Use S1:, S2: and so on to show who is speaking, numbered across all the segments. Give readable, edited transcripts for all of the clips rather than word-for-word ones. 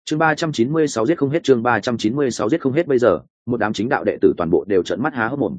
S1: Chương 396 giết không hết, chương 396 giết không hết. Bây giờ một đám chính đạo đệ tử toàn bộ đều trợn mắt há hốc mồm.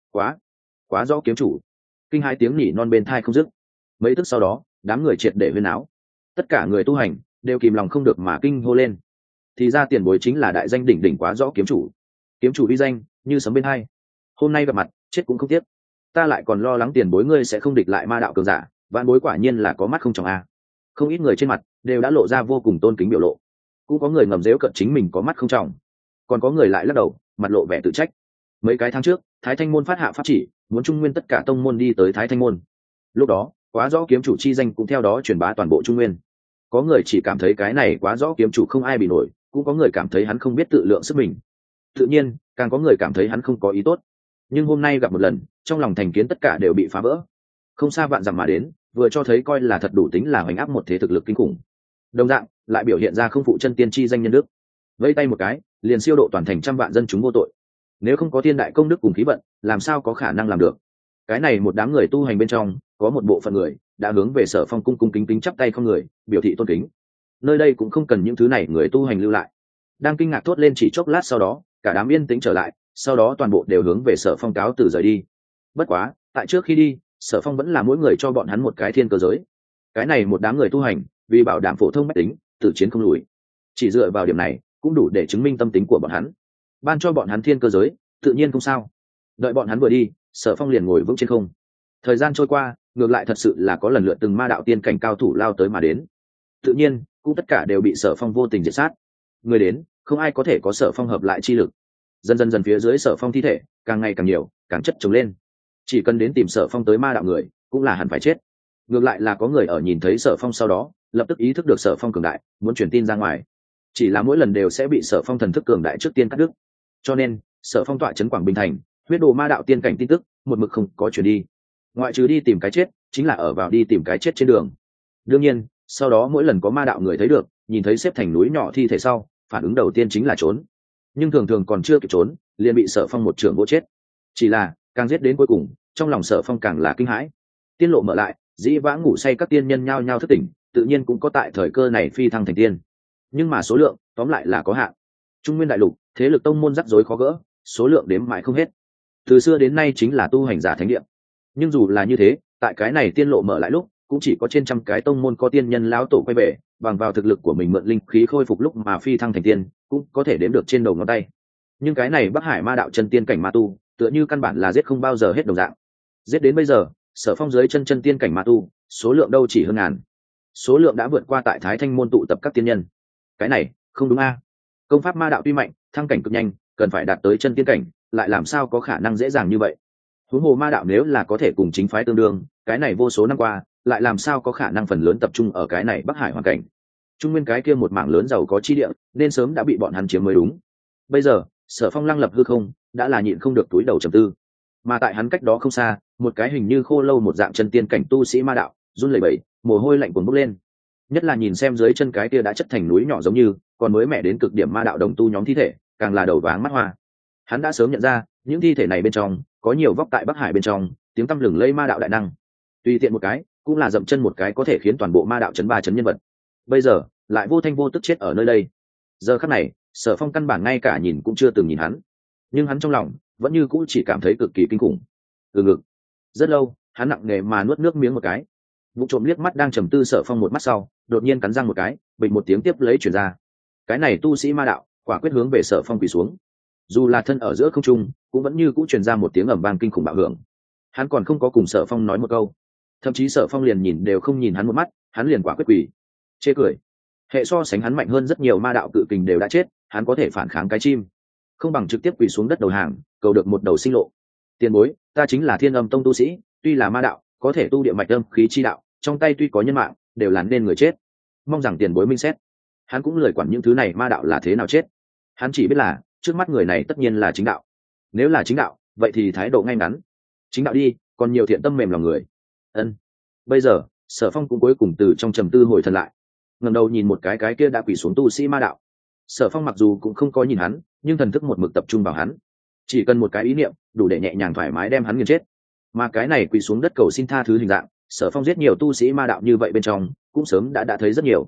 S1: Quá rõ kiếm chủ. Kinh hai tiếng nhỉ non bên tai không dứt. Mấy tức sau đó, đám người triệt để huyên áo. Tất cả người tu hành đều kìm lòng không được mà kinh hô lên. Thì ra tiền bối chính là đại danh đỉnh đỉnh quá rõ kiếm chủ. Kiếm chủ uy danh như sấm bên hai. Hôm nay gặp mặt, chết cũng không tiếc. Ta lại còn lo lắng tiền bối ngươi sẽ không địch lại ma đạo cường giả, vạn bối quả nhiên là có mắt không tròng a. Không ít người trên mặt đều đã lộ ra vô cùng tôn kính biểu lộ. Cũng có người ngầm dếu cận chính mình có mắt không tròng, còn có người lại lắc đầu mặt lộ vẻ tự trách. Mấy cái tháng trước Thái Thanh môn phát hạ pháp chỉ muốn Trung Nguyên tất cả tông môn đi tới Thái Thanh môn, lúc đó quá rõ kiếm chủ chi danh cũng theo đó truyền bá toàn bộ Trung Nguyên. Có người chỉ cảm thấy cái này quá rõ kiếm chủ không ai bị nổi, cũng có người cảm thấy hắn không biết tự lượng sức mình, tự nhiên càng có người cảm thấy hắn không có ý tốt. Nhưng hôm nay gặp một lần, trong lòng thành kiến tất cả đều bị phá vỡ. Không xa vạn dặm mà đến, vừa cho thấy coi là thật đủ tính là hoành áp một thế thực lực kinh khủng, đồng dạng lại biểu hiện ra không phụ chân tiên chi danh nhân đức. Vẫy tay một cái liền siêu độ toàn thành trăm vạn dân chúng vô tội. Nếu không có thiên đại công đức cùng khí vận, làm sao có khả năng làm được. Cái này một đám người tu hành bên trong, có một bộ phận người đã hướng về Sở Phong cung kính kính chắp tay không người, biểu thị tôn kính. Nơi đây cũng không cần những thứ này người tu hành lưu lại. Đang kinh ngạc thốt lên chỉ chốc lát sau đó, cả đám yên tĩnh trở lại, sau đó toàn bộ đều hướng về Sở Phong cáo từ rời đi. Bất quá, tại trước khi đi, Sở Phong vẫn là mỗi người cho bọn hắn một cái thiên cơ giới. Cái này một đám người tu hành, vì bảo đảm phổ thông mách tính, tự chiến không lùi. Chỉ dựa vào điểm này, cũng đủ để chứng minh tâm tính của bọn hắn. Ban cho bọn hắn thiên cơ giới, tự nhiên không sao. Đợi bọn hắn vừa đi, Sở Phong liền ngồi vững trên không. Thời gian trôi qua, ngược lại thật sự là có lần lượt từng ma đạo tiên cảnh cao thủ lao tới mà đến. Tự nhiên, cũng tất cả đều bị Sở Phong vô tình diệt sát. Người đến, không ai có thể có Sở Phong hợp lại chi lực. Dần phía dưới Sở Phong thi thể càng ngày càng nhiều, càng chất chồng lên. Chỉ cần đến tìm Sở Phong tới ma đạo người, cũng là hẳn phải chết. Ngược lại là có người ở nhìn thấy Sở Phong sau đó, lập tức ý thức được Sở Phong cường đại, muốn truyền tin ra ngoài. Chỉ là mỗi lần đều sẽ bị Sở Phong thần thức cường đại trước tiên cắt đứt. Cho nên, Sở Phong tọa trấn Quảng Bình thành, huyết đồ ma đạo tiên cảnh tin tức, một mực không có truyền đi. Ngoại trừ đi tìm cái chết, chính là ở vào đi tìm cái chết trên đường. Đương nhiên, sau đó mỗi lần có ma đạo người thấy được, nhìn thấy xếp thành núi nhỏ thi thể sau, phản ứng đầu tiên chính là trốn. Nhưng thường thường còn chưa kịp trốn, liền bị Sở Phong một trường vỗ chết. Chỉ là, càng giết đến cuối cùng, trong lòng Sở Phong càng là kinh hãi. Tiên lộ mở lại, dĩ vãng ngủ say các tiên nhân nhao nhao thức tỉnh, tự nhiên cũng có tại thời cơ này phi thăng thành tiên. Nhưng mà số lượng, tóm lại là có hạn. Trung Nguyên đại lục, thế lực tông môn rắc rối khó gỡ, số lượng đếm mãi không hết. Từ xưa đến nay chính là tu hành giả thánh địa. Nhưng dù là như thế, tại cái này tiên lộ mở lại lúc, cũng chỉ có trên trăm cái tông môn có tiên nhân lão tổ quay về, bằng vào thực lực của mình mượn linh khí khôi phục lúc mà phi thăng thành tiên, cũng có thể đếm được trên đầu ngón tay. Nhưng cái này Bắc Hải ma đạo chân tiên cảnh ma tu, tựa như căn bản là giết không bao giờ hết đồng dạng. Giết đến bây giờ, Sở Phong dưới chân tiên cảnh ma tu, số lượng đâu chỉ hơn ngàn. Số lượng đã vượt qua tại Thái Thanh môn tụ tập các tiên nhân. Cái này, không đúng a. Công pháp ma đạo tuy mạnh, thăng cảnh cực nhanh, cần phải đạt tới chân tiên cảnh, lại làm sao có khả năng dễ dàng như vậy. Huống hồ ma đạo nếu là có thể cùng chính phái tương đương, cái này vô số năm qua, lại làm sao có khả năng phần lớn tập trung ở cái này Bắc Hải hoàn cảnh. Trung Nguyên cái kia một mảng lớn giàu có chi địa, nên sớm đã bị bọn hắn chiếm mới đúng. Bây giờ, Sở Phong lăng lập hư không, đã là nhịn không được túi đầu trầm tư. Mà tại hắn cách đó không xa, một cái hình như khô lâu một dạng chân tiên cảnh tu sĩ ma đạo, run lẩy bẩy, mồ hôi lạnh cuồn bốc lên. Nhất là nhìn xem dưới chân cái kia đã chất thành núi nhỏ giống như, còn mới mẻ đến cực điểm ma đạo đồng tu nhóm thi thể, càng là đầu váng mắt hoa. Hắn đã sớm nhận ra, những thi thể này bên trong, có nhiều vóc tại Bắc Hải bên trong, tiếng tăm lừng lây ma đạo đại năng. Tùy tiện một cái, cũng là dậm chân một cái có thể khiến toàn bộ ma đạo chấn ba chấn nhân vật. Bây giờ, lại vô thanh vô tức chết ở nơi đây. Giờ khắc này, Sở Phong căn bản ngay cả nhìn cũng chưa từng nhìn hắn. Nhưng hắn trong lòng, vẫn như cũ chỉ cảm thấy cực kỳ kinh khủng. Từ ngực. Rất lâu, hắn nặng nề mà nuốt nước miếng một cái. Vụ trộm liếc mắt đang trầm tư Sở Phong một mắt sau, đột nhiên cắn răng một cái, bình một tiếng tiếp lấy chuyển ra. Cái này tu sĩ ma đạo, quả quyết hướng về Sở Phong quỳ xuống. Dù là thân ở giữa không trung, cũng vẫn như cũ truyền ra một tiếng ầm vang kinh khủng bạo hưởng. Hắn còn không có cùng Sở Phong nói một câu, thậm chí Sở Phong liền nhìn đều không nhìn hắn một mắt, hắn liền quả quyết quỳ. Chê cười. Hệ so sánh hắn mạnh hơn rất nhiều ma đạo cự kình đều đã chết, hắn có thể phản kháng cái chim, không bằng trực tiếp quỳ xuống đất đầu hàng, cầu được một đầu sinh lộ. Tiền bối, ta chính là Thiên Âm Tông tu sĩ, tuy là ma đạo, có thể tu địa mạch âm khí chi đạo, trong tay tuy có nhân mạng, đều là nên người chết. Mong rằng tiền bối minh xét. Hắn cũng lười quản những thứ này ma đạo là thế nào chết. Hắn chỉ biết là, trước mắt người này tất nhiên là chính đạo. Nếu là chính đạo, vậy thì thái độ ngay ngắn. Chính đạo đi, còn nhiều thiện tâm mềm lòng người. Ân. Bây giờ, Sở Phong cũng cuối cùng từ trong trầm tư hồi thần lại. Ngẩng đầu nhìn một cái kia đã quỳ xuống tu sĩ ma đạo. Sở Phong mặc dù cũng không có nhìn hắn, nhưng thần thức một mực tập trung vào hắn. Chỉ cần một cái ý niệm, đủ để nhẹ nhàng thoải mái đem hắn nghiền chết. Mà cái này quỳ xuống đất cầu xin tha thứ hình dạng, Sở Phong giết nhiều tu sĩ ma đạo như vậy bên trong, cũng sớm đã thấy rất nhiều.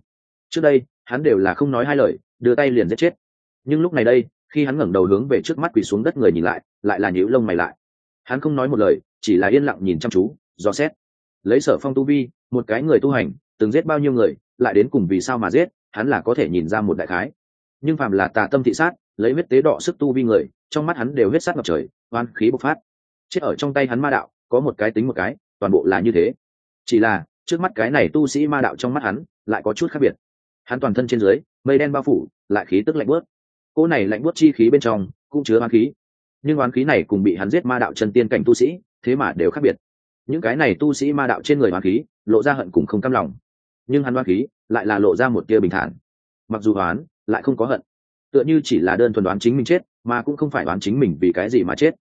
S1: Trước đây hắn đều là không nói hai lời, đưa tay liền giết chết. Nhưng lúc này đây, khi hắn ngẩng đầu hướng về trước mắt quỳ xuống đất người nhìn lại là nhíu lông mày lại. Hắn không nói một lời, chỉ là yên lặng nhìn chăm chú dò xét. Lấy Sở Phong tu vi, một cái người tu hành từng giết bao nhiêu người, lại đến cùng vì sao mà giết, hắn là có thể nhìn ra một đại khái. Nhưng phàm là tà tâm thị sát, lấy huyết tế đọ sức tu vi người, trong mắt hắn đều huyết sát ngập trời, oan khí bộc phát. Chết ở trong tay hắn ma đạo, có một cái tính một cái, toàn bộ là như thế. Chỉ là trước mắt cái này tu sĩ ma đạo trong mắt hắn lại có chút khác biệt. Hắn toàn thân trên dưới mây đen bao phủ, lại khí tức lạnh buốt. Cỗ này lạnh buốt chi khí bên trong cũng chứa oán khí, nhưng oán khí này cùng bị hắn giết ma đạo chân tiên cảnh tu sĩ thế mà đều khác biệt. Những cái này tu sĩ ma đạo trên người oán khí lộ ra hận cùng không cam lòng, nhưng hắn oán khí lại là lộ ra một tia bình thản. Mặc dù oán lại không có hận, tựa như chỉ là đơn thuần đoán chính mình chết, mà cũng không phải đoán chính mình vì cái gì mà chết.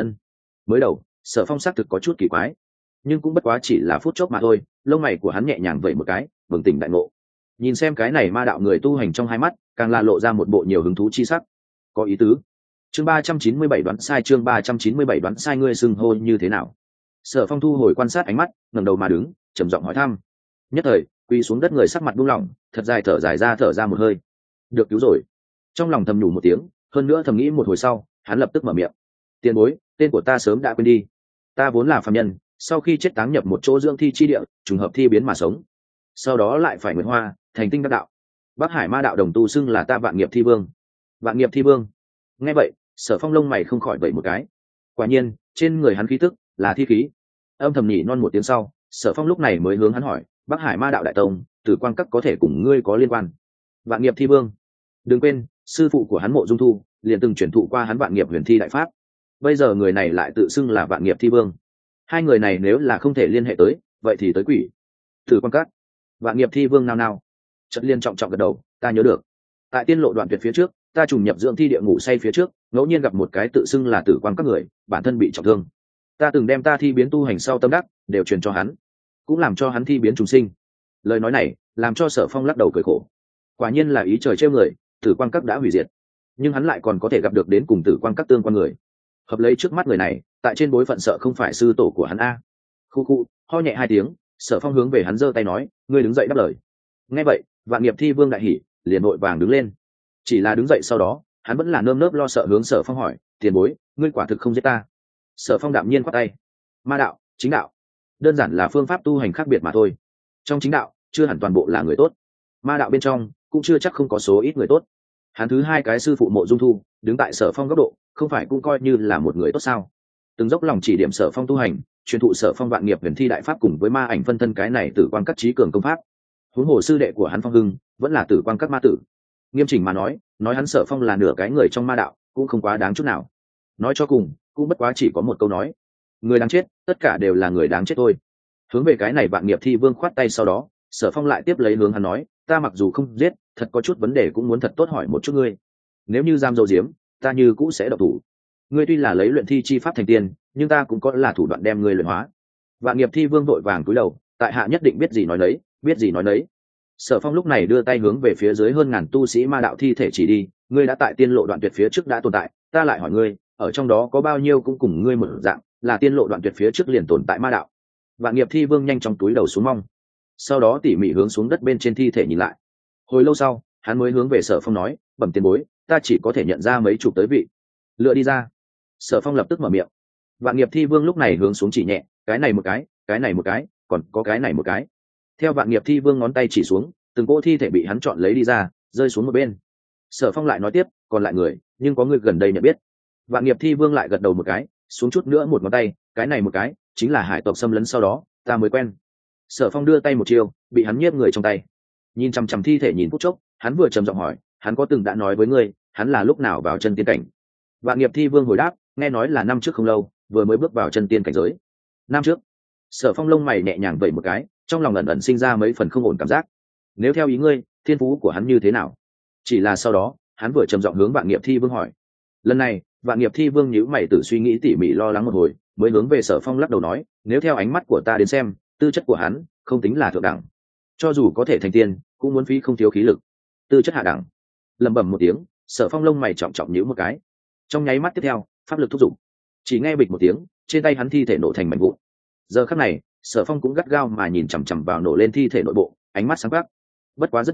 S1: Mới đầu Sở Phong xác thực có chút kỳ quái, nhưng cũng bất quá chỉ là phút chốc mà thôi. Lông mày của hắn nhẹ nhàng vẩy một cái, bừng tỉnh đại ngộ. Nhìn xem cái này ma đạo người tu hành trong hai mắt càng là lộ ra một bộ nhiều hứng thú chi sắc. Có ý tứ. Chương 397 đoán sai, chương 397 đoán sai, ngươi xưng hô như thế nào? Sở Phong thu hồi quan sát ánh mắt, ngẩng đầu mà đứng, trầm giọng hỏi thăm. Nhất thời quỳ xuống đất người sắc mặt buông lỏng, thật dài thở ra một hơi. Được cứu rồi. Trong lòng thầm nhủ một tiếng, hơn nữa thầm nghĩ một hồi sau, hắn lập tức mở miệng. Tiền bối, tên của ta sớm đã quên đi. Ta vốn là phàm nhân, sau khi chết táng nhập một chỗ dưỡng thi chi địa, trùng hợp thi biến mà sống. Sau đó lại phải nguyện hoa, thành tinh đắc đạo. Bắc Hải ma đạo đồng tu xưng là ta Vạn Nghiệp Thi Vương. Vạn Nghiệp Thi Vương. Nghe vậy, Sở Phong lông mày không khỏi vẩy một cái. Quả nhiên, trên người hắn khí tức là thi khí. Âm thầm nhỉ non một tiếng sau, Sở Phong lúc này mới hướng hắn hỏi, Bắc Hải ma đạo đại tông, Tử Quang Các có thể cùng ngươi có liên quan? Vạn Nghiệp Thi Vương. Đừng quên, sư phụ của hắn Mộ Dung Thu liền từng chuyển thụ qua hắn Vạn Nghiệp Huyền Thi đại pháp. Bây giờ người này lại tự xưng là Vạn Nghiệp Thi Vương. Hai người này nếu là không thể liên hệ tới, vậy thì tới quỷ. Tử Quang Các, Vạn Nghiệp Thi Vương nào chợt liên trọng gật đầu, ta nhớ được. Tại tiên lộ đoạn tuyệt phía trước, ta trùng nhập dưỡng thi địa ngủ say phía trước, ngẫu nhiên gặp một cái tự xưng là Tử Quang Các người, bản thân bị trọng thương. Ta từng đem ta thi biến tu hành sau tâm đắc đều truyền cho hắn, cũng làm cho hắn thi biến trùng sinh. Lời nói này làm cho Sở Phong lắc đầu cười khổ. Quả nhiên là ý trời trêu người, Tử Quang Các đã hủy diệt, nhưng hắn lại còn có thể gặp được đến cùng Tử Quang Các tương quan người. Hợp lấy trước mắt người này, tại trên bối phận sợ không phải sư tổ của hắn a. Khu ho nhẹ hai tiếng, Sở Phong hướng về hắn giơ tay nói, ngươi đứng dậy đáp lời. Nghe vậy, Vạn Nghiệp Thi Vương đại hỉ, liền vội vàng đứng lên. Chỉ là đứng dậy sau đó, hắn vẫn là nơm nớp lo sợ hướng Sở Phong hỏi, tiền bối, ngươi quả thực không giết ta? Sở Phong đạm nhiên quát tay, ma đạo, chính đạo, đơn giản là phương pháp tu hành khác biệt mà thôi. Trong chính đạo, chưa hẳn toàn bộ là người tốt. Ma đạo bên trong, cũng chưa chắc không có số ít người tốt. Hắn thứ hai cái sư phụ Mộ Dung Thu, đứng tại Sở Phong góc độ, không phải cũng coi như là một người tốt sao? Từng dốc lòng chỉ điểm Sở Phong tu hành, truyền thụ Sở Phong Vạn Nghiệp Huyền Thi đại pháp cùng với ma ảnh phân thân cái này Tử Quang Các trí cường công pháp. Huống hồ sư đệ của hắn Phong Hưng vẫn là Tử Quang Các ma tử. Nghiêm chỉnh mà nói hắn Sở Phong là nửa cái người trong ma đạo, cũng không quá đáng chút nào. Nói cho cùng, cũng bất quá chỉ có một câu nói: người đáng chết, tất cả đều là người đáng chết thôi. Hướng về cái này Vạn Nghiệp Thi Vương khoát tay sau đó, Sở Phong lại tiếp lấy hướng hắn nói, ta mặc dù không giết, thật có chút vấn đề cũng muốn thật tốt hỏi một chút ngươi. Nếu như giam dâu diếm, ta như cũ sẽ độc thủ. Ngươi tuy là lấy luyện thi chi pháp thành tiên, nhưng ta cũng có là thủ đoạn đem ngươi luyện hóa. Vạn Nghiệp Thi Vương vội vàng cúi đầu, tại hạ nhất định biết gì nói nấy, biết gì nói nấy. Sở Phong lúc này đưa tay hướng về phía dưới hơn ngàn tu sĩ ma đạo thi thể chỉ đi, ngươi đã tại tiên lộ đoạn tuyệt phía trước đã tồn tại, ta lại hỏi ngươi, ở trong đó có bao nhiêu cũng cùng ngươi một dạng, là tiên lộ đoạn tuyệt phía trước liền tồn tại ma đạo? Vạn Nghiệp Thi Vương nhanh chóng túi đầu xuống mong, sau đó tỉ mỉ hướng xuống đất bên trên thi thể nhìn lại. Hồi lâu sau, hắn mới hướng về Sở Phong nói, bẩm tiền bối, ta chỉ có thể nhận ra mấy chục tới vị, lựa đi ra. Sở Phong lập tức mở miệng. Vạn Nghiệp Thi Vương lúc này hướng xuống chỉ nhẹ, cái này một cái, cái này một cái, còn có cái này một cái. Theo Vạn Nghiệp Thi Vương ngón tay chỉ xuống, từng cỗ thi thể bị hắn chọn lấy đi ra, rơi xuống một bên. Sở Phong lại nói tiếp, còn lại người, nhưng có người gần đây nhận biết. Vạn Nghiệp Thi Vương lại gật đầu một cái, xuống chút nữa một ngón tay, cái này một cái, chính là hải tộc xâm lấn sau đó, ta mới quen. Sở Phong đưa tay một chiêu, bị hắn nhiếp người trong tay. Nhìn chằm chằm thi thể nhìn phút chốc, hắn vừa trầm giọng hỏi, hắn có từng đã nói với ngươi, hắn là lúc nào vào chân tiên cảnh? Vạn Nghiệp Thi Vương hồi đáp, nghe nói là năm trước không lâu, vừa mới bước vào chân tiên cảnh giới. Năm trước? Sở Phong lông mày nhẹ nhàng vẩy một cái, trong lòng ẩn ẩn sinh ra mấy phần không ổn cảm giác. Nếu theo ý ngươi, thiên phú của hắn như thế nào? Chỉ là sau đó, hắn vừa trầm giọng hướng Vạn Nghiệp Thi Vương hỏi. Lần này, Vạn Nghiệp Thi Vương nhíu mày tự suy nghĩ tỉ mỉ lo lắng một hồi, mới hướng về Sở Phong lắc đầu nói, nếu theo ánh mắt của ta đến xem, tư chất của hắn không tính là thượng đẳng, cho dù có thể thành tiên, cũng muốn phí không thiếu khí lực. Tư chất hạ đẳng. Lẩm bẩm một tiếng, Sở Phong lông mày trọng trọng nhíu một cái. Trong nháy mắt tiếp theo, pháp lực thúc giục, chỉ nghe bịch một tiếng, trên tay hắn thi thể nổ thành mảnh vụn. Giờ khắc này, Sở Phong cũng gắt gao mà nhìn chằm chằm vào nổ lên thi thể nội bộ, ánh mắt sáng quắc. Bất quá rất nhanh,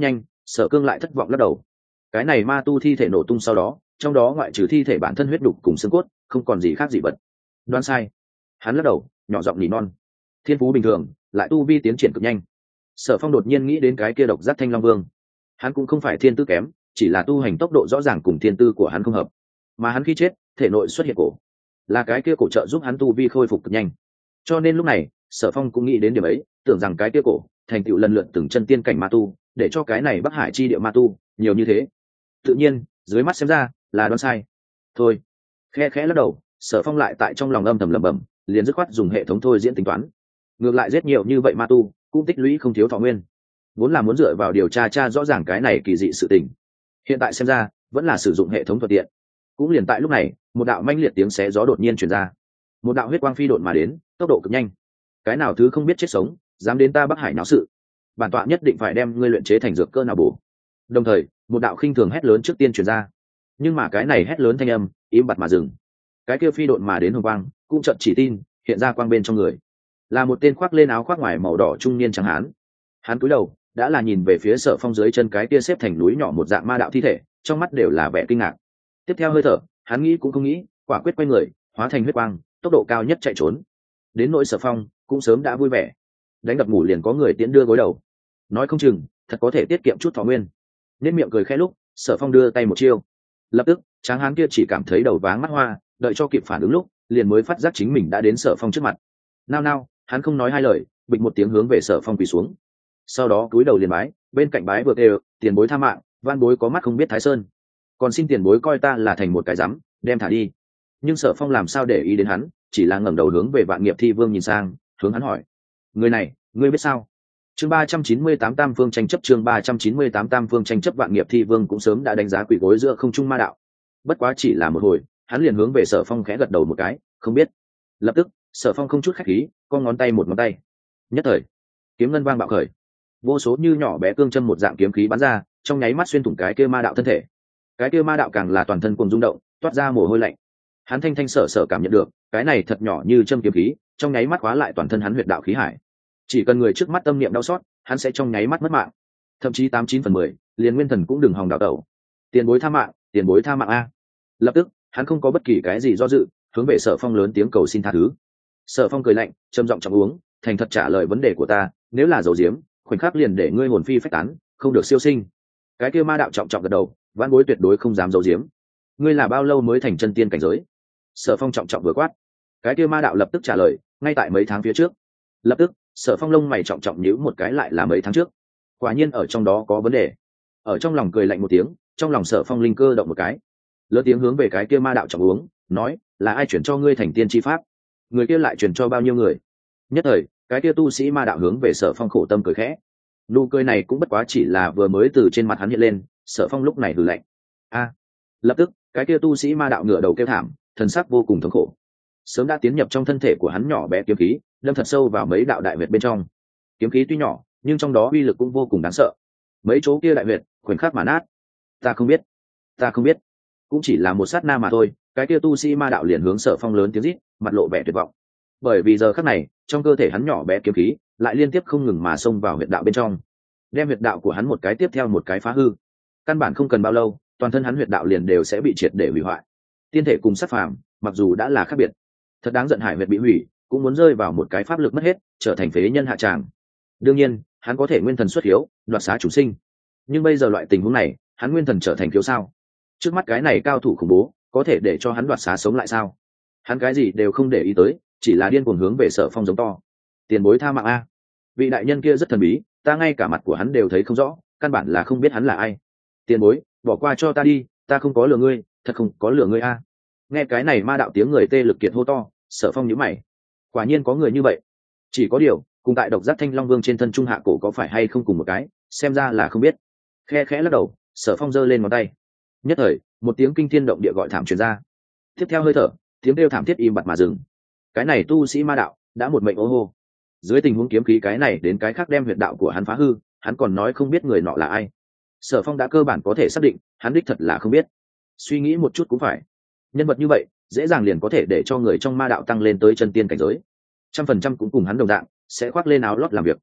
S1: Sở Cương lại thất vọng lắc đầu. Cái này ma tu thi thể nổ tung sau đó, trong đó ngoại trừ thi thể bản thân huyết đục cùng xương cốt, không còn gì khác gì vật. Đoán sai. Hắn lắc đầu, nhỏ giọng nỉ non. Thiên phú bình thường, lại tu vi tiến triển cực nhanh. Sở Phong đột nhiên nghĩ đến cái kia độc giác thanh long vương. Hắn cũng không phải thiên tư kém, chỉ là tu hành tốc độ rõ ràng cùng thiên tư của hắn không hợp. Mà hắn khi chết, thể nội xuất hiện cổ, là cái kia cổ trợ giúp hắn tu vi khôi phục cực nhanh. Cho nên lúc này, Sở Phong cũng nghĩ đến điểm ấy, tưởng rằng cái kia cổ thành tựu lần lượt từng chân tiên cảnh ma tu, để cho cái này Bắc Hải chi địa ma tu nhiều như thế. Tự nhiên, dưới mắt xem ra là đoán sai. Thôi, khe khẽ lắc đầu, Sở Phong lại tại trong lòng âm thầm lẩm bẩm, liền dứt khoát dùng hệ thống thôi diễn tính toán. Ngược lại giết nhiều như vậy ma tu, cũng tích lũy không thiếu thọ nguyên. Vốn là muốn dựa vào điều tra rõ ràng cái này kỳ dị sự tình. Hiện tại xem ra, vẫn là sử dụng hệ thống thuận tiện. Cũng liền tại lúc này, một đạo manh liệt tiếng xé gió đột nhiên truyền ra. Một đạo huyết quang phi độn mà đến, tốc độ cực nhanh. Cái nào thứ không biết chết sống, dám đến ta Bắc Hải náo sự, bản tọa nhất định phải đem ngươi luyện chế thành dược cơ nào bổ. Đồng thời, một đạo khinh thường hét lớn trước tiên truyền ra. Nhưng mà cái này hét lớn thanh âm im bặt mà dừng. Cái kia phi độn mà đến hồng quang cũng chợt chỉ tin hiện ra quang bên trong người, là một tên khoác lên áo khoác ngoài màu đỏ trung niên trắng hán. Hắn cúi đầu đã là nhìn về phía Sở Phong dưới chân cái kia xếp thành núi nhỏ một dạng ma đạo thi thể, trong mắt đều là vẻ kinh ngạc. Tiếp theo hơi thở, hắn nghĩ cũng không nghĩ, quả quyết quay người, hóa thành huyết quang, tốc độ cao nhất chạy trốn. Đến nỗi Sở Phong cũng sớm đã vui vẻ, đánh đập ngủ liền có người tiễn đưa gối đầu, nói không chừng thật có thể tiết kiệm chút thọ nguyên. Nên miệng cười khẽ lúc, Sở Phong đưa tay một chiêu, lập tức tráng hán kia chỉ cảm thấy đầu váng mắt hoa, đợi cho kịp phản ứng lúc, liền mới phát giác chính mình đã đến Sở Phong trước mặt. Nao, hắn không nói hai lời, bịch một tiếng hướng về Sở Phong quỳ xuống. Sau đó cúi đầu liền bái, bên cạnh bái vừa kêu, tiền bối tha mạng, van bối có mắt không biết Thái Sơn, còn xin tiền bối coi ta là thành một cái rắm, đem thả đi. Nhưng Sở Phong làm sao để ý đến hắn, chỉ là ngẩng đầu hướng về Vạn Nghiệp Thi Vương nhìn sang, hướng hắn hỏi: người này, ngươi biết sao? Chương 398 Tam Phương tranh chấp, chương 398 Tam Phương tranh chấp. Vạn Nghiệp Thi Vương cũng sớm đã đánh giá quỷ gối giữa không trung ma đạo. Bất quá chỉ là một hồi, hắn liền hướng về Sở Phong khẽ gật đầu một cái, không biết. Lập tức, Sở Phong không chút khách khí, con ngón tay một ngón tay. Nhất thời, kiếm ngân vang bạo khởi. Vô số như nhỏ bé cương châm một dạng kiếm khí bắn ra, trong nháy mắt xuyên thủng cái kia ma đạo thân thể. Cái kia ma đạo càng là toàn thân cuồng rung động, toát ra mồ hôi lạnh. Hắn thanh sở cảm nhận được, cái này thật nhỏ như châm kiếm khí, trong nháy mắt khóa lại toàn thân hắn huyệt đạo khí hải. Chỉ cần người trước mắt tâm niệm đau xót, hắn sẽ trong nháy mắt mất mạng, thậm chí 89/10, liền nguyên thần cũng đừng hòng đào tẩu. Tiền bối tha mạng, tiền bối tha mạng a! Lập tức, hắn không có bất kỳ cái gì do dự, hướng về Sở Phong lớn tiếng cầu xin tha thứ. Sở Phong cười lạnh, trầm giọng trọng uống, thành thật trả lời vấn đề của ta, nếu là dầu diếm, khoảnh khắc liền để ngươi hồn phi phách tán, không được siêu sinh. Cái kia ma đạo trọng gật đầu, vãn bối tuyệt đối không dám dầu diếm. Ngươi là bao lâu mới thành chân tiên cảnh giới? Sở Phong trọng vừa quát. Cái kia ma đạo lập tức trả lời, ngay tại mấy tháng phía trước. Lập tức, Sở Phong lông mày trọng nhíu một cái, lại là mấy tháng trước. Quả nhiên ở trong đó có vấn đề. Ở trong lòng cười lạnh một tiếng, trong lòng Sở Phong linh cơ động một cái, lớn tiếng hướng về cái kia ma đạo trọng uống, nói: là ai chuyển cho ngươi thành tiên chi pháp? Người kia lại chuyển cho bao nhiêu người? Nhất thời, cái kia tu sĩ ma đạo hướng về Sở Phong khổ tâm cười khẽ. Nụ cười này cũng bất quá chỉ là vừa mới từ trên mặt hắn hiện lên. Sở Phong lúc này hừ lạnh: a! Lập tức, cái kia tu sĩ ma đạo ngửa đầu kêu thảm, thần sắc vô cùng thống khổ. Sớm đã tiến nhập trong thân thể của hắn nhỏ bé kiếm khí, đâm thật sâu vào mấy đạo đại huyệt bên trong. Kiếm khí tuy nhỏ, nhưng trong đó uy lực cũng vô cùng đáng sợ. Mấy chỗ kia đại huyệt khoảnh khắc mà nát. Ta không biết, cũng chỉ là một sát na mà thôi. Cái kia tu sĩ ma đạo liền hướng Sở Phong lớn tiếng rít, mặt lộ vẻ tuyệt vọng. Bởi vì giờ khắc này, trong cơ thể hắn nhỏ bé kiếm khí lại liên tiếp không ngừng mà xông vào huyệt đạo bên trong, đem huyệt đạo của hắn một cái tiếp theo một cái phá hư. Căn bản không cần bao lâu, toàn thân hắn huyệt đạo liền đều sẽ bị triệt để hủy hoại. Tiên thể cùng sát phàm, mặc dù đã là khác biệt, thật đáng giận, hải huyệt bị hủy, cũng muốn rơi vào một cái pháp lực mất hết, trở thành phế nhân hạ tràng. Đương nhiên, hắn có thể nguyên thần xuất hiếu, đoạt xá chủ sinh. Nhưng bây giờ loại tình huống này, hắn nguyên thần trở thành thiếu sao? Trước mắt cái này cao thủ khủng bố, có thể để cho hắn đoạt xá sống lại sao? Hắn cái gì đều không để ý tới, chỉ là điên cuồng hướng về Sở Phong giống to: tiền bối tha mạng a! Vị đại nhân kia rất thần bí, ta ngay cả mặt của hắn đều thấy không rõ, căn bản là không biết hắn là ai. Tiền bối, bỏ qua cho ta đi, ta không có lừa ngươi, thật không có lừa ngươi a! Nghe cái này ma đạo tiếng người tê lực kiệt hô to, Sở Phong nhíu mày. Quả nhiên có người như vậy. Chỉ có điều, cùng tại độc giác thanh long vương trên thân trung hạ cổ có phải hay không cùng một cái, xem ra là không biết. Khe khẽ lắc đầu, Sở Phong giơ lên ngón tay. Nhất thời, một tiếng kinh thiên động địa gọi thảm truyền ra. Tiếp theo hơi thở, tiếng kêu thảm thiết im bặt mà dừng. Cái này tu sĩ ma đạo đã một mệnh ô hô. Dưới tình huống kiếm khí cái này đến cái khác đem huyệt đạo của hắn phá hư, hắn còn nói không biết người nọ là ai. Sở Phong đã cơ bản có thể xác định, hắn đích thật là không biết. Suy nghĩ một chút cũng phải. Nhân vật như vậy, dễ dàng liền có thể để cho người trong ma đạo tăng lên tới chân tiên cảnh giới. 100% cũng cùng hắn đồng dạng, sẽ khoác lên áo lót làm việc.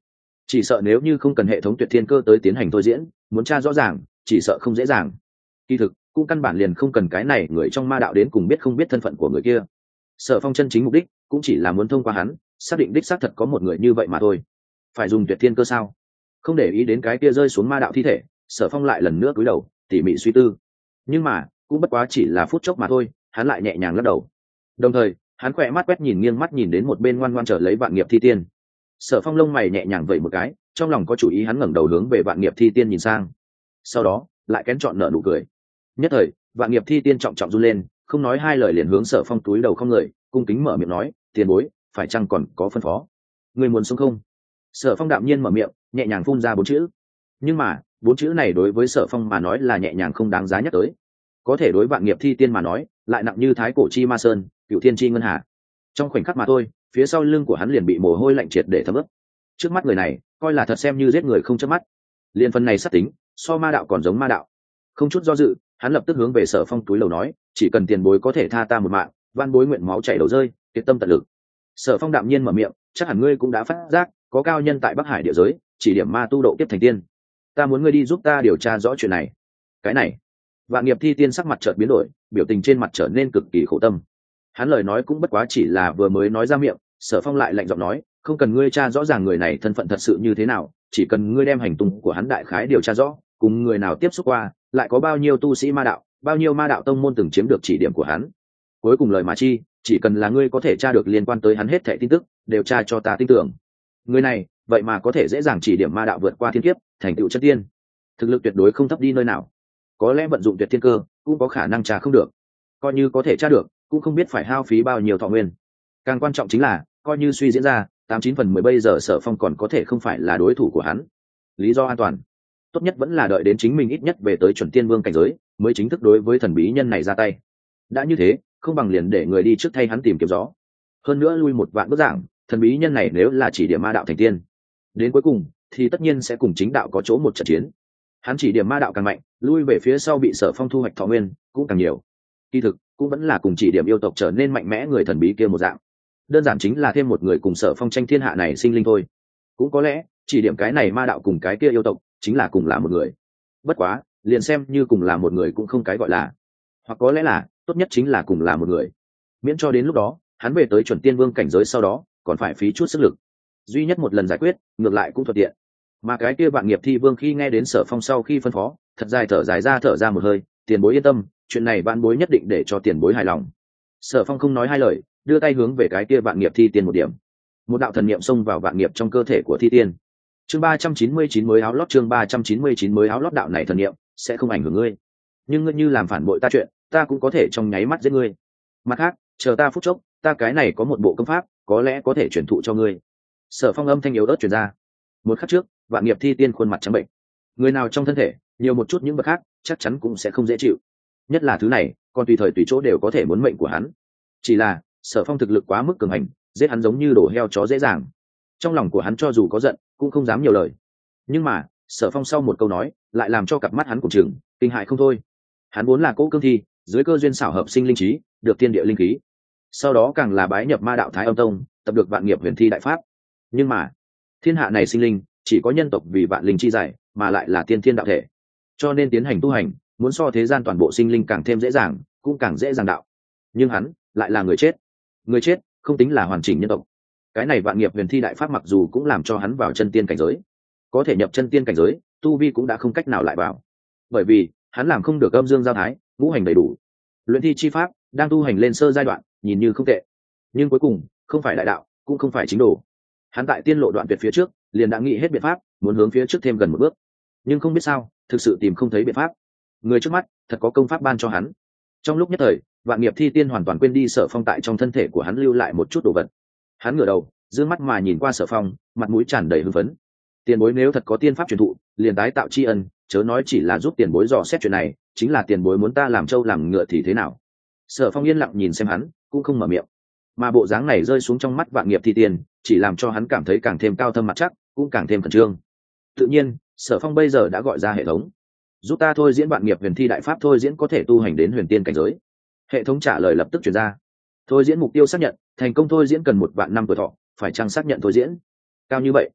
S1: chỉ sợ nếu như không cần hệ thống tuyệt thiên cơ tới tiến hành thôi diễn, muốn tra rõ ràng chỉ sợ không dễ dàng. Kỳ thực cũng căn bản liền không cần cái này người trong ma đạo đến cùng biết không biết thân phận của người kia. Sở Phong chân chính mục đích cũng chỉ là muốn thông qua hắn xác định đích xác thật có một người như vậy mà thôi. Phải dùng tuyệt thiên cơ sao? Không để ý đến cái kia rơi xuống ma đạo thi thể, Sở Phong lại lần nữa cúi đầu tỉ mỉ suy tư. Nhưng mà cũng bất quá chỉ là phút chốc mà thôi, hắn lại nhẹ nhàng lắc đầu. Đồng thời hắn khỏe mắt quét nhìn nghiêng mắt nhìn đến một bên ngoan ngoan chờ lấy Vạn Nghiệp Thi Tiên. Sở Phong lông mày nhẹ nhàng vẩy một cái, trong lòng có chủ ý, hắn ngẩng đầu hướng về Vạn Nghiệp Thi Tiên nhìn sang, sau đó lại kén chọn nở nụ cười. Nhất thời Vạn Nghiệp Thi Tiên trọng trọng run lên, không nói hai lời liền hướng Sở Phong túi đầu không người, cung kính mở miệng nói: tiền bối, phải chăng còn có phân phó? Người muốn sống không? Sở Phong đạm nhiên mở miệng, nhẹ nhàng phun ra 4 chữ. Nhưng mà 4 chữ này đối với Sở Phong mà nói là nhẹ nhàng không đáng giá nhắc tới, có thể đối Vạn Nghiệp Thi Tiên mà nói lại nặng như thái cổ chi ma sơn, cửu thiên chi ngân hà. Trong khoảnh khắc mà thôi, phía sau lưng của hắn liền bị mồ hôi lạnh triệt để thấm ướt. Trước mắt người này coi là thật xem như giết người không chớp mắt, liền phần này sát tính so ma đạo còn giống ma đạo. Không chút do dự, hắn lập tức hướng về Sở Phong túi lầu nói: chỉ cần tiền bối có thể tha ta một mạng, van bối nguyện máu chảy đầu rơi, kiệt tâm tận lực. Sở Phong đạm nhiên mở miệng: chắc hẳn ngươi cũng đã phát giác có cao nhân tại Bắc Hải địa giới chỉ điểm ma tu độ kiếp thành tiên, ta muốn ngươi đi giúp ta điều tra rõ chuyện này. Cái này Vạn Nghiệp Thi Tiên sắc mặt chợt biến đổi, biểu tình trên mặt trở nên cực kỳ khổ tâm. Hắn lời nói cũng bất quá chỉ là vừa mới nói ra miệng, Sở Phong lại lạnh giọng nói: không cần ngươi tra rõ ràng người này thân phận thật sự như thế nào, chỉ cần ngươi đem hành tung của hắn đại khái điều tra rõ, cùng người nào tiếp xúc qua, lại có bao nhiêu tu sĩ ma đạo, bao nhiêu ma đạo tông môn từng chiếm được chỉ điểm của hắn. Cuối cùng lời mà chi, chỉ cần là ngươi có thể tra được liên quan tới hắn hết thảy tin tức, đều tra cho ta tin tưởng. Người này vậy mà có thể dễ dàng chỉ điểm ma đạo vượt qua thiên kiếp, thành tựu chân tiên, thực lực tuyệt đối không thấp đi nơi nào. Có lẽ vận dụng tuyệt thiên cơ cũng có khả năng tra không được, coi như có thể tra được cũng không biết phải hao phí bao nhiêu thọ nguyên. Càng quan trọng chính là coi như suy diễn ra 89/10 bây giờ Sở Phong còn có thể không phải là đối thủ của hắn. Lý do an toàn tốt nhất vẫn là đợi đến chính mình ít nhất về tới chuẩn tiên vương cảnh giới mới chính thức đối với thần bí nhân này ra tay. Đã như thế, không bằng liền để người đi trước thay hắn tìm kiếm gió. Hơn nữa lui một vạn bước giảng, thần bí nhân này nếu là chỉ điểm ma đạo thành tiên, đến cuối cùng thì tất nhiên sẽ cùng chính đạo có chỗ một trận chiến. Hắn chỉ điểm ma đạo càng mạnh, lui về phía sau bị Sở Phong thu hoạch thọ nguyên cũng càng nhiều. Kỳ thực cũng vẫn là cùng chỉ điểm yêu tộc trở nên mạnh mẽ người thần bí kia một dạng, đơn giản chính là thêm một người cùng Sở Phong tranh thiên hạ này sinh linh thôi. Cũng có lẽ chỉ điểm cái này ma đạo cùng cái kia yêu tộc chính là cùng là một người. Bất quá liền xem như cùng là một người cũng không cái gọi là, hoặc có lẽ là tốt nhất chính là cùng là một người, miễn cho đến lúc đó hắn về tới chuẩn tiên vương cảnh giới sau đó còn phải phí chút sức lực, duy nhất một lần giải quyết ngược lại cũng thuận tiện. Mà cái kia Vạn Nghiệp Thi Vương khi nghe đến Sở Phong sau khi phân phó, thật dài thở dài ra thở ra một hơi: tiền bối yên tâm, chuyện này vạn bối nhất định để cho tiền bối hài lòng. Sở Phong không nói hai lời, đưa tay hướng về cái kia Vạn Nghiệp Thi Tiên một điểm. Một đạo thần niệm xông vào vạn nghiệp trong cơ thể của Thi Tiên. Chương 399 mới áo lót, chương 399 mới áo lót. Đạo này thần niệm sẽ không ảnh hưởng ngươi, nhưng ngươi như làm phản bội ta chuyện, ta cũng có thể trong nháy mắt giết ngươi. Mặt khác, chờ ta phút chốc, ta cái này có một bộ công pháp, có lẽ có thể truyền thụ cho ngươi. Sở Phong âm thanh yếu ớt truyền ra. Một khắc trước, Vạn Nghiệp Thi Tiên khuôn mặt trắng bệnh, người nào trong thân thể nhiều một chút những vật khác chắc chắn cũng sẽ không dễ chịu, nhất là thứ này còn tùy thời tùy chỗ đều có thể muốn mệnh của hắn. Chỉ là Sở Phong thực lực quá mức cường hành, giết hắn giống như đổ heo chó dễ dàng. Trong lòng của hắn cho dù có giận cũng không dám nhiều lời, nhưng mà Sở Phong sau một câu nói lại làm cho cặp mắt hắn cùng chừng kinh hại không thôi. Hắn vốn là cỗ cương thi, dưới cơ duyên xảo hợp sinh linh trí, được thiên địa linh khí, sau đó càng là bái nhập ma đạo Thái Âm Tông, tập được Vạn Nghiệp Huyền Thi đại pháp. Nhưng mà thiên hạ này sinh linh chỉ có nhân tộc vì vạn linh chi giải, mà lại là tiên thiên đạo thể, cho nên tiến hành tu hành muốn so thế gian toàn bộ sinh linh càng thêm dễ dàng, cũng càng dễ dàng đạo. Nhưng hắn lại là người chết, người chết không tính là hoàn chỉnh nhân tộc. Cái này Vạn Nghiệp Huyền Thi đại pháp mặc dù cũng làm cho hắn vào chân tiên cảnh giới, có thể nhập chân tiên cảnh giới tu vi cũng đã không cách nào lại vào, bởi vì hắn làm không được âm dương giao thái, ngũ hành đầy đủ. Luyện thi chi pháp đang tu hành lên sơ giai đoạn nhìn như không tệ, nhưng cuối cùng không phải đại đạo, cũng không phải chính đồ. Hắn tại tiên lộ đoạn tuyệt phía trước liền đã nghĩ hết biện pháp muốn hướng phía trước thêm gần một bước, nhưng không biết sao thực sự tìm không thấy biện pháp. Người trước mắt thật có công pháp ban cho hắn. Trong lúc nhất thời, Vạn Nghiệp Thi Tiên hoàn toàn quên đi Sở Phong tại trong thân thể của hắn lưu lại một chút đồ vật. Hắn ngửa đầu dương mắt mà nhìn qua Sở Phong, mặt mũi tràn đầy hưng phấn. Tiền bối nếu thật có tiên pháp truyền thụ, liền tái tạo tri ân, chớ nói chỉ là giúp tiền bối dò xét chuyện này, chính là tiền bối muốn ta làm trâu làm ngựa thì thế nào? Sở Phong yên lặng nhìn xem hắn, cũng không mở miệng. Mà bộ dáng này rơi xuống trong mắt Vạn Nghiệp Thi Tiên, chỉ làm cho hắn cảm thấy càng thêm cao thâm mặt chắc, cũng càng thêm khẩn trương. Tự nhiên Sở Phong bây giờ đã gọi ra hệ thống, giúp ta thôi diễn Vạn Nghiệp Huyền Thi đại pháp, thôi diễn có thể tu hành đến huyền tiên cảnh giới. Hệ thống trả lời lập tức truyền ra: thôi diễn mục tiêu xác nhận, thành công thôi diễn cần 1 vạn năm tuổi thọ, phải chăng xác nhận thôi diễn? Cao như vậy?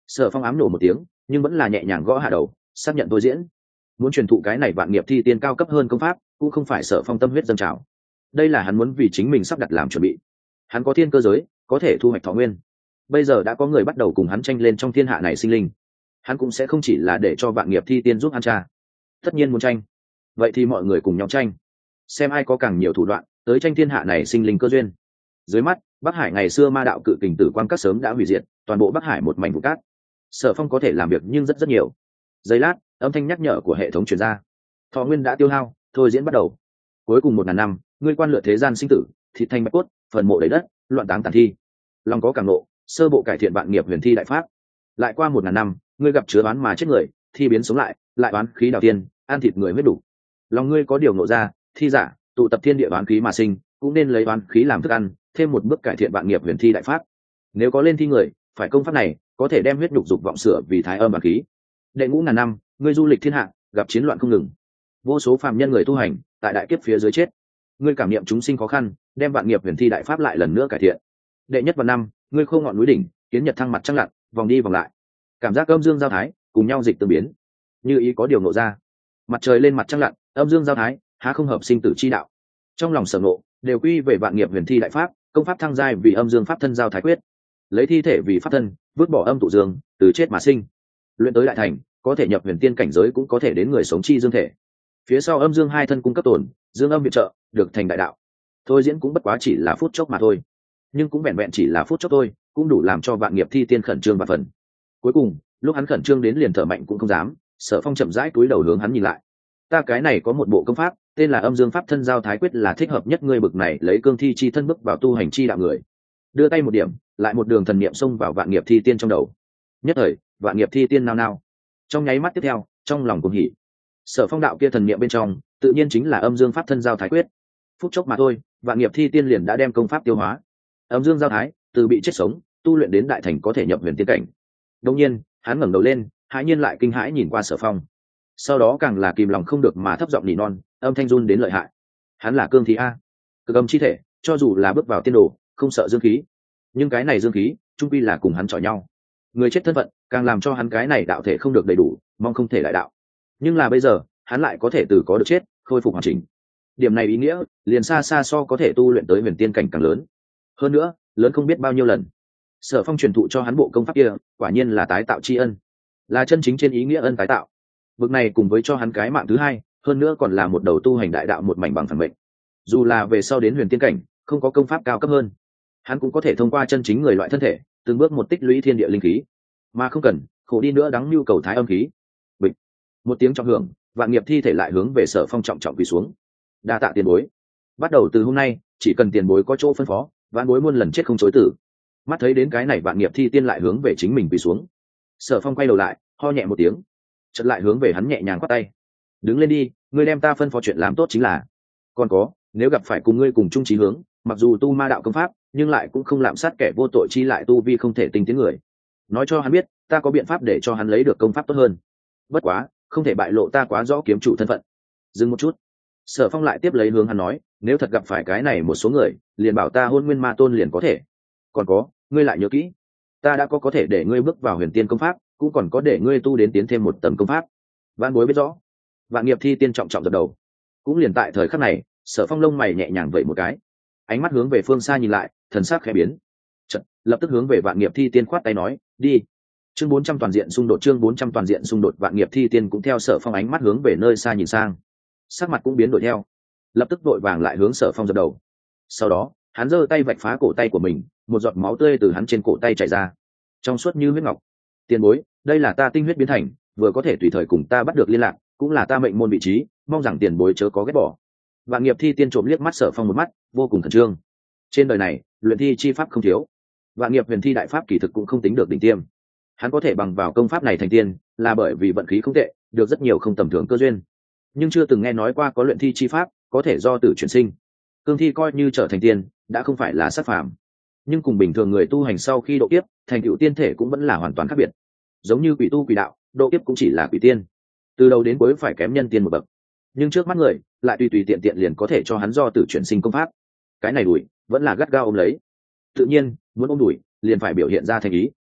S1: Sở Phong ám nổ một tiếng, nhưng vẫn là nhẹ nhàng gõ hạ đầu, xác nhận tôi diễn. Muốn truyền thụ cái này vạn nghiệp thi tiên cao cấp hơn công pháp, cũng không phải Sở Phong tâm huyết dâng trào. Đây là hắn muốn vì chính mình sắp đặt làm chuẩn bị. Hắn có thiên cơ giới, có thể thu hoạch thọ nguyên. Bây giờ đã có người bắt đầu cùng hắn tranh lên trong thiên hạ này sinh linh, hắn cũng sẽ không chỉ là để cho vạn nghiệp thi tiên giúp hắn tra. Tất nhiên muốn tranh, vậy thì mọi người cùng nhau tranh, xem ai có càng nhiều thủ đoạn tới tranh thiên hạ này sinh linh cơ duyên. Dưới mắt Bắc Hải ngày xưa ma đạo cự kình tử quan các sớm đã hủy diệt, toàn bộ Bắc Hải một mảnh vụ cát. Sở Phong có thể làm việc nhưng rất nhiều. Giây lát, âm thanh nhắc nhở của hệ thống truyền ra. Thọ nguyên đã tiêu hao, thôi diễn bắt đầu. Cuối cùng 1000 năm, ngươi quan lựa thế gian sinh tử, thịt thanh bạch cốt, phần mộ đầy đất, loạn táng tàn thi. Lòng có cảm nộ, sơ bộ cải thiện vạn nghiệp huyền thi đại pháp. Lại qua 1000 năm, ngươi gặp chứa oán mà chết người, thi biến sống lại, lại oán khí đào tiên, ăn thịt người huyết đủ. Lòng ngươi có điều ngộ ra, thi giả, tụ tập thiên địa oán khí mà sinh, cũng nên lấy oán khí làm thức ăn, thêm một bước cải thiện vạn nghiệp huyền thi đại pháp. Nếu có lên thi người, phải công pháp này, có thể đem huyết nhục dục vọng sửa vì thái âm và khí. Đệ ngũ ngàn năm, ngươi du lịch thiên hạ, gặp chiến loạn không ngừng, vô số phàm nhân người tu hành tại đại kiếp phía dưới chết. Ngươi cảm nghiệm chúng sinh khó khăn, đem vạn nghiệp huyền thi đại pháp lại lần nữa cải thiện. Đệ nhất vạn năm, ngươi khô ngọn núi đỉnh, kiến nhật thăng mặt trăng lặn, vòng đi vòng lại, cảm giác âm dương giao thái cùng nhau dịch tương biến, như ý có điều nộ ra. Mặt trời lên mặt trăng lặn, âm dương giao thái, há không hợp sinh tử chi đạo. Trong lòng sở nộ đều quy về vạn nghiệp huyền thi đại pháp, công pháp thăng giai vì âm dương pháp thân giao thái quyết, lấy thi thể vì pháp thân, vứt bỏ âm tụ dương, từ chết mà sinh. Luyện tới đại thành, có thể nhập huyền tiên cảnh giới, cũng có thể đến người sống chi dương thể. Phía sau âm dương hai thân cung cấp tổn, dương âm viện trợ, được thành đại đạo. Thôi diễn cũng bất quá chỉ là phút chốc mà thôi, nhưng cũng vẹn vẹn chỉ là phút chốc thôi, cũng đủ làm cho vạn nghiệp thi tiên khẩn trương và phần. Cuối cùng, lúc hắn khẩn trương đến liền thở mạnh cũng không dám, Sở Phong chậm rãi cúi đầu hướng hắn nhìn lại. Ta cái này có một bộ công pháp, tên là âm dương pháp thân giao thái quyết, là thích hợp nhất ngươi bực này lấy cương thi chi thân bước vào tu hành chi đạo người. Đưa tay một điểm, lại một đường thần niệm xông vào vạn nghiệp thi tiên trong đầu. Nhất thời, vạn nghiệp thi tiên nao nao. Trong nháy mắt tiếp theo, trong lòng cuồng hỉ. Sở Phong đạo kia thần niệm bên trong, tự nhiên chính là âm dương pháp thân giao thái quyết. Phút chốc mà thôi, vạn nghiệp thi tiên liền đã đem công pháp tiêu hóa. Âm dương giao thái, từ bị chết sống, tu luyện đến đại thành có thể nhập huyền tiên cảnh. Đương nhiên, hắn ngẩng đầu lên, hãi nhiên lại kinh hãi nhìn qua Sở Phong. Sau đó càng là kìm lòng không được mà thấp giọng nỉ non, âm thanh run đến lợi hại. Hắn là cương thi a, cực âm chi thể, cho dù là bước vào tiên đồ, không sợ dương khí, nhưng cái này dương khí trung quy là cùng hắn chọi nhau. Người chết thân phận càng làm cho hắn cái này đạo thể không được đầy đủ, mong không thể đại đạo. Nhưng là bây giờ hắn lại có thể từ có được chết khôi phục hoàn chỉnh. Điểm này ý nghĩa liền xa xa so có thể tu luyện tới huyền tiên cảnh càng lớn. Hơn nữa, lớn không biết bao nhiêu lần. Sở Phong truyền thụ cho hắn bộ công pháp kia, quả nhiên là tái tạo tri ân, là chân chính trên ý nghĩa ân tái tạo. Vực này cùng với cho hắn cái mạng thứ hai, hơn nữa còn là một đầu tu hành đại đạo một mảnh bằng phản mệnh. Dù là về sau đến huyền tiên cảnh, không có công pháp cao cấp hơn, hắn cũng có thể thông qua chân chính người loại thân thể, từng bước một tích lũy thiên địa linh khí, mà không cần khổ đi nữa đắng nhu cầu thái âm khí. Bịch, một tiếng trọng hưởng, vạn nghiệp thi thể lại hướng về Sở Phong trọng trọng quỳ xuống. Đa tạ tiền bối, bắt đầu từ hôm nay, chỉ cần tiền bối có chỗ phân phó, vạn bối muôn lần chết không chối tử. Mắt thấy đến cái này, vạn nghiệp thi tiên lại hướng về chính mình quỳ xuống. Sở Phong quay đầu lại, ho nhẹ một tiếng, chợt lại hướng về hắn nhẹ nhàng quát tay. Đứng lên đi, ngươi đem ta phân phó chuyện làm tốt chính là. Còn có, nếu gặp phải cùng ngươi cùng chung chí hướng, mặc dù tu ma đạo công pháp, nhưng lại cũng không lạm sát kẻ vô tội, chi lại tu vi không thể tinh tiến người. Nói cho hắn biết, ta có biện pháp để cho hắn lấy được công pháp tốt hơn. Bất quá, không thể bại lộ ta quá rõ kiếm chủ thân phận. Dừng một chút, Sở Phong lại tiếp lấy hướng hắn nói, nếu thật gặp phải cái này một số người, liền bảo ta Hôn Nguyên Ma Tôn liền có thể. Còn có, ngươi lại nhớ kỹ, ta đã có thể để ngươi bước vào huyền tiên công pháp, cũng còn có để ngươi tu đến tiến thêm một tầng công pháp. Vạn bối biết rõ. Vạn nghiệp thi tiên trọng trọng gật đầu. Cũng liền tại thời khắc này, Sở Phong lông mày nhẹ nhàng vẩy một cái, ánh mắt hướng về phương xa nhìn lại, thần sắc khẽ biến. Chợt, lập tức hướng về vạn nghiệp thi tiên khoát tay nói, đi. Chương 400 toàn diện xung đột, chương 400 toàn diện xung đột. Vạn nghiệp thi tiên cũng theo Sở Phong ánh mắt hướng về nơi xa nhìn sang, sắc mặt cũng biến đổi theo, lập tức vội vàng lại hướng Sở Phong dập đầu. Sau đó, hắn giơ tay vạch phá cổ tay của mình, một giọt máu tươi từ hắn trên cổ tay chảy ra, trong suốt như huyết ngọc. Tiền bối, đây là ta tinh huyết biến thành, vừa có thể tùy thời cùng ta bắt được liên lạc, cũng là ta mệnh môn vị trí, mong rằng tiền bối chớ có ghét bỏ. Vạn nghiệp thi tiên trộm liếc mắt Sở Phong một mắt, vô cùng khẩn trương. Trên đời này, luyện thi chi pháp không thiếu, vạn nghiệp huyền thi đại pháp kỳ thực cũng không tính được đỉnh tiêm. Hắn có thể bằng vào công pháp này thành tiên, là bởi vì vận khí không tệ, được rất nhiều không tầm thường cơ duyên. Nhưng chưa từng nghe nói qua có luyện thi chi pháp có thể do tử chuyển sinh. Cương thi coi như trở thành tiên, đã không phải là sát phàm, nhưng cùng bình thường người tu hành sau khi độ kiếp thành tựu tiên thể cũng vẫn là hoàn toàn khác biệt. Giống như quỷ tu quỷ đạo, độ kiếp cũng chỉ là quỷ tiên, từ đầu đến cuối phải kém nhân tiên một bậc. Nhưng trước mắt người lại tùy tùy tiện tiện liền có thể cho hắn do tử chuyển sinh công pháp. Cái này đuổi vẫn là gắt gao ôm lấy. Tự nhiên muốn ôm đuổi liền phải biểu hiện ra thành ý.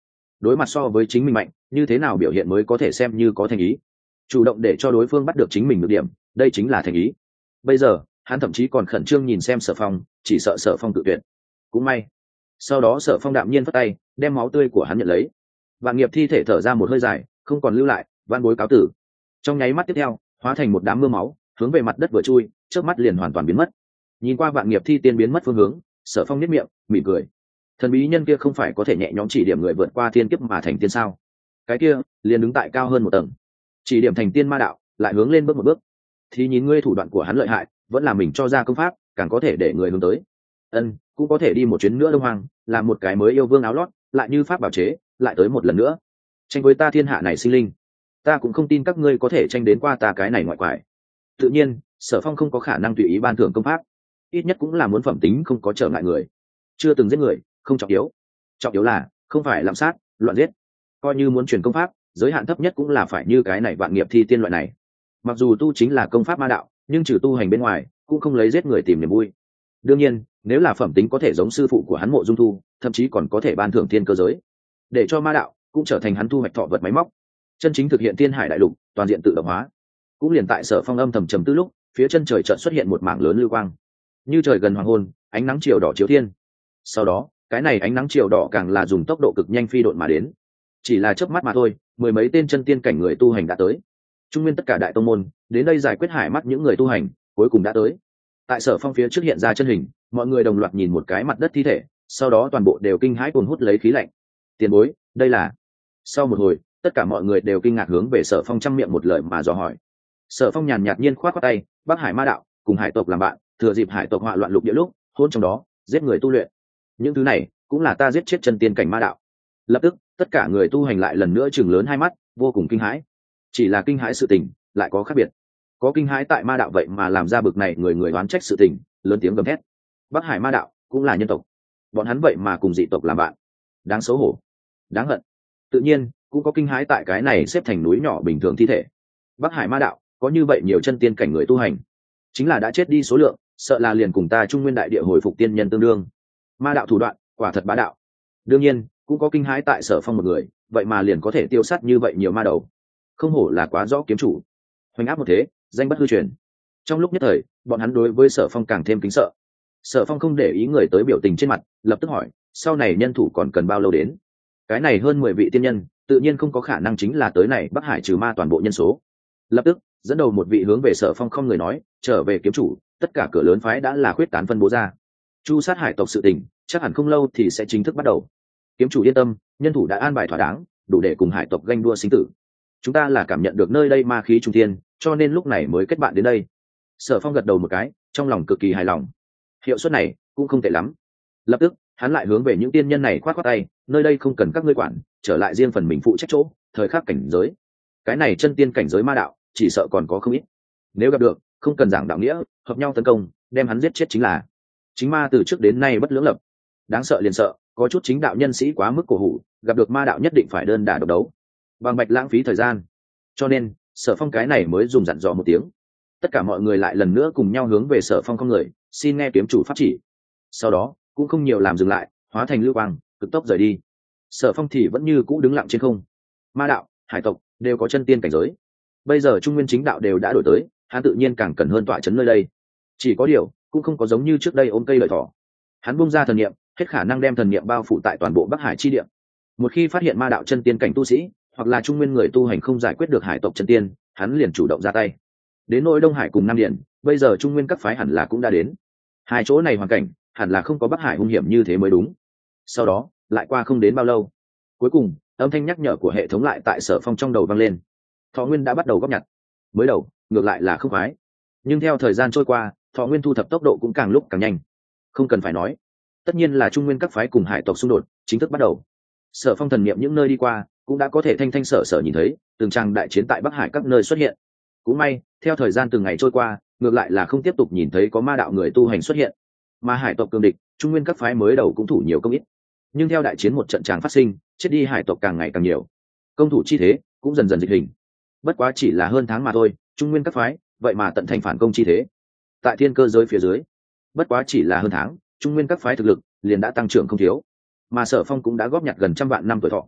S1: đối mặt so với chính mình mạnh, như thế nào biểu hiện mới có thể xem như có thành ý. Chủ động để cho đối phương bắt được chính mình được điểm, đây chính là thành ý. Bây giờ hắn thậm chí còn khẩn trương nhìn xem Sở Phong, chỉ sợ Sở Phong tự tuyệt. Cũng may sau đó Sở Phong đạm nhiên phất tay, đem máu tươi của hắn nhận lấy. Vạn Nghiệp thi thể thở ra một hơi dài, không còn lưu lại, van bối cáo tử. Trong nháy mắt tiếp theo, hóa thành một đám mưa máu, hướng về mặt đất vừa chui, trước mắt liền hoàn toàn biến mất. Nhìn qua Vạn Nghiệp thi tiên biến mất phương hướng, Sở Phong nhếch miệng, mỉm cười. Thần bí nhân kia không phải có thể nhẹ nhõm chỉ điểm người vượt qua thiên kiếp mà thành tiên sao? Cái kia liền đứng tại cao hơn một tầng, chỉ điểm thành tiên ma đạo, lại hướng lên bước một bước. Thì nhìn ngươi thủ đoạn của hắn lợi hại, vẫn là mình cho ra công pháp, càng có thể để người hướng tới. Cũng có thể đi một chuyến nữa Đông Hoàng, làm một cái mới yêu vương áo lót, lại như pháp bảo chế, lại tới một lần nữa. Tranh với ta thiên hạ này sinh linh, ta cũng không tin các ngươi có thể tranh đến qua ta cái này ngoại quải. Tự nhiên, Sở Phong không có khả năng tùy ý ban thưởng công pháp, ít nhất cũng là muốn phẩm tính không có trở ngại người, chưa từng giết người, không trọng yếu. Trọng yếu là không phải lạm sát, loạn giết. Coi như muốn truyền công pháp, giới hạn thấp nhất cũng là phải như cái này Vạn Nghiệp thi tiên loại này. Mặc dù tu chính là công pháp ma đạo, nhưng trừ tu hành bên ngoài, cũng không lấy giết người tìm niềm vui. Đương nhiên, nếu là phẩm tính có thể giống sư phụ của hắn Mộ Dung Thu, thậm chí còn có thể ban thưởng thiên cơ giới, để cho ma đạo cũng trở thành hắn thu hoạch thọ vật máy móc, chân chính thực hiện thiên hải đại lục toàn diện tự động hóa. Cũng liền tại Sở Phong âm thầm trầm tư lúc, phía chân trời chợt xuất hiện một mảng lớn lưu quang, như trời gần hoàng hôn, ánh nắng chiều đỏ chiếu thiên. Sau đó, cái này ánh nắng chiều đỏ càng là dùng tốc độ cực nhanh phi độn mà đến, chỉ là chớp mắt mà thôi, mười mấy tên chân tiên cảnh người tu hành đã tới. Trung nguyên tất cả đại tông môn đến đây giải quyết hải mắt những người tu hành, cuối cùng đã tới. Tại Sở Phong phía trước hiện ra chân hình, mọi người đồng loạt nhìn một cái mặt đất thi thể, sau đó toàn bộ đều kinh hãi cuồn hút lấy khí lạnh. Tiền bối, đây là... Sau một hồi, tất cả mọi người đều kinh ngạc hướng về Sở Phong trăm miệng một lời mà dò hỏi. Sở Phong nhàn nhạt nhiên khoát khoát tay, Bắc Hải ma đạo cùng hải tộc làm bạn, thừa dịp hải tộc họa loạn lục địa lúc hôn trong đó, giết người tu luyện. Những thứ này cũng là ta giết chết chân tiên cảnh ma đạo. Lập tức, tất cả người tu hành lại lần nữa chừng lớn hai mắt, vô cùng kinh hãi. Chỉ là kinh hãi sự tình lại có khác biệt. Có kinh hãi tại ma đạo vậy mà làm ra bực này người người oán trách sự tình, lớn tiếng gầm thét. Bắc Hải ma đạo cũng là nhân tộc, bọn hắn vậy mà cùng dị tộc làm bạn, đáng xấu hổ, đáng hận. Tự nhiên cũng có kinh hãi tại cái này xếp thành núi nhỏ bình thường thi thể. Bắc Hải ma đạo có như vậy nhiều chân tiên cảnh người tu hành, chính là đã chết đi số lượng, sợ là liền cùng ta Trung Nguyên đại địa hồi phục tiên nhân tương đương. Ma đạo thủ đoạn quả thật bá đạo. Đương nhiên cũng có kinh hãi tại Sở Phong một người, vậy mà liền có thể tiêu sát như vậy nhiều ma đầu, không hổ là quá rõ kiếm chủ, hoành áp một thế, danh bất hư truyền. Trong lúc nhất thời, bọn hắn đối với Sở Phong càng thêm kính sợ. Sở Phong không để ý người tới biểu tình trên mặt, lập tức hỏi, sau này nhân thủ còn cần bao lâu đến? Cái này hơn 10 vị tiên nhân, tự nhiên không có khả năng chính là tới này Bắc Hải trừ ma toàn bộ nhân số. Lập tức dẫn đầu một vị hướng về Sở Phong không người nói, trở về kiếm chủ, tất cả cửa lớn phái đã là khuyết tán phân bố ra, chu sát hải tộc sự tình chắc hẳn không lâu thì sẽ chính thức bắt đầu. Kiếm chủ yên tâm, nhân thủ đã an bài thỏa đáng, đủ để cùng hải tộc ganh đua sinh tử. Chúng ta là cảm nhận được nơi đây ma khí trung thiên, cho nên lúc này mới kết bạn đến đây. Sở Phong gật đầu một cái, trong lòng cực kỳ hài lòng. Hiệu suất này cũng không tệ lắm. Lập tức hắn lại hướng về những tiên nhân này khoát khoát tay, nơi đây không cần các ngươi quản, trở lại riêng phần mình phụ trách chỗ, thời khắc cảnh giới. Cái này chân tiên cảnh giới ma đạo, chỉ sợ còn có không ít. Nếu gặp được, không cần giảng đạo nghĩa, hợp nhau tấn công, đem hắn giết chết chính là. Chính ma từ trước đến nay bất lưỡng lập, đáng sợ liền sợ có chút chính đạo nhân sĩ quá mức cổ hủ, gặp được ma đạo nhất định phải đơn đả độc đấu, bằng bạch lãng phí thời gian. Cho nên Sở Phong cái này mới dùng dặn dò một tiếng. Tất cả mọi người lại lần nữa cùng nhau hướng về Sở Phong không người, xin nghe kiếm chủ pháp chỉ. Sau đó cũng không nhiều làm dừng lại, hóa thành lưu quang cực tốc rời đi. Sở Phong thì vẫn như cũ đứng lặng trên không. Ma đạo, hải tộc đều có chân tiên cảnh giới, bây giờ Trung Nguyên chính đạo đều đã đổi tới, hắn tự nhiên càng cần hơn tọa chấn nơi đây. Chỉ có điều cũng không có giống như trước đây ôm cây lợi thỏ, hắn bung ra thần niệm, hết khả năng đem thần niệm bao phủ tại toàn bộ Bắc Hải chi địa. Một khi phát hiện ma đạo chân tiên cảnh tu sĩ, hoặc là Trung Nguyên người tu hành không giải quyết được hải tộc chân tiên, hắn liền chủ động ra tay. Đến nỗi Đông Hải cùng Nam Điển, bây giờ Trung Nguyên các phái hẳn là cũng đã đến. Hai chỗ này hoàn cảnh hẳn là không có Bắc Hải hung hiểm như thế mới đúng. Sau đó lại qua không đến bao lâu, cuối cùng âm thanh nhắc nhở của hệ thống lại tại Sở Phong trong đầu vang lên. Thọ Nguyên đã bắt đầu góp nhặt. Mới đầu ngược lại là không khoái, nhưng theo thời gian trôi qua, Thọ Nguyên thu thập tốc độ cũng càng lúc càng nhanh. Không cần phải nói, tất nhiên là Trung Nguyên các phái cùng hải tộc xung đột chính thức bắt đầu. Sở Phong thần niệm những nơi đi qua, cũng đã có thể thanh thanh sở sở nhìn thấy từng trang đại chiến tại Bắc Hải các nơi xuất hiện. Cũng may, theo thời gian từng ngày trôi qua, ngược lại là không tiếp tục nhìn thấy có ma đạo người tu hành xuất hiện. Mà hải tộc cường địch, Trung Nguyên các phái mới đầu cũng thủ nhiều công ít. Nhưng theo đại chiến một trận tràng phát sinh, chết đi hải tộc càng ngày càng nhiều, công thủ chi thế cũng dần dần dịch hình. Bất quá chỉ là hơn tháng mà thôi, Trung Nguyên các phái vậy mà tận thành phản công chi thế. Tại thiên cơ giới phía dưới, bất quá chỉ là hơn tháng, Trung Nguyên các phái thực lực liền đã tăng trưởng không thiếu. Mà Sở Phong cũng đã góp nhặt gần 100 vạn năm tuổi thọ.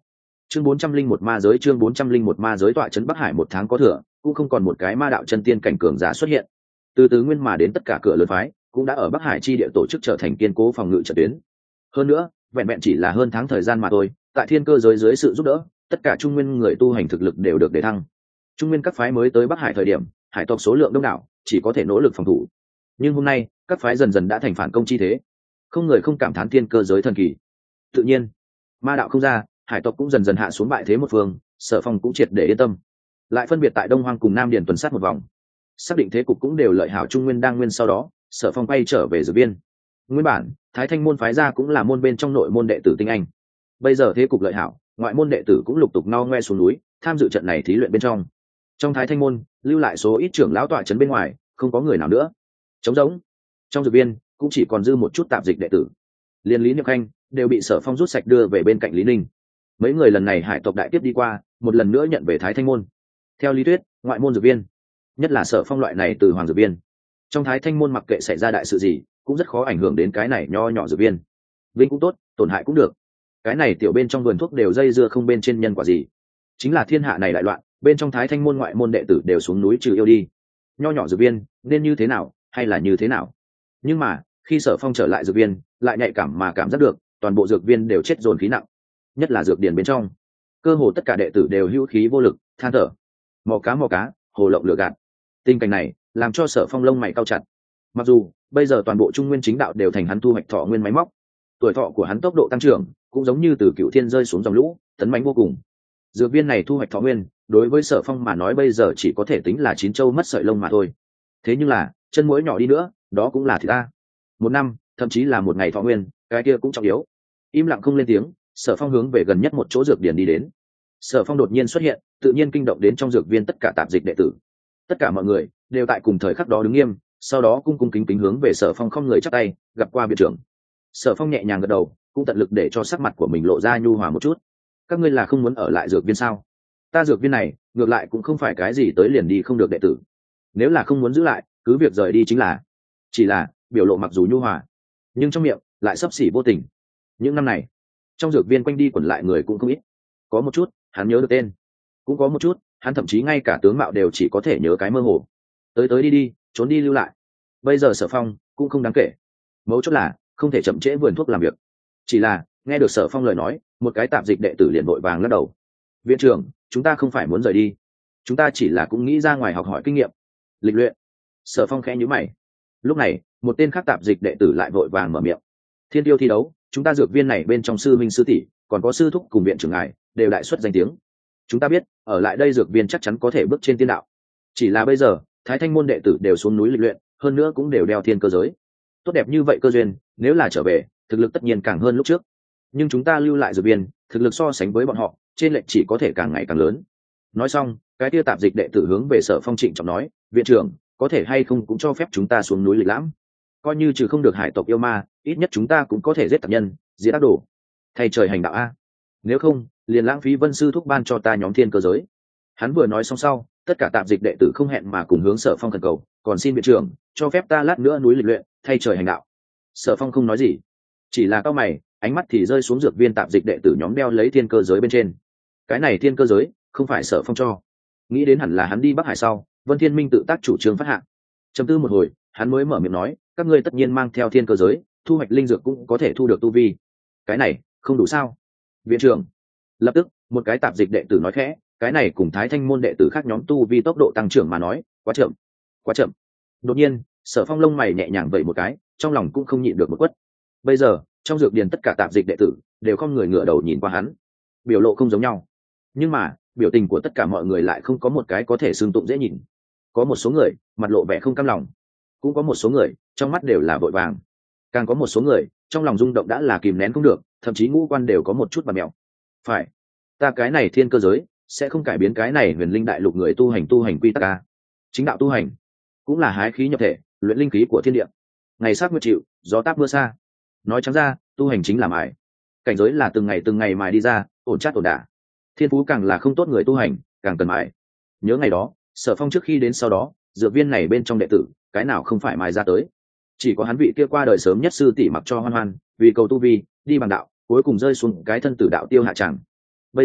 S1: Chương 401 ma giới, chương 401 ma giới tọa trấn Bắc Hải một tháng có thừa, cũng không còn một cái ma đạo chân tiên cảnh cường giả xuất hiện. Từ tứ nguyên mà đến tất cả cửa lớn phái, cũng đã ở Bắc Hải chi địa tổ chức trở thành kiên cố phòng ngự trận tuyến. Hơn nữa, vẹn vẹn chỉ là hơn tháng thời gian mà thôi, tại thiên cơ giới dưới sự giúp đỡ, tất cả trung nguyên người tu hành thực lực đều được đề thăng. Trung nguyên các phái mới tới Bắc Hải thời điểm, hải tộc số lượng đông đảo, chỉ có thể nỗ lực phòng thủ. Nhưng hôm nay, các phái dần dần đã thành phản công chi thế, không người không cảm thán thiên cơ giới thần kỳ. Tự nhiên, ma đạo không ra, hải tộc cũng dần dần hạ xuống bại thế một phương, Sở Phong cũng triệt để yên tâm. Lại phân biệt tại Đông Hoang cùng Nam Điền tuần sát một vòng, xác định thế cục cũng đều lợi hảo trung nguyên đang nguyên. Sau đó, Sở Phong quay trở về Dược Viên. Nguyên bản, Thái Thanh môn phái ra cũng là môn bên trong nội môn đệ tử tinh anh. Bây giờ thế cục lợi hảo, ngoại môn đệ tử cũng lục tục no ngoe xuống núi, tham dự trận này thí luyện bên trong. Trong Thái Thanh môn, lưu lại số ít trưởng lão tọa trấn bên ngoài, không có người nào nữa. Trống rỗng. Trong Dược Viên, cũng chỉ còn dư một chút tạp dịch đệ tử. Liên Lý Niệm Khanh đều bị Sở Phong rút sạch đưa về bên cạnh Lý Ninh. Mấy người lần này hải tộc đại tiếp đi qua, một lần nữa nhận về Thái Thanh môn. Theo lý thuyết, ngoại môn Dược Viên, nhất là Sở Phong loại này từ hoàng Dược Viên, trong Thái Thanh môn mặc kệ xảy ra đại sự gì, cũng rất khó ảnh hưởng đến cái này nho nhỏ Dược Viên. Vinh cũng tốt, tổn hại cũng được. Cái này tiểu bên trong vườn thuốc đều dây dưa không bên trên nhân quả gì. Chính là thiên hạ này đại loạn, bên trong Thái Thanh môn ngoại môn đệ tử đều xuống núi trừ yêu đi. Nho nhỏ Dược Viên nên như thế nào, hay là như thế nào? Nhưng mà khi Sở Phong trở lại Dược Viên, lại nhạy cảm mà cảm giác được toàn bộ Dược Viên đều chết dồn khí nặng, nhất là dược điển bên trong, cơ hồ tất cả đệ tử đều hữu khí vô lực, than thở. Mò cá, hồ lộng lửa gạt. Tình cảnh này làm cho Sở Phong lông mày cau chặt. Mặc dù bây giờ toàn bộ trung nguyên chính đạo đều thành hắn thu hoạch thọ nguyên máy móc, tuổi thọ của hắn tốc độ tăng trưởng cũng giống như từ cựu thiên rơi xuống dòng lũ, tấn mãnh vô cùng. Dược viên này thu hoạch thọ nguyên, đối với Sở Phong mà nói bây giờ chỉ có thể tính là chín châu mất sợi lông mà thôi. Thế nhưng là chân mũi nhỏ đi nữa, đó cũng là thịt ta. Một năm, thậm chí là một ngày thọ nguyên, cái kia cũng trọng yếu. Im lặng không lên tiếng, Sở Phong hướng về gần nhất một chỗ dược điển đi đến. Sở Phong đột nhiên xuất hiện, tự nhiên kinh động đến trong dược viên tất cả tạp dịch đệ tử. Tất cả mọi người đều tại cùng thời khắc đó đứng nghiêm, sau đó cung cung kính kính hướng về Sở Phong không người chắp tay, gặp qua viện trưởng. Sở Phong nhẹ nhàng gật đầu, cũng tận lực để cho sắc mặt của mình lộ ra nhu hòa một chút. Các ngươi là không muốn ở lại dược viên sao? Ta dược viên này, ngược lại cũng không phải cái gì tới liền đi không được đệ tử. Nếu là không muốn giữ lại, cứ việc rời đi chính là. Chỉ là biểu lộ mặc dù nhu hòa, nhưng trong miệng lại xấp xỉ vô tình. Những năm này, trong dược viên quanh đi quẩn lại người cũng không ít. Có một chút hắn nhớ được tên, cũng có một chút hắn thậm chí ngay cả tướng mạo đều chỉ có thể nhớ cái mơ hồ. Tới tới đi đi, trốn đi lưu lại. Bây giờ Sở Phong cũng không đáng kể, mấu chốt là không thể chậm trễ vườn thuốc làm việc. Chỉ là nghe được Sở Phong lời nói, một cái tạp dịch đệ tử liền vội vàng lắc đầu. Viện trưởng, chúng ta không phải muốn rời đi, chúng ta chỉ là cũng nghĩ ra ngoài học hỏi kinh nghiệm, lịch luyện. Sở Phong khẽ nhíu mày. Lúc này một tên khác tạp dịch đệ tử lại vội vàng mở miệng. Thiên tiêu thi đấu, chúng ta dược viên này bên trong sư minh sư tỷ, còn có sư thúc cùng viện trưởng ngài đều đại xuất danh tiếng. Chúng ta biết ở lại đây dược viên chắc chắn có thể bước trên tiên đạo. Chỉ là bây giờ Thái Thanh môn đệ tử đều xuống núi lịch luyện, hơn nữa cũng đều đeo thiên cơ giới. Tốt đẹp như vậy cơ duyên, nếu là trở về, thực lực tất nhiên càng hơn lúc trước. Nhưng chúng ta lưu lại dược viên, thực lực so sánh với bọn họ, trên lệch chỉ có thể càng ngày càng lớn. Nói xong, cái tia tạp dịch đệ tử hướng về Sở Phong trịnh trọng nói, viện trưởng, có thể hay không cũng cho phép chúng ta xuống núi lịch lãm. Coi như trừ không được hải tộc yêu ma, ít nhất chúng ta cũng có thể giết tạp nhân, diệt ác đồ, thay trời hành đạo a. Nếu không, liền lãng phí Vân sư thúc ban cho ta nhóm thiên cơ giới. Hắn vừa nói xong sau, tất cả tạp dịch đệ tử không hẹn mà cùng hướng Sở Phong khẩn cầu, còn xin viện trưởng cho phép ta lát nữa núi lịch luyện, thay trời hành đạo. Sở Phong không nói gì, chỉ là cao mày, ánh mắt thì rơi xuống dược viên tạp dịch đệ tử nhóm đeo lấy thiên cơ giới bên trên. Cái này thiên cơ giới không phải Sở Phong cho, nghĩ đến hẳn là hắn đi Bắc Hải sau, Vân Thiên Minh tự tác chủ trương phát hạng. Trầm tư một hồi, hắn mới mở miệng nói, các ngươi tất nhiên mang theo thiên cơ giới, thu hoạch linh dược cũng có thể thu được tu vi. Cái này không đủ sao? Viện trưởng. Lập tức một cái tạp dịch đệ tử nói khẽ, cái này cùng Thái Thanh môn đệ tử khác nhóm tu vi tốc độ tăng trưởng mà nói, quá chậm, quá chậm. Đột nhiên Sở Phong lông mày nhẹ nhàng vẩy một cái, trong lòng cũng không nhịn được một quất. Bây giờ trong dược điền tất cả tạp dịch đệ tử đều không người ngửa đầu nhìn qua hắn, biểu lộ không giống nhau, nhưng mà biểu tình của tất cả mọi người lại không có một cái có thể xương tụng dễ nhìn. Có một số người mặt lộ vẻ không cam lòng, cũng có một số người trong mắt đều là vội vàng, càng có một số người trong lòng rung động đã là kìm nén không được, thậm chí ngũ quan đều có một chút bạt mèo. Phải, ta cái này thiên cơ giới sẽ không cải biến cái này huyền linh đại lục người tu hành quy tắc a. Chính đạo tu hành cũng là hái khí nhập thể, luyện linh khí của thiên địa. Ngày sát nguyệt chịu, gió táp mưa xa. Nói trắng ra, tu hành chính là mài. Cảnh giới là từng ngày mài đi ra, ổn chát ổn đả. Thiên phú càng là không tốt người tu hành, càng cần mài. Nhớ ngày đó, Sở Phong trước khi đến sau đó, dược viên này bên trong đệ tử, cái nào không phải mài ra tới. Chỉ có hắn vị kia qua đời sớm nhất sư tỷ mặc cho Hoan Hoan, vì cầu tu vi, đi bằng đạo, cuối cùng rơi xuống cái thân tử đạo tiêu hạ tràng. Bây giờ,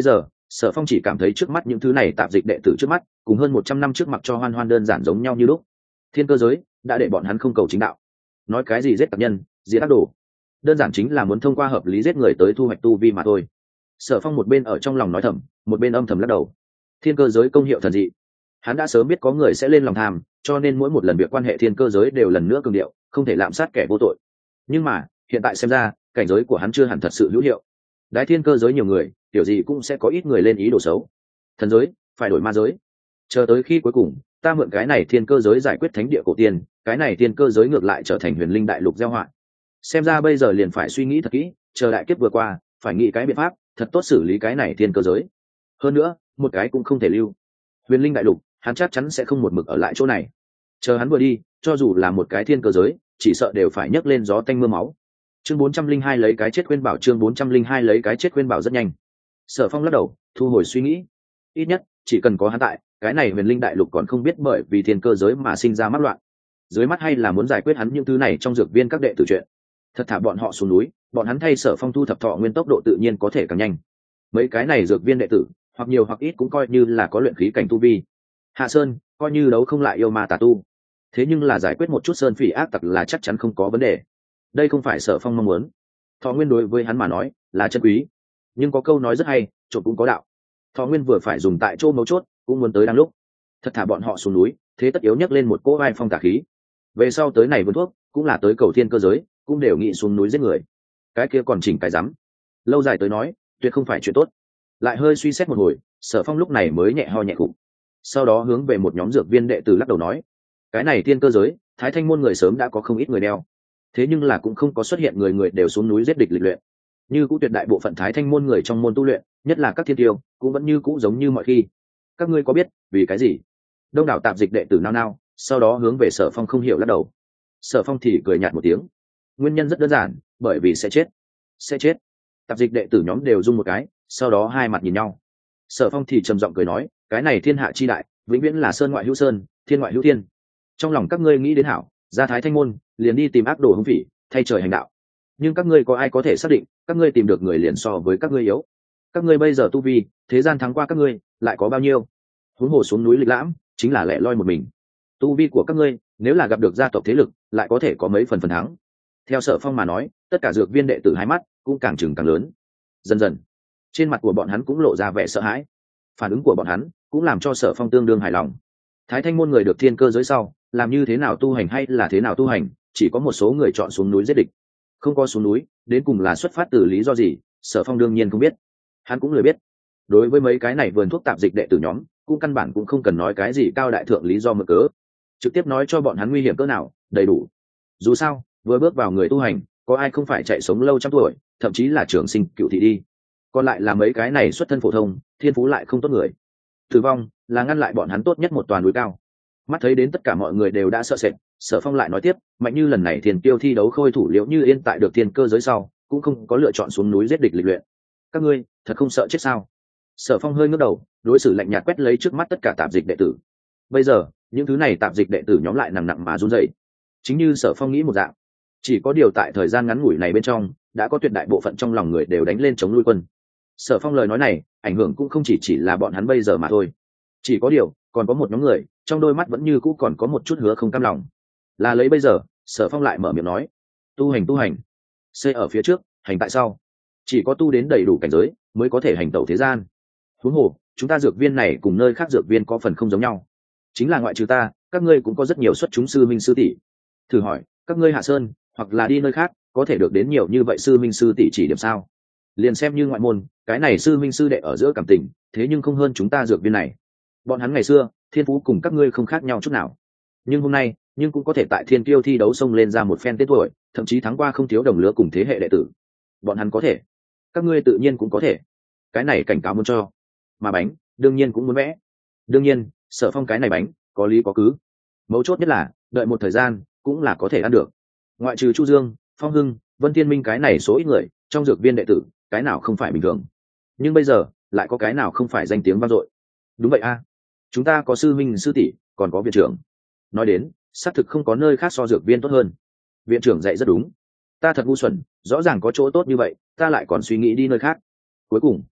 S1: Sở Phong chỉ cảm thấy trước mắt những thứ này tạp dịch đệ tử trước mắt cùng hơn 100 năm trước mặc cho hoan hoan đơn giản giống nhau như lúc. Thiên cơ giới đã để bọn hắn không cầu chính đạo, nói cái gì giết tặc nhân, diệt ác đồ, đơn giản chính là muốn thông qua hợp lý giết người tới thu hoạch tu vi mà thôi. Sở Phong một bên ở trong lòng nói thầm, một bên âm thầm lắc đầu. Thiên cơ giới công hiệu thần dị, hắn đã sớm biết có người sẽ lên lòng tham, cho nên mỗi một lần việc quan hệ thiên cơ giới đều lần nữa cường điệu, không thể lạm sát kẻ vô tội. Nhưng mà hiện tại xem ra, cảnh giới của hắn chưa hẳn thật sự hữu hiệu. Đại thiên cơ giới nhiều người, kiểu gì cũng sẽ có ít người lên ý đồ xấu. Thần giới phải đổi ma giới, chờ tới khi cuối cùng ta mượn cái này thiên cơ giới giải quyết thánh địa cổ tiên, cái này thiên cơ giới ngược lại trở thành huyền linh đại lục gieo họa. Xem ra bây giờ liền phải suy nghĩ thật kỹ, chờ đại kiếp vừa qua, phải nghĩ cái biện pháp thật tốt xử lý cái này thiên cơ giới. Hơn nữa, một cái cũng không thể lưu. Huyền linh đại lục, hắn chắc chắn sẽ không một mực ở lại chỗ này. Chờ hắn vừa đi, cho dù là một cái thiên cơ giới, chỉ sợ đều phải nhấc lên gió tanh mưa máu. Chương 402 lấy cái chết khuyên bảo, chương 402 lấy cái chết khuyên bảo rất nhanh. Sở Phong lắc đầu, thu hồi suy nghĩ. Ít nhất, chỉ cần có hắn tại, cái này huyền linh đại lục còn không biết bởi vì thiên cơ giới mà sinh ra mắc loạn. Dưới mắt hay là muốn giải quyết hắn những thứ này trong dược viên các đệ tử chuyện. Thật thả bọn họ xuống núi, bọn hắn thay Sở Phong thu thập thọ nguyên tốc độ tự nhiên có thể càng nhanh. Mấy cái này dược viên đệ tử, hoặc nhiều hoặc ít cũng coi như là có luyện khí cảnh tu vi. Hạ Sơn coi như đấu không lại yêu ma tà tu, thế nhưng là giải quyết một chút sơn phỉ ác tặc là chắc chắn không có vấn đề. Đây không phải Sở Phong mong muốn. Thọ nguyên đối với hắn mà nói là chân quý, nhưng có câu nói rất hay, trộm cũng có đạo. Thọ nguyên vừa phải dùng tại chỗ mấu chốt, cũng muốn tới đang lúc. Thật thả bọn họ xuống núi, thế tất yếu nhấc lên một cỗ vai phong tà khí. Về sau tới này vườn thuốc, cũng là tới cầu thiên cơ giới, cũng đều nghĩ xuống núi giết người. Cái kia còn chỉnh cái rắm. Lâu dài tới nói, tuyệt không phải chuyện tốt. Lại hơi suy xét một hồi, Sở Phong lúc này mới nhẹ ho nhẹ khủng. Sau đó hướng về một nhóm dược viên đệ tử lắc đầu nói: cái này thiên cơ giới, Thái Thanh môn người sớm đã có không ít người đeo, thế nhưng là cũng không có xuất hiện người người đều xuống núi giết địch lịch luyện. Như cũ tuyệt đại bộ phận Thái Thanh môn người trong môn tu luyện, nhất là các thiên tiêu, cũng vẫn như cũ giống như mọi khi. Các ngươi có biết vì cái gì? Đông đảo tạp dịch đệ tử nao nao, sau đó hướng về Sở Phong không hiểu lắc đầu. Sở Phong thì cười nhạt một tiếng. Nguyên nhân rất đơn giản, bởi vì sẽ chết. Sẽ chết. Tạp dịch đệ tử nhóm đều rung một cái, sau đó hai mặt nhìn nhau. Sở Phong thì trầm giọng cười nói: cái này thiên hạ chi đại, vĩnh viễn là sơn ngoại hữu sơn, thiên ngoại hữu thiên. Trong lòng các ngươi nghĩ đến hảo, ra Thái Thanh môn, liền đi tìm ác đồ hung phỉ, thay trời hành đạo. Nhưng các ngươi có ai có thể xác định, các ngươi tìm được người liền so với các ngươi yếu? Các ngươi bây giờ tu vi, thế gian thắng qua các ngươi, lại có bao nhiêu? Huống hồ xuống núi lịch lãm, chính là lẻ loi một mình. Tu vi của các ngươi, nếu là gặp được gia tộc thế lực, lại có thể có mấy phần thắng. Theo Sở Phong mà nói, tất cả dược viên đệ tử hai mắt cũng càng trừng càng lớn. Dần dần, trên mặt của bọn hắn cũng lộ ra vẻ sợ hãi. Phản ứng của bọn hắn cũng làm cho Sở Phong tương đương hài lòng. Thái Thanh môn người được thiên cơ giới sau, làm như thế nào tu hành hay là thế nào tu hành, chỉ có một số người chọn xuống núi giết địch. Không có xuống núi, đến cùng là xuất phát từ lý do gì, Sở Phong đương nhiên không biết. Hắn cũng lười biết. Đối với mấy cái này vườn thuốc tạp dịch đệ tử nhóm, cũng căn bản cũng không cần nói cái gì cao đại thượng lý do mượn cớ, trực tiếp nói cho bọn hắn nguy hiểm cỡ nào, đầy đủ. Dù sao, vừa bước vào người tu hành, có ai không phải chạy sống lâu trăm tuổi, thậm chí là trường sinh cựu thị đi. Còn lại là mấy cái này xuất thân phổ thông, thiên phú lại không tốt người. Tử vong là ngăn lại bọn hắn tốt nhất một toàn núi cao. Mắt thấy đến tất cả mọi người đều đã sợ sệt, Sở Phong lại nói tiếp: mạnh như lần này Thiên Kiêu thi đấu khôi thủ Liễu Như Yên tại được thiên cơ giới sau, cũng không có lựa chọn xuống núi giết địch lịch luyện. Các ngươi thật không sợ chết sao? Sở Phong hơi ngước đầu, đối xử lạnh nhạt quét lấy trước mắt tất cả tạp dịch đệ tử. Bây giờ, những thứ này tạp dịch đệ tử nhóm lại nặng nặng mà run rẩy. Chính như Sở Phong nghĩ một dạng, chỉ có điều tại thời gian ngắn ngủi này bên trong, đã có tuyệt đại bộ phận trong lòng người đều đánh lên chống lui quân. Sở Phong lời nói này, ảnh hưởng cũng không chỉ là bọn hắn bây giờ mà thôi. Chỉ có điều, còn có một nhóm người, trong đôi mắt vẫn như cũ còn có một chút hứa không cam lòng. Là lấy bây giờ, Sở Phong lại mở miệng nói: tu hành, xây ở phía trước, hành tại sau. Chỉ có tu đến đầy đủ cảnh giới, mới có thể hành tẩu thế gian. Huống hồ, chúng ta dược viên này cùng nơi khác dược viên có phần không giống nhau. Chính là ngoại trừ ta, các ngươi cũng có rất nhiều xuất chúng sư minh sư tỷ. Thử hỏi, các ngươi hạ sơn, hoặc là đi nơi khác, có thể được đến nhiều như vậy sư minh sư tỷ chỉ điểm sao? Liền xem như ngoại môn, cái này sư minh sư đệ ở giữa cảm tình, thế nhưng không hơn chúng ta dược viên này. Bọn hắn ngày xưa, thiên phú cùng các ngươi không khác nhau chút nào, nhưng hôm nay, nhưng cũng có thể tại thiên kiêu thi đấu xông lên ra một phen tên tuổi, thậm chí thắng qua không thiếu đồng lứa cùng thế hệ đệ tử. Bọn hắn có thể, các ngươi tự nhiên cũng có thể. Cái này cảnh cáo muốn cho, mà bánh đương nhiên cũng muốn vẽ. Đương nhiên, Sở Phong cái này bánh có lý có cứ. Mấu chốt nhất là đợi một thời gian cũng là có thể ăn được. Ngoại trừ Chu Dương, Phong Hưng, Vân Thiên Minh cái này số ít người trong dược viên đệ tử, cái nào không phải bình thường. Nhưng bây giờ lại có cái nào không phải danh tiếng vang dội. Đúng vậy a, chúng ta có sư minh sư tỷ, còn có viện trưởng. Nói đến, xác thực không có nơi khác so dược viên tốt hơn. Viện trưởng dạy rất đúng. Ta thật ngu xuẩn, rõ ràng có chỗ tốt như vậy, ta lại còn suy nghĩ đi nơi khác. Cuối cùng,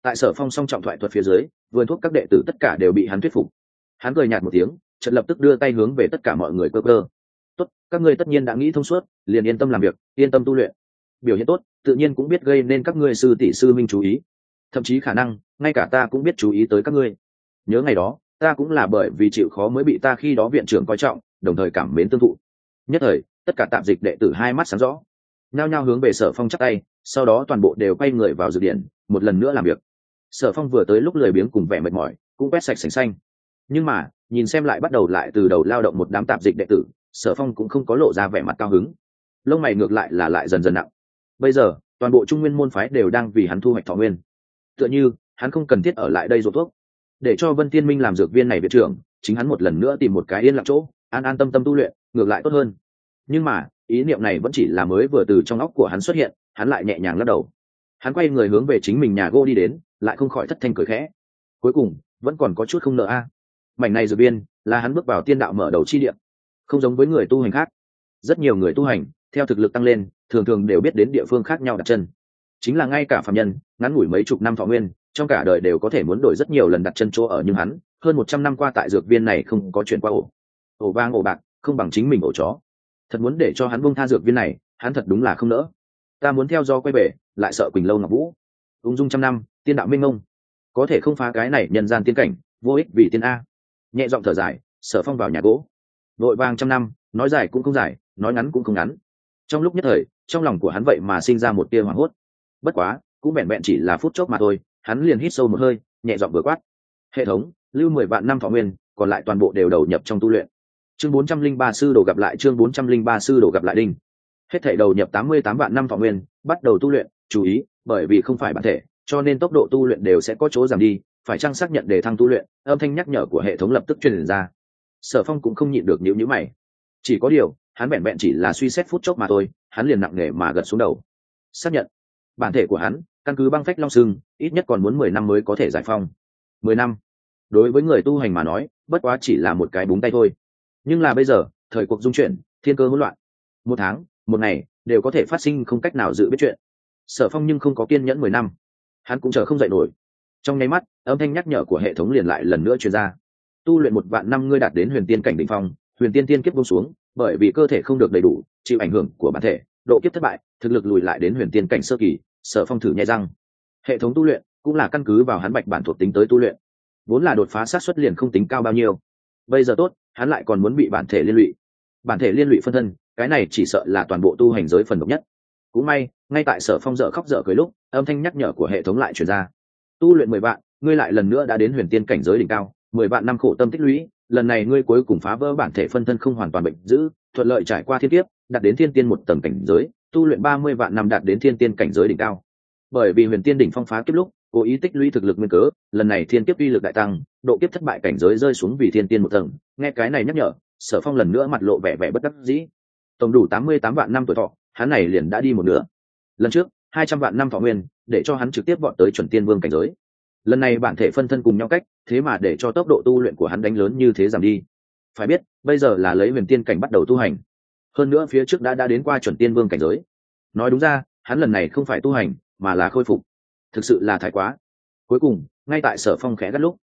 S1: Tại Sở Phong song trọng thoại thuật phía dưới, vườn thuốc các đệ tử tất cả đều bị hắn thuyết phục. Hắn cười nhạt một tiếng, chợt lập tức đưa tay hướng về tất cả mọi người cơ cơ. Tốt, các ngươi tất nhiên đã nghĩ thông suốt, liền yên tâm làm việc, yên tâm tu luyện. Biểu hiện tốt, tự nhiên cũng biết gây nên các ngươi sư tỷ sư minh chú ý. Thậm chí khả năng, ngay cả ta cũng biết chú ý tới các ngươi. Nhớ ngày đó, ta cũng là bởi vì chịu khó mới bị ta khi đó viện trưởng coi trọng, đồng thời cảm mến tương thụ. Nhất thời, tất cả tạm dịch đệ tử hai mắt sáng rõ, nhao nhao hướng về Sở Phong chắp tay, sau đó toàn bộ đều quay người vào dược điển, một lần nữa làm việc. Sở Phong vừa tới lúc lười biếng cùng vẻ mệt mỏi, cũng quét sạch sành xanh. Nhưng mà, nhìn xem lại bắt đầu lại từ đầu lao động một đám tạp dịch đệ tử, Sở Phong cũng không có lộ ra vẻ mặt cao hứng. Lông mày ngược lại là lại dần dần nặng. Bây giờ, toàn bộ Trung Nguyên môn phái đều đang vì hắn thu hoạch thọ nguyên. Tựa như, hắn không cần thiết ở lại đây dồn thuốc, để cho Vân Tiên Minh làm dược viên này viện trưởng, chính hắn một lần nữa tìm một cái yên lặng chỗ, an an tâm tâm tu luyện, ngược lại tốt hơn. Nhưng mà, ý niệm này vẫn chỉ là mới vừa từ trong óc của hắn xuất hiện, hắn lại nhẹ nhàng lắc đầu. Hắn quay người hướng về chính mình nhà gỗ đi đến, lại không khỏi thất thanh cười khẽ. Cuối cùng, vẫn còn có chút không nỡ a. Mảnh này dược viên là hắn bước vào tiên đạo mở đầu chi địa, không giống với người tu hành khác. Rất nhiều người tu hành, theo thực lực tăng lên, thường thường đều biết đến địa phương khác nhau đặt chân. Chính là ngay cả phàm nhân, ngắn ngủi mấy chục năm thọ nguyên, trong cả đời đều có thể muốn đổi rất nhiều lần đặt chân chỗ ở, nhưng hắn, hơn 100 năm qua tại dược viên này không có chuyện qua ổ vang ổ bạc, không bằng chính mình ổ chó. Thật muốn để cho hắn buông tha dược viên này, hắn thật đúng là không nỡ. Ta muốn theo do quay về, lại sợ Quỳnh Lâu Ngọc Vũ. Ung dung trăm năm, tiên đạo minh mông, có thể không phá cái này nhân gian tiên cảnh, vô ích vì tiên a. Nhẹ giọng thở dài, Sở Phong vào nhà gỗ. Vội vàng trăm năm, nói dài cũng không dài, nói ngắn cũng không ngắn. Trong lúc nhất thời, trong lòng của hắn vậy mà sinh ra một tia hoảng hốt. Bất quá, cũng vẹn vẹn chỉ là phút chốc mà thôi, hắn liền hít sâu một hơi, nhẹ giọng vừa quát: hệ thống, lưu 10 vạn năm thọ nguyên, còn lại toàn bộ đều đầu nhập trong tu luyện. Chương 403 sư đồ gặp lại, chương 403 sư đồ gặp lại đinh. Hết thảy đầu nhập 88 vạn năm thọ nguyên, bắt đầu tu luyện, chú ý, bởi vì không phải bản thể, cho nên tốc độ tu luyện đều sẽ có chỗ giảm đi, phải chăng xác nhận để thăng tu luyện, âm thanh nhắc nhở của hệ thống lập tức truyền ra. Sở Phong cũng không nhịn được nhíu mày. Chỉ có điều, hắn vẹn vẹn chỉ là suy xét phút chốc mà thôi, hắn liền nặng nề mà gật xuống đầu. Xác nhận, bản thể của hắn, căn cứ băng phách long sừng, ít nhất còn muốn 10 năm mới có thể giải phong. 10 năm. Đối với người tu hành mà nói, bất quá chỉ là một cái búng tay thôi. Nhưng là bây giờ, thời cuộc dung chuyển, thiên cơ hỗn loạn. Một tháng, một ngày, đều có thể phát sinh không cách nào dự biết chuyện. Sở Phong nhưng không có kiên nhẫn 10 năm, hắn cũng chờ không dậy nổi. Trong nháy mắt, âm thanh nhắc nhở của hệ thống liền lại lần nữa truyền ra. Tu luyện 1 vạn năm ngươi đạt đến huyền tiên cảnh đỉnh phong, huyền tiên tiên kiếp buông xuống, bởi vì cơ thể không được đầy đủ, chịu ảnh hưởng của bản thể, độ kiếp thất bại, thực lực lùi lại đến huyền tiên cảnh sơ kỳ. Sở Phong thử nhai răng. Hệ thống tu luyện cũng là căn cứ vào hắn bạch bản thuộc tính tới tu luyện, vốn là đột phá sát suất liền không tính cao bao nhiêu. Bây giờ tốt, hắn lại còn muốn bị bản thể liên lụy. Bản thể liên lụy phân thân, cái này chỉ sợ là toàn bộ tu hành giới phần độc nhất. Cũng may, ngay tại Sở Phong dở khóc dở cười lúc, âm thanh nhắc nhở của hệ thống lại truyền ra. Tu luyện 10 vạn, ngươi lại lần nữa đã đến huyền tiên cảnh giới đỉnh cao, 10 vạn năm khổ tâm tích lũy, lần này ngươi cuối cùng phá vỡ bản thể phân thân không hoàn toàn bệnh dữ, thuận lợi trải qua thiên kiếp, đạt đến thiên tiên một tầng cảnh giới, tu luyện 30 vạn năm đạt đến thiên tiên cảnh giới đỉnh cao. Bởi vì huyền tiên đỉnh phong phá kiếp lúc, cố ý tích lũy thực lực nguyên cớ, lần này thiên kiếp uy lực đại tăng, độ kiếp thất bại cảnh giới rơi xuống vì thiên tiên một tầng. Nghe cái này nhắc nhở, Sở Phong lần nữa mặt lộ vẻ vẻ bất đắc dĩ. Tổng đủ 88 vạn năm tuổi thọ, hắn này liền đã đi một nửa. Lần trước, 200 vạn năm thọ nguyên, để cho hắn trực tiếp vọt tới chuẩn tiên vương cảnh giới. Lần này bản thể phân thân cùng nhau cách, thế mà để cho tốc độ tu luyện của hắn đánh lớn như thế giảm đi. Phải biết, bây giờ là lấy huyền tiên cảnh bắt đầu tu hành, hơn nữa phía trước đã đến qua chuẩn tiên vương cảnh giới. Nói đúng ra, hắn lần này không phải tu hành, mà là khôi phục. Thực sự là thái quá. Cuối cùng, ngay tại Sở Phong khẽ gắt lúc,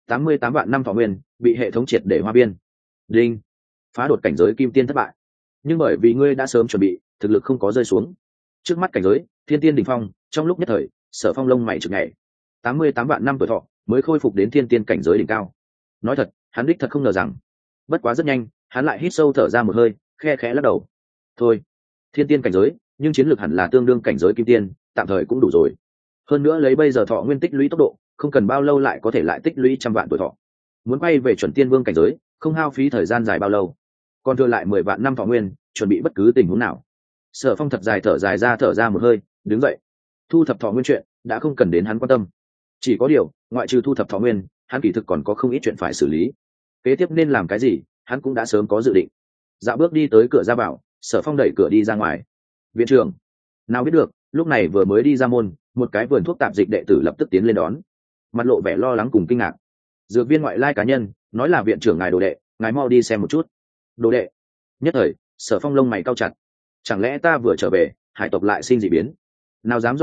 S1: 88 vạn năm thọ nguyên bị hệ thống triệt để hoa biên. Đinh, phá đột cảnh giới kim tiên thất bại. Nhưng bởi vì ngươi đã sớm chuẩn bị, thực lực không có rơi xuống. Trước mắt cảnh giới thiên tiên đỉnh phong, trong lúc nhất thời, Sở Phong lông mày chực nhảy. 88 vạn năm tuổi thọ mới khôi phục đến thiên tiên cảnh giới đỉnh cao. Nói thật, hắn đích thật không ngờ rằng. Bất quá rất nhanh, hắn lại hít sâu thở ra một hơi, khe khẽ lắc đầu. Thôi, thiên tiên cảnh giới, nhưng chiến lược hẳn là tương đương cảnh giới kim tiên, tạm thời cũng đủ rồi. Hơn nữa lấy bây giờ thọ nguyên tích lũy tốc độ, không cần bao lâu lại có thể lại tích lũy 100 vạn tuổi thọ. Muốn quay về chuẩn tiên vương cảnh giới, không hao phí thời gian dài bao lâu. Còn thừa lại 10 vạn năm thọ nguyên, chuẩn bị bất cứ tình huống nào. Sở Phong thật dài thở ra một hơi, đứng dậy. Thu thập thọ nguyên chuyện đã không cần đến hắn quan tâm. Chỉ có điều, ngoại trừ thu thập thọ nguyên, hắn kỳ thực còn có không ít chuyện phải xử lý. Kế tiếp nên làm cái gì, hắn cũng đã sớm có dự định. Dạo bước đi tới cửa ra vào, Sở Phong đẩy cửa đi ra ngoài. Viện trưởng, nào biết được, lúc này vừa mới đi ra môn, một cái vườn thuốc tạp dịch đệ tử lập tức tiến lên đón, mặt lộ vẻ lo lắng cùng kinh ngạc. Dược viên ngoại lai cá nhân, nói là viện trưởng ngài đồ đệ, ngài mau đi xem một chút. Đồ đệ? Nhất thời, Sở Phong lông mày cau chặt. Chẳng lẽ ta vừa trở về, hải tộc lại sinh dị biến? Nào dám do dự,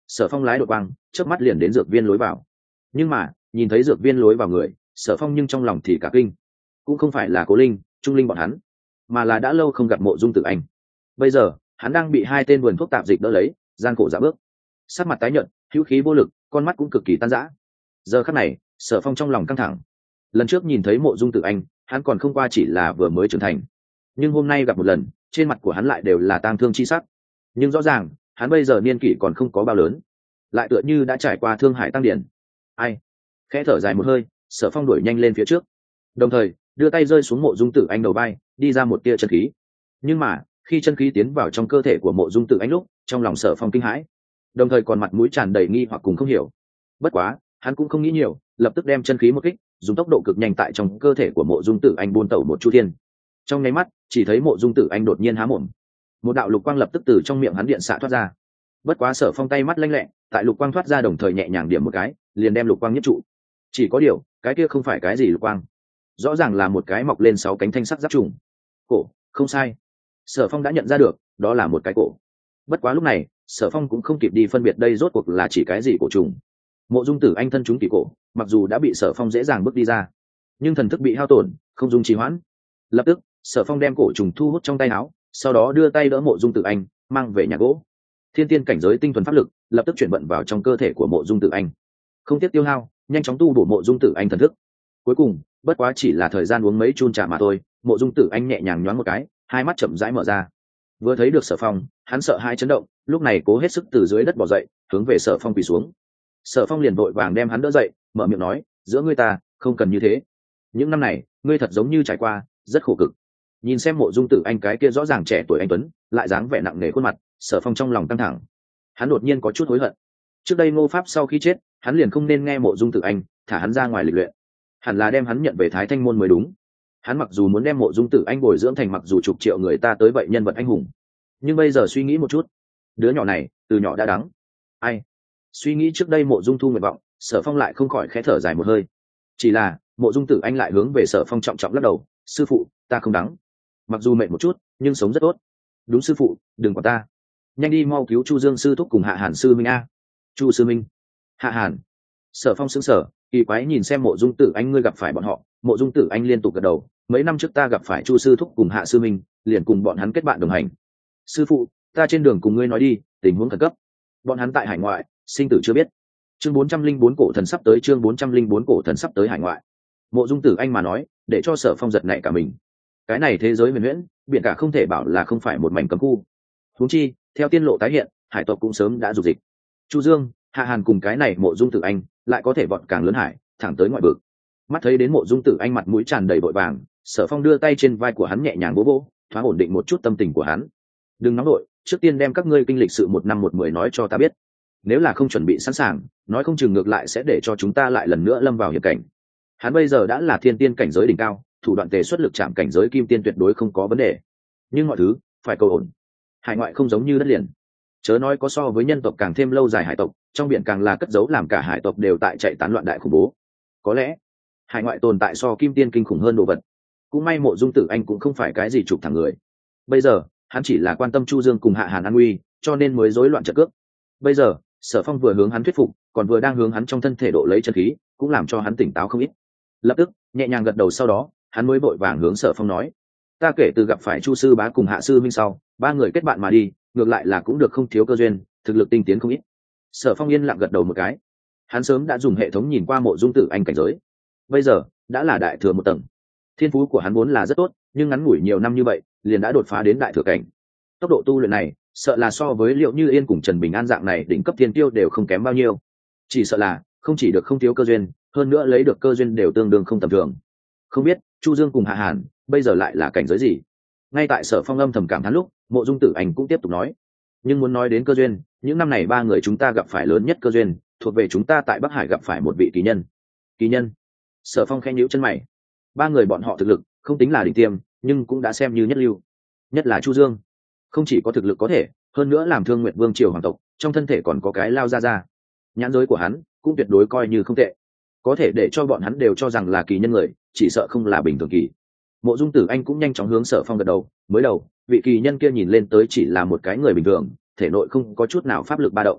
S1: Sở Phong lái đội quang chớp mắt liền đến dược viên lối vào, nhưng mà nhìn thấy dược viên lối vào người, Sở Phong nhưng trong lòng thì cả kinh. Cũng không phải là Cố Linh, Trung Linh bọn hắn, mà là đã lâu không gặp Mộ Dung Tử Anh. Bây giờ hắn đang bị hai tên vườn thuốc tạp dịch đỡ lấy, gian khổ dã bước, sắc mặt tái nhợt, hữu khí vô lực, con mắt cũng cực kỳ tan rã. Giờ khắc này, Sở Phong trong lòng căng thẳng. Lần trước nhìn thấy Mộ Dung Tử Anh, hắn còn không qua chỉ là vừa mới trưởng thành, nhưng hôm nay gặp một lần, trên mặt của hắn lại đều là tang thương chi sắc. Nhưng rõ ràng hắn bây giờ niên kỷ còn không có bao lớn, lại tựa như đã trải qua thương hải tăng điển. Ai? Khẽ thở dài một hơi, Sở Phong đuổi nhanh lên phía trước, đồng thời đưa tay rơi xuống Mộ Dung Tử Anh đầu vai, đi ra một tia chân khí. Nhưng mà khi chân khí tiến vào trong cơ thể của Mộ Dung Tử Anh lúc, trong lòng Sở Phong kinh hãi, đồng thời còn mặt mũi tràn đầy nghi hoặc cùng không hiểu. Bất quá hắn cũng không nghĩ nhiều, lập tức đem chân khí một kích, dùng tốc độ cực nhanh tại trong cơ thể của Mộ Dung Tử Anh buôn tẩu một chu thiên. Trong nháy mắt chỉ thấy Mộ Dung Tử Anh đột nhiên há mồm, một đạo lục quang lập tức từ trong miệng hắn điện xạ thoát ra. Bất quá Sở Phong tay mắt lanh lẹ, tại lục quang thoát ra đồng thời nhẹ nhàng điểm một cái, liền đem lục quang nhất trụ. Chỉ có điều cái kia không phải cái gì lục quang, rõ ràng là một cái mọc lên 6 cánh thanh sắc giáp trùng. Cổ, không sai, Sở Phong đã nhận ra được, đó là một cái cổ. Bất quá lúc này Sở Phong cũng không kịp đi phân biệt đây rốt cuộc là chỉ cái gì cổ trùng. Mộ Dung Tử Anh thân chúng kỳ cổ, mặc dù đã bị Sở Phong dễ dàng bước đi ra, nhưng thần thức bị hao tổn, không dung trì hoãn. Lập tức Sở Phong đem cổ trùng thu hút trong tay áo, sau đó đưa tay đỡ Mộ Dung Tử Anh mang về nhà gỗ. Thiên tiên cảnh giới tinh thuần pháp lực lập tức chuyển vận vào trong cơ thể của Mộ Dung Tử Anh, không tiếc tiêu hao, nhanh chóng tu bổ Mộ Dung Tử Anh thần thức. Cuối cùng bất quá chỉ là thời gian uống mấy chun trà mà thôi, Mộ Dung Tử Anh nhẹ nhàng nhoáng một cái, hai mắt chậm rãi mở ra. Vừa thấy được Sở Phong, hắn sợ hai chấn động, lúc này cố hết sức từ dưới đất bò dậy, hướng về Sở Phong quỳ xuống. Sở Phong liền vội vàng đem hắn đỡ dậy, mở miệng nói, giữa ngươi ta không cần như thế, những năm này ngươi thật giống như trải qua rất khổ cực. Nhìn xem Mộ Dung Tử Anh cái kia rõ ràng trẻ tuổi anh tuấn, lại dáng vẻ nặng nề khuôn mặt, Sở Phong trong lòng căng thẳng. Hắn đột nhiên có chút hối hận, trước đây Ngô Pháp sau khi chết, hắn liền không nên nghe Mộ Dung Tử Anh, thả hắn ra ngoài lịch luyện, hẳn là đem hắn nhận về Thái Thanh môn mới đúng. Hắn mặc dù muốn đem Mộ Dung Tử Anh bồi dưỡng thành mặc dù chục triệu người ta tới vậy nhân vật anh hùng, nhưng bây giờ suy nghĩ một chút, đứa nhỏ này từ nhỏ đã đắng. Ai? Suy nghĩ trước đây Mộ Dung Thu nguyện vọng, Sở Phong lại không khỏi khẽ thở dài một hơi. Chỉ là Mộ Dung Tử Anh lại hướng về Sở Phong trọng trọng lắc đầu, sư phụ, ta không đắng, mặc dù mệt một chút nhưng sống rất tốt. Đúng sư phụ, đừng quản ta, nhanh đi mau cứu Chu Dương sư thúc cùng Hạ Hàn sư minh a. Chu sư minh, Hạ Hàn. Sở Phong sững sờ, kỳ quái nhìn xem Mộ Dung Tử Anh, ngươi gặp phải bọn họ? Mộ Dung Tử Anh liên tục gật đầu, mấy năm trước ta gặp phải Chu sư thúc cùng Hạ sư minh, liền cùng bọn hắn kết bạn đồng hành. Sư phụ, ta trên đường cùng ngươi nói đi, tình huống khẩn cấp, bọn hắn tại hải ngoại, sinh tử chưa biết. Chương 404 cổ thần sắp tới, chương 404 cổ thần sắp tới hải ngoại. Mộ Dung Tử Anh mà nói, để cho Sở Phong giật nảy cả mình. Cái này thế giới huyền huyễn, biển cả không thể bảo là không phải một mảnh cấm khu. Huống chi, theo tiên lộ tái hiện, hải tộc cũng sớm đã dục dịch. Chu Dương, Hạ Hàn cùng cái này Mộ Dung Tử Anh, lại có thể vọt càng lớn hải, thẳng tới ngoại vực. Mắt thấy đến Mộ Dung Tử Anh mặt mũi tràn đầy vội vàng, Sở Phong đưa tay trên vai của hắn nhẹ nhàng vỗ vỗ, thoáng ổn định một chút tâm tình của hắn. Đừng nóng nổi, trước tiên đem các ngươi kinh lịch sự 1 năm 1 10 nói cho ta biết. Nếu là không chuẩn bị sẵn sàng, nói không chừng ngược lại sẽ để cho chúng ta lại lần nữa lâm vào hiểm cảnh. Hắn bây giờ đã là thiên tiên cảnh giới đỉnh cao, thủ đoạn tề xuất lực chạm cảnh giới kim tiên tuyệt đối không có vấn đề. Nhưng mọi thứ phải cầu ổn. Hải ngoại không giống như đất liền, chớ nói có so với nhân tộc càng thêm lâu dài hải tộc, trong biển càng là cất giấu làm cả hải tộc đều tại chạy tán loạn đại khủng bố. Có lẽ hải ngoại tồn tại so kim tiên kinh khủng hơn đồ vật. Cũng may Mộ Dung Tử Anh cũng không phải cái gì trục thẳng người. Bây giờ hắn chỉ là quan tâm Chu Dương cùng Hạ Hàn an nguy, cho nên mới rối loạn trận cước. Bây giờ Sở Phong vừa hướng hắn thuyết phục, còn vừa đang hướng hắn trong thân thể độ lấy chân khí, cũng làm cho hắn tỉnh táo không ít. Lập tức nhẹ nhàng gật đầu, sau đó hắn mới vội vàng hướng Sở Phong nói, ta kể từ gặp phải Chu sư bá cùng Hạ sư minh sau, 3 người kết bạn mà đi, ngược lại là cũng được không thiếu cơ duyên, thực lực tinh tiến không ít. Sở Phong yên lặng gật đầu một cái. Hắn sớm đã dùng hệ thống nhìn qua Mộ Dung Tử Anh cảnh giới, bây giờ đã là đại thừa 1 tầng. Thiên phú của hắn vốn là rất tốt, nhưng ngắn ngủi nhiều năm như vậy, liền đã đột phá đến đại thừa cảnh. Tốc độ tu luyện này, sợ là so với Liệu Như Yên cùng Trần Bình An dạng này đỉnh cấp thiên tiêu đều không kém bao nhiêu. Chỉ sợ là không chỉ được không thiếu cơ duyên, hơn nữa lấy được cơ duyên đều tương đương không tầm thường. Không biết Chu Dương cùng Hạ Hàn bây giờ lại là cảnh giới gì? Ngay tại Sở Phong âm thầm cảm thán lúc, Mộ Dung Tử Anh cũng tiếp tục nói, nhưng muốn nói đến cơ duyên, những năm này 3 người chúng ta gặp phải lớn nhất cơ duyên, thuộc về chúng ta tại Bắc Hải gặp phải một vị kỳ nhân. Kỳ nhân? Sở Phong khẽ nhíu chân mày. 3 người bọn họ thực lực không tính là đỉnh tiêm, nhưng cũng đã xem như nhất lưu. Nhất là Chu Dương, không chỉ có thực lực có thể, hơn nữa làm Thương Nguyệt Vương triều hoàng tộc, trong thân thể còn có cái lao ra. Nhãn giới của hắn cũng tuyệt đối coi như không tệ, có thể để cho bọn hắn đều cho rằng là kỳ nhân người, chỉ sợ không là bình thường kỳ. Mộ Dung Tử Anh cũng nhanh chóng hướng Sở Phong gật đầu, mới đầu vị kỳ nhân kia nhìn lên tới chỉ là một cái người bình thường, thể nội không có chút nào pháp lực ba động.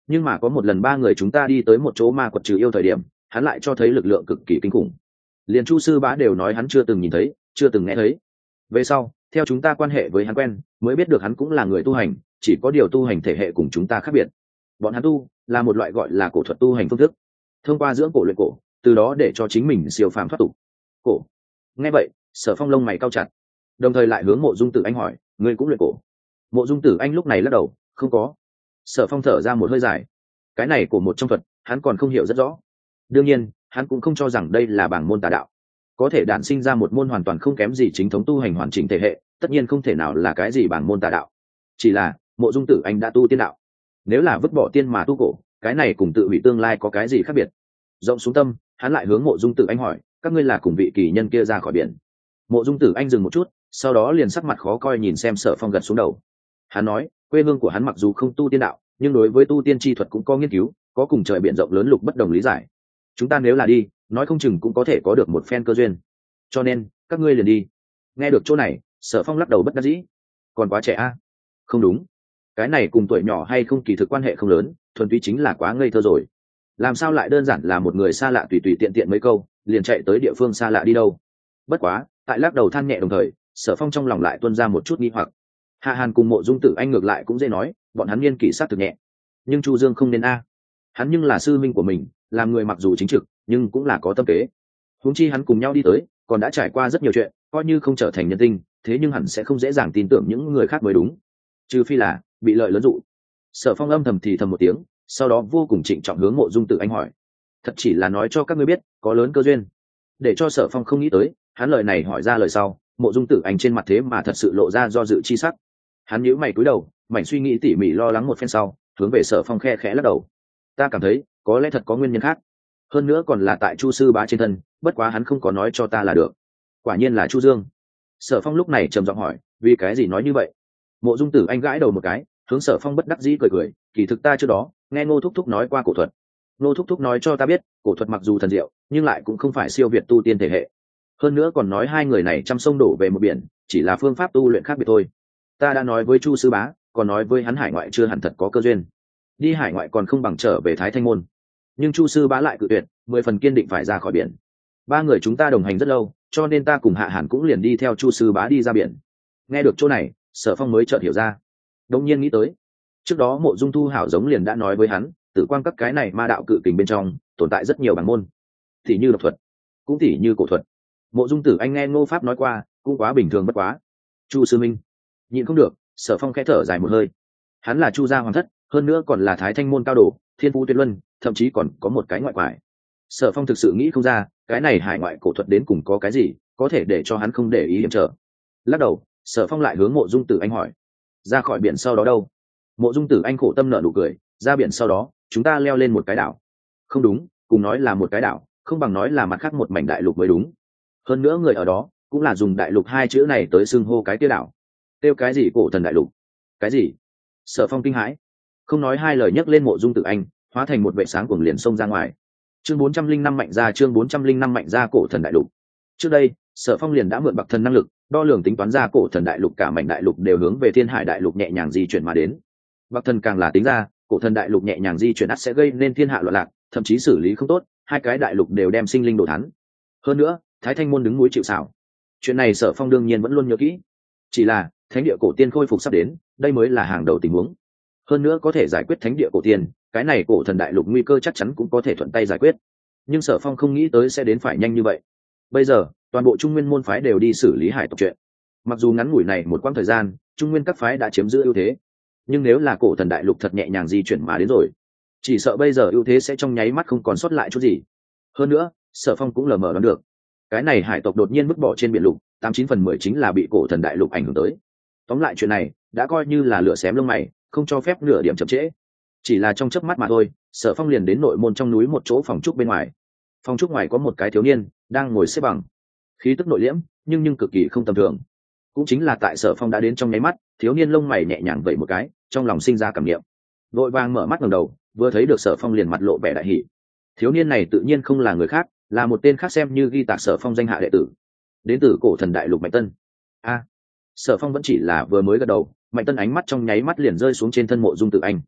S1: nhưng mà có một lần ba người chúng ta đi tới một chỗ ma quật trừ yêu thời điểm, hắn lại cho thấy lực lượng cực kỳ kinh khủng, liền Chu sư bá đều nói hắn chưa từng nhìn thấy, chưa từng nghe thấy. Về sau theo chúng ta quan hệ với hắn quen, mới biết được hắn cũng là người tu hành, chỉ có điều tu hành thể hệ cùng chúng ta khác biệt. Bọn hắn tu là một loại gọi là cổ thuật tu hành phương thức, thông qua dưỡng cổ luyện cổ, từ đó để cho chính mình siêu phàm thoát tục. Cổ. Nghe vậy, Sở Phong lông mày cau chặt, đồng thời lại hướng Mộ Dung Tử Anh hỏi, ngươi cũng luyện cổ? Mộ Dung Tử Anh lúc này lắc đầu, không có. Sở Phong thở ra một hơi dài, cái này của một trong thuật hắn còn không hiểu rất rõ. Đương nhiên hắn cũng không cho rằng đây là bảng môn tà đạo, có thể đản sinh ra một môn hoàn toàn không kém gì chính thống tu hành hoàn chỉnh thể hệ, tất nhiên không thể nào là cái gì bảng môn tà đạo. Chỉ là Mộ Dung Tử Anh đã tu tiên đạo, nếu là vứt bỏ tiên mà tu cổ, cái này cùng tự hủy tương lai có cái gì khác biệt? Rộng xuống tâm, hắn lại hướng Mộ Dung Tử Anh hỏi, các ngươi là cùng vị kỳ nhân kia ra khỏi biển? Mộ Dung Tử Anh dừng một chút, sau đó liền sắc mặt khó coi nhìn xem Sở Phong gật xuống đầu. Hắn nói, quê hương của hắn mặc dù không tu tiên đạo, nhưng đối với tu tiên chi thuật cũng có nghiên cứu, có cùng trời biển rộng lớn lục bất đồng lý giải. Chúng ta nếu là đi, nói không chừng cũng có thể có được một phen cơ duyên. Cho nên các ngươi liền đi. Nghe được chỗ này, Sở Phong lắc đầu bất đắc dĩ. Còn quá trẻ a? Không đúng, cái này cùng tuổi nhỏ hay không kỳ thực quan hệ không lớn, thuần túy chính là quá ngây thơ rồi. Làm sao lại đơn giản là một người xa lạ tùy tùy tiện tiện mấy câu liền chạy tới địa phương xa lạ đi đâu? Bất quá tại lắc đầu than nhẹ đồng thời, Sở Phong trong lòng lại tuôn ra một chút nghi hoặc. Hạ Hàn cùng Mộ Dung Tử Anh ngược lại cũng dễ nói, bọn hắn niên kỷ sát thực nhẹ, nhưng Chu Dương không nên a. Hắn nhưng là sư minh của mình, làm người mặc dù chính trực nhưng cũng là có tâm kế. Huống chi hắn cùng nhau đi tới, còn đã trải qua rất nhiều chuyện, coi như không trở thành nhân tinh, thế nhưng hẳn sẽ không dễ dàng tin tưởng những người khác mới đúng, trừ phi là bị lợi lớn dụ. Sở Phong âm thầm thì thầm một tiếng, sau đó vô cùng trịnh trọng hướng Mộ Dung Tử Anh hỏi, thật chỉ là nói cho các ngươi biết có lớn cơ duyên? Để cho Sở Phong không nghĩ tới, hắn lời này hỏi ra lời sau, Mộ Dung Tử Anh trên mặt thế mà thật sự lộ ra do dự chi sắc. Hắn nhíu mày cúi đầu, mảnh suy nghĩ tỉ mỉ lo lắng một phen sau, hướng về Sở Phong khe khẽ lắc đầu. Ta cảm thấy có lẽ thật có nguyên nhân khác, hơn nữa còn là tại Chu sư bá trên thân, bất quá hắn không có nói cho ta là được. Quả nhiên là Chu Dương. Sở Phong lúc này trầm giọng hỏi, vì cái gì nói như vậy? Mộ Dung Tử Anh gãi đầu một cái, hướng Sở Phong bất đắc dĩ cười cười, kỳ thực ta trước đó nghe Ngô thúc thúc nói qua cổ thuật. Ngô thúc thúc nói cho ta biết, cổ thuật mặc dù thần diệu, nhưng lại cũng không phải siêu việt tu tiên thể hệ. Hơn nữa còn nói hai người này trăm sông đổ về một biển, chỉ là phương pháp tu luyện khác biệt thôi. Ta đã nói với Chu sư bá, còn nói với hắn hải ngoại chưa hẳn thật có cơ duyên, đi hải ngoại còn không bằng trở về Thái Thanh môn. Nhưng Chu sư bá lại cự tuyệt, 10 phần kiên định phải ra khỏi biển. Ba người chúng ta đồng hành rất lâu, cho nên ta cùng Hạ Hàn cũng liền đi theo Chu sư bá đi ra biển. Nghe được chỗ này, Sở Phong mới chợt hiểu ra, đột nhiên nghĩ tới, trước đó Mộ Dung Thu Hảo giống liền đã nói với hắn, Tử Quang các cái này ma đạo cự kình bên trong tồn tại rất nhiều bảng môn, thì như độc thuật, cũng tỉ như cổ thuật. Mộ Dung Tử Anh nghe Ngô Pháp nói qua, cũng quá bình thường bất quá. Chu sư minh, nhịn không được, Sở Phong khẽ thở dài một hơi. Hắn là Chu gia hoàng thất, hơn nữa còn là Thái Thanh môn cao đồ, thiên phú tuyệt luân, thậm chí còn có một cái ngoại quải. Sở Phong thực sự nghĩ không ra, cái này hải ngoại cổ thuật đến cùng có cái gì có thể để cho hắn không để ý hiểm trở. Lắc đầu, Sở Phong lại hướng Mộ Dung Tử Anh hỏi, ra khỏi biển sau đó đâu? Mộ Dung Tử Anh khổ tâm nở nụ cười, ra biển sau đó chúng ta leo lên một cái đảo. Không đúng, cùng nói là một cái đảo, không bằng nói là mặt khác một mảnh đại lục mới đúng. Hơn nữa người ở đó cũng là dùng đại lục hai chữ này tới xưng hô cái kia đảo. Tiêu cái gì cổ thần đại lục? Cái gì? Sở Phong kinh hãi, không nói hai lời nhấc lên Mộ Dung Tử Anh, hóa thành một vệ sáng cuồng liền xông ra ngoài. Chương 405 mạnh ra, chương 405 mạnh ra cổ thần đại lục. Trước đây, Sở Phong liền đã mượn bạc thần năng lực, đo lường tính toán ra cổ thần đại lục cả mảnh đại lục đều hướng về Thiên Hải đại lục nhẹ nhàng di chuyển mà đến. Bạc thần càng là tính ra, cổ thần đại lục nhẹ nhàng di chuyển ắt sẽ gây nên thiên hạ loạn lạc, thậm chí xử lý không tốt, hai cái đại lục đều đem sinh linh đổ thán. Hơn nữa, Thái Thanh môn đứng núi chịu sào. Chuyện này Sở Phong đương nhiên vẫn luôn nhớ kỹ. Chỉ là, thánh địa cổ tiên khôi phục sắp đến, đây mới là hàng đầu tình huống. Hơn nữa có thể giải quyết thánh địa cổ tiên, cái này cổ thần đại lục nguy cơ chắc chắn cũng có thể thuận tay giải quyết. Nhưng Sở Phong không nghĩ tới sẽ đến phải nhanh như vậy. Bây giờ toàn bộ Trung Nguyên môn phái đều đi xử lý hải tộc chuyện. Mặc dù ngắn ngủi này một quãng thời gian, Trung Nguyên các phái đã chiếm giữ ưu thế, nhưng nếu là cổ thần đại lục thật nhẹ nhàng di chuyển mà đến rồi, chỉ sợ bây giờ ưu thế sẽ trong nháy mắt không còn sót lại chút gì. Hơn nữa, Sở Phong cũng lờ mờ đoán được, cái này hải tộc đột nhiên vứt bỏ trên biển lục, 89/10 chính là bị cổ thần đại lục ảnh hưởng tới. Tóm lại chuyện này đã coi như là lửa xém lông mày, không cho phép nửa điểm chậm trễ. Chỉ là trong chớp mắt mà thôi, Sở Phong liền đến nội môn trong núi một chỗ phòng trúc bên ngoài. Phòng trúc ngoài có một cái thiếu niên đang ngồi xếp bằng, khí tức nội liễm nhưng cực kỳ không tầm thường. Cũng chính là tại Sở Phong đã đến trong nháy mắt, thiếu niên lông mày nhẹ nhàng vẩy một cái, trong lòng sinh ra cảm niệm, vội vàng mở mắt ngẩng đầu, vừa thấy được Sở Phong liền mặt lộ vẻ đại hỉ. Thiếu niên này tự nhiên không là người khác, là một tên khác xem như ghi tạc Sở Phong danh hạ đệ tử, đến từ cổ thần đại lục Mạnh Tân. Sở Phong vẫn chỉ là vừa mới gật đầu, Mạnh Tân ánh mắt trong nháy mắt liền rơi xuống trên thân Mộ Dung Tử Anh.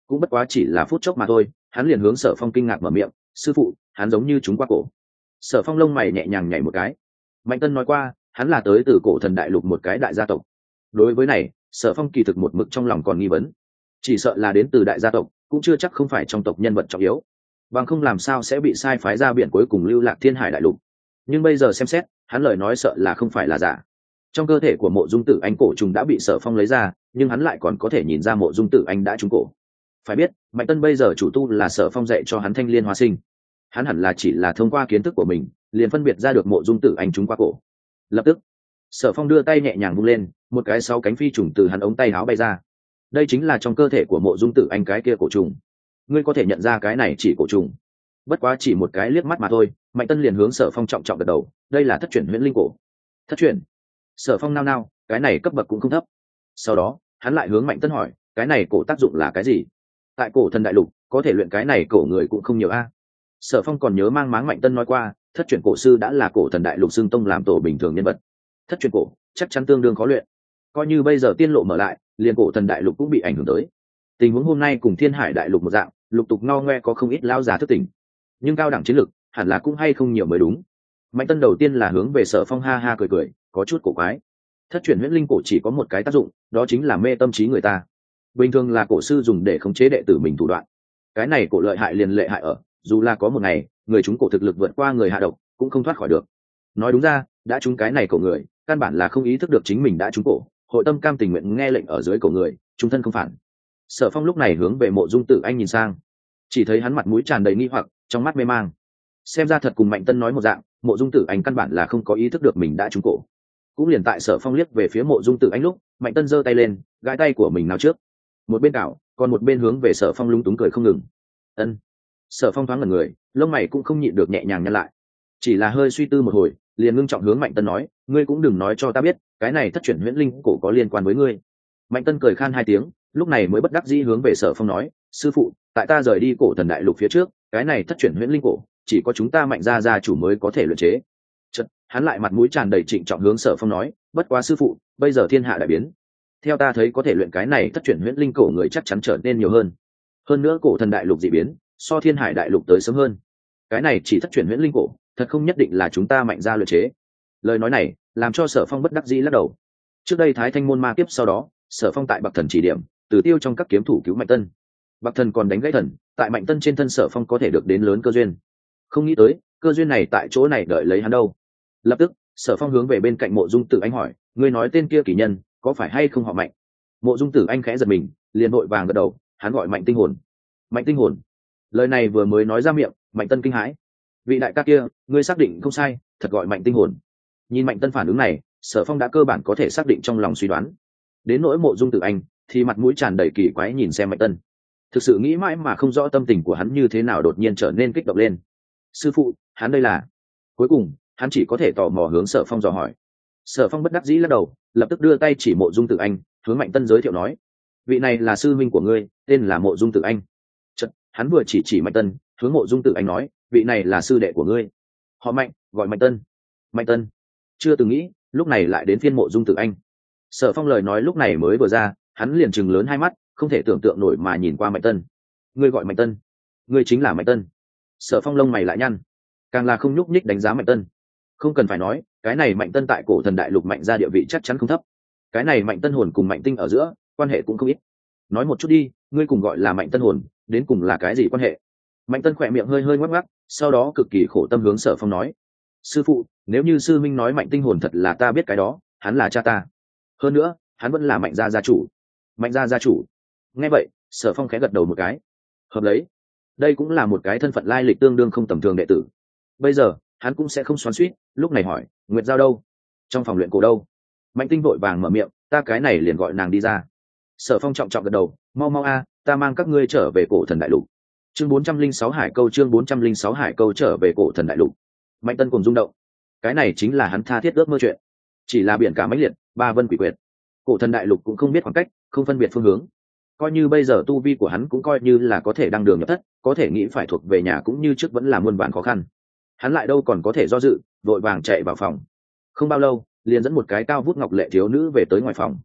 S1: cũng bất quá chỉ là phút chốc mà thôi. Hắn liền hướng Sở Phong kinh ngạc mở miệng, sư phụ, hắn giống như chúng qua cổ. Sở Phong lông mày nhẹ nhàng nhảy một cái. Mạnh Tân nói qua, hắn là tới từ cổ thần đại lục một cái đại gia tộc. Đối với này, Sở Phong kỳ thực một mực trong lòng còn nghi vấn, chỉ sợ là đến từ đại gia tộc, cũng chưa chắc không phải trong tộc nhân vật trọng yếu, bằng không làm sao sẽ bị sai phái ra biển cuối cùng lưu lạc Thiên Hải đại lục. Nhưng bây giờ xem xét, hắn lời nói sợ là không phải là giả. Trong cơ thể của Mộ Dung Tử Anh cổ trùng đã bị Sở Phong lấy ra, nhưng hắn lại còn có thể nhìn ra Mộ Dung Tử Anh đã trúng cổ. Phải biết, Mạnh Tân bây giờ chủ tu là Sở Phong dạy cho hắn Thanh Liên Hóa Sinh, hắn hẳn là chỉ là thông qua kiến thức của mình liền phân biệt ra được Mộ Dung Tử Anh trúng qua cổ. Lập tức, Sở Phong đưa tay nhẹ nhàng vung lên, một cái 6 cánh phi trùng từ hắn ống tay áo bay ra. Đây chính là trong cơ thể của Mộ Dung Tử Anh cái kia cổ trùng. Ngươi có thể nhận ra cái này chỉ cổ trùng? Bất quá chỉ một cái liếc mắt mà thôi, Mạnh Tân liền hướng Sở Phong trọng trọng gật đầu, đây là thất chuyển huyễn linh cổ. Thất chuyển? Sở Phong nao nao, cái này cấp bậc cũng không thấp. Sau đó, hắn lại hướng Mạnh Tân hỏi, cái này cổ tác dụng là cái gì? Tại cổ thần đại lục, có thể luyện cái này cổ người cũng không nhiều a. Sở Phong còn nhớ mang máng Mạnh Tân nói qua, thất chuyển cổ sư đã là cổ thần đại lục xưng tông làm tổ bình thường nhân vật. Thất chuyển cổ chắc chắn tương đương khó luyện. Coi như bây giờ tiên lộ mở lại, liền cổ thần đại lục cũng bị ảnh hưởng tới. Tình huống hôm nay cùng Thiên Hải đại lục một dạng, lục tục ngao ngoe có không ít lao già thức tỉnh, nhưng cao đẳng chiến lực hẳn là cũng hay không nhiều mới đúng. Mạnh Tân đầu tiên là hướng về Sở Phong ha ha cười cười, có chút cổ quái. Thất chuyển huyễn linh cổ chỉ có một cái tác dụng, đó chính là mê tâm trí người ta. Bình thường là cổ sư dùng để khống chế đệ tử mình thủ đoạn. Cái này cổ lợi hại liền lợi hại ở, dù là có một ngày người chúng cổ thực lực vượt qua người hạ độc, cũng không thoát khỏi được. Nói đúng ra, đã trúng cái này cổ người, căn bản là không ý thức được chính mình đã trúng cổ, hội tâm cam tình nguyện nghe lệnh ở dưới cổ người, trung thân không phản. Sở Phong lúc này hướng về Mộ Dung Tử Anh nhìn sang, chỉ thấy hắn mặt mũi tràn đầy nghi hoặc, trong mắt mê mang. Xem ra thật cùng Mạnh Tân nói một dạng, Mộ Dung Tử Anh căn bản là không có ý thức được mình đã trúng cổ. Cũng liền tại Sở Phong liếc về phía Mộ Dung Tử Anh lúc, Mạnh Tân giơ tay lên, gãi tay của mình nào trước, một bên cào, còn một bên hướng về Sở Phong lúng túng cười không ngừng. Ân. Sở Phong thoáng ngẩn người, lông mày cũng không nhịn được nhẹ nhàng nhăn lại, chỉ là hơi suy tư một hồi, liền ngưng trọng hướng Mạnh Tân nói, ngươi cũng đừng nói cho ta biết, cái này thất chuyển huyễn linh cổ có liên quan với ngươi. Mạnh Tân cười khan 2 tiếng, lúc này mới bất đắc dĩ hướng về Sở Phong nói, sư phụ, tại ta rời đi cổ thần đại lục phía trước, cái này thất chuyển huyễn linh cổ chỉ có chúng ta Mạnh gia gia chủ mới có thể luyện chế. Chợt, hắn lại mặt mũi tràn đầy trịnh trọng hướng Sở Phong nói, bất quá sư phụ, bây giờ thiên hạ đại biến, theo ta thấy có thể luyện cái này thất chuyển huyễn linh cổ người chắc chắn trở nên nhiều hơn. Hơn nữa cổ thần đại lục dị biến, so thiên hải đại lục tới sớm hơn. Cái này chỉ thất chuyển huyễn linh cổ, thật không nhất định là chúng ta Mạnh gia luyện chế. Lời nói này làm cho Sở Phong bất đắc dĩ lắc đầu. Trước đây Thái Thanh môn ma kiếp sau đó, Sở Phong tại Bạc Thần chỉ điểm, Tử Tiêu trong các kiếm thủ cứu Mạnh Tân. Bạc Thần còn đánh gãy thần, tại Mạnh Tân trên thân Sở Phong có thể được đến lớn cơ duyên. Không nghĩ tới, cơ duyên này tại chỗ này đợi lấy hắn đâu. Lập tức, Sở Phong hướng về bên cạnh Mộ Dung Tử Anh hỏi, ngươi nói tên kia kỳ nhân, có phải hay không họ Mạnh? Mộ Dung Tử Anh khẽ giật mình, liền vội vàng gật đầu, hắn gọi Mạnh Tinh Hồn. Mạnh Tinh Hồn? Lời này vừa mới nói ra miệng, Mạnh Tân kinh hãi. Vị đại ca kia, ngươi xác định không sai, thật gọi Mạnh Tinh Hồn. Nhìn Mạnh Tân phản ứng này, Sở Phong đã cơ bản có thể xác định trong lòng suy đoán. Đến nỗi Mộ Dung Tử Anh thì mặt mũi tràn đầy kỳ quái nhìn xem Mạnh Tân, thực sự nghĩ mãi mà không rõ tâm tình của hắn như thế nào đột nhiên trở nên kích động lên. Sư phụ, hắn đây là? Cuối cùng hắn chỉ có thể tò mò hướng Sở Phong dò hỏi. Sở Phong bất đắc dĩ lắc đầu, lập tức đưa tay chỉ Mộ Dung Tử Anh, hướng Mạnh Tân giới thiệu nói, vị này là sư minh của ngươi, tên là Mộ Dung Tử Anh. Chợt, hắn vừa chỉ Mạnh Tân, hướng Mộ Dung Tử Anh nói, vị này là sư đệ của ngươi, họ Mạnh, gọi Mạnh Tân. Mạnh Tân? Chưa từng nghĩ lúc này lại đến phiên Mộ Dung Tử Anh. Sở Phong lời nói lúc này mới vừa ra, hắn liền trừng lớn 2 mắt, không thể tưởng tượng nổi mà nhìn qua Mạnh Tân. Ngươi gọi Mạnh Tân? Ngươi chính là Mạnh Tân? Sở Phong lông mày lại nhăn, càng là không nhúc nhích đánh giá Mạnh Tân. Không cần phải nói, cái này Mạnh Tân tại cổ thần đại lục Mạnh gia địa vị chắc chắn không thấp. Cái này Mạnh Tân hồn cùng Mạnh Tinh ở giữa quan hệ cũng không ít. Nói một chút đi, ngươi cùng gọi là Mạnh Tân hồn, đến cùng là cái gì quan hệ? Mạnh Tân khỏe miệng hơi hơi ngoắc ngoắc, sau đó cực kỳ khổ tâm hướng Sở Phong nói, sư phụ, nếu như sư minh nói Mạnh Tinh hồn thật là ta biết cái đó, hắn là cha ta. Hơn nữa, hắn vẫn là Mạnh gia gia chủ. Mạnh gia gia chủ? Nghe vậy, Sở Phong khẽ gật đầu một cái. Hợp lấy, đây cũng là một cái thân phận lai lịch tương đương không tầm thường đệ tử. Bây giờ hắn cũng sẽ không xoắn xuýt, lúc này hỏi, Nguyệt Giao đâu? Trong phòng luyện cổ đâu? Mạnh Tinh vội vàng mở miệng, ta cái này liền gọi nàng đi ra. Sở Phong trọng trọng gật đầu, mau mau a, ta mang các ngươi trở về cổ thần đại lục. Chương 406 Hải Câu, chương 406 Hải Câu trở về cổ thần đại lục. Mạnh Tân cùng rung động, cái này chính là hắn tha thiết ước mơ chuyện. Chỉ là biển cả mãnh liệt, ba vân quỷ quyệt, cổ thần đại lục cũng không biết khoảng cách, không phân biệt phương hướng. Coi như bây giờ tu vi của hắn cũng coi như là có thể đăng đường nhập thất, có thể nghĩ phải thuộc về nhà cũng như trước vẫn là muôn vàn khó khăn. Hắn lại đâu còn có thể do dự, vội vàng chạy vào phòng. Không bao lâu, liền dẫn một cái cao vút ngọc lệ thiếu nữ về tới ngoài phòng.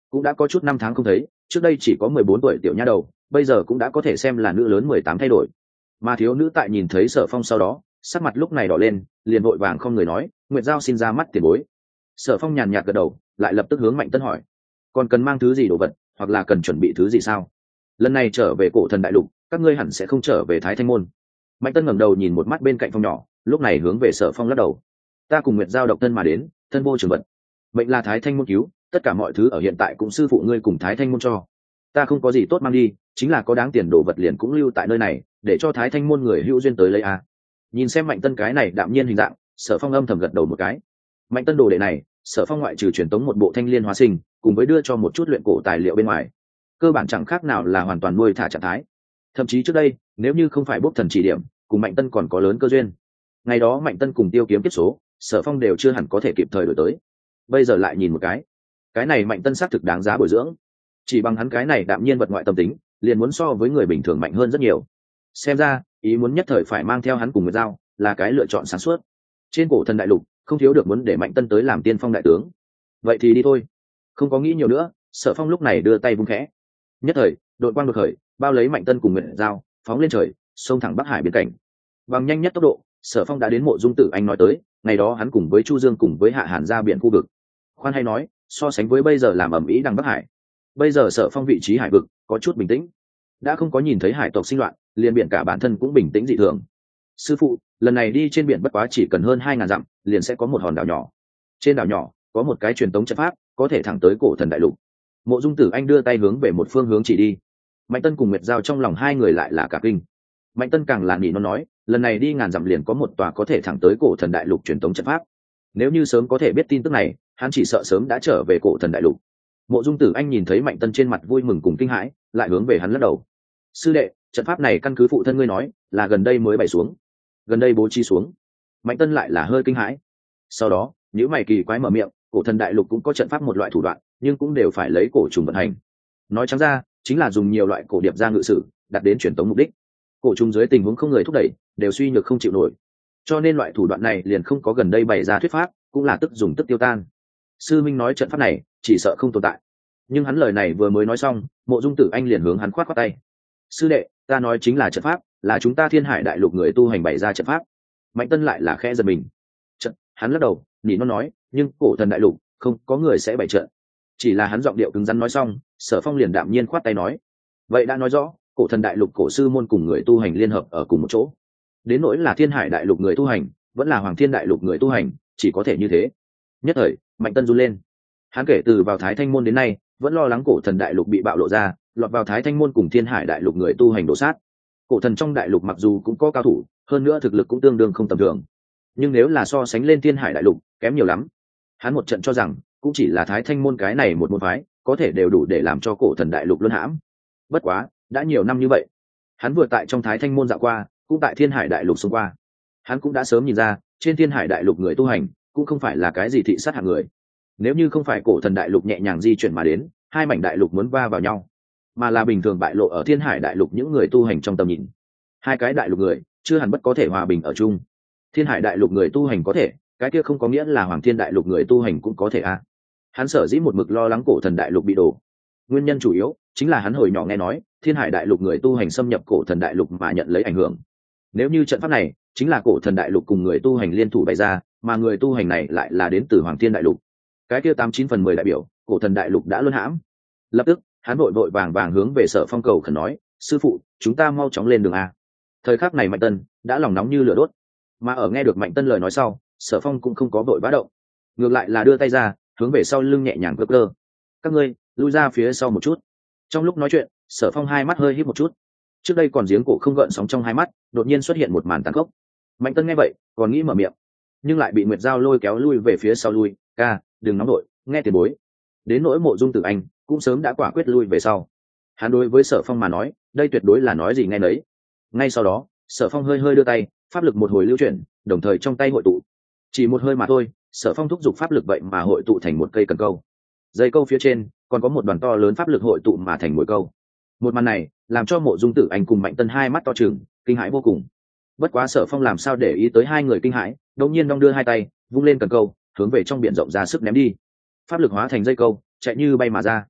S1: cũng đã có chút năm tháng không thấy, trước đây chỉ có 14 tuổi tiểu nha đầu, bây giờ cũng đã có thể xem là nữ lớn 18 thay đổi. Mà thiếu nữ tại nhìn thấy Sở Phong sau đó, sắc mặt lúc này đỏ lên, liền vội vàng không người nói, Nguyệt Giao xin ra mắt tiền bối. Sở Phong nhàn nhạt gật đầu, lại lập tức hướng Mạnh Tân hỏi, còn cần mang thứ gì đồ vật, hoặc là cần chuẩn bị thứ gì sao? Lần này trở về Cổ Thần đại lục, các ngươi hẳn sẽ không trở về Thái Thanh môn. Mạnh Tân ngẩng đầu nhìn một mắt bên cạnh Phong nhỏ, lúc này hướng về Sở Phong lắc đầu, ta cùng Nguyệt Giao độc thân mà đến, thân vô trường vật, mệnh là Thái Thanh môn cứu, tất cả mọi thứ ở hiện tại cũng sư phụ ngươi cùng Thái Thanh môn cho, ta không có gì tốt mang đi, chính là có đáng tiền đồ vật liền cũng lưu tại nơi này, để cho Thái Thanh môn người hữu duyên tới lấy a. Nhìn xem Mạnh Tân cái này đạm nhiên hình dạng, Sở Phong âm thầm gật đầu một cái. Mạnh Tân đồ đệ này, Sở Phong ngoại trừ truyền tống một bộ thanh liên hóa sinh, cùng với đưa cho một chút luyện cổ tài liệu bên ngoài, cơ bản chẳng khác nào là hoàn toàn nuôi thả trạng thái. Thậm chí trước đây, nếu như không phải bốc thần chỉ điểm, cùng Mạnh Tân còn có lớn cơ duyên. Ngày đó Mạnh Tân cùng Tiêu Kiếm tiếp số, Sở Phong đều chưa hẳn có thể kịp thời đổi tới. Bây giờ lại nhìn một cái này Mạnh Tân xác thực đáng giá bồi dưỡng. Chỉ bằng hắn cái này đạm nhiên vật ngoại tâm tính, liền muốn so với người bình thường mạnh hơn rất nhiều. Xem ra, ý muốn nhất thời phải mang theo hắn cùng Nguyệt Giao, là cái lựa chọn sáng suốt. Trên Cổ Thần đại lục, không thiếu được muốn để Mạnh Tân tới làm tiên phong đại tướng. Vậy thì đi thôi. Không có nghĩ nhiều nữa, Sở Phong lúc này đưa tay vung khẽ. Nhất thời, đội quang đột khởi, bao lấy Mạnh Tân cùng Nguyệt Giao, phóng lên trời, xông thẳng Bắc Hải biên cảnh. Bằng nhanh nhất tốc độ, Sở Phong đã đến Mộ Dung Tử Anh nói tới, ngày đó hắn cùng với Chu Dương cùng với Hạ Hàn ra biển khu vực. Khoan hay nói, so sánh với bây giờ làm ầm ĩ đằng Bắc Hải, bây giờ Sở Phong vị trí hải vực có chút bình tĩnh, đã không có nhìn thấy hải tộc sinh loạn, liền biển cả bản thân cũng bình tĩnh dị thường. Sư phụ, lần này đi trên biển bất quá chỉ cần hơn 2.000 dặm, liền sẽ có một hòn đảo nhỏ. Trên đảo nhỏ có một cái truyền tống trận pháp, có thể thẳng tới Cổ Thần đại lục. Mộ Dung Tử Anh đưa tay hướng về một phương hướng chỉ đi. Mạnh Tân cùng Nguyệt Giao trong lòng hai người lại là cả kinh. Mạnh Tân càng là nỉ nó nói, lần này đi ngàn dặm liền có một tòa có thể thẳng tới Cổ Thần đại lục truyền tống trận pháp. Nếu như sớm có thể biết tin tức này, hắn chỉ sợ sớm đã trở về Cổ Thần đại lục. Mộ Dung Tử Anh nhìn thấy Mạnh Tân trên mặt vui mừng cùng kinh hãi, lại hướng về hắn lắc đầu. Sư đệ, trận pháp này căn cứ phụ thân ngươi nói, là gần đây mới bày xuống, gần đây bố trí xuống. Mạnh Tân lại là hơi kinh hãi. Sau đó, những mày kỳ quái mở miệng, Cổ Thần đại lục cũng có trận pháp một loại thủ đoạn, nhưng cũng đều phải lấy cổ trùng vận hành. Nói trắng ra, chính là dùng nhiều loại cổ điệp ra ngự sử, đặt đến truyền tống mục đích. Cổ trùng dưới tình huống không người thúc đẩy, đều suy nhược không chịu nổi. Cho nên loại thủ đoạn này liền không có gần đây bày ra thuyết pháp, cũng là tức dùng tức tiêu tan. Sư minh nói trận pháp này chỉ sợ không tồn tại, nhưng hắn lời này vừa mới nói xong, Mộ Dung Tử Anh liền hướng hắn khoát khoát tay. Sư đệ, ta nói chính là trận pháp, là chúng ta Thiên Hải đại lục người tu hành bày ra trận pháp. Mạnh Tân lại là khẽ giật mình. Trận, hắn lắc đầu, nỉ nó nói, nhưng Cổ Thần đại lục không có người sẽ bày trận. Chỉ là hắn giọng điệu cứng rắn nói xong, Sở Phong liền đạm nhiên khoát tay nói, vậy đã nói rõ, Cổ Thần đại lục cổ sư môn cùng người tu hành liên hợp ở cùng một chỗ. Đến nỗi là Thiên Hải đại lục người tu hành, vẫn là Hoàng Thiên đại lục người tu hành, chỉ có thể như thế. Nhất thời, Mạnh Tân run lên. Hắn kể từ vào Thái Thanh môn đến nay, vẫn lo lắng Cổ Thần đại lục bị bạo lộ ra, lọt vào Thái Thanh môn cùng Thiên Hải đại lục người tu hành đổ sát. Cổ thần trong đại lục mặc dù cũng có cao thủ, hơn nữa thực lực cũng tương đương không tầm thường, nhưng nếu là so sánh lên Thiên Hải đại lục, kém nhiều lắm. Hắn một trận cho rằng, cũng chỉ là Thái Thanh môn cái này một môn phái, có thể đều đủ để làm cho Cổ Thần đại lục luân hãm. Bất quá, đã nhiều năm như vậy, hắn vừa tại trong Thái Thanh môn dạo qua, cũng tại Thiên Hải đại lục xung qua. Hắn cũng đã sớm nhìn ra, trên Thiên Hải đại lục người tu hành, cũng không phải là cái gì thị sát hạng người. Nếu như không phải Cổ Thần đại lục nhẹ nhàng di chuyển mà đến, hai mảnh đại lục muốn va vào nhau, mà là bình thường bại lộ ở Thiên Hải đại lục những người tu hành trong tầm nhìn. Hai cái đại lục người chưa hẳn bất có thể hòa bình ở chung. Thiên Hải đại lục người tu hành có thể, cái kia không có nghĩa là Hoàng Thiên đại lục người tu hành cũng có thể a. Hắn sở dĩ một mực lo lắng Cổ Thần đại lục bị đổ, nguyên nhân chủ yếu chính là hắn hồi nhỏ nghe nói Thiên Hải đại lục người tu hành xâm nhập Cổ Thần đại lục mà nhận lấy ảnh hưởng. Nếu như trận pháp này chính là Cổ Thần đại lục cùng người tu hành liên thủ bày ra, mà người tu hành này lại là đến từ Hoàng Thiên đại lục, cái kia 89/10 đại biểu Cổ Thần đại lục đã luân hãm. Lập tức, hắn vội vàng hướng về Sở Phong cầu khẩn nói, sư phụ, chúng ta mau chóng lên đường a. Thời khắc này Mạnh Tân đã lòng nóng như lửa đốt, mà ở nghe được Mạnh Tân lời nói sau, Sở Phong cũng không có vội vã động, ngược lại là đưa tay ra hướng về sau lưng nhẹ nhàng cơ cơ. Các ngươi lui ra phía sau một chút. Trong lúc nói chuyện, Sở Phong hai mắt hơi híp một chút. Trước đây còn giếng cổ không gợn sóng trong hai mắt, đột nhiên xuất hiện một màn tàn khốc. Mạnh Tân nghe vậy, còn nghĩ mở miệng, nhưng lại bị Nguyệt Giao lôi kéo lui về phía sau lui. Ca, đừng nóng đội, nghe tiền bối. Đến nỗi Mộ Dung Tử Anh cũng sớm đã quả quyết lui về sau. Hắn đối với Sở Phong mà nói, đây tuyệt đối là nói gì nghe nấy. Ngay sau đó, Sở Phong hơi đưa tay, pháp lực một hồi lưu chuyển, đồng thời trong tay hội tụ. Chỉ một hơi mà thôi, Sở Phong thúc giục pháp lực vậy mà hội tụ thành một cây cần câu. Dây câu phía trên còn có một đoàn to lớn pháp lực hội tụ mà thành mũi câu. Một màn này làm cho Mộ Dung Tử Anh cùng Mạnh Tân hai mắt to trừng, kinh hãi vô cùng. Bất quá Sở Phong làm sao để ý tới hai người kinh hãi, đột nhiên đong đưa hai tay, vung lên cần câu, hướng về trong biển rộng ra sức ném đi. Pháp lực hóa thành dây câu, chạy như bay mà ra.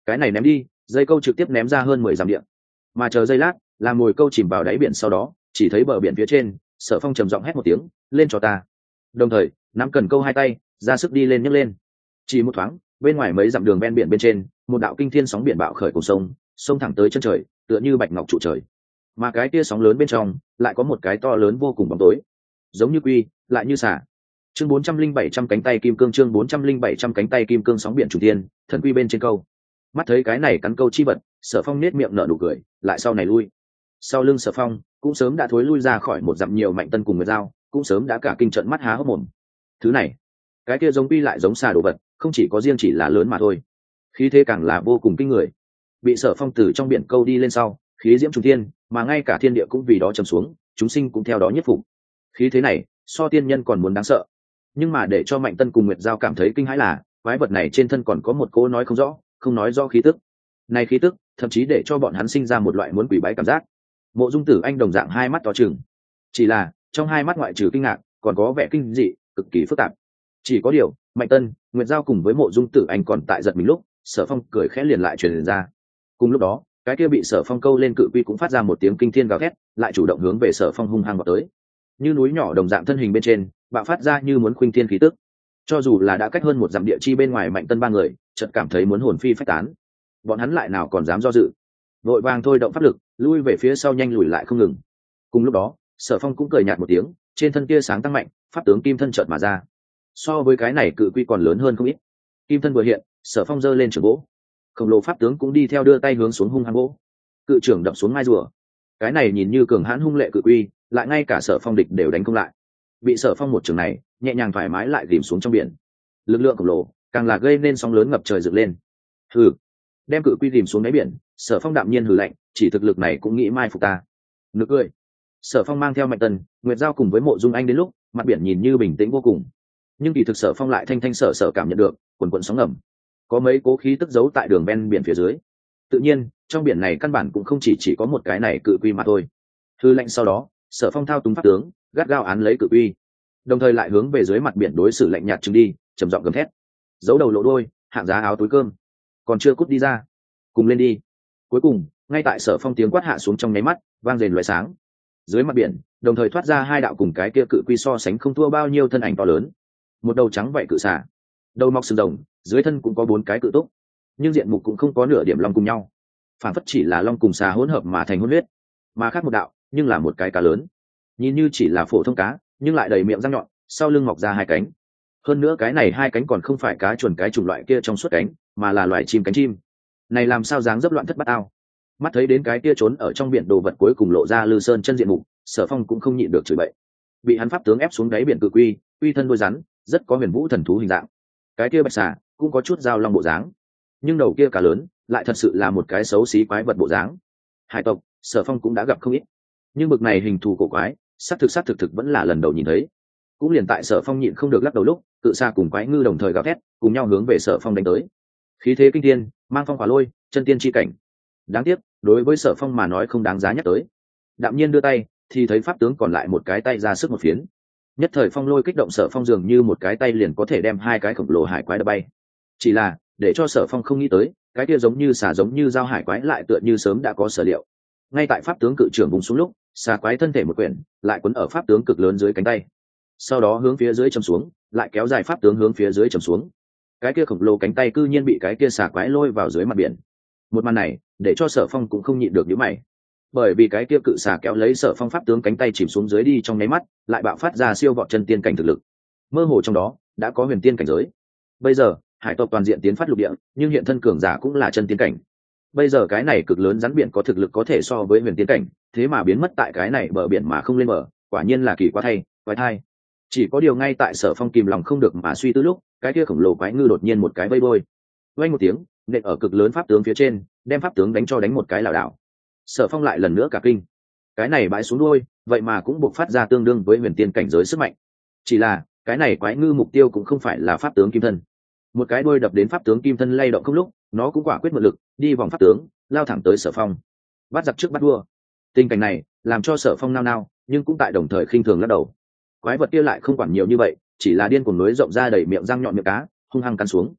S1: cái này ném đi, dây câu trực tiếp ném ra hơn 10 dặm điện, mà chờ giây lát làm mồi câu chìm vào đáy biển, sau đó chỉ thấy bờ biển phía trên Sở Phong trầm giọng hét một tiếng, lên cho ta. Đồng thời nắm cần câu hai tay ra sức đi lên nhấc lên. Chỉ một thoáng, bên ngoài mấy dặm đường ven biển bên trên một đạo kinh thiên sóng biển bạo khởi cùng sông thẳng tới chân trời, tựa như bạch ngọc trụ trời. Mà cái kia sóng lớn bên trong lại có một cái to lớn vô cùng bóng tối, giống như quy lại như xả. Chương 407 trăm cánh tay kim cương, chương 407 trăm cánh tay kim cương, sóng biển trùng thiên, thần quy bên trên câu. Mắt thấy cái này cắn câu chi vật, Sở Phong nết miệng nở nụ cười, lại sau này lui. Sau lưng Sở Phong cũng sớm đã thối lui ra khỏi một dặm nhiều Mạnh Tân cùng Nguyệt Giao, cũng sớm đã cả kinh trận mắt há hốc mồm. Thứ này, cái kia giống quy lại giống xà đồ vật, không chỉ có riêng chỉ là lớn mà thôi, khí thế càng là vô cùng kinh người. Bị Sở Phong từ trong biển câu đi lên sau, khí diễm trùng thiên, mà ngay cả thiên địa cũng vì đó trầm xuống, chúng sinh cũng theo đó nhất phục. Khí thế này so tiên nhân còn muốn đáng sợ. Nhưng mà để cho Mạnh Tân cùng Nguyệt Giao cảm thấy kinh hãi là quái vật này trên thân còn có một cô nói không nói rõ khí tức. Này khí tức thậm chí để cho bọn hắn sinh ra một loại muốn quỷ bái cảm giác. Mộ Dung Tử Anh đồng dạng hai mắt to trừng, chỉ là trong hai mắt ngoại trừ kinh ngạc còn có vẻ kinh dị cực kỳ phức tạp. Chỉ có điều Mạnh Tân, Nguyệt Giao cùng với Mộ Dung Tử Anh còn tại giật mình lúc Sở Phong cười khẽ liền lại truyền ra. Cùng lúc đó cái kia bị Sở Phong câu lên cự quy cũng phát ra một tiếng kinh thiên gào thét, lại chủ động hướng về Sở Phong hung hăng vào tới. Như núi nhỏ đồng dạng thân hình bên trên bạo phát ra như muốn khuynh thiên khí tức. Cho dù là đã cách hơn một dặm địa chi bên ngoài Mạnh Tân ba người chợt cảm thấy muốn hồn phi phách tán. Bọn hắn lại nào còn dám do dự, vội vàng thôi động pháp lực lui về phía sau, nhanh lùi lại không ngừng. Cùng lúc đó Sở Phong cũng cười nhạt một tiếng, trên thân kia sáng tăng mạnh, pháp tướng kim thân chợt mà ra. So với cái này cự quy còn lớn hơn không ít. Kim thân vừa hiện, Sở Phong giơ lên trường gỗ, khổng lồ pháp tướng cũng đi theo đưa tay hướng xuống hung hăng gỗ. Cự trưởng đập xuống mai rùa. Cái này nhìn như cường hãn hung lệ cự quy, lại ngay cả Sở Phong địch đều đánh không lại. Bị Sở Phong một trường này nhẹ nhàng thoải mái lại ghìm xuống trong biển. Lực lượng khổng lồ càng là gây nên sóng lớn ngập trời dựng lên. Hừ, đem cự quy ghìm xuống đáy biển, Sở Phong đạm nhiên hừ lạnh, chỉ thực lực này cũng nghĩ mai phục ta. Nực cười. Sở Phong mang theo Mạnh Tân, Nguyệt Giao cùng với Mộ Dung Anh đến lúc mặt biển nhìn như bình tĩnh vô cùng, nhưng kỳ thực Sở Phong lại thanh thanh sở sở cảm nhận được quần quần sóng ngầm, có mấy cố khí tức giấu tại đường ven biển phía dưới. Tự nhiên trong biển này căn bản cũng không chỉ có một cái này cự quy mà thôi. Hư lệnh sau đó Sở Phong thao túng pháp tướng gắt gao án lấy cự quy, đồng thời lại hướng về dưới mặt biển đối xử lạnh nhạt chừng đi, trầm giọng gầm thét, giấu đầu lộ đôi, hạng giá áo túi cơm còn chưa cút đi ra, cùng lên đi. Cuối cùng ngay tại Sở Phong tiếng quát hạ xuống trong nháy mắt, vang rền loé sáng, dưới mặt biển đồng thời thoát ra hai đạo cùng cái kia cự quy so sánh không thua bao nhiêu thân ảnh to lớn. Một đầu trắng vậy cự xà, đầu mọc sừng rồng, dưới thân cũng có 4 cái cự túc, nhưng diện mục cũng không có nửa điểm long cùng nhau, phản phất chỉ là long cùng xà hỗn hợp mà thành hỗn huyết. Mà khác một đạo nhưng là một cái cá lớn, nhìn như chỉ là phổ thông cá nhưng lại đầy miệng răng nhọn, sau lưng mọc ra 2 cánh. Hơn nữa cái này 2 cánh còn không phải cá chuồn cái chủng loại kia trong suốt cánh, mà là loài chim cánh chim. Này làm sao dáng dấp loạn thất bát ao. Mắt thấy đến cái kia trốn ở trong biển đồ vật cuối cùng lộ ra Lư Sơn chân diện mục, Sở Phong cũng không nhịn được chửi bậy. Bị hắn pháp tướng ép xuống đáy biển cự quy, uy thân đôi rắn, rất có huyền vũ thần thú hình dạng. Cái kia bạch xà cũng có chút dao long bộ dáng, nhưng đầu kia cá lớn lại thật sự là một cái xấu xí quái vật bộ dáng. Hải tộc Sở Phong cũng đã gặp không ít, nhưng bực này hình thù cổ quái xác thực vẫn là lần đầu nhìn thấy. Cũng liền tại Sở Phong nhịn không được lắc đầu lúc, cự xà cùng quái ngư đồng thời gào thét, cùng nhau hướng về Sở Phong đánh tới. Khí thế kinh thiên, mang phong hỏa lôi, chân tiên chi cảnh. Đáng tiếc đối với Sở Phong mà nói không đáng giá nhắc tới. Đạm nhiên đưa tay thì thấy pháp tướng còn lại một cái tay ra sức một phiến, nhất thời phong lôi kích động, Sở Phong dường như một cái tay liền có thể đem 2 cái khổng lồ hải quái đập bay. Chỉ là để cho Sở Phong không nghĩ tới, cái kia giống như xà giống như dao hải quái lại tựa như sớm đã có sở liệu. Ngay tại pháp tướng cự trưởng vùng xuống lúc, xà quái thân thể một quyển lại quấn ở pháp tướng cực lớn dưới cánh tay, sau đó hướng phía dưới chầm xuống, lại kéo dài pháp tướng hướng phía dưới chầm xuống. Cái kia khổng lồ cánh tay cư nhiên bị cái kia xà quái lôi vào dưới mặt biển. Một màn này để cho Sở Phong cũng không nhịn được nhíu mày, bởi vì cái kia cự xà kéo lấy Sở Phong pháp tướng cánh tay chìm xuống dưới đi trong nháy mắt, lại bạo phát ra siêu vọt chân tiên cảnh thực lực, mơ hồ trong đó đã có huyền tiên cảnh giới. Bây giờ hải tộc toàn diện tiến phát lục địa, nhưng hiện thân cường giả cũng là chân tiên cảnh. Bây giờ cái này cực lớn rắn biển có thực lực có thể so với huyền tiên cảnh, thế mà biến mất tại cái này bờ biển mà không lên bờ, quả nhiên là kỳ quá thay, quái thai. Chỉ có điều ngay tại Sở Phong kìm lòng không được mà suy tư lúc, cái kia khổng lồ quái ngư đột nhiên một cái vây bôi, vang một tiếng nện ở cực lớn pháp tướng phía trên, đem pháp tướng đánh một cái lảo đảo. Sở Phong lại lần nữa cả kinh, cái này bãi xuống đuôi vậy mà cũng buộc phát ra tương đương với huyền tiên cảnh giới sức mạnh. Chỉ là cái này quái ngư mục tiêu cũng không phải là pháp tướng kim thân, một cái đuôi đập đến pháp tướng kim thân lay động không lúc, nó cũng quả quyết mượn lực đi vòng pháp tướng lao thẳng tới Sở Phong, bắt giặc trước bắt vua. Tình cảnh này làm cho Sở Phong nao nao, nhưng cũng tại đồng thời khinh thường lắc đầu. Quái vật kia lại không quản nhiều như vậy, chỉ là điên cuồng nối rộng ra đầy miệng răng nhọn miệng cá, hung hăng cắn xuống.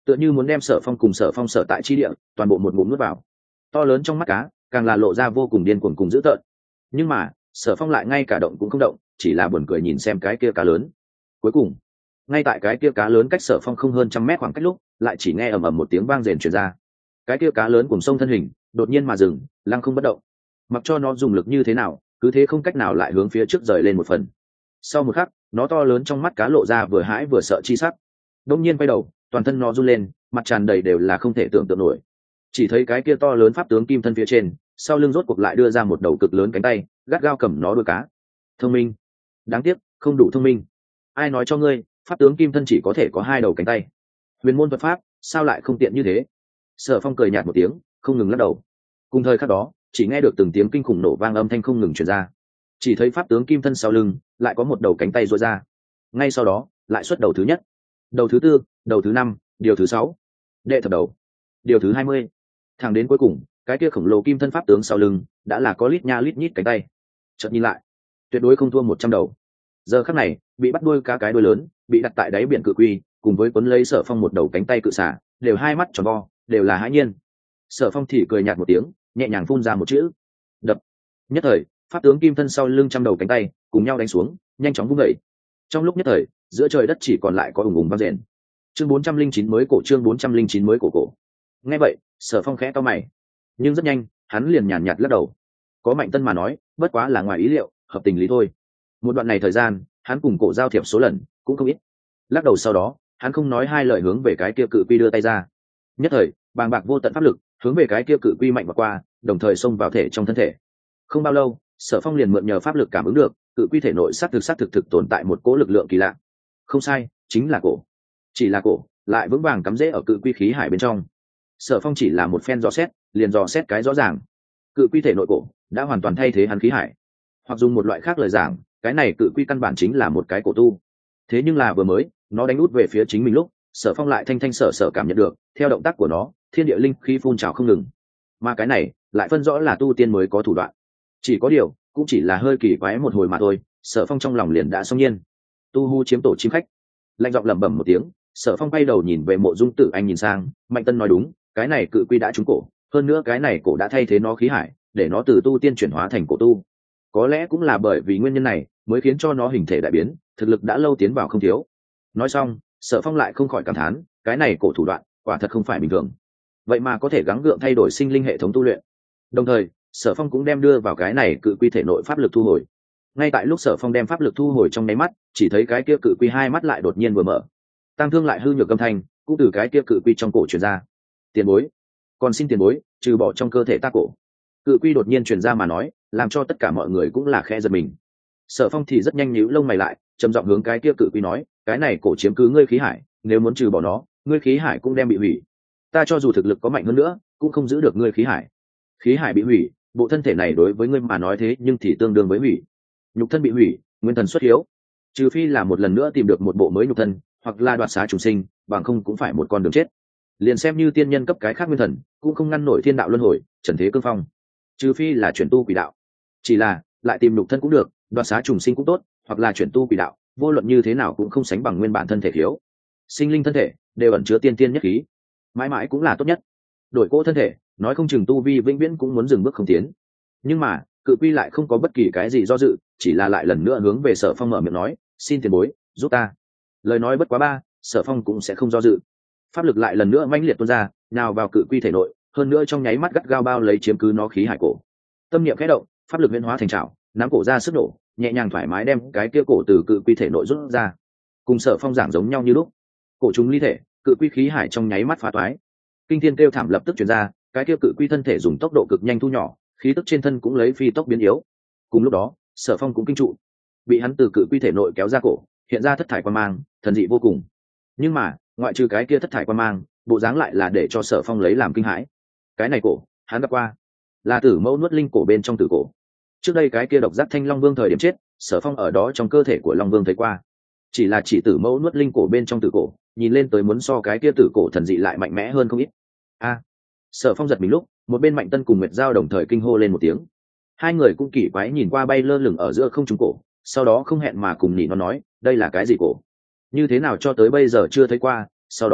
S1: tựa như muốn đem Sở Phong cùng Sở Phong sở tại chi địa toàn bộ một ngụm nuốt vào. To lớn trong mắt cá càng là lộ ra vô cùng điên cuồng cùng dữ tợn. Nhưng mà Sở Phong lại ngay cả động cũng không động, chỉ là buồn cười nhìn xem cái kia cá lớn. Cuối cùng, ngay tại cái kia cá lớn cách Sở Phong không hơn 100 mét khoảng cách lúc, lại chỉ nghe ầm ầm một tiếng vang rền truyền ra. Cái kia cá lớn cùng sông thân hình đột nhiên mà dừng, lăng không bất động. Mặc cho nó dùng lực như thế nào, cứ thế không cách nào lại hướng phía trước rời lên một phần. Sau một khắc, nó to lớn trong mắt cá lộ ra vừa hãi vừa sợ chi sắc. Đột nhiên quay đầu, toàn thân nó run lên, mặt tràn đầy đều là không thể tưởng tượng nổi. Chỉ thấy cái kia to lớn pháp tướng kim thân phía trên, sau lưng rốt cuộc lại đưa ra một đầu cực lớn cánh tay, gắt gao cầm nó đuôi cá. Thông minh. Đáng tiếc, không đủ thông minh. Ai nói cho ngươi, pháp tướng kim thân chỉ có thể có 2 đầu cánh tay? Huyền môn thuật pháp, sao lại không tiện như thế? Sở Phong cười nhạt một tiếng, không ngừng lắc đầu. Cùng thời khắc đó, chỉ nghe được từng tiếng kinh khủng nổ vang âm thanh không ngừng truyền ra. Chỉ thấy pháp tướng kim thân sau lưng lại có một đầu cánh tay duỗi ra. Ngay sau đó, lại xuất đầu thứ nhất, đầu thứ tư, đầu thứ năm, điều thứ 6, đệ thập đầu, điều thứ 20. Thẳng đến cuối cùng, cái kia khổng lồ kim thân pháp tướng sau lưng đã là có lít nha lít nhít cánh tay. Chợt nhìn lại, tuyệt đối không thua 100 đầu. Giờ khắc này, bị bắt đuôi cá cái đuôi lớn, bị đặt tại đáy biển cự quy, cùng với cuốn lấy Sở Phong một đầu cánh tay cự xả, đều hai mắt tròn vo, đều là hãi nhiên. Sở Phong thì cười nhạt một tiếng, nhẹ nhàng phun ra một chữ: đập. Nhất thời, pháp tướng kim thân sau lưng trăm đầu cánh tay cùng nhau đánh xuống, nhanh chóng vung dậy. Trong lúc nhất thời, giữa trời đất chỉ còn lại có ùng ùng vang rền. Chương 409 mới cổ, chương 409 mới cổ. Nghe vậy, Sở Phong khẽ cau mày, nhưng rất nhanh, hắn liền nhàn nhạt lắc đầu. Có Mạnh Tân mà nói, bất quá là ngoài ý liệu, hợp tình lý thôi. Một đoạn này thời gian, hắn cùng cổ giao thiệp số lần cũng không ít. Lắc đầu sau đó, hắn không nói hai lời hướng về cái kia cự quy đưa tay ra. Nhất thời, bàng bạc vô tận pháp lực hướng về cái kia cự quy mạnh vào qua, đồng thời xông vào thể trong thân thể. Không bao lâu, Sở Phong liền mượn nhờ pháp lực cảm ứng được, cự quy thể nội xác thực tồn tại một cỗ lực lượng kỳ lạ. Không sai, chính là cổ. Chỉ là cổ, lại vững vàng cắm rễ ở cự quy khí hải bên trong. Sở Phong chỉ là một phen dò xét, liền dò xét cái rõ ràng. Cự quy thể nội cổ đã hoàn toàn thay thế hắn khí hải. Hoặc dùng một loại khác lời giảng, cái này cự quy căn bản chính là một cái cổ tu. Thế nhưng là vừa mới, nó đánh út về phía chính mình lúc, Sở Phong lại thanh sở cảm nhận được, theo động tác của nó, thiên địa linh khí phun trào không ngừng. Mà cái này, lại phân rõ là tu tiên mới có thủ đoạn. Chỉ có điều, cũng chỉ là hơi kỳ quái một hồi mà thôi, Sở Phong trong lòng liền đã xong nhiên. Tu hu chiếm tổ chim khách. Lạnh giọng lẩm bẩm một tiếng, Sở Phong quay đầu nhìn về Mộ Dung Tử Anh nhìn sang, Mạnh Tân nói đúng, cái này cự quy đã trúng cổ, hơn nữa cái này cổ đã thay thế nó khí hải, để nó từ tu tiên chuyển hóa thành cổ tu. Có lẽ cũng là bởi vì nguyên nhân này, mới khiến cho nó hình thể đại biến, thực lực đã lâu tiến vào không thiếu. Nói xong, Sở Phong lại không khỏi cảm thán, cái này cổ thủ đoạn, quả thật không phải bình thường. Vậy mà có thể gắng gượng thay đổi sinh linh hệ thống tu luyện. Đồng thời, Sở Phong cũng đem đưa vào cái này cự quy thể nội pháp lực thu hồi. Ngay tại lúc Sở Phong đem pháp lực thu hồi trong nháy mắt, chỉ thấy cái kia cự quy hai mắt lại đột nhiên vừa mở. Tăng thương lại hư nhược âm thanh, cũng từ cái kia cự quy trong cổ truyền ra. Tiền bối, còn xin tiền bối, trừ bỏ trong cơ thể ta cổ. Cự quy đột nhiên truyền ra mà nói, làm cho tất cả mọi người cũng là khẽ giật mình. Sở Phong thì rất nhanh nhíu lông mày lại, trầm giọng hướng cái kia cự quy nói, cái này cổ chiếm cứ ngươi khí hải, nếu muốn trừ bỏ nó, ngươi khí hải cũng đem bị hủy. Ta cho dù thực lực có mạnh hơn nữa, cũng không giữ được ngươi khí hải. Khí hải bị hủy, bộ thân thể này đối với ngươi mà nói thế nhưng thì tương đương với hủy. Nhục thân bị hủy, nguyên thần xuất hiếu. Trừ phi là một lần nữa tìm được một bộ mới nhục thân, hoặc là đoạt xá trùng sinh, bằng không cũng phải một con đường chết. Liền xem như tiên nhân cấp cái khác nguyên thần, cũng không ngăn nổi thiên đạo luân hồi, trần thế cương phong. Trừ phi là chuyển tu quỷ đạo. Chỉ là, lại tìm nhục thân cũng được, đoạt xá trùng sinh cũng tốt, hoặc là chuyển tu quỷ đạo, vô luận như thế nào cũng không sánh bằng nguyên bản thân thể thiếu. Sinh linh thân thể đều ẩn chứa tiên tiên nhất khí, mãi mãi cũng là tốt nhất. Đổi cỗ thân thể, nói không chừng tu vi vĩnh viễn cũng muốn dừng bước không tiến. Nhưng mà, cự quy lại không có bất kỳ cái gì do dự, chỉ là lại lần nữa hướng về Sở Phong mở miệng nói, xin tiền bối, giúp ta. Lời nói bất quá ba, Sở Phong cũng sẽ không do dự. Pháp lực lại lần nữa mãnh liệt tuôn ra, nào vào cự quy thể nội, hơn nữa trong nháy mắt gắt gao bao lấy chiếm cứ nó khí hải cổ. Tâm niệm khẽ động, pháp lực biến hóa thành trảo, nắm cổ ra sức nổ, nhẹ nhàng thoải mái đem cái kia cổ từ cự quy thể nội rút ra. Cùng Sở Phong giảng giống nhau như lúc, cổ trùng ly thể, cự quy khí hải trong nháy mắt phá toái. Kinh thiên kêu thảm lập tức truyền ra, cái kia cự quy thân thể dùng tốc độ cực nhanh thu nhỏ, khí tức trên thân cũng lấy phi tốc biến yếu. Cùng lúc đó, Sở Phong cũng kinh trụ, bị hắn từ cự quy thể nội kéo ra cổ, hiện ra thất thải quan mang, thần dị vô cùng. Nhưng mà, ngoại trừ cái kia thất thải quan mang, bộ dáng lại là để cho Sở Phong lấy làm kinh hãi. Cái này cổ, hắn gặp qua, là Tử Mẫu nuốt linh cổ bên trong tử cổ. Trước đây cái kia độc giác thanh long vương thời điểm chết, Sở Phong ở đó trong cơ thể của long vương thấy qua. Chỉ là chỉ Tử Mẫu nuốt linh cổ bên trong tử cổ, nhìn lên tới muốn so cái kia tử cổ thần dị lại mạnh mẽ hơn không ít. A! Sở Phong giật mình lúc, một bên Mạnh Tân cùng Nguyệt Giao đồng thời kinh hô lên một tiếng. Hai người cũng kỳ quái nhìn qua bay lơ lửng ở giữa không trung cổ, sau đó không hẹn mà cùng nhị nó nói, đây là cái gì cổ? Như thế nào cho tới bây giờ chưa thấy qua? Sau đó,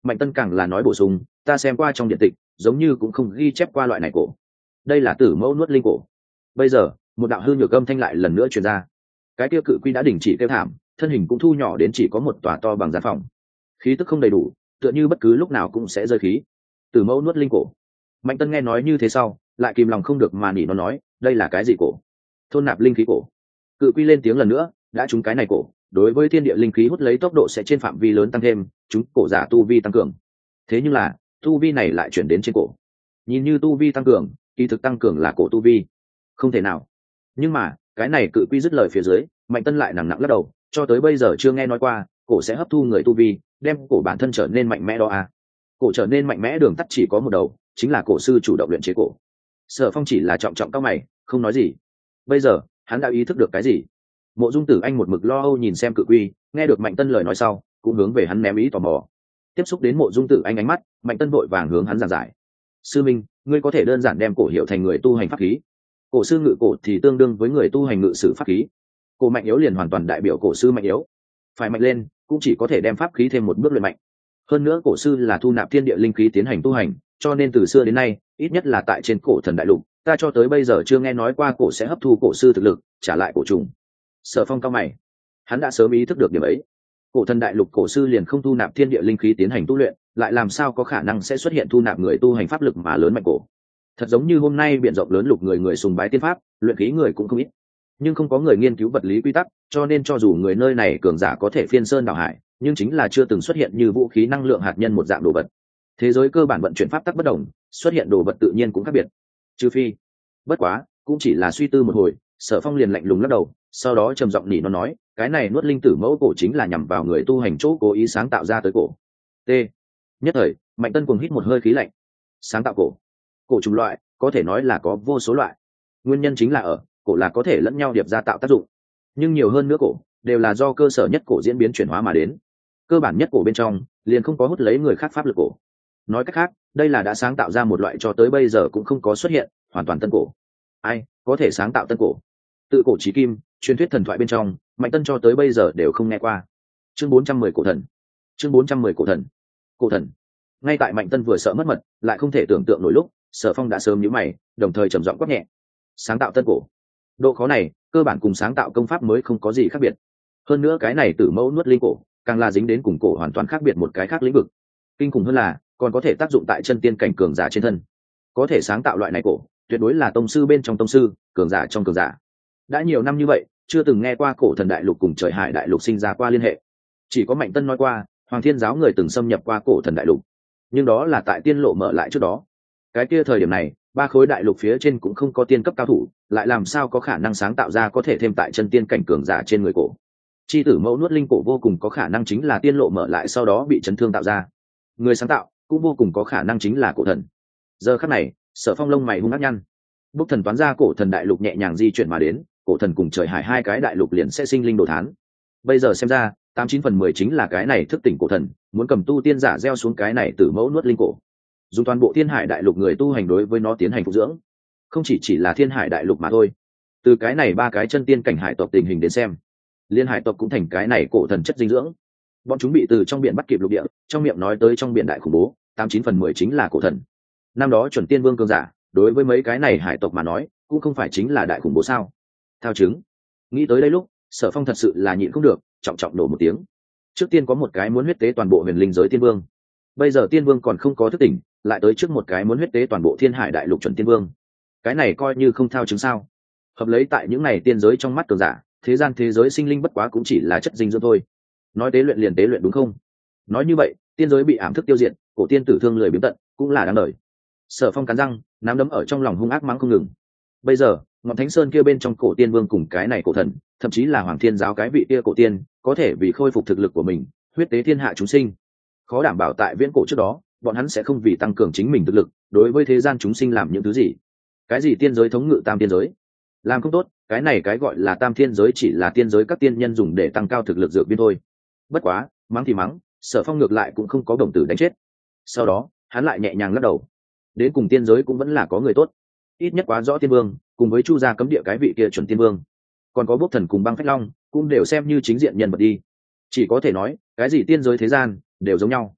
S1: Mạnh Tân càng là nói bổ sung, ta xem qua trong điện tịch giống như cũng không ghi chép qua loại này cổ. Đây là tử mẫu nuốt linh cổ. Bây giờ một đạo hư nhược âm thanh lại lần nữa truyền ra. Cái kia cự quy đã đình chỉ kêu thảm, thân hình cũng thu nhỏ đến chỉ có một tòa to bằng gian phòng, khí tức không đầy đủ, tựa như bất cứ lúc nào cũng sẽ rơi khí. Tử mẫu nuốt linh cổ. Mạnh Tân nghe nói như thế sau lại kìm lòng không được mà nỉ nó nói, đây là cái gì cổ? Thôn nạp linh khí cổ. Cự quy lên tiếng lần nữa, đã trúng cái này cổ, đối với thiên địa linh khí hút lấy tốc độ sẽ trên phạm vi lớn tăng thêm, chúng cổ giả tu vi tăng cường. Thế nhưng là tu vi này lại chuyển đến trên cổ. Nhìn như tu vi tăng cường, kỳ thực tăng cường là cổ tu vi. Không thể nào. Nhưng mà cái này cự quy dứt lời phía dưới, Mạnh Tân lại nặng nặng lắc đầu, cho tới bây giờ chưa nghe nói qua cổ sẽ hấp thu người tu vi, đem cổ bản thân trở nên mạnh mẽ đó à. Cổ trở nên mạnh mẽ đường tắt chỉ có một đầu, chính là cổ sư chủ động luyện chế cổ. Sở Phong chỉ là trọng trọng cao mày, không nói gì. Bây giờ hắn đã ý thức được cái gì. Mộ Dung Tử Anh một mực lo âu nhìn xem cự quy, nghe được Mạnh Tân lời nói sau cũng hướng về hắn ném ý tò mò. Tiếp xúc đến Mộ Dung Tử Anh ánh mắt, Mạnh Tân vội vàng hướng hắn giảng giải. Sư minh, ngươi có thể đơn giản đem cổ hiệu thành người tu hành pháp khí. Cổ sư ngự cổ thì tương đương với người tu hành ngự sử pháp khí. Cổ mạnh yếu liền hoàn toàn đại biểu cổ sư mạnh yếu. Phải mạnh lên cũng chỉ có thể đem pháp khí thêm một bước luyện mạnh. Hơn nữa cổ sư là thu nạp thiên địa linh khí tiến hành tu hành, cho nên từ xưa đến nay ít nhất là tại trên cổ thần đại lục, ta cho tới bây giờ chưa nghe nói qua cổ sẽ hấp thu cổ sư thực lực trả lại cổ trùng. Sở Phong cao mày, hắn đã sớm ý thức được điểm ấy. Cổ thần đại lục cổ sư liền không thu nạp thiên địa linh khí tiến hành tu luyện, lại làm sao có khả năng sẽ xuất hiện thu nạp người tu hành pháp lực mà lớn mạnh cổ. Thật giống như hôm nay biển rộng lớn lục người sùng bái tiên pháp, luyện khí người cũng không ít, nhưng không có người nghiên cứu vật lý quy tắc, cho nên cho dù người nơi này cường giả có thể phiên sơn đảo hải, nhưng chính là chưa từng xuất hiện như vũ khí năng lượng hạt nhân một dạng đồ vật. Thế giới cơ bản vận chuyển pháp tắc bất đồng, xuất hiện đồ vật tự nhiên cũng khác biệt. Trừ phi, bất quá cũng chỉ là suy tư một hồi, Sở Phong liền lạnh lùng lắc đầu, sau đó trầm giọng nỉ nó nói, cái này nuốt linh tử mẫu cổ chính là nhằm vào người tu hành chỗ cố ý sáng tạo ra tới cổ. T. Nhất thời, Mạnh Tân cuồng hít một hơi khí lạnh. Sáng tạo cổ, cổ chủng loại có thể nói là có vô số loại. Nguyên nhân chính là ở cổ là có thể lẫn nhau điệp ra tạo tác dụng, nhưng nhiều hơn nữa cổ đều là do cơ sở nhất cổ diễn biến chuyển hóa mà đến. Cơ bản nhất cổ bên trong liền không có hút lấy người khác pháp lực cổ. Nói cách khác, đây là đã sáng tạo ra một loại cho tới bây giờ cũng không có xuất hiện hoàn toàn tân cổ. Ai có thể sáng tạo tân cổ? Tự cổ chí kim, truyền thuyết thần thoại bên trong, Mạnh Tân cho tới bây giờ đều không nghe qua. Chương 410 cổ thần. Chương 410 cổ thần. Cổ thần. Ngay tại Mạnh Tân vừa sợ mất mật, lại không thể tưởng tượng nổi lúc, Sở Phong đã sớm nhíu mày, đồng thời trầm giọng quát nhẹ. Sáng tạo tân cổ. Độ khó này, cơ bản cùng sáng tạo công pháp mới không có gì khác biệt. Hơn nữa cái này tử mẫu nuốt linh cổ, càng là dính đến cùng cổ hoàn toàn khác biệt một cái khác lĩnh vực. Kinh khủng hơn là, còn có thể tác dụng tại chân tiên cảnh cường giả trên thân. Có thể sáng tạo loại này cổ, tuyệt đối là tông sư bên trong tông sư, cường giả trong cường giả. Đã nhiều năm như vậy, chưa từng nghe qua cổ thần đại lục cùng trời hải đại lục sinh ra qua liên hệ. Chỉ có Mạnh Tân nói qua, Hoàng Thiên giáo người từng xâm nhập qua cổ thần đại lục, nhưng đó là tại tiên lộ mở lại trước đó. Cái kia thời điểm này, ba khối đại lục phía trên cũng không có tiên cấp cao thủ, lại làm sao có khả năng sáng tạo ra có thể thêm tại chân tiên cảnh cường giả trên người cổ. Chi tử mẫu nuốt linh cổ vô cùng có khả năng chính là tiên lộ mở lại sau đó bị chấn thương tạo ra. Người sáng tạo cũng vô cùng có khả năng chính là cổ thần. Giờ khắc này, Sở Phong lông mày hung ác nhăn. Bốc thần toán ra cổ thần đại lục nhẹ nhàng di chuyển mà đến, cổ thần cùng trời hải hai cái đại lục liền sẽ sinh linh đồ thán. Bây giờ xem ra, 89/10 chính là cái này thức tỉnh cổ thần, muốn cầm tu tiên giả gieo xuống cái này tử mẫu nuốt linh cổ. Dùng toàn bộ thiên hải đại lục người tu hành đối với nó tiến hành phục dưỡng, không chỉ là thiên hải đại lục mà thôi. Từ cái này ba cái chân tiên cảnh hải tộc tình hình đến xem, liên hải tộc cũng thành cái này cổ thần chất dinh dưỡng. Bọn chúng bị từ trong biển bắt kịp lục địa, trong miệng nói tới trong biển đại khủng bố, 89/10 chính là cổ thần. Năm đó chuẩn tiên vương cường giả, đối với mấy cái này hải tộc mà nói, cũng không phải chính là đại khủng bố sao? Thao chứng. Nghĩ tới đây lúc, Sở Phong thật sự là nhịn không được, trọng trọng nổ một tiếng. Trước tiên có một cái muốn huyết tế toàn bộ huyền linh giới tiên vương, bây giờ tiên vương còn không có thức tỉnh, lại tới trước một cái muốn huyết tế toàn bộ thiên hải đại lục chuẩn tiên vương. Cái này coi như không thao chứng sao? Hợp lấy tại những này tiên giới trong mắt cường giả, thế gian thế giới sinh linh bất quá cũng chỉ là chất dinh dưỡng thôi. Nói tế luyện liền tế luyện đúng không? Nói như vậy, tiên giới bị ảm thức tiêu diệt, cổ tiên tử thương lười biếng tận, cũng là đáng đời. Sở Phong cắn răng, nắm đấm ở trong lòng hung ác mắng không ngừng. Bây giờ, ngọn Thánh Sơn kia bên trong cổ tiên vương cùng cái này cổ thần, thậm chí là Hoàng Thiên giáo cái vị kia cổ tiên, có thể vì khôi phục thực lực của mình, huyết tế thiên hạ chúng sinh. Khó đảm bảo tại viễn cổ trước đó, bọn hắn sẽ không vì tăng cường chính mình thực lực, đối với thế gian chúng sinh làm những thứ gì. Cái gì tiên giới thống ngự tam tiên giới, làm không tốt, cái này cái gọi là tam thiên giới chỉ là tiên giới các tiên nhân dùng để tăng cao thực lực dược viên thôi. Bất quá, mắng thì mắng, Sở Phong ngược lại cũng không có đồng tử đánh chết. Sau đó, hắn lại nhẹ nhàng lắc đầu. Đến cùng tiên giới cũng vẫn là có người tốt, ít nhất quá rõ tiên vương, cùng với chu gia cấm địa cái vị kia chuẩn tiên vương, còn có Bốc thần cùng Băng Phách Long, cũng đều xem như chính diện nhân vật đi. Chỉ có thể nói, cái gì tiên giới thế gian đều giống nhau.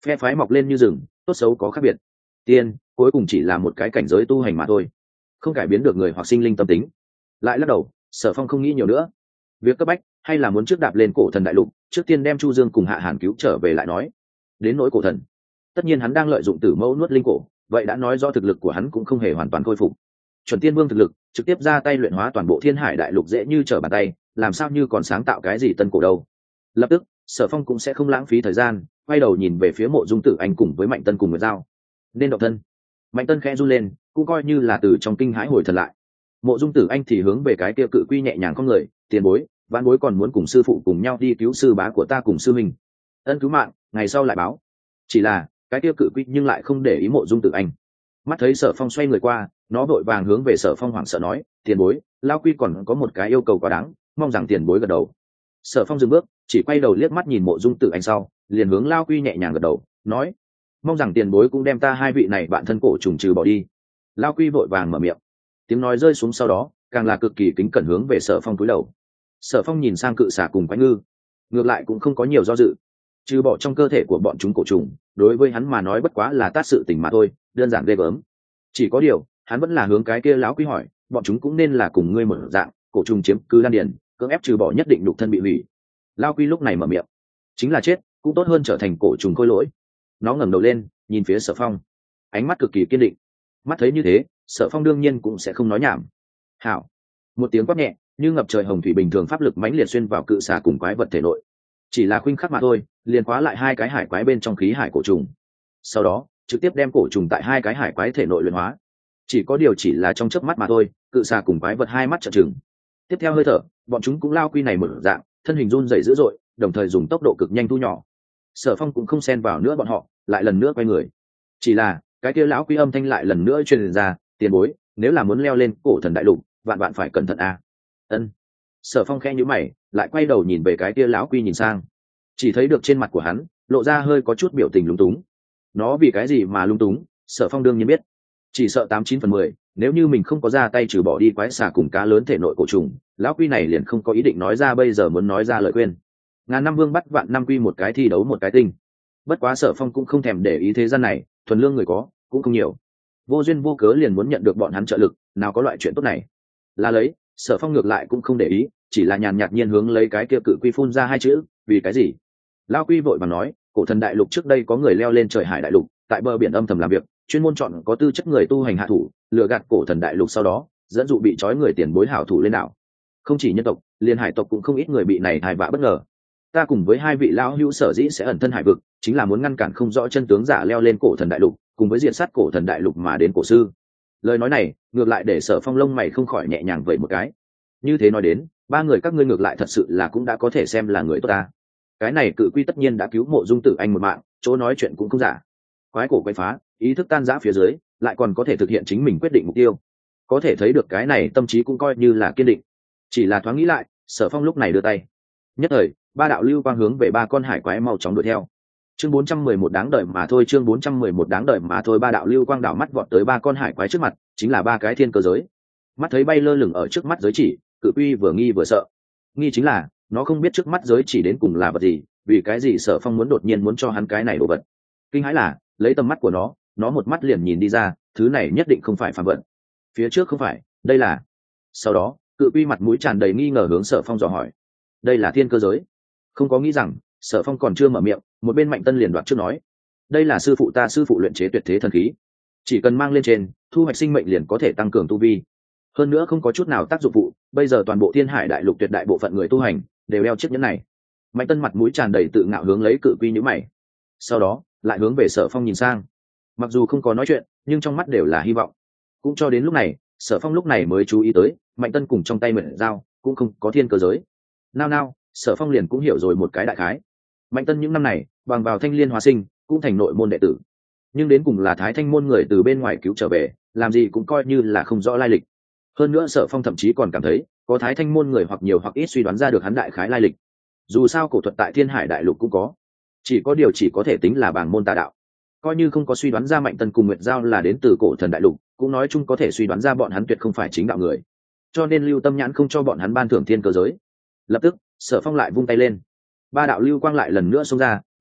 S1: phe phái mọc lên như rừng, tốt xấu có khác biệt. Tiên cuối cùng chỉ là một cái cảnh giới tu hành mà thôi, không cải biến được người hoặc sinh linh tâm tính. Lại lắc đầu, Sở Phong không nghĩ nhiều nữa. Việc cấp bách hay là muốn trước đạp lên cổ thần đại lục, trước tiên đem Chu Dương cùng Hạ Hàn cứu trở về lại nói. Đến nỗi cổ thần, tất nhiên hắn đang lợi dụng tử mẫu nuốt linh cổ, vậy đã nói do thực lực của hắn cũng không hề hoàn toàn khôi phục. Chuẩn tiên vương thực lực trực tiếp ra tay luyện hóa toàn bộ thiên hải đại lục dễ như trở bàn tay, làm sao như còn sáng tạo cái gì tân cổ đâu. Lập tức Sở Phong cũng sẽ không lãng phí thời gian, quay đầu nhìn về phía Mộ Dung Tử Anh cùng với Mạnh Tân cùng Nguyệt Giao. Nên động thân. Mạnh Tân khẽ run lên, cũng coi như là từ trong kinh hãi hồi thần lại. Mộ Dung Tử Anh thì hướng về cái kia cự quy nhẹ nhàng con người, tiền bối, vãn bối còn muốn cùng sư phụ cùng nhau đi cứu sư bá của ta cùng sư minh. Ân cứu mạng, ngày sau lại báo. Chỉ là cái kia cự quy nhưng lại không để ý Mộ Dung Tử Anh. Mắt thấy Sở Phong xoay người qua, nó vội vàng hướng về Sở Phong hoảng sợ nói, tiền bối, lao quy còn có một cái yêu cầu quá đáng, mong rằng tiền bối gật đầu. Sở Phong dừng bước, chỉ quay đầu liếc mắt nhìn Mộ Dung Tử Anh sau, liền hướng lao quy nhẹ nhàng gật đầu, nói, mong rằng tiền bối cũng đem ta hai vị này bạn thân cổ trùng trừ bỏ đi. Lao quy vội vàng mở miệng, tiếng nói rơi xuống sau đó càng là cực kỳ kính cẩn hướng về Sở Phong cúi đầu. Sở Phong nhìn sang cự xà cùng quái ngư, ngược lại cũng không có nhiều do dự. Trừ bỏ trong cơ thể của bọn chúng cổ trùng, đối với hắn mà nói bất quá là tát sự tình mà thôi, đơn giản ghê gớm. Chỉ có điều hắn vẫn là hướng cái kia lão quy hỏi, bọn chúng cũng nên là cùng ngươi một dạng, cổ trùng chiếm cứ đan điền, cưỡng ép trừ bỏ nhất định nhục thân bị hủy. Lão quy lúc này mở miệng, chính là chết cũng tốt hơn trở thành cổ trùng khôi lỗi. Nó ngẩng đầu lên nhìn phía Sở Phong, ánh mắt cực kỳ kiên định. Mắt thấy như thế, Sở Phong đương nhiên cũng sẽ không nói nhảm. Hảo. Một tiếng quát nhẹ như ngập trời hồng thủy bình thường pháp lực mãnh liệt xuyên vào cự xà cùng quái vật thể nội. Chỉ là khuynh khắc mà thôi, liền khóa lại hai cái hải quái bên trong khí hải cổ trùng. Sau đó trực tiếp đem cổ trùng tại hai cái hải quái thể nội luyện hóa. Chỉ có điều chỉ là trong chớp mắt mà thôi, cự xà cùng quái vật hai mắt trợn trừng. Tiếp theo hơi thở, bọn chúng cũng lao quy này một dạng, thân hình run rẩy dữ dội, đồng thời dùng tốc độ cực nhanh thu nhỏ. Sở Phong cũng không xen vào nữa bọn họ, lại lần nữa quay người. Chỉ là cái kia lão quy âm thanh lại lần nữa truyền ra, tiền bối, nếu là muốn leo lên cổ thần đại lục, vạn vạn phải cẩn thận a. Ân. Sở Phong khẽ nhíu mày, lại quay đầu nhìn về cái kia lão quy nhìn sang, chỉ thấy được trên mặt của hắn lộ ra hơi có chút biểu tình lúng túng. Nó vì cái gì mà lúng túng, Sở Phong đương nhiên biết. Chỉ sợ 89/10, nếu như mình không có ra tay trừ bỏ đi quái xà cùng cá lớn thể nội cổ trùng, lão quy này liền không có ý định nói ra bây giờ muốn nói ra lời khuyên. Ngàn năm vương bắt vạn năm quy, một cái thi đấu một cái tinh. Bất quá Sở Phong cũng không thèm để ý thế gian này, thuần lương người có cũng không nhiều, vô duyên vô cớ liền muốn nhận được bọn hắn trợ lực, nào có loại chuyện tốt này. Là lấy, Sở Phong ngược lại cũng không để ý, chỉ là nhàn nhạt nhiên hướng lấy cái kia cự quy phun ra hai chữ, vì cái gì. Lão quy vội vàng nói, cổ thần đại lục trước đây có người leo lên trời hải đại lục, tại bờ biển âm thầm làm việc, chuyên môn chọn có tư chất người tu hành hạ thủ, lừa gạt cổ thần đại lục, sau đó dẫn dụ bị trói người tiền bối hảo thủ lên đảo. Không chỉ nhân tộc, liền hải tộc cũng không ít người bị này thai vạ bất ngờ. Ta cùng với hai vị lão hữu sở dĩ sẽ ẩn thân hải vực, chính là muốn ngăn cản không rõ chân tướng giả leo lên cổ thần đại lục, cùng với diệt sát cổ thần đại lục mà đến cổ sư. Lời nói này ngược lại để Sở Phong lông mày không khỏi nhẹ nhàng vậy một cái. Như thế nói đến, ba người các ngươi ngược lại thật sự là cũng đã có thể xem là người tốt ta. Cái này cự quy tất nhiên đã cứu Mộ Dung Tử Anh một mạng, chỗ nói chuyện cũng không giả. Quái cổ quái phá, ý thức tan rã phía dưới, lại còn có thể thực hiện chính mình quyết định mục tiêu. Có thể thấy được cái này tâm trí cũng coi như là kiên định. Chỉ là thoáng nghĩ lại, Sở Phong lúc này đưa tay. Nhất thời, ba đạo lưu quang hướng về ba con hải quái mau chóng đuổi theo. Chương 411 đáng đợi mà thôi, chương 411 đáng đợi mà thôi, ba đạo lưu quang đảo mắt vọt tới ba con hải quái trước mặt, chính là ba cái thiên cơ giới. Mắt thấy bay lơ lửng ở trước mắt giới chỉ, cự quy vừa nghi vừa sợ. Nghi chính là, nó không biết trước mắt giới chỉ đến cùng là vật gì, vì cái gì Sở Phong muốn đột nhiên muốn cho hắn cái này đồ vật. Kinh hãi là, lấy tầm mắt của nó một mắt liền nhìn đi ra, thứ này nhất định không phải phàm vật. Phía trước không phải, đây là. Sau đó, cự quy mặt mũi tràn đầy nghi ngờ hướng Sở Phong dò hỏi, đây là thiên cơ giới. Không có nghĩ rằng Sở Phong còn chưa mở miệng, một bên Mạnh Tân liền đoạt trước nói, đây là sư phụ luyện chế tuyệt thế thần khí, chỉ cần mang lên trên, thu hoạch sinh mệnh liền có thể tăng cường tu vi, hơn nữa không có chút nào tác dụng phụ. Bây giờ toàn bộ thiên hải đại lục tuyệt đại bộ phận người tu hành đều đeo chiếc nhẫn này. Mạnh Tân mặt mũi tràn đầy tự ngạo hướng lấy cự quy nhíu mày, sau đó lại hướng về Sở Phong nhìn sang, mặc dù không có nói chuyện nhưng trong mắt đều là hy vọng. Cũng cho đến lúc này, Sở Phong lúc này mới chú ý tới Mạnh Tân cùng trong tay mượn dao cũng không có thiên cơ giới. Nao Sở Phong liền cũng hiểu rồi một cái đại khái. Mạnh Tân những năm này bằng vào Thanh Liên Hóa Sinh cũng thành nội môn đệ tử, nhưng đến cùng là Thái Thanh môn người từ bên ngoài cứu trở về, làm gì cũng coi như là không rõ lai lịch. Hơn nữa Sở Phong thậm chí còn cảm thấy có Thái Thanh môn người hoặc nhiều hoặc ít suy đoán ra được hắn đại khái lai lịch. Dù sao cổ thuật tại Thiên Hải đại lục cũng có, chỉ có điều chỉ có thể tính là bảng môn tà đạo. Coi như không có suy đoán ra Mạnh Tân cùng Nguyệt Giao là đến từ cổ thần đại lục, cũng nói chung có thể suy đoán ra bọn hắn tuyệt không phải chính đạo người, cho nên Lưu Tâm Nhãn không cho bọn hắn ban thưởng thiên cơ giới. Lập tức Sở Phong lại vung tay lên, ba đạo lưu quang lại lần nữa xông ra,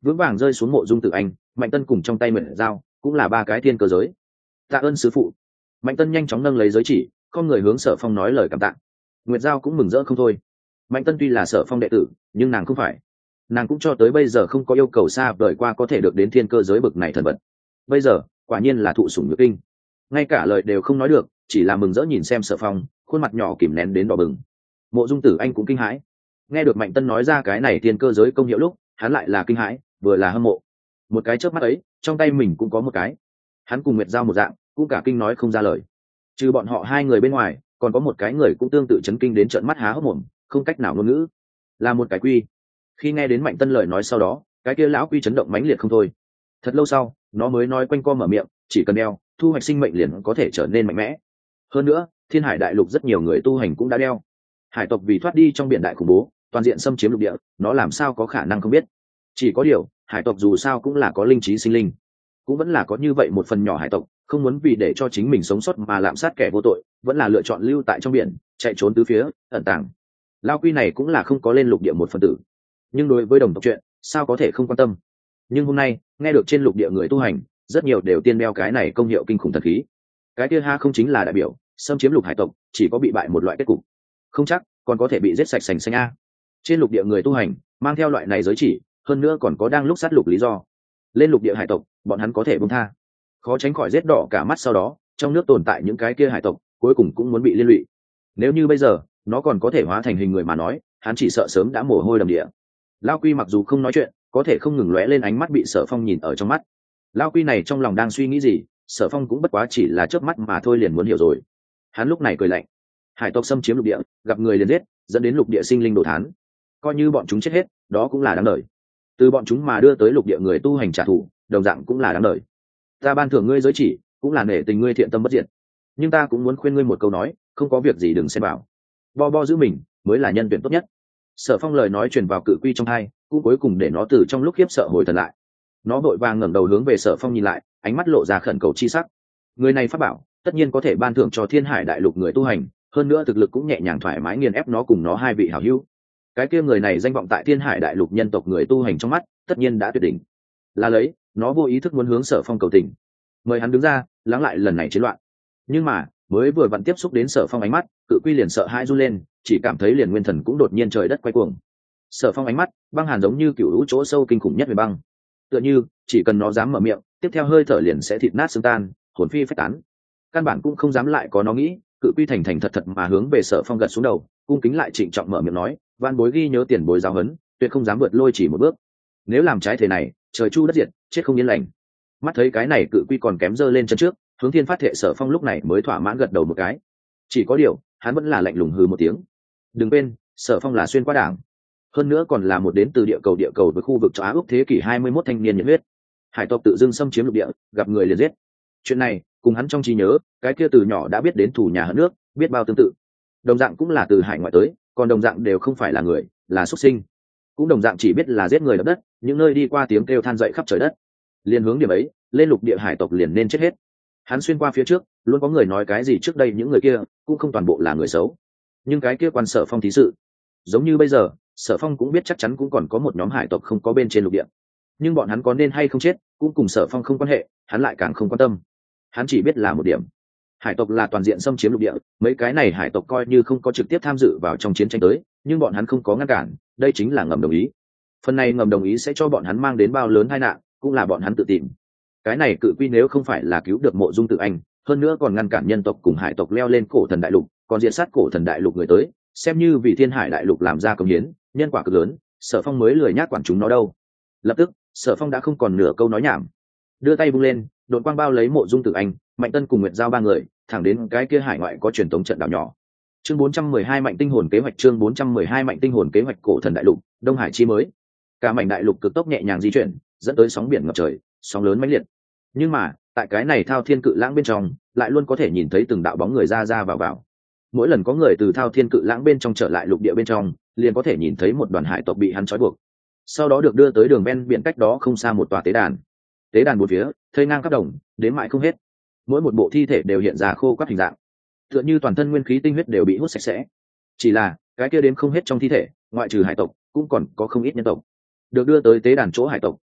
S1: vững vàng rơi xuống mộ dung tử anh. Mạnh Tân cùng trong tay Nguyệt Giao cũng là ba cái thiên cơ giới. Tạ ơn sư phụ. Mạnh Tân nhanh chóng nâng lấy giới chỉ, không người hướng Sở Phong nói lời cảm tạ. Nguyệt Giao cũng mừng rỡ không thôi. Mạnh Tân tuy là Sở Phong đệ tử, nhưng nàng không phải. Nàng cũng cho tới bây giờ không có yêu cầu xa vời qua có thể được đến thiên cơ giới bực này thần vật. Bây giờ quả nhiên là thụ sủng nhược kinh, ngay cả lời đều không nói được, chỉ là mừng rỡ nhìn xem Sở Phong, khuôn mặt nhỏ kìm nén đến đỏ bừng. Mộ dung tử anh cũng kinh hãi, nghe được Mạnh Tân nói ra cái này thiên cơ giới công hiệu lúc, hắn lại là kinh hãi vừa là hâm mộ. Một cái chớp mắt ấy, trong tay mình cũng có một cái. Hắn cùng Nguyệt Giao một dạng, cũng cả kinh nói không ra lời. Trừ bọn họ hai người bên ngoài, còn có một cái người cũng tương tự chấn kinh đến trợn mắt há hốc mồm, không cách nào ngôn ngữ. Là một cái quy. Khi nghe đến Mạnh Tân lời nói sau đó, cái kia lão quy chấn động mãnh liệt không thôi. Thật lâu sau, nó mới nói quanh co mở miệng, chỉ cần đeo, thu hoạch sinh mệnh liền có thể trở nên mạnh mẽ. Hơn nữa, Thiên Hải đại lục rất nhiều người tu hành cũng đã đeo. Hải tộc vì thoát đi trong biển đại khủng bố, toàn diện xâm chiếm lục địa, nó làm sao có khả năng không biết. Chỉ có điều, hải tộc dù sao cũng là có linh trí sinh linh, cũng vẫn là có như vậy một phần nhỏ hải tộc không muốn vì để cho chính mình sống sót mà lạm sát kẻ vô tội, vẫn là lựa chọn lưu tại trong biển, chạy trốn tứ phía ẩn tàng. Lao quy này cũng là không có lên lục địa một phần tử, nhưng đối với đồng tộc chuyện sao có thể không quan tâm. Nhưng hôm nay nghe được trên lục địa người tu hành rất nhiều đều tiên đeo cái này công hiệu kinh khủng thần khí. Cái kia ha không chính là đại biểu xâm chiếm lục hải tộc chỉ có bị bại một loại kết cục, không chắc còn có thể bị giết sạch sành xanh a. Trên lục địa người tu hành mang theo loại này giới chỉ, hơn nữa còn có đang lúc sát lục lý do. Lên lục địa hải tộc bọn hắn có thể buông tha, khó tránh khỏi giết đỏ cả mắt, sau đó trong nước tồn tại những cái kia hải tộc cuối cùng cũng muốn bị liên lụy. Nếu như bây giờ nó còn có thể hóa thành hình người mà nói, hắn chỉ sợ sớm đã mồ hôi đầm địa. Lao quy mặc dù không nói chuyện, có thể không ngừng lóe lên ánh mắt bị Sở Phong nhìn ở trong mắt. Lao quy này trong lòng đang suy nghĩ gì, Sở Phong cũng bất quá chỉ là chớp mắt mà thôi liền muốn hiểu rồi. Hắn lúc này cười lạnh. Hải tộc xâm chiếm lục địa, gặp người liền giết, dẫn đến lục địa sinh linh đổ thán. Coi như bọn chúng chết hết, đó cũng là đáng đời. Từ bọn chúng mà đưa tới lục địa người tu hành trả thù, đồng dạng cũng là đáng đời. Ta ban thưởng ngươi giới chỉ, cũng là nể tình ngươi thiện tâm bất diệt. Nhưng ta cũng muốn khuyên ngươi một câu nói, không có việc gì đừng xen vào. Bo bo giữ mình mới là nhân tuyển tốt nhất. Sở Phong lời nói truyền vào cự quy trong tai, cũng cuối cùng để nó từ trong lúc khiếp sợ hồi thần lại. Nó vội vàng ngẩng đầu hướng về Sở Phong nhìn lại, ánh mắt lộ ra khẩn cầu chi sắc. Người này phát bảo, tất nhiên có thể ban thưởng cho Thiên Hải đại lục người tu hành, hơn nữa thực lực cũng nhẹ nhàng thoải mái nghiền ép nó cùng nó hai vị hảo hữu. Cái kia người này danh vọng tại Thiên Hải đại lục nhân tộc người tu hành trong mắt, tất nhiên đã tuyệt đỉnh. Là lấy, nó vô ý thức muốn hướng Sở Phong cầu tình, mời hắn đứng ra, lắng lại lần này chiến loạn. Nhưng mà, mới vừa vặn tiếp xúc đến Sở Phong ánh mắt, cự quy liền sợ hãi run lên, chỉ cảm thấy liền nguyên thần cũng đột nhiên trời đất quay cuồng. Sở Phong ánh mắt băng hàn giống như cựu lũ chỗ sâu kinh khủng nhất về băng, tựa như chỉ cần nó dám mở miệng, tiếp theo hơi thở liền sẽ thịt nát xương tan, hồn phi phách tán. Căn bản cũng không dám lại có nó nghĩ, cự quy thành thành thật thật mà hướng về Sở Phong gật xuống đầu, cung kính lại trịnh trọng mở miệng nói, van bối ghi nhớ tiền bối giáo huấn, tuyệt không dám vượt lôi chỉ một bước. Nếu làm trái thể này, trời chu đất diệt, chết không yên lành. Mắt thấy cái này cự quy còn kém giơ lên chân trước, hướng thiên phát thệ Sở Phong lúc này mới thỏa mãn gật đầu một cái. Chỉ có điều hắn vẫn là lạnh lùng hừ một tiếng. Đừng quên, Sở Phong là xuyên qua đảng, hơn nữa còn là một đến từ địa cầu với khu vực châu Á Úc thế kỷ 21 thanh niên nhiệt huyết. Hải tộc tự dưng xâm chiếm lục địa, gặp người liền giết. Chuyện này cùng hắn trong trí nhớ, cái kia từ nhỏ đã biết đến thủ nhà hận nước, biết bao tương tự. Đồng dạng cũng là từ hải ngoại tới, còn đồng dạng đều không phải là người, là xuất sinh. Cũng đồng dạng chỉ biết là giết người đập đất, những nơi đi qua tiếng kêu than dậy khắp trời đất. Liên hướng điểm ấy, lên lục địa hải tộc liền nên chết hết. Hắn xuyên qua phía trước, luôn có người nói cái gì trước đây những người kia cũng không toàn bộ là người xấu. Nhưng cái kia quan Sở Phong thí sự, giống như bây giờ, Sở Phong cũng biết chắc chắn cũng còn có một nhóm hải tộc không có bên trên lục địa. Nhưng bọn hắn có nên hay không chết, cũng cùng Sở Phong không quan hệ, hắn lại càng không quan tâm. Hắn chỉ biết là một điểm, hải tộc là toàn diện xâm chiếm lục địa, mấy cái này hải tộc coi như không có trực tiếp tham dự vào trong chiến tranh tới, nhưng bọn hắn không có ngăn cản, đây chính là ngầm đồng ý. Phần này ngầm đồng ý sẽ cho bọn hắn mang đến bao lớn tai nạn, cũng là bọn hắn tự tìm. Cái này cự quy nếu không phải là cứu được Mộ Dung Tử Anh, hơn nữa còn ngăn cản nhân tộc cùng hải tộc leo lên cổ thần đại lục, còn diện sát cổ thần đại lục người tới, xem như vì Thiên Hải đại lục làm ra công hiến, nhân quả cực lớn, Sở Phong mới lười nhác quản chúng nó đâu. Lập tức, Sở Phong đã không còn nửa câu nói nhảm, đưa tay vung lên, đột quang bao lấy Mộ Dung Tử Anh, Mạnh Tân cùng Nguyệt Giao ba người, thẳng đến cái kia hải ngoại có truyền thống trận đảo nhỏ. Chương 412 Mạnh Tinh Hồn kế hoạch, chương 412 Mạnh Tinh Hồn kế hoạch cổ thần đại lục, Đông Hải chi mới. Cả mảnh đại lục cực tốc nhẹ nhàng di chuyển, dẫn tới sóng biển ngập trời, sóng lớn mãnh liệt. Nhưng mà, tại cái này thao thiên cự lãng bên trong, lại luôn có thể nhìn thấy từng đạo bóng người ra ra vào vào. Mỗi lần có người từ thao thiên cự lãng bên trong trở lại lục địa bên trong, liền có thể nhìn thấy một đoàn hải tộc bị hắn trói buộc. Sau đó được đưa tới đường ven biển cách đó không xa một tòa tế đàn. Tế đàn bốn phía, thây ngang khắp đồng, đến mãi không hết. Mỗi một bộ thi thể đều hiện ra khô quắt hình dạng, tựa như toàn thân nguyên khí tinh huyết đều bị hút sạch sẽ. Chỉ là cái kia đến không hết trong thi thể, ngoại trừ hải tộc, cũng còn có không ít nhân tộc. Được đưa tới tế đàn chỗ hải tộc,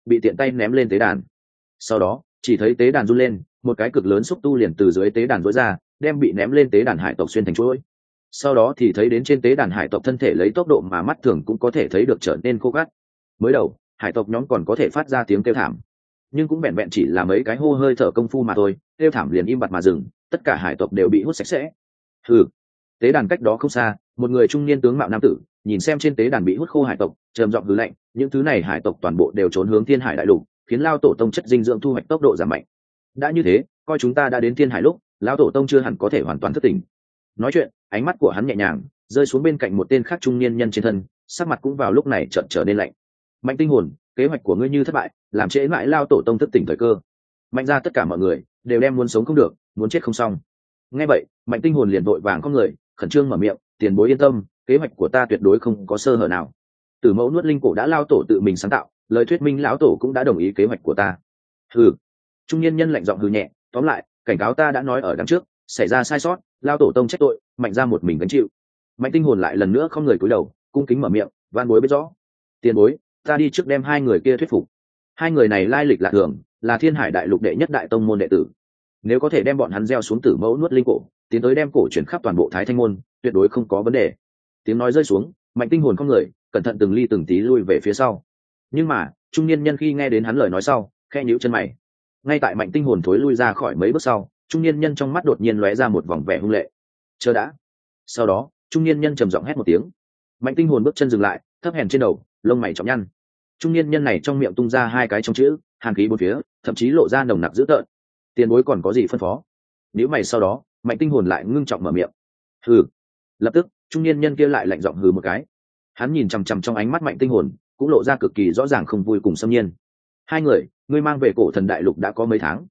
S1: bị tiện tay ném lên tế đàn. Sau đó chỉ thấy tế đàn run lên, một cái cực lớn xúc tu liền từ dưới tế đàn rối ra, đem bị ném lên tế đàn hải tộc xuyên thành chuỗi. Sau đó thì thấy đến trên tế đàn hải tộc thân thể lấy tốc độ mà mắt thường cũng có thể thấy được trở nên khô gắt. Mới đầu hải tộc nhóm còn có thể phát ra tiếng kêu thảm, nhưng cũng vẹn vẹn chỉ là mấy cái hô hơi thở công phu mà thôi, kêu thảm liền im bặt mà dừng, tất cả hải tộc đều bị hút sạch sẽ. Hừ. Tế đàn cách đó không xa, một người trung niên tướng mạo nam tử nhìn xem trên tế đàn bị hút khô hải tộc, trầm giọng hừ lạnh, những thứ này hải tộc toàn bộ đều trốn hướng Thiên Hải đại lục, khiến lao tổ tông chất dinh dưỡng thu hoạch tốc độ giảm mạnh. Đã như thế, coi chúng ta đã đến Thiên Hải lúc, lão tổ tông chưa hẳn có thể hoàn toàn thức tỉnh. Nói chuyện, ánh mắt của hắn nhẹ nhàng rơi xuống bên cạnh một tên khác trung niên nhân trên thân, sắc mặt cũng vào lúc này chợt trở nên lạnh. Mạnh Tinh Hồn, kế hoạch của ngươi như thất bại, làm trễ mãi lao tổ tông thức tỉnh thời cơ. Mạnh ra tất cả mọi người đều đem muốn sống không được, muốn chết không xong. Nghe vậy, Mạnh Tinh Hồn liền vội vàng không người, khẩn trương mở miệng, tiền bối yên tâm, kế hoạch của ta tuyệt đối không có sơ hở nào. Tử mẫu nuốt linh cổ đã lao tổ tự mình sáng tạo, lời thuyết minh lão tổ cũng đã đồng ý kế hoạch của ta. Hừ. Trung niên nhân lạnh giọng hừ nhẹ, tóm lại, cảnh cáo ta đã nói ở đằng trước, xảy ra sai sót, lao tổ tông trách tội, Mạnh ra một mình gánh chịu. Mạnh Tinh Hồn lại lần nữa không người cúi đầu, cung kính mở miệng, van bối biết rõ. Tiền bối, ta đi trước đem hai người kia thuyết phục. Hai người này lai lịch lạ thường, là Thiên Hải đại lục đệ nhất đại tông môn đệ tử. Nếu có thể đem bọn hắn gieo xuống tử mẫu nuốt linh cổ, tiến tới đem cổ chuyển khắp toàn bộ Thái Thanh môn, tuyệt đối không có vấn đề. Tiếng nói rơi xuống, Mạnh Tinh Hồn không người, cẩn thận từng ly từng tí lui về phía sau. Nhưng mà trung niên nhân khi nghe đến hắn lời nói sau, khe nhíu chân mày. Ngay tại Mạnh Tinh Hồn thối lui ra khỏi mấy bước sau, trung niên nhân trong mắt đột nhiên lóe ra một vòng vẻ hung lệ. Chờ đã. Sau đó trung niên nhân trầm giọng hét một tiếng. Mạnh Tinh Hồn bước chân dừng lại, thấp hèn trên đầu, lông mày chóng nhăn. Trung niên nhân này trong miệng tung ra hai cái trong chữ, hàn khí bốn phía, thậm chí lộ ra nồng nặc dữ tợn. Tiền bối còn có gì phân phó? Nếu mày sau đó, Mạnh Tinh Hồn lại ngưng trọng mở miệng. Hừ. Lập tức trung niên nhân kia lại lạnh giọng hừ một cái. Hắn nhìn chằm chằm trong ánh mắt Mạnh Tinh Hồn, cũng lộ ra cực kỳ rõ ràng không vui cùng xâm nhiên. Hai người, ngươi mang về cổ thần đại lục đã có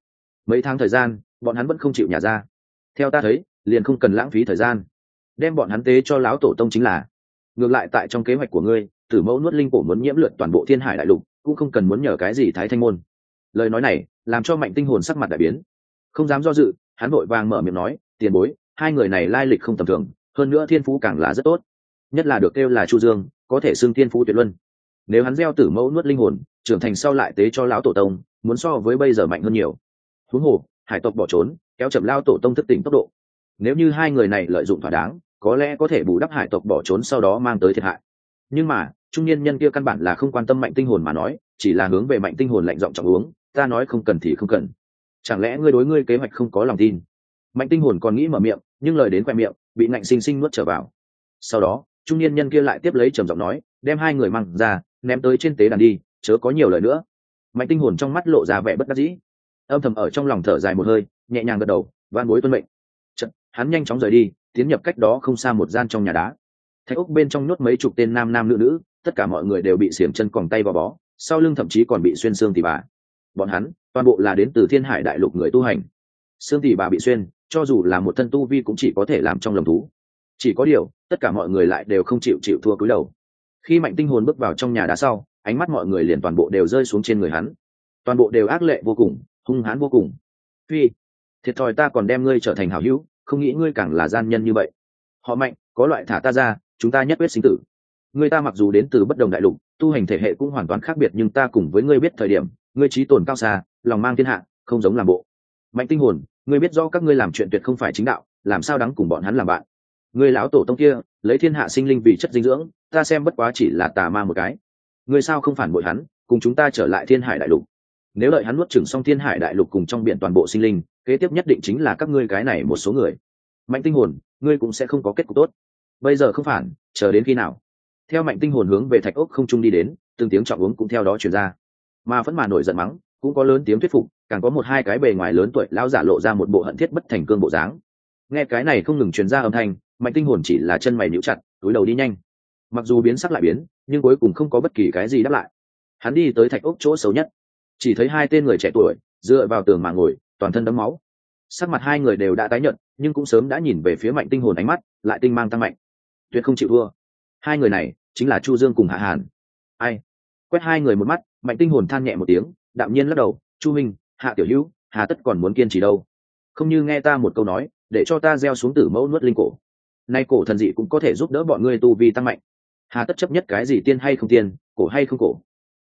S1: mấy tháng thời gian, bọn hắn vẫn không chịu nhả ra. Theo ta thấy, liền không cần lãng phí thời gian, đem bọn hắn tế cho lão tổ tông chính là. Ngược lại tại trong kế hoạch của ngươi, tử mẫu nuốt linh cổ muốn nhiễm lượt toàn bộ Thiên Hải đại lục, cũng không cần muốn nhờ cái gì Thái Thanh môn. Lời nói này làm cho Mạnh Tinh Hồn sắc mặt đại biến, không dám do dự, hắn vội vàng mở miệng nói, tiền bối, hai người này lai lịch không tầm thường, hơn nữa thiên phú càng là rất tốt, nhất là được kêu là Chu Dương, có thể xưng thiên phú tuyệt luân. Nếu hắn gieo tử mẫu nuốt linh hồn, trưởng thành sau lại tế cho lão tổ tông, muốn so với bây giờ mạnh hơn nhiều. Huống hồ hải tộc bỏ trốn, kéo chậm lao tổ tông thức tỉnh tốc độ. Nếu như hai người này lợi dụng thỏa đáng, có lẽ có thể bù đắp hải tộc bỏ trốn sau đó mang tới thiệt hại. Nhưng mà trung niên nhân kia căn bản là không quan tâm Mạnh Tinh Hồn mà nói, chỉ là hướng về Mạnh Tinh Hồn lạnh giọng trọng uống, ta nói không cần thì không cần. Chẳng lẽ ngươi đối ngươi kế hoạch không có lòng tin? Mạnh Tinh Hồn còn nghĩ mở miệng, nhưng lời đến khoe miệng bị ngạnh sinh sinh nuốt trở vào. Sau đó trung niên nhân kia lại tiếp lấy trầm giọng nói, đem hai người mang ra, ném tới trên tế đàn đi, chớ có nhiều lời nữa. Mạnh Tinh Hồn trong mắt lộ ra vẻ bất đắc dĩ, âm thầm ở trong lòng thở dài một hơi, nhẹ nhàng gật đầu, van bối tuân mệnh. Chợt hắn nhanh chóng rời đi, tiến nhập cách đó không xa một gian trong nhà đá. Thạch ốc bên trong nhốt mấy chục tên nam nam nữ nữ, tất cả mọi người đều bị xiềng chân còng tay vào bó, sau lưng thậm chí còn bị xuyên xương tỉ bà. Bọn hắn toàn bộ là đến từ Thiên Hải đại lục người tu hành. Xương tỉ bà bị xuyên, cho dù là một thân tu vi cũng chỉ có thể làm trong lồng thú. Chỉ có điều tất cả mọi người lại đều không chịu thua cúi đầu. Khi Mạnh Tinh Hồn bước vào trong nhà đá sau, ánh mắt mọi người liền toàn bộ đều rơi xuống trên người hắn, toàn bộ đều ác lệ vô cùng, hung hãn vô cùng. Phi, thiệt thòi ta còn đem ngươi trở thành hảo hữu, không nghĩ ngươi càng là gian nhân như vậy. Họ Mạnh, có loại thả ta ra, chúng ta nhất quyết sinh tử. Ngươi ta mặc dù đến từ bất đồng đại lục, tu hành thể hệ cũng hoàn toàn khác biệt, nhưng ta cùng với ngươi biết thời điểm, ngươi trí tồn cao xa, lòng mang thiên hạ, không giống làm bộ. Mạnh Tinh Hồn, ngươi biết rõ các ngươi làm chuyện tuyệt không phải chính đạo, làm sao đáng cùng bọn hắn làm bạn. Ngươi lão tổ tông kia lấy thiên hạ sinh linh vì chất dinh dưỡng, ta xem bất quá chỉ là tà ma một cái. Ngươi sao không phản bội hắn, cùng chúng ta trở lại Thiên Hải đại lục? Nếu đợi hắn nuốt chửng xong Thiên Hải đại lục cùng trong biển toàn bộ sinh linh, kế tiếp nhất định chính là các ngươi cái này một số người. Mạnh Tinh Hồn, ngươi cũng sẽ không có kết cục tốt. Bây giờ không phản, chờ đến khi nào? Theo Mạnh Tinh Hồn hướng về thạch ốc không trung đi đến, từng tiếng trọng uống cũng theo đó truyền ra. Mà vẫn mà nổi giận mắng, cũng có lớn tiếng thuyết phục, càng có một hai cái bề ngoài lớn tuổi lão giả lộ ra một bộ hận thiết bất thành cương bộ dáng. Nghe cái này không ngừng truyền ra âm thanh, Mạnh Tinh Hồn chỉ là chân mày nhíu chặt, cúi đầu đi nhanh. Mặc dù biến sắc lại biến, nhưng cuối cùng không có bất kỳ cái gì đáp lại. Hắn đi tới thạch ốc chỗ xấu nhất, chỉ thấy hai tên người trẻ tuổi dựa vào tường mà ngồi, toàn thân đẫm máu. Sắc mặt hai người đều đã tái nhợt, nhưng cũng sớm đã nhìn về phía Mạnh Tinh Hồn, ánh mắt lại tinh mang tăng mạnh, tuyệt không chịu thua. Hai người này chính là Chu Dương cùng Hạ Hàn. Ai? Quét hai người một mắt, Mạnh Tinh Hồn than nhẹ một tiếng, đạm nhiên lắc đầu, Chu Minh, Hạ tiểu hữu, hà tất còn muốn kiên trì đâu? Không như nghe ta một câu nói, để cho ta gieo xuống tử mẫu nuốt linh cổ. Nay cổ thần dị cũng có thể giúp đỡ bọn ngươi tu vi tăng mạnh. Hà tất chấp nhất cái gì tiên hay không tiên, cổ hay không cổ?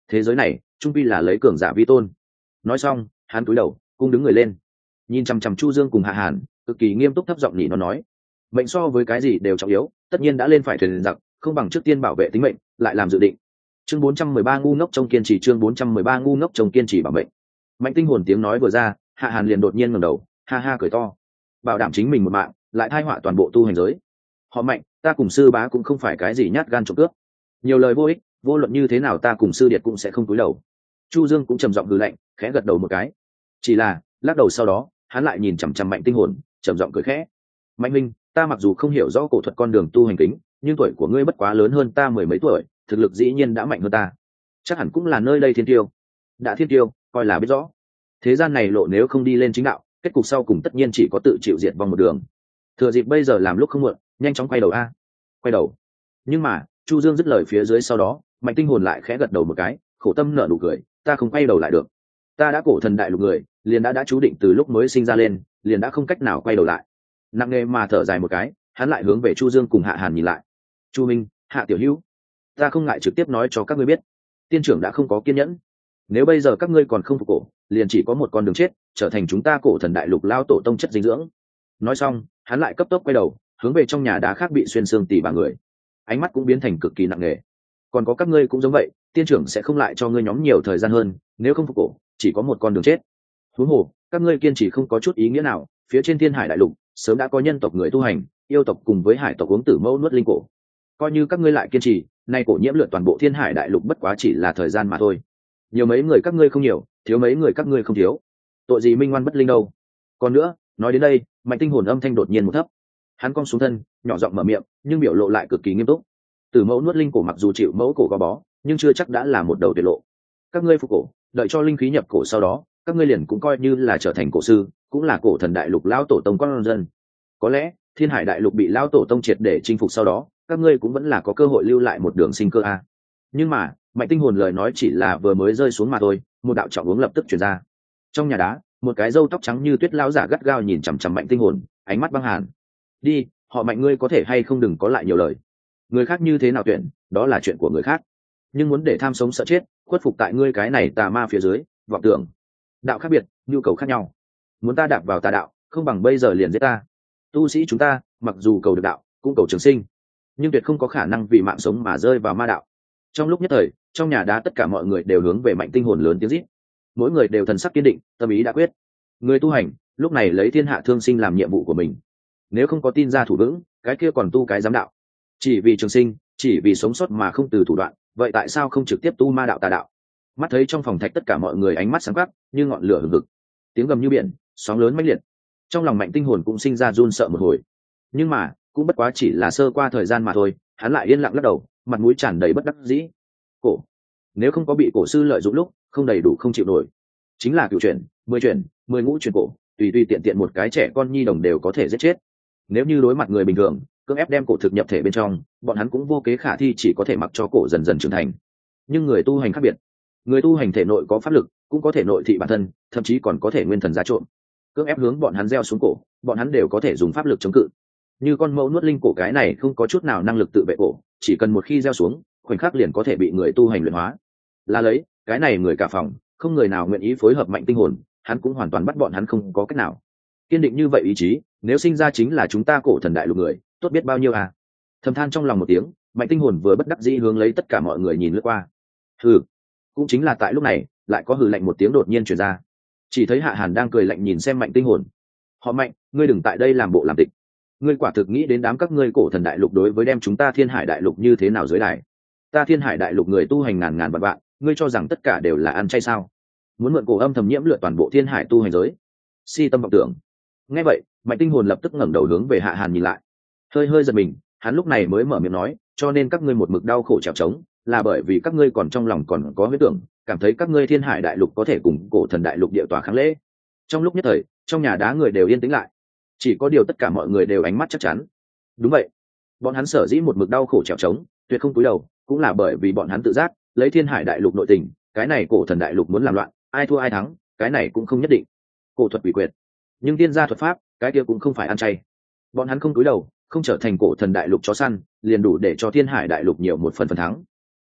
S1: thế giới này trung pi là lấy cường giả vi tôn. Nói xong hắn cúi đầu cung đứng người lên, nhìn chằm chằm Chu Dương cùng Hạ Hàn, cực kỳ nghiêm túc thấp giọng nhị nó nói: mệnh so với cái gì đều trọng yếu, tất nhiên đã lên phải thuyền giặc, không bằng trước tiên bảo vệ tính mệnh, lại làm dự định. Chương 413 ngu ngốc trong kiên trì, chương 413 ngu ngốc trong kiên trì bảo mệnh. Mạnh Tinh Hồn tiếng nói vừa ra, Hạ Hàn liền đột nhiên ngẩng đầu, ha ha cười to, bảo đảm chính mình một mạng, lại tai họa toàn bộ tu hành giới. Họ Mạnh, ta cùng sư bá cũng không phải cái gì nhát gan trộm cướp, nhiều lời vô ích, vô luận như thế nào ta cùng sư điệt cũng sẽ không cúi đầu. Chu Dương cũng trầm giọng hừ lạnh, khẽ gật đầu một cái. Chỉ là lắc đầu sau đó, hắn lại nhìn chằm chằm Mạnh Tinh Hồn, trầm giọng cười khẽ: Mạnh Minh, ta mặc dù không hiểu rõ cổ thuật con đường tu hành kính, nhưng tuổi của ngươi bất quá lớn hơn ta mười mấy tuổi, thực lực dĩ nhiên đã mạnh hơn ta, chắc hẳn cũng là nơi đây thiên tiêu. Đã thiên tiêu, coi là biết rõ. Thế gian này lộ nếu không đi lên chính đạo, kết cục sau cùng tất nhiên chỉ có tự chịu diệt vong một đường. Thừa dịp bây giờ làm lúc không muộn, nhanh chóng quay đầu a. Quay đầu. Nhưng mà, Chu Dương dứt lời phía dưới sau đó, Mạnh Tinh Hồn lại khẽ gật đầu một cái, khổ tâm nở nụ cười, ta không quay đầu lại được. Ta đã cổ thần đại lục người, liền đã chú định từ lúc mới sinh ra lên, liền đã không cách nào quay đầu lại. Nặng nề mà thở dài một cái, hắn lại hướng về Chu Dương cùng Hạ Hàn nhìn lại. Chu Minh, Hạ tiểu hữu, ta không ngại trực tiếp nói cho các ngươi biết, tiên trưởng đã không có kiên nhẫn. Nếu bây giờ các ngươi còn không phục cổ, liền chỉ có một con đường chết, trở thành chúng ta cổ thần đại lục lao tổ tông chất dinh dưỡng. Nói xong, hắn lại cấp tốc quay đầu, hướng về trong nhà đá khác bị xuyên xương tỉ bà người, ánh mắt cũng biến thành cực kỳ nặng nề. Còn có các ngươi cũng giống vậy, tiên trưởng sẽ không lại cho ngươi nhóm nhiều thời gian hơn, nếu không phục cổ, chỉ có một con đường chết. Huống hồ, các ngươi kiên trì không có chút ý nghĩa nào, phía trên thiên hải đại lục sớm đã có nhân tộc người tu hành, yêu tộc cùng với hải tộc uống tử mâu nuốt linh cổ. Coi như các ngươi lại kiên trì, nay cổ nhiễm lượn toàn bộ thiên hải đại lục bất quá chỉ là thời gian mà thôi. Nhiều mấy người các ngươi không nhiều, thiếu mấy người các ngươi không thiếu, tội gì minh ngoan bất linh đâu. Còn nữa, nói đến đây, Mạnh Tinh Hồn âm thanh đột nhiên một thấp, hắn cong xuống thân, nhỏ giọng mở miệng, nhưng biểu lộ lại cực kỳ nghiêm túc. Tử mẫu nuốt linh cổ mặc dù chịu mẫu cổ gò bó, nhưng chưa chắc đã là một đầu tuyệt lộ. Các ngươi phục cổ, đợi cho linh khí nhập cổ sau đó, các ngươi liền cũng coi như là trở thành cổ sư, cũng là cổ thần đại lục lão tổ tông con dân. Có lẽ thiên hải đại lục bị lão tổ tông triệt để chinh phục sau đó, các ngươi cũng vẫn là có cơ hội lưu lại một đường sinh cơ a. Nhưng mà, Mạnh Tinh Hồn lời nói chỉ là vừa mới rơi xuống mà thôi, một đạo trọng uống lập tức truyền ra. Trong nhà đá, một cái râu tóc trắng như tuyết lão giả gắt gao nhìn chằm chằm Mạnh Tinh Hồn, ánh mắt băng hàn. Đi, họ Mạnh, ngươi có thể hay không đừng có lại nhiều lời. Người khác như thế nào tuyển, đó là chuyện của người khác, nhưng muốn để tham sống sợ chết, khuất phục tại ngươi cái này tà ma phía dưới, vọng tưởng đạo khác biệt, nhu cầu khác nhau. Muốn ta đạp vào tà đạo, không bằng bây giờ liền giết ta. Tu sĩ chúng ta mặc dù cầu được đạo, cũng cầu trường sinh, nhưng tuyệt không có khả năng vì mạng sống mà rơi vào ma đạo. Trong lúc nhất thời, trong nhà đá tất cả mọi người đều hướng về Mạnh Tinh Hồn lớn tiếng rít, mỗi người đều thần sắc kiên định, tâm ý đã quyết. Người tu hành lúc này lấy thiên hạ thương sinh làm nhiệm vụ của mình, nếu không có tin ra thủ vững, cái kia còn tu cái giám đạo. Chỉ vì trường sinh, chỉ vì sống sót mà không từ thủ đoạn, vậy tại sao không trực tiếp tu ma đạo tà đạo? Mắt thấy trong phòng thạch tất cả mọi người ánh mắt sáng quắc, như ngọn lửa hừng hực, tiếng gầm như biển, sóng lớn mãnh liệt. Trong lòng Mạnh Tinh Hồn cũng sinh ra run sợ một hồi, nhưng mà cũng bất quá chỉ là sơ qua thời gian mà thôi. Hắn lại yên lặng lắc đầu, mặt mũi tràn đầy bất đắc dĩ. Cổ, nếu không có bị cổ sư lợi dụng lúc không đầy đủ không chịu nổi, chính là cửu chuyển, 10 ngũ chuyển cổ, tùy tùy tiện tiện một cái trẻ con nhi đồng đều có thể giết chết. Nếu như đối mặt người bình thường, cưỡng ép đem cổ thực nhập thể bên trong, bọn hắn cũng vô kế khả thi, chỉ có thể mặc cho cổ dần dần trưởng thành. Nhưng người tu hành khác biệt, người tu hành thể nội có pháp lực, cũng có thể nội thị bản thân, thậm chí còn có thể nguyên thần giá trộm. Cưỡng ép hướng bọn hắn gieo xuống cổ, bọn hắn đều có thể dùng pháp lực chống cự. Như con mẫu nuốt linh cổ cái này không có chút nào năng lực tự vệ cổ, chỉ cần một khi gieo xuống, khoảnh khắc liền có thể bị người tu hành luyện hóa. Là lấy cái này người cả phòng, không người nào nguyện ý phối hợp Mạnh Tinh Hồn, hắn cũng hoàn toàn bắt bọn hắn không có cách nào. Kiên định như vậy ý chí, nếu sinh ra chính là chúng ta cổ thần đại lục người, tốt biết bao nhiêu à. Thầm than trong lòng một tiếng, Mạnh Tinh Hồn vừa bất đắc dĩ hướng lấy tất cả mọi người nhìn lướt qua. Hừ. Cũng chính là tại lúc này, lại có hừ lạnh một tiếng đột nhiên truyền ra. Chỉ thấy Hạ Hàn đang cười lạnh nhìn xem Mạnh Tinh Hồn. Họ Mạnh, ngươi đừng tại đây làm bộ làm tịch. Ngươi quả thực nghĩ đến đám các ngươi cổ thần đại lục đối với đem chúng ta thiên hải đại lục như thế nào dưới đài? Ta thiên hải đại lục người tu hành ngàn ngàn vạn vạn, ngươi cho rằng tất cả đều là ăn chay sao? Muốn mượn cổ âm thầm nhiễm lượt toàn bộ thiên hải tu hành giới, si tâm vọng tưởng. Nghe vậy, Mạnh Tinh Hồn lập tức ngẩng đầu hướng về Hạ Hàn nhìn lại, hơi hơi giật mình. Hắn lúc này mới mở miệng nói, cho nên các ngươi một mực đau khổ trèo trống, là bởi vì các ngươi còn trong lòng còn có huyết tưởng, cảm thấy các ngươi thiên hải đại lục có thể cùng cổ thần đại lục địa tòa kháng lễ. Trong lúc nhất thời, trong nhà đá người đều yên tĩnh lại, chỉ có điều tất cả mọi người đều ánh mắt chắc chắn. Đúng vậy, bọn hắn sở dĩ một mực đau khổ trèo trống, tuyệt không cúi đầu, cũng là bởi vì bọn hắn tự giác lấy thiên hải đại lục nội tình, cái này cổ thần đại lục muốn làm loạn, ai thua ai thắng, cái này cũng không nhất định. Cổ thuật quỷ quyệt, nhưng tiên gia thuật pháp, cái kia cũng không phải ăn chay. Bọn hắn không cúi đầu, không trở thành cổ thần đại lục chó săn, liền đủ để cho thiên hải đại lục nhiều một phần thắng.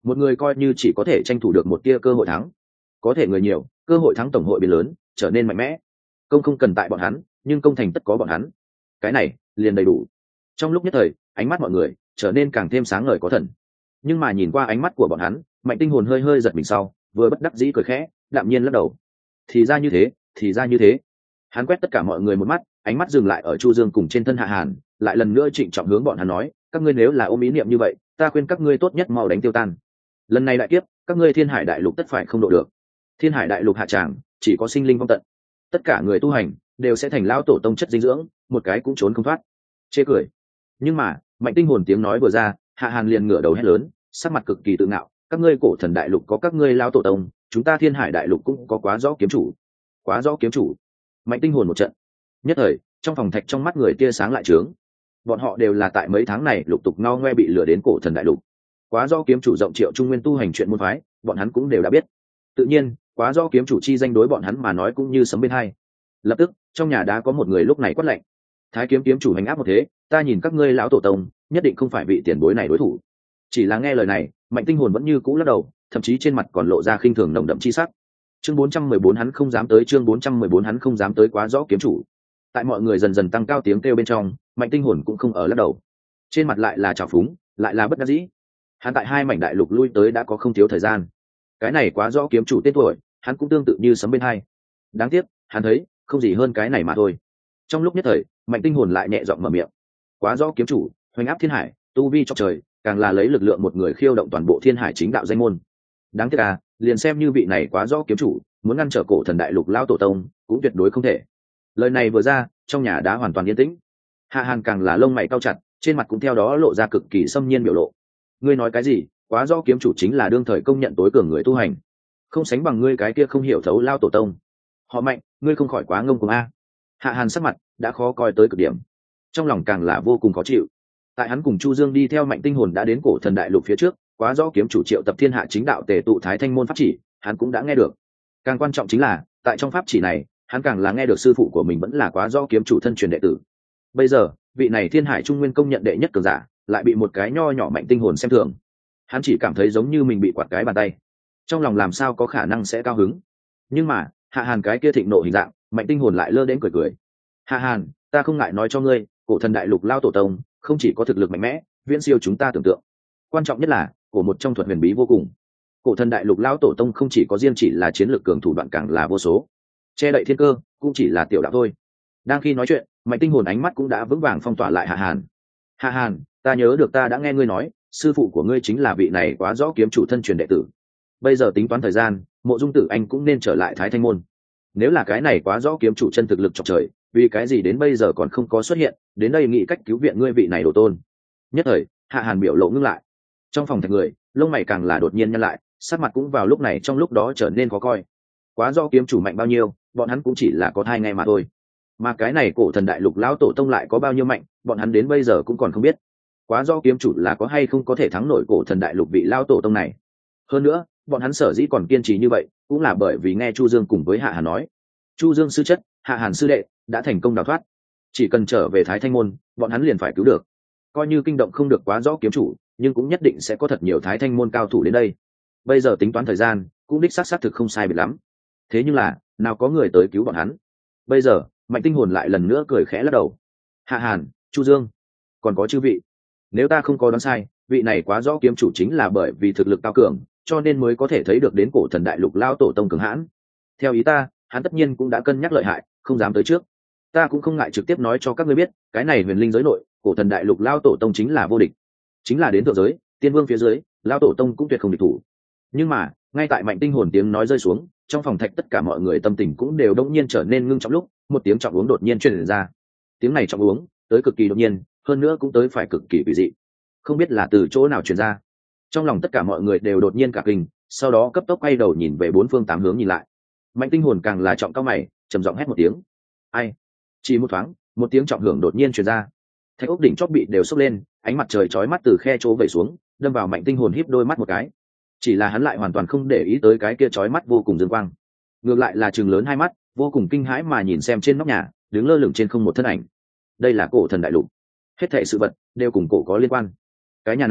S1: một người coi như chỉ có thể tranh thủ được một tia cơ hội thắng, có thể người nhiều cơ hội thắng tổng hội biến lớn, trở nên mạnh mẽ. Công không cần tại bọn hắn, nhưng công thành tất có bọn hắn, cái này liền đầy đủ. Trong lúc nhất thời ánh mắt mọi người trở nên càng thêm sáng ngời có thần, nhưng mà nhìn qua ánh mắt của bọn hắn, Mạnh Tinh Hồn hơi hơi giật mình sau vừa bất đắc dĩ cười khẽ, đạm nhiên lắc đầu. Thì ra như thế, thì ra như thế. Hắn quét tất cả mọi người một mắt, ánh mắt dừng lại ở Chu Dương cùng trên thân Hạ Hàn, lại lần nữa trịnh trọng hướng bọn hắn nói, các ngươi nếu là ôm ý niệm như vậy, ta khuyên các ngươi tốt nhất mau đánh tiêu tan. Lần này đại kiếp, các ngươi Thiên Hải đại lục tất phải không độ được. Thiên Hải đại lục hạ tràng, chỉ có sinh linh vong tận. Tất cả người tu hành đều sẽ thành lão tổ tông chất dinh dưỡng, một cái cũng trốn không thoát. Chê cười. Nhưng mà, Mạnh Tinh Hồn tiếng nói vừa ra, Hạ Hàn liền ngửa đầu hét lớn, sắc mặt cực kỳ tự ngạo, các ngươi Cổ Thần đại lục có các ngươi lão tổ tông, chúng ta Thiên Hải đại lục cũng có Quá Rõ kiếm chủ. Quá Rõ kiếm chủ. Mạnh Tinh Hồn một trận. Nhất thời, trong phòng thạch trong mắt người tia sáng lại trướng. Bọn họ đều là tại mấy tháng này lục tục ngao ngoe bị lừa đến Cổ Thần đại lục. Quá Rõ kiếm chủ rộng triệu trung nguyên tu hành chuyện môn phái, bọn hắn cũng đều đã biết. Tự nhiên, Quá Rõ kiếm chủ chi danh đối bọn hắn mà nói cũng như sấm bên hai. Lập tức, trong nhà đã có một người lúc này quát lạnh. Thái kiếm kiếm chủ hành áp một thế, ta nhìn các ngươi lão tổ tông nhất định không phải vị tiền bối này đối thủ. Chỉ là nghe lời này, Mạnh Tinh Hồn vẫn như cũ lắc đầu, thậm chí trên mặt còn lộ ra khinh thường nồng đậm chi sắc. Chương 414 hắn không dám tới, chương 414 hắn không dám tới. Quá Rõ kiếm chủ. Tại mọi người dần dần tăng cao tiếng kêu bên trong, Mạnh Tinh Hồn cũng không ở lắc đầu, trên mặt lại là trào phúng, lại là bất đắc dĩ. Hắn tại hai mảnh đại lục lui tới đã có không thiếu thời gian, cái này Quá Rõ kiếm chủ tên tuổi hắn cũng tương tự như sấm bên hai. Đáng tiếc hắn thấy không gì hơn cái này mà thôi. Trong lúc nhất thời, Mạnh Tinh Hồn lại nhẹ giọng mở miệng. Quá Rõ kiếm chủ hoành áp thiên hải, tu vi chọc trời, càng là lấy lực lượng một người khiêu động toàn bộ thiên hải chính đạo danh môn. Đáng tiếc à, liền xem như vị này Quá Rõ kiếm chủ muốn ngăn trở Cổ Thần đại lục lao tổ tông cũng tuyệt đối không thể. Lời này vừa ra, trong nhà đã hoàn toàn yên tĩnh. Hạ Hàn càng là lông mày cau chặt, trên mặt cũng theo đó lộ ra cực kỳ xâm nhiên biểu lộ. Ngươi nói cái gì? Quá Rõ kiếm chủ chính là đương thời công nhận tối cường người tu hành, không sánh bằng ngươi cái kia không hiểu thấu lao tổ tông. Họ Mạnh, ngươi không khỏi quá ngông cuồng a. Hạ Hàn sắc mặt đã khó coi tới cực điểm, trong lòng càng là vô cùng khó chịu. Tại hắn cùng Chu Dương đi theo Mạnh Tinh Hồn đã đến Cổ Thần đại lục phía trước, Quá Rõ kiếm chủ triệu tập thiên hạ chính đạo tề tụ Thái Thanh môn pháp chỉ, hắn cũng đã nghe được. Càng quan trọng chính là, tại trong pháp chỉ này, hắn càng là nghe được sư phụ của mình vẫn là Quá Rõ kiếm chủ thân truyền đệ tử. Bây giờ, vị này thiên hải trung nguyên công nhận đệ nhất cường giả, lại bị một cái nho nhỏ Mạnh Tinh Hồn xem thường. Hắn chỉ cảm thấy giống như mình bị quạt cái bàn tay, trong lòng làm sao có khả năng sẽ cao hứng. Nhưng mà, Hạ Hàn cái kia thịnh nộ hình dạng, Mạnh Tinh Hồn lại lơ đến cười cười. Hạ Hàn, ta không ngại nói cho ngươi, Cổ Thần đại lục lao tổ tông không chỉ có thực lực mạnh mẽ, viễn siêu chúng ta tưởng tượng, quan trọng nhất là của một trong thuật huyền bí vô cùng. Cổ Thần đại lục lao tổ tông không chỉ có riêng chỉ là chiến lược cường thủ đoạn, càng là vô số, che đậy thiên cơ cũng chỉ là tiểu đạo thôi. Đang khi nói chuyện, Mạnh Tinh Hồn ánh mắt cũng đã vững vàng phong tỏa lại Hạ Hàn. Hạ Hàn, ta nhớ được ta đã nghe ngươi nói, sư phụ của ngươi chính là vị này Quá Rõ kiếm chủ thân truyền đệ tử. Bây giờ tính toán thời gian, Mộ Dung Tử Anh cũng nên trở lại Thái Thanh môn. Nếu là cái này Quá Rõ kiếm chủ chân thực lực chọc trời, vì cái gì đến bây giờ còn không có xuất hiện, đến đây nghĩ cách cứu viện ngươi vị này đồ tôn. Nhất thời, Hạ Hàn biểu lộ ngưng lại. Trong phòng thạch người, lông mày càng là đột nhiên nhăn lại, sắc mặt cũng vào lúc này trong lúc đó trở nên khó coi. Quá Rõ kiếm chủ mạnh bao nhiêu, bọn hắn cũng chỉ là có thai ngay mà thôi. Mà cái này Cổ Thần đại lục lão tổ tông lại có bao nhiêu mạnh, bọn hắn đến bây giờ cũng còn không biết. Quá Rõ kiếm chủ là có hay không có thể thắng nổi Cổ Thần đại lục vị lão tổ tông này. Hơn nữa, bọn hắn sở dĩ còn kiên trì như vậy, cũng là bởi vì nghe Chu Dương cùng với Hạ Hàn nói, Chu Dương sư chất, Hạ Hàn sư đệ đã thành công đào thoát, chỉ cần trở về Thái Thanh môn, bọn hắn liền phải cứu được. Coi như kinh động không được Quá Rõ kiếm chủ, nhưng cũng nhất định sẽ có thật nhiều Thái Thanh môn cao thủ đến đây. Bây giờ tính toán thời gian, cũng đích xác thực không sai biệt lắm. Thế nhưng là, nào có người tới cứu bọn hắn. Bây giờ, Mạnh Tinh Hồn lại lần nữa cười khẽ lắc đầu. Hạ Hàn, Chu Dương, còn có chư vị, nếu ta không có đoán sai, vị này Quá Rõ kiếm chủ chính là bởi vì thực lực cao cường, cho nên mới có thể thấy được đến Cổ Thần đại lục lao tổ tông cường hãn. Theo ý ta, hắn tất nhiên cũng đã cân nhắc lợi hại, không dám tới trước. Ta cũng không ngại trực tiếp nói cho các ngươi biết, cái này huyền linh giới nội, Cổ Thần đại lục lao tổ tông chính là vô địch, chính là đến thượng giới, tiên vương phía dưới, lao tổ tông cũng tuyệt không địch thủ. Nhưng mà, ngay tại Mạnh Tinh Hồn tiếng nói rơi xuống, trong phòng thạch tất cả mọi người tâm tình cũng đều đột nhiên trở nên ngưng trọng lúc, một tiếng trọng uống đột nhiên truyền ra. Tiếng này trọng uống, tới cực kỳ đột nhiên, hơn nữa cũng tới phải cực kỳ quỷ dị. Không biết là từ chỗ nào truyền ra. Trong lòng tất cả mọi người đều đột nhiên cả kinh, sau đó cấp tốc quay đầu nhìn về bốn phương tám hướng nhìn lại. Mạnh Tinh Hồn càng là trọng cao mày, trầm giọng hét một tiếng. Ai? Chỉ một thoáng, một tiếng trọng hưởng đột nhiên truyền ra. Thạch ốc đỉnh chóp bị đều sốc lên, ánh mặt trời chói mắt từ khe chỗ vẩy xuống, đâm vào Mạnh Tinh Hồn híp đôi mắt một cái. Chỉ là hắn lại hoàn toàn không để ý tới cái kia chói mắt vô cùng dương quang, ngược lại là trừng lớn hai mắt, vô cùng kinh hãi mà nhìn xem trên nóc nhà đứng lơ lửng trên không một thân ảnh. Đây là Cổ Thần đại lục, hết thảy sự vật đều cùng cổ có liên quan. Cái nhà này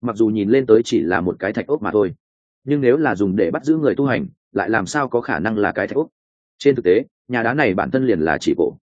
S1: mặc dù nhìn lên tới chỉ là một cái thạch ốc mà thôi, nhưng nếu là dùng để bắt giữ người tu hành lại làm sao có khả năng là cái thạch ốc. Trên thực tế nhà đá này bản thân liền là chỉ cổ,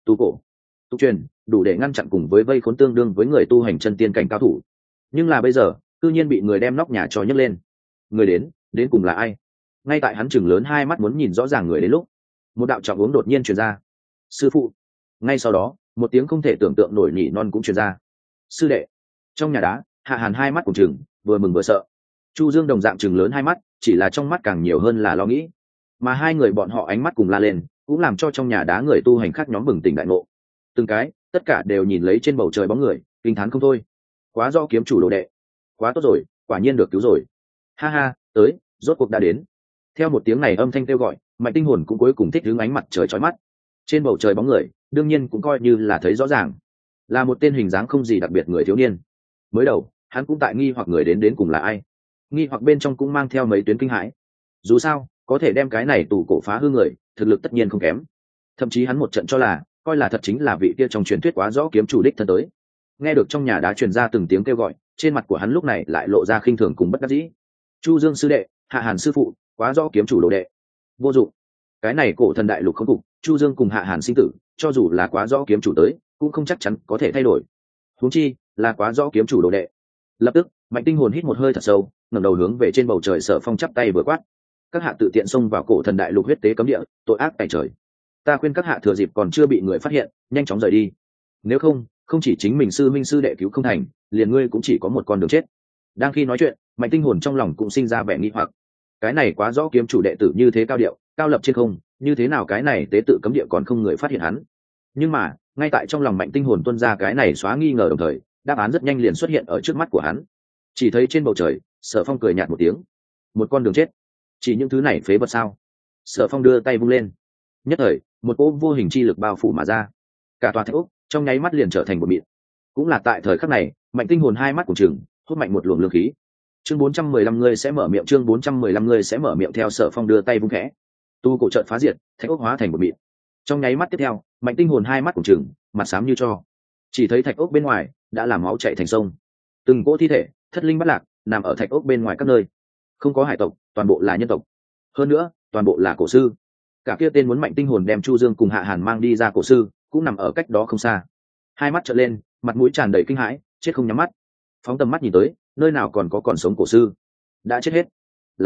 S1: tu truyền, đủ để ngăn chặn cùng với vây khốn tương đương với người tu hành chân tiên cảnh cao thủ. Nhưng là bây giờ tự nhiên bị người đem nóc nhà cho nhấc lên. Người đến cùng là ai? Ngay tại hắn chừng lớn hai mắt muốn nhìn rõ ràng người đến lúc, một đạo trọng uống đột nhiên truyền ra: sư phụ. Ngay sau đó một tiếng không thể tưởng tượng nổi nhỉ non cũng truyền ra: sư đệ. Trong nhà đá Hạ Hàn hai mắt cùng chừng, vừa mừng vừa sợ. Chu Dương đồng dạng chừng lớn hai mắt, chỉ là trong mắt càng nhiều hơn là lo nghĩ. Mà hai người bọn họ ánh mắt cùng la lên, cũng làm cho trong nhà đá người tu hành khác nhóm bừng tỉnh đại ngộ. Từng cái tất cả đều nhìn lấy trên bầu trời bóng người, kinh thán không thôi. Quá do kiếm chủ đồ đệ, quá tốt rồi, quả nhiên được cứu rồi. Ha ha, tới, rốt cuộc đã đến. Theo một tiếng này âm thanh kêu gọi, Mạnh Tinh Hồn cũng cuối cùng thích đứng ánh mặt trời chói mắt. Trên bầu trời bóng người đương nhiên cũng coi như là thấy rõ ràng, là một tên hình dáng không gì đặc biệt người thiếu niên. Mới đầu hắn cũng tại nghi hoặc người đến cùng là ai, nghi hoặc bên trong cũng mang theo mấy tuyến kinh hãi. Dù sao có thể đem cái này tù cổ phá hư người, thực lực tất nhiên không kém. Thậm chí hắn một trận cho là coi là thật chính là vị kia trong truyền thuyết quá rõ kiếm chủ đích thân tới. Nghe được trong nhà đá truyền ra từng tiếng kêu gọi, trên mặt của hắn lúc này lại lộ ra khinh thường cùng bất đắc dĩ. Chu Dương sư đệ, Hạ Hàn sư phụ, quá rõ kiếm chủ đồ đệ, vô dụng. Cái này cổ thần đại lục không cục, Chu Dương cùng Hạ Hàn sinh tử, cho dù là quá rõ kiếm chủ tới cũng không chắc chắn có thể thay đổi, huống chi là quá rõ kiếm chủ đồ đệ. Lập tức Mạnh Tinh Hồn hít một hơi thật sâu, ngẩng đầu hướng về trên bầu trời Sở Phong chắp tay vừa quát: các hạ tự tiện xông vào cổ thần đại lục huyết tế cấm địa, tội ác tại trời. Ta khuyên các hạ thừa dịp còn chưa bị người phát hiện, nhanh chóng rời đi. Nếu không, không chỉ chính mình sư minh sư đệ cứu không thành, liền ngươi cũng chỉ có một con đường chết. Đang khi nói chuyện, Mạnh Tinh Hồn trong lòng cũng sinh ra vẻ nghi hoặc. Cái này quá rõ kiếm chủ đệ tử như thế cao điệu, cao lập trên không, như thế nào cái này tế tự cấm địa còn không người phát hiện hắn? Nhưng mà, ngay tại trong lòng Mạnh Tinh Hồn tuôn ra cái này xóa nghi ngờ đồng thời, đáp án rất nhanh liền xuất hiện ở trước mắt của hắn. Chỉ thấy trên bầu trời, Sở Phong cười nhạt một tiếng: một con đường chết, chỉ những thứ này phế vật sao? Sở Phong đưa tay vung lên, nhất thời một cỗ vô hình chi lực bao phủ mà ra, cả tòa thạch ốc trong nháy mắt liền trở thành một mịn. Cũng là tại thời khắc này, Mạnh Tinh Hồn hai mắt của chừng, hút mạnh một luồng lương khí. Chương 415 ngươi sẽ mở miệng, chương 415 ngươi sẽ mở miệng. Theo Sở Phong đưa tay vung khẽ, tu cổ trận phá diệt, thạch ốc hóa thành một mịn. Trong nháy mắt tiếp theo, Mạnh Tinh Hồn hai mắt của chừng, mặt xám như tro. Chỉ thấy thạch ốc bên ngoài đã làm máu chảy thành sông, từng cỗ thi thể thất linh bất lạc nằm ở thạch ốc bên ngoài các nơi. Không có hải tộc, toàn bộ là nhân tộc, hơn nữa toàn bộ là cổ sư. Cả kia tên muốn Mạnh Tinh Hồn đem Chu Dương cùng Hạ Hàn mang đi ra cổ sư cũng nằm ở cách đó không xa. Hai mắt trợn lên, mặt mũi tràn đầy kinh hãi, chết không nhắm mắt. Phóng tầm mắt nhìn tới, nơi nào còn sống cổ sư, đã chết hết.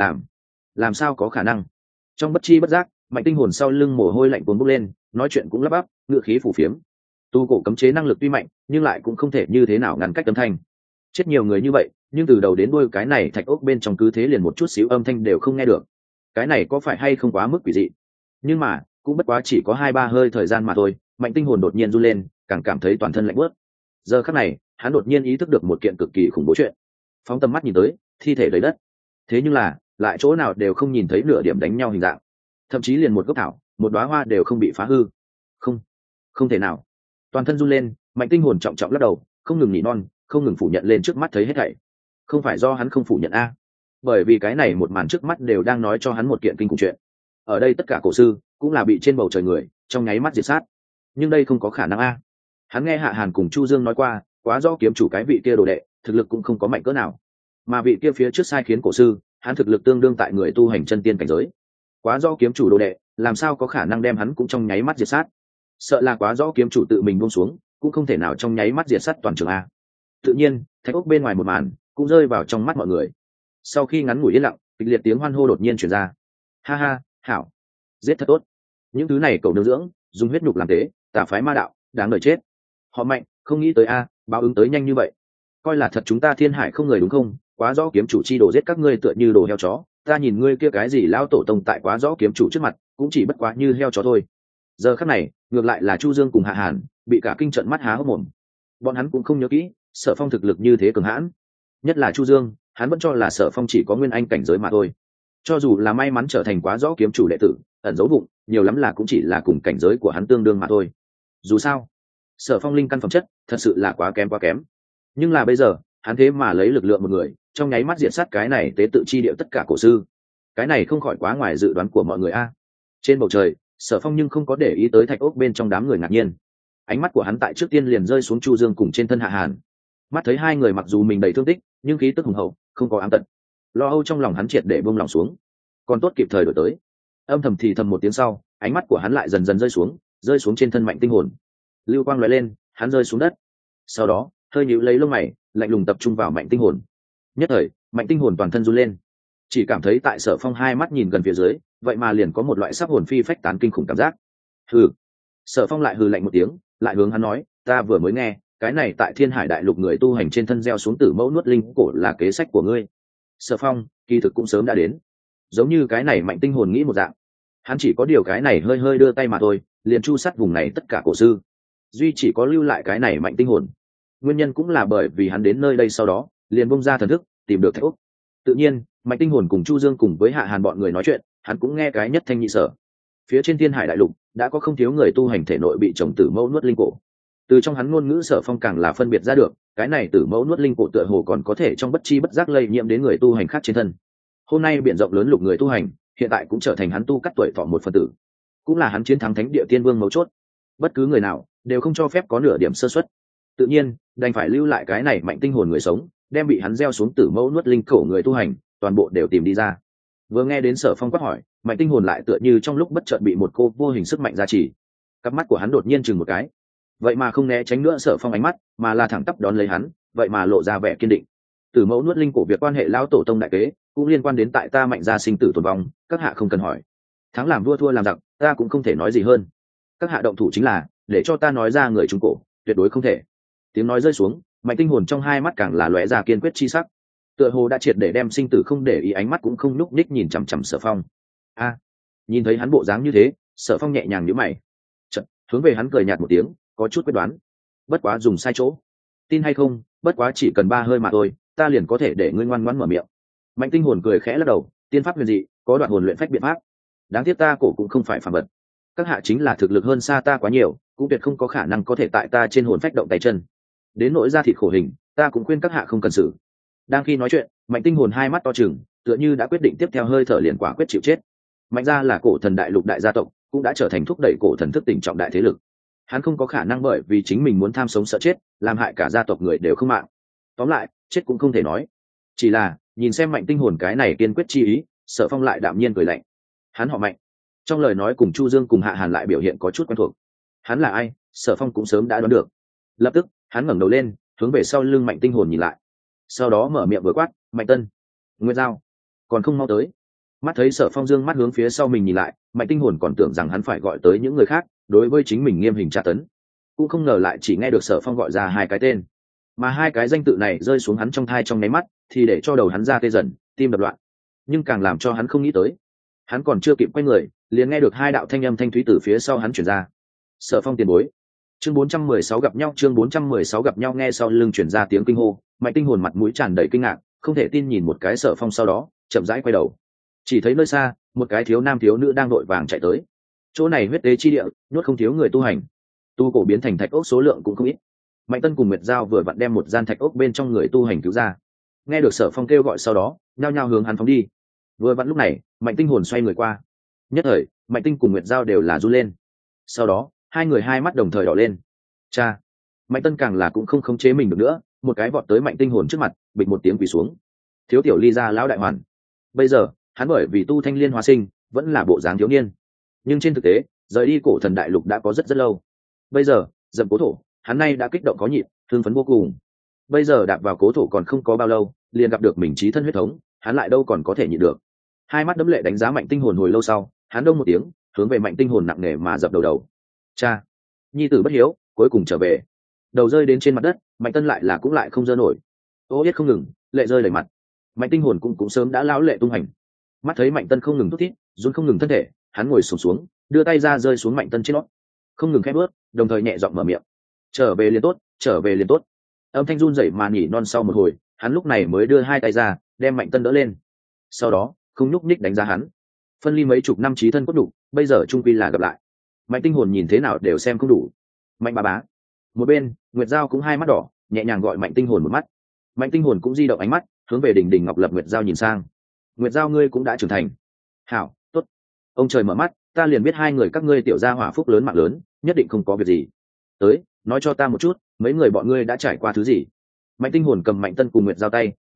S1: Làm sao có khả năng? Trong bất chi bất giác, Mạnh Tinh Hồn sau lưng mồ hôi lạnh cuồn bốc lên, nói chuyện cũng lắp bắp, ngựa khí phủ phiếm. Tu cổ cấm chế năng lực tuy mạnh, nhưng lại cũng không thể như thế nào ngăn cách âm thanh. Chết nhiều người như vậy, nhưng từ đầu đến đuôi cái này thạch ốc bên trong cứ thế liền một chút xíu âm thanh đều không nghe được. Cái này có phải hay không quá mức quỷ dị? Nhưng mà cũng bất quá chỉ có 2-3 hơi thời gian mà thôi. Mạnh Tinh Hồn đột nhiên run lên, càng cảm thấy toàn thân lạnh bớt. Giờ khắc này hắn đột nhiên ý thức được một kiện cực kỳ khủng bố chuyện. Phóng tầm mắt nhìn tới, thi thể đầy đất, thế nhưng là lại chỗ nào đều không nhìn thấy nửa điểm đánh nhau hình dạng, thậm chí liền một gốc thảo, một đóa hoa đều không bị phá hư. Không thể nào. Toàn thân run lên, Mạnh Tinh Hồn trọng trọng lắc đầu, không ngừng nhỉ non, không ngừng phủ nhận lên trước mắt thấy hết thảy. Không phải do hắn không phủ nhận a, bởi vì cái này một màn trước mắt đều đang nói cho hắn một kiện kinh khủng chuyện. Ở đây tất cả cổ sư cũng là bị trên bầu trời người trong nháy mắt diệt sát. Nhưng đây không có khả năng a. Hắn nghe Hạ Hàn cùng Chu Dương nói qua, quá rõ kiếm chủ cái vị kia đồ đệ thực lực cũng không có mạnh cỡ nào, mà vị kia phía trước sai khiến cổ sư, hắn thực lực tương đương tại người tu hành chân tiên cảnh giới. Quá rõ kiếm chủ đồ đệ làm sao có khả năng đem hắn cũng trong nháy mắt diệt sát? Sợ là quá rõ kiếm chủ tự mình buông xuống, cũng không thể nào trong nháy mắt diệt sát toàn trường a. Tự nhiên thạch ốc bên ngoài một màn cũng rơi vào trong mắt mọi người. Sau khi ngắn ngủi yên lặng, kịch liệt tiếng hoan hô đột nhiên truyền ra. Ha ha, hảo, giết thật tốt. Những thứ này cậu nương dưỡng, dùng huyết nhục làm tế, tà phái ma đạo, đáng đời chết. Họ Mạnh, không nghĩ tới a, báo ứng tới nhanh như vậy. Coi là thật chúng ta Thiên Hải không người đúng không? Quá rõ kiếm chủ chi đồ giết các ngươi tựa như đồ heo chó, ta nhìn ngươi kia cái gì lao tổ tông tại quá rõ kiếm chủ trước mặt, cũng chỉ bất quá như heo chó thôi. Giờ khắc này, ngược lại là Chu Dương cùng Hạ Hàn bị cả kinh trận mắt há hốc mồm. Bọn hắn cũng không nhớ kỹ Sở Phong thực lực như thế cường hãn, nhất là Chu Dương, hắn vẫn cho là Sở Phong chỉ có nguyên anh cảnh giới mà thôi. Cho dù là may mắn trở thành quá rõ kiếm chủ đệ tử, ẩn giấu bụng, nhiều lắm là cũng chỉ là cùng cảnh giới của hắn tương đương mà thôi. Dù sao, Sở Phong linh căn phẩm chất thật sự là quá kém. Nhưng là bây giờ, hắn thế mà lấy lực lượng một người, trong nháy mắt diệt sát cái này tế tự chi địa tất cả cổ sư. Cái này không khỏi quá ngoài dự đoán của mọi người a. Trên bầu trời, Sở Phong nhưng không có để ý tới thạch ốc bên trong đám người ngạc nhiên. Ánh mắt của hắn tại trước tiên liền rơi xuống Chu Dương cùng trên thân Hạ Hàn. Mắt thấy hai người mặc dù mình đầy thương tích, nhưng khí tức hùng hậu, không có ám tật. Lo âu trong lòng hắn triệt để buông lòng xuống, còn tốt kịp thời đổi tới. Âm thầm thì thầm một tiếng sau, ánh mắt của hắn lại dần dần rơi xuống trên thân Mạnh Tinh Hồn. Lưu quang lóe lên, hắn rơi xuống đất. Sau đó, hơi nhíu lấy lông mày, lạnh lùng tập trung vào Mạnh Tinh Hồn. Nhất thời, Mạnh Tinh Hồn toàn thân run lên, chỉ cảm thấy tại Sở Phong hai mắt nhìn gần phía dưới, vậy mà liền có một loại sắp hồn phi phách tán kinh khủng cảm giác. Hừ. Sở Phong lại hừ lạnh một tiếng, lại hướng hắn nói, ta vừa mới nghe, cái này tại Thiên Hải Đại Lục người tu hành trên thân gieo xuống tử mẫu nuốt linh cổ là kế sách của ngươi. Sở Phong, kỳ thực cũng sớm đã đến. Giống như cái này Mạnh Tinh Hồn nghĩ một dạng, hắn chỉ có điều cái này hơi hơi đưa tay mà thôi, liền chu sát vùng này tất cả cổ sư, duy chỉ có lưu lại cái này Mạnh Tinh Hồn. Nguyên nhân cũng là bởi vì hắn đến nơi đây sau đó, liền bung ra thần thức, tìm được thạch ốc. Tự nhiên, Mạnh Tinh Hồn cùng Chu Dương cùng với Hạ Hàn bọn người nói chuyện, hắn cũng nghe cái nhất thanh nhị sở. Phía trên Thiên Hải Đại Lục đã có không thiếu người tu hành thể nội bị trồng tử mẫu nuốt linh cổ. Từ trong hắn ngôn ngữ Sở Phong càng là phân biệt ra được, cái này tử mẫu nuốt linh cổ tựa hồ còn có thể trong bất chi bất giác lây nhiễm đến người tu hành khác trên thân. Hôm nay biển rộng lớn lục người tu hành, hiện tại cũng trở thành hắn tu cắt tuổi thọ một phần tử, cũng là hắn chiến thắng Thánh Địa Tiên Vương mấu chốt. Bất cứ người nào đều không cho phép có nửa điểm sơ suất. Tự nhiên, đành phải lưu lại cái này Mạnh Tinh Hồn người sống, đem bị hắn gieo xuống tử mẫu nuốt linh cổ người tu hành, toàn bộ đều tìm đi ra. Vừa nghe đến Sở Phong quát hỏi, Mạnh Tinh Hồn lại tựa như trong lúc bất chợt bị một cô vô hình sức mạnh gia trì. Cặp mắt của hắn đột nhiên chừng một cái, vậy mà không né tránh nữa Sở Phong ánh mắt, mà là thẳng tắp đón lấy hắn, vậy mà lộ ra vẻ kiên định. Tử mẫu nuốt linh cổ việc quan hệ lão tổ tông đại kế, cũng liên quan đến tại ta Mạnh gia sinh tử tồn vong, các hạ không cần hỏi. Thắng làm vua thua làm giặc, ta cũng không thể nói gì hơn. Các hạ động thủ chính là để cho ta nói ra người trung cổ, tuyệt đối không thể. Tiếng nói rơi xuống, Mạnh Tinh Hồn trong hai mắt càng là lóe ra kiên quyết chi sắc, tựa hồ đã triệt để đem sinh tử không để ý, ánh mắt cũng không nhúc nhích nhìn chằm chằm Sở Phong. Nhìn thấy hắn bộ dáng như thế, Sở Phong nhẹ nhàng nhíu mày, chợt hướng về hắn cười nhạt một tiếng, có chút quyết đoán. Bất quá dùng sai chỗ, tin hay không, bất quá chỉ cần 3 hơi mà thôi, ta liền có thể để ngươi ngoan ngoãn mở miệng. Mạnh Tinh Hồn cười khẽ lắc đầu, tiên pháp huyền dị, có đoạn hồn luyện phách biện pháp. Đáng tiếc ta cổ cũng không phải phàm vật, các hạ chính là thực lực hơn xa ta quá nhiều, cũng tuyệt không có khả năng có thể tại ta trên hồn phách động tay chân. Đến nỗi ra thịt khổ hình, ta cũng khuyên các hạ không cần xử. Đang khi nói chuyện, Mạnh Tinh Hồn hai mắt to trừng, tựa như đã quyết định tiếp theo hơi thở liền quả quyết chịu chết. Mạnh gia là cổ thần đại lục đại gia tộc, cũng đã trở thành thúc đẩy cổ thần thức tỉnh trọng đại thế lực. Hắn không có khả năng bởi vì chính mình muốn tham sống sợ chết, làm hại cả gia tộc người đều không mạng. Tóm lại, chết cũng không thể nói. Chỉ là nhìn xem Mạnh Tinh Hồn cái này kiên quyết chi ý, Sở Phong lại đạm nhiên cười lạnh. Hắn họ Mạnh, trong lời nói cùng Chu Dương cùng Hạ Hàn lại biểu hiện có chút quen thuộc. Hắn là ai, Sở Phong cũng sớm đã đoán được. Lập tức, hắn ngẩng đầu lên, hướng về sau lưng Mạnh Tinh Hồn nhìn lại, sau đó mở miệng vừa quát, Mạnh Tân, Nguyệt Giao, còn không mau tới. Mắt thấy Sở Phong dương mắt hướng phía sau mình nhìn lại, Mạnh Tinh Hồn còn tưởng rằng hắn phải gọi tới những người khác, đối với chính mình nghiêm hình tra tấn, cũng không ngờ lại chỉ nghe được Sở Phong gọi ra 2 cái tên, mà 2 cái danh tự này rơi xuống hắn trong thai trong nháy mắt, thì để cho đầu hắn ra tê dần, tim đập loạn. Nhưng càng làm cho hắn không nghĩ tới, hắn còn chưa kịp quay người, liền nghe được 2 đạo thanh âm thanh thúy từ phía sau hắn truyền ra. Sở Phong tiền bối. Chương 416 gặp nhau, chương 416 gặp nhau. Nghe sau lưng truyền ra tiếng kinh hô, Mạnh Tinh Hồn mặt mũi tràn đầy kinh ngạc, không thể tin nhìn một cái Sở Phong, sau đó chậm rãi quay đầu, chỉ thấy nơi xa một cái thiếu nam thiếu nữ đang đội vàng chạy tới. Chỗ này huyết tế chi địa, nuốt không thiếu người tu hành, tu cổ biến thành thạch ốc số lượng cũng không ít. Mạnh Tân cùng Nguyệt Giao vừa vặn đem một gian thạch ốc bên trong người tu hành cứu ra. Nghe được Sở Phong kêu gọi, sau đó nhao nhao hướng hắn phóng đi. Vừa vặn lúc này, Mạnh Tinh Hồn xoay người qua, nhất thời Mạnh Tinh cùng Nguyệt Giao đều là run lên. Sau đó 2 người hai mắt đồng thời đỏ lên. Cha! Mạnh Tân càng là cũng không khống chế mình được nữa, một cái vọt tới Mạnh Tinh Hồn trước mặt, bịch một tiếng quỳ xuống. Thiếu tiểu ly gia lão đại hoàn. Bây giờ hắn bởi vì tu thanh liên hóa sinh, vẫn là bộ dáng thiếu niên, nhưng trên thực tế rời đi cổ thần đại lục đã có rất rất lâu. Bây giờ dậm cố thổ, hắn nay đã kích động có nhịp, hưng phấn vô cùng. Bây giờ đạp vào cố thổ còn không có bao lâu, liền gặp được mình chí thân huyết thống, hắn lại đâu còn có thể nhịn được. Hai mắt đẫm lệ đánh giá Mạnh Tinh Hồn hồi lâu sau, hắn đông một tiếng, hướng về Mạnh Tinh Hồn nặng nề mà dập đầu. Cha! Nhi tử bất hiếu, cuối cùng trở về. Đầu rơi đến trên mặt đất, Mạnh Tân lại là cũng lại không dơ nổi, ô yết không ngừng, lệ rơi đầy mặt. Mạnh Tinh Hồn cũng sớm đã lão lệ tung hành. Mắt thấy Mạnh Tân không ngừng thút thít, run không ngừng thân thể, hắn ngồi xổm xuống, đưa tay ra rơi xuống Mạnh Tân trên nót, không ngừng khẽ bước, đồng thời nhẹ giọng mở miệng, trở về liền tốt, trở về liền tốt. Âm thanh run rẩy mà nhỉ non. Sau một hồi, hắn lúc này mới đưa 2 tay ra, đem Mạnh Tân đỡ lên, sau đó không nhúc nhích đánh giá hắn. Phân ly mấy chục năm chí thân cốt đủ, bây giờ trung quy là gặp lại. Mạnh Tinh Hồn nhìn thế nào đều xem không đủ. Mạnh bà bá. Một bên Nguyệt Giao cũng hai mắt đỏ, nhẹ nhàng gọi Mạnh Tinh Hồn một mắt. Mạnh Tinh Hồn cũng di động ánh mắt, hướng về đỉnh đỉnh ngọc lập Nguyệt Giao nhìn sang. Nguyệt Giao, ngươi cũng đã trưởng thành. Hảo, tốt. Ông trời mở mắt, ta liền biết 2 người các ngươi tiểu gia hỏa phúc lớn mạng lớn, nhất định không có việc gì. Tới, nói cho ta một chút, mấy người bọn ngươi đã trải qua thứ gì? Mạnh Tinh Hồn cầm Mạnh Tân cùng Nguyệt Giao tay,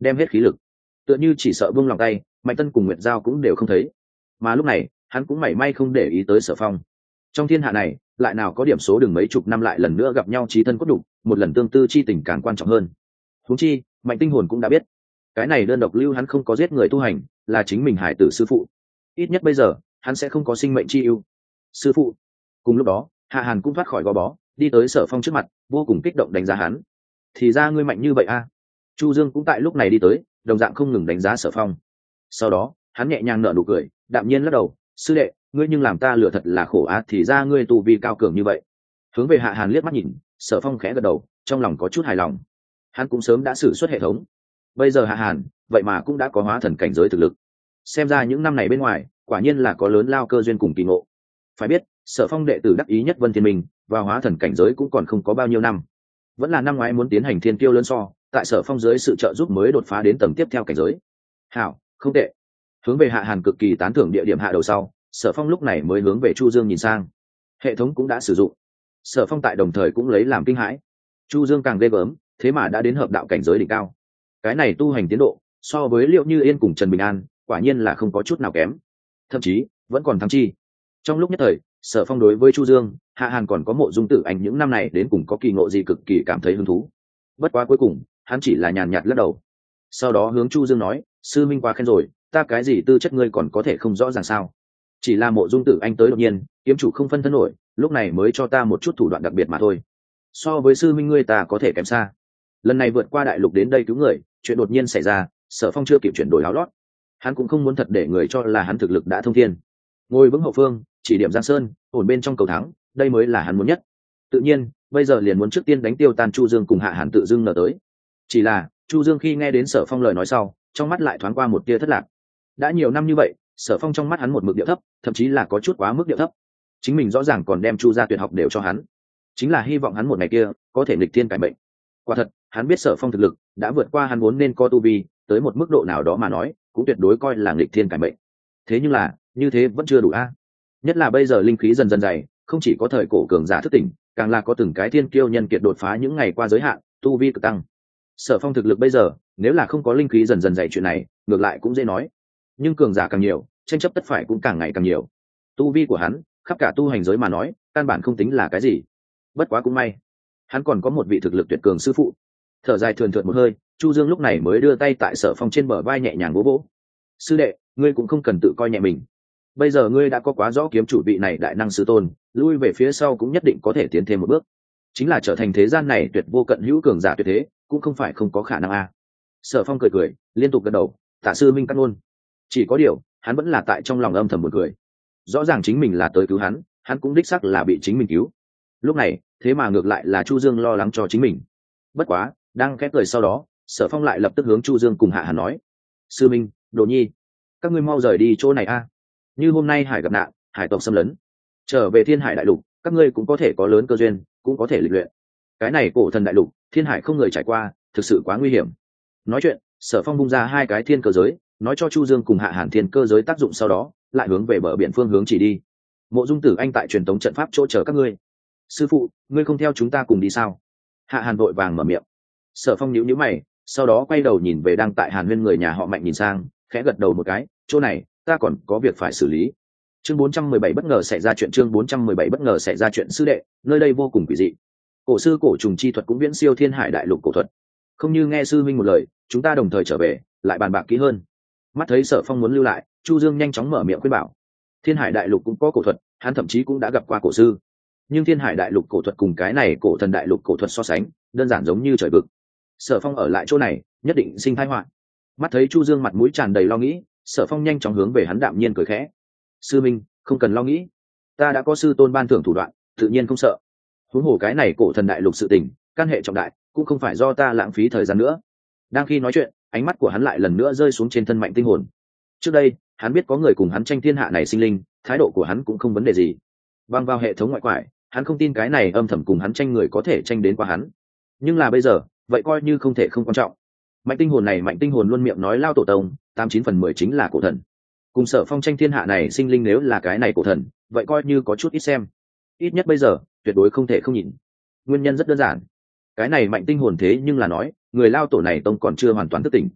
S1: đem hết khí lực, tựa như chỉ sợ buông lòng tay, Mạnh Tân cùng Nguyệt Giao cũng đều không thấy. Mà lúc này hắn cũng mảy may không để ý tới Sở Phong. Trong thiên hạ này lại nào có điểm số đừng mấy chục năm lại lần nữa gặp nhau chí thân cốt đục, một lần tương tư chi tình càng quan trọng hơn. Huống chi Mạnh Tinh Hồn cũng đã biết, cái này đơn độc lưu hắn không có giết người tu hành, là chính mình hải tử sư phụ. Ít nhất bây giờ hắn sẽ không có sinh mệnh chi ưu. Sư phụ. Cùng lúc đó Hạ Hàn cũng thoát khỏi gò bó, đi tới Sở Phong trước mặt, vô cùng kích động đánh giá hắn. Thì ra ngươi mạnh như vậy a. Chu Dương cũng tại lúc này đi tới, đồng dạng không ngừng đánh giá Sở Phong. Sau đó hắn nhẹ nhàng nở nụ cười, đạm nhiên lắc đầu, sư đệ, ngươi nhưng làm ta lựa thật là khổ á, thì ra ngươi tu vi cao cường như vậy. Hướng về Hạ Hàn liếc mắt nhìn, Sở Phong khẽ gật đầu, trong lòng có chút hài lòng. Hắn cũng sớm đã sử xuất hệ thống, bây giờ Hạ Hàn vậy mà cũng đã có hóa thần cảnh giới thực lực. Xem ra những năm này bên ngoài quả nhiên là có lớn lao cơ duyên cùng kỳ ngộ. Phải biết Sở Phong đệ tử đắc ý nhất Vân Thiên Minh và hóa thần cảnh giới cũng còn không có bao nhiêu năm, vẫn là năm ngoái muốn tiến hành thiên kiêu lớn so, tại Sở Phong dưới sự trợ giúp mới đột phá đến tầng tiếp theo cảnh giới. Hảo, không tệ. Hướng về Hạ Hàn cực kỳ tán thưởng địa điểm hạ đầu sau, Sở Phong lúc này mới hướng về Chu Dương nhìn sang. Hệ thống cũng đã sử dụng. Sở Phong tại đồng thời cũng lấy làm kinh hãi. Chu Dương càng ghê gớm, thế mà đã đến hợp đạo cảnh giới đỉnh cao. Cái này tu hành tiến độ so với Liệu Như Yên cùng Trần Bình An quả nhiên là không có chút nào kém, thậm chí vẫn còn thắng chi. Trong lúc nhất thời Sở Phong đối với Chu Dương, Hạ Hàn còn có Mộ Dung Tử Anh những năm này đến cùng có kỳ ngộ gì cực kỳ cảm thấy hứng thú. Bất quá cuối cùng hắn chỉ là nhàn nhạt lắc đầu, sau đó hướng Chu Dương nói, sư minh quá khen rồi, ta cái gì tư chất ngươi còn có thể không rõ ràng sao? Chỉ là Mộ Dung Tử Anh tới đột nhiên, kiếm chủ không phân thân nổi, lúc này mới cho ta một chút thủ đoạn đặc biệt mà thôi. So với sư minh ngươi ta có thể kém xa. Lần này vượt qua đại lục đến đây cứu người, chuyện đột nhiên xảy ra, Sở Phong chưa kịp chuyển đổi áo lót. Hắn cũng không muốn thật để người cho là hắn thực lực đã thông thiên. Ngồi vững hậu phương, chỉ điểm Giang Sơn, ổn bên trong cầu thắng, đây mới là hắn muốn nhất. Tự nhiên, bây giờ liền muốn trước tiên đánh tiêu tan Chu Dương cùng Hạ Hàn tự dưng nở tới. Chỉ là, Chu Dương khi nghe đến Sở Phong lời nói sau, trong mắt lại thoáng qua một tia thất lạc. Đã nhiều năm như vậy, Sở Phong trong mắt hắn một mực điệu thấp, thậm chí là có chút quá mức điệu thấp. Chính mình rõ ràng còn đem Chu gia tuyệt học đều cho hắn, chính là hy vọng hắn một ngày kia có thể nghịch thiên cải mệnh. Quả thật, hắn biết Sở Phong thực lực đã vượt qua hắn vốn nên có tu vi, tới một mức độ nào đó mà nói, cũng tuyệt đối coi là nghịch thiên cải mệnh. Thế nhưng là, như thế vẫn chưa đủ a. Nhất là bây giờ linh khí dần dần dày, không chỉ có thời cổ cường giả thức tỉnh, càng là có từng cái thiên kiêu nhân kiệt đột phá những ngày qua giới hạn, tu vi cực tăng. Sở Phong thực lực bây giờ, nếu là không có linh khí dần dần dày chuyện này, ngược lại cũng dễ nói. Nhưng cường giả càng nhiều, tranh chấp tất phải cũng càng ngày càng nhiều. Tu vi của hắn, khắp cả tu hành giới mà nói, căn bản không tính là cái gì. Bất quá cũng may, hắn còn có một vị thực lực tuyệt cường sư phụ. Thở dài thườn thượt một hơi, Chu Dương lúc này mới đưa tay tại Sở Phong trên bờ vai nhẹ nhàng vỗ vỗ. Sư đệ, ngươi cũng không cần tự coi nhẹ mình. Bây giờ ngươi đã có quá rõ kiếm chủ vị này đại năng sư tôn, lui về phía sau cũng nhất định có thể tiến thêm một bước. Chính là trở thành thế gian này tuyệt vô cận hữu cường giả tuyệt thế, cũng không phải không có khả năng a. Sở Phong cười cười, liên tục gật đầu, tạ sư minh cắt ngôn. Chỉ có điều, hắn vẫn là tại trong lòng âm thầm một cười. Rõ ràng chính mình là tới cứu hắn, hắn cũng đích xác là bị chính mình cứu. Lúc này, thế mà ngược lại là Chu Dương lo lắng cho chính mình. Bất quá, đang khép cười sau đó, Sở Phong lại lập tức hướng Chu Dương cùng Hạ Hàn nói: sư minh, Đồ Nhi, các ngươi mau rời đi chỗ này a. Như hôm nay hải gặp nạn, hải tộc xâm lấn, trở về Thiên Hải đại lục, các ngươi cũng có thể có lớn cơ duyên, cũng có thể lịch luyện. Cái này cổ thần đại lục, Thiên Hải không người trải qua, thực sự quá nguy hiểm. Nói chuyện, Sở Phong bung ra hai cái thiên cơ giới, nói cho Chu Dương cùng Hạ Hàn thiên cơ giới tác dụng, sau đó lại hướng về bờ biển phương hướng chỉ đi. Mộ Dung Tử Anh tại truyền tống trận pháp chỗ chờ các ngươi. Sư phụ, ngươi không theo chúng ta cùng đi sao? Hạ Hàn vội vàng mở miệng. Sở Phong nhíu nhíu mày, sau đó quay đầu nhìn về đang tại Hàn Huyên người nhà họ Mạnh nhìn sang, khẽ gật đầu một cái, chỗ này ta còn có việc phải xử lý. Chương 417 bất ngờ xảy ra chuyện, chương 417 bất ngờ xảy ra chuyện. Sư đệ, nơi đây vô cùng quỷ dị. Cổ sư cổ trùng chi thuật cũng viễn siêu Thiên Hải đại lục cổ thuật. Không như nghe sư minh một lời, chúng ta đồng thời trở về, lại bàn bạc kỹ hơn. Mắt thấy Sở Phong muốn lưu lại, Chu Dương nhanh chóng mở miệng khuyên bảo. Thiên Hải đại lục cũng có cổ thuật, hắn thậm chí cũng đã gặp qua cổ sư. Nhưng Thiên Hải đại lục cổ thuật cùng cái này cổ thần đại lục cổ thuật so sánh, đơn giản giống như trời vực. Sở Phong ở lại chỗ này, nhất định sinh tai họa. Mắt thấy Chu Dương mặt mũi tràn đầy lo nghĩ, Sở Phong nhanh chóng hướng về hắn đạm nhiên cười khẽ. Sư minh, không cần lo nghĩ, ta đã có sư tôn ban thưởng thủ đoạn, tự nhiên không sợ. Huống hồ cái này cổ thần đại lục sự tình, căn hệ trọng đại, cũng không phải do ta lãng phí thời gian nữa. Đang khi nói chuyện, ánh mắt của hắn lại lần nữa rơi xuống trên thân Mạnh Tinh Hồn. Trước đây, hắn biết có người cùng hắn tranh thiên hạ này sinh linh, thái độ của hắn cũng không vấn đề gì. Băng vào hệ thống ngoại quải, hắn không tin cái này âm thầm cùng hắn tranh người có thể tranh đến qua hắn. Nhưng là bây giờ, vậy coi như không thể không quan trọng. Mạnh Tinh Hồn này, Mạnh Tinh Hồn luôn miệng nói lao tổ tông, 89/10 chính là cổ thần. Cùng Sở Phong tranh thiên hạ này sinh linh nếu là cái này cổ thần, vậy coi như có chút ít xem. Ít nhất bây giờ, tuyệt đối không thể không nhìn. Nguyên nhân rất đơn giản. Cái này Mạnh Tinh Hồn thế nhưng là nói, người lao tổ này tông còn chưa hoàn toàn thức tỉnh.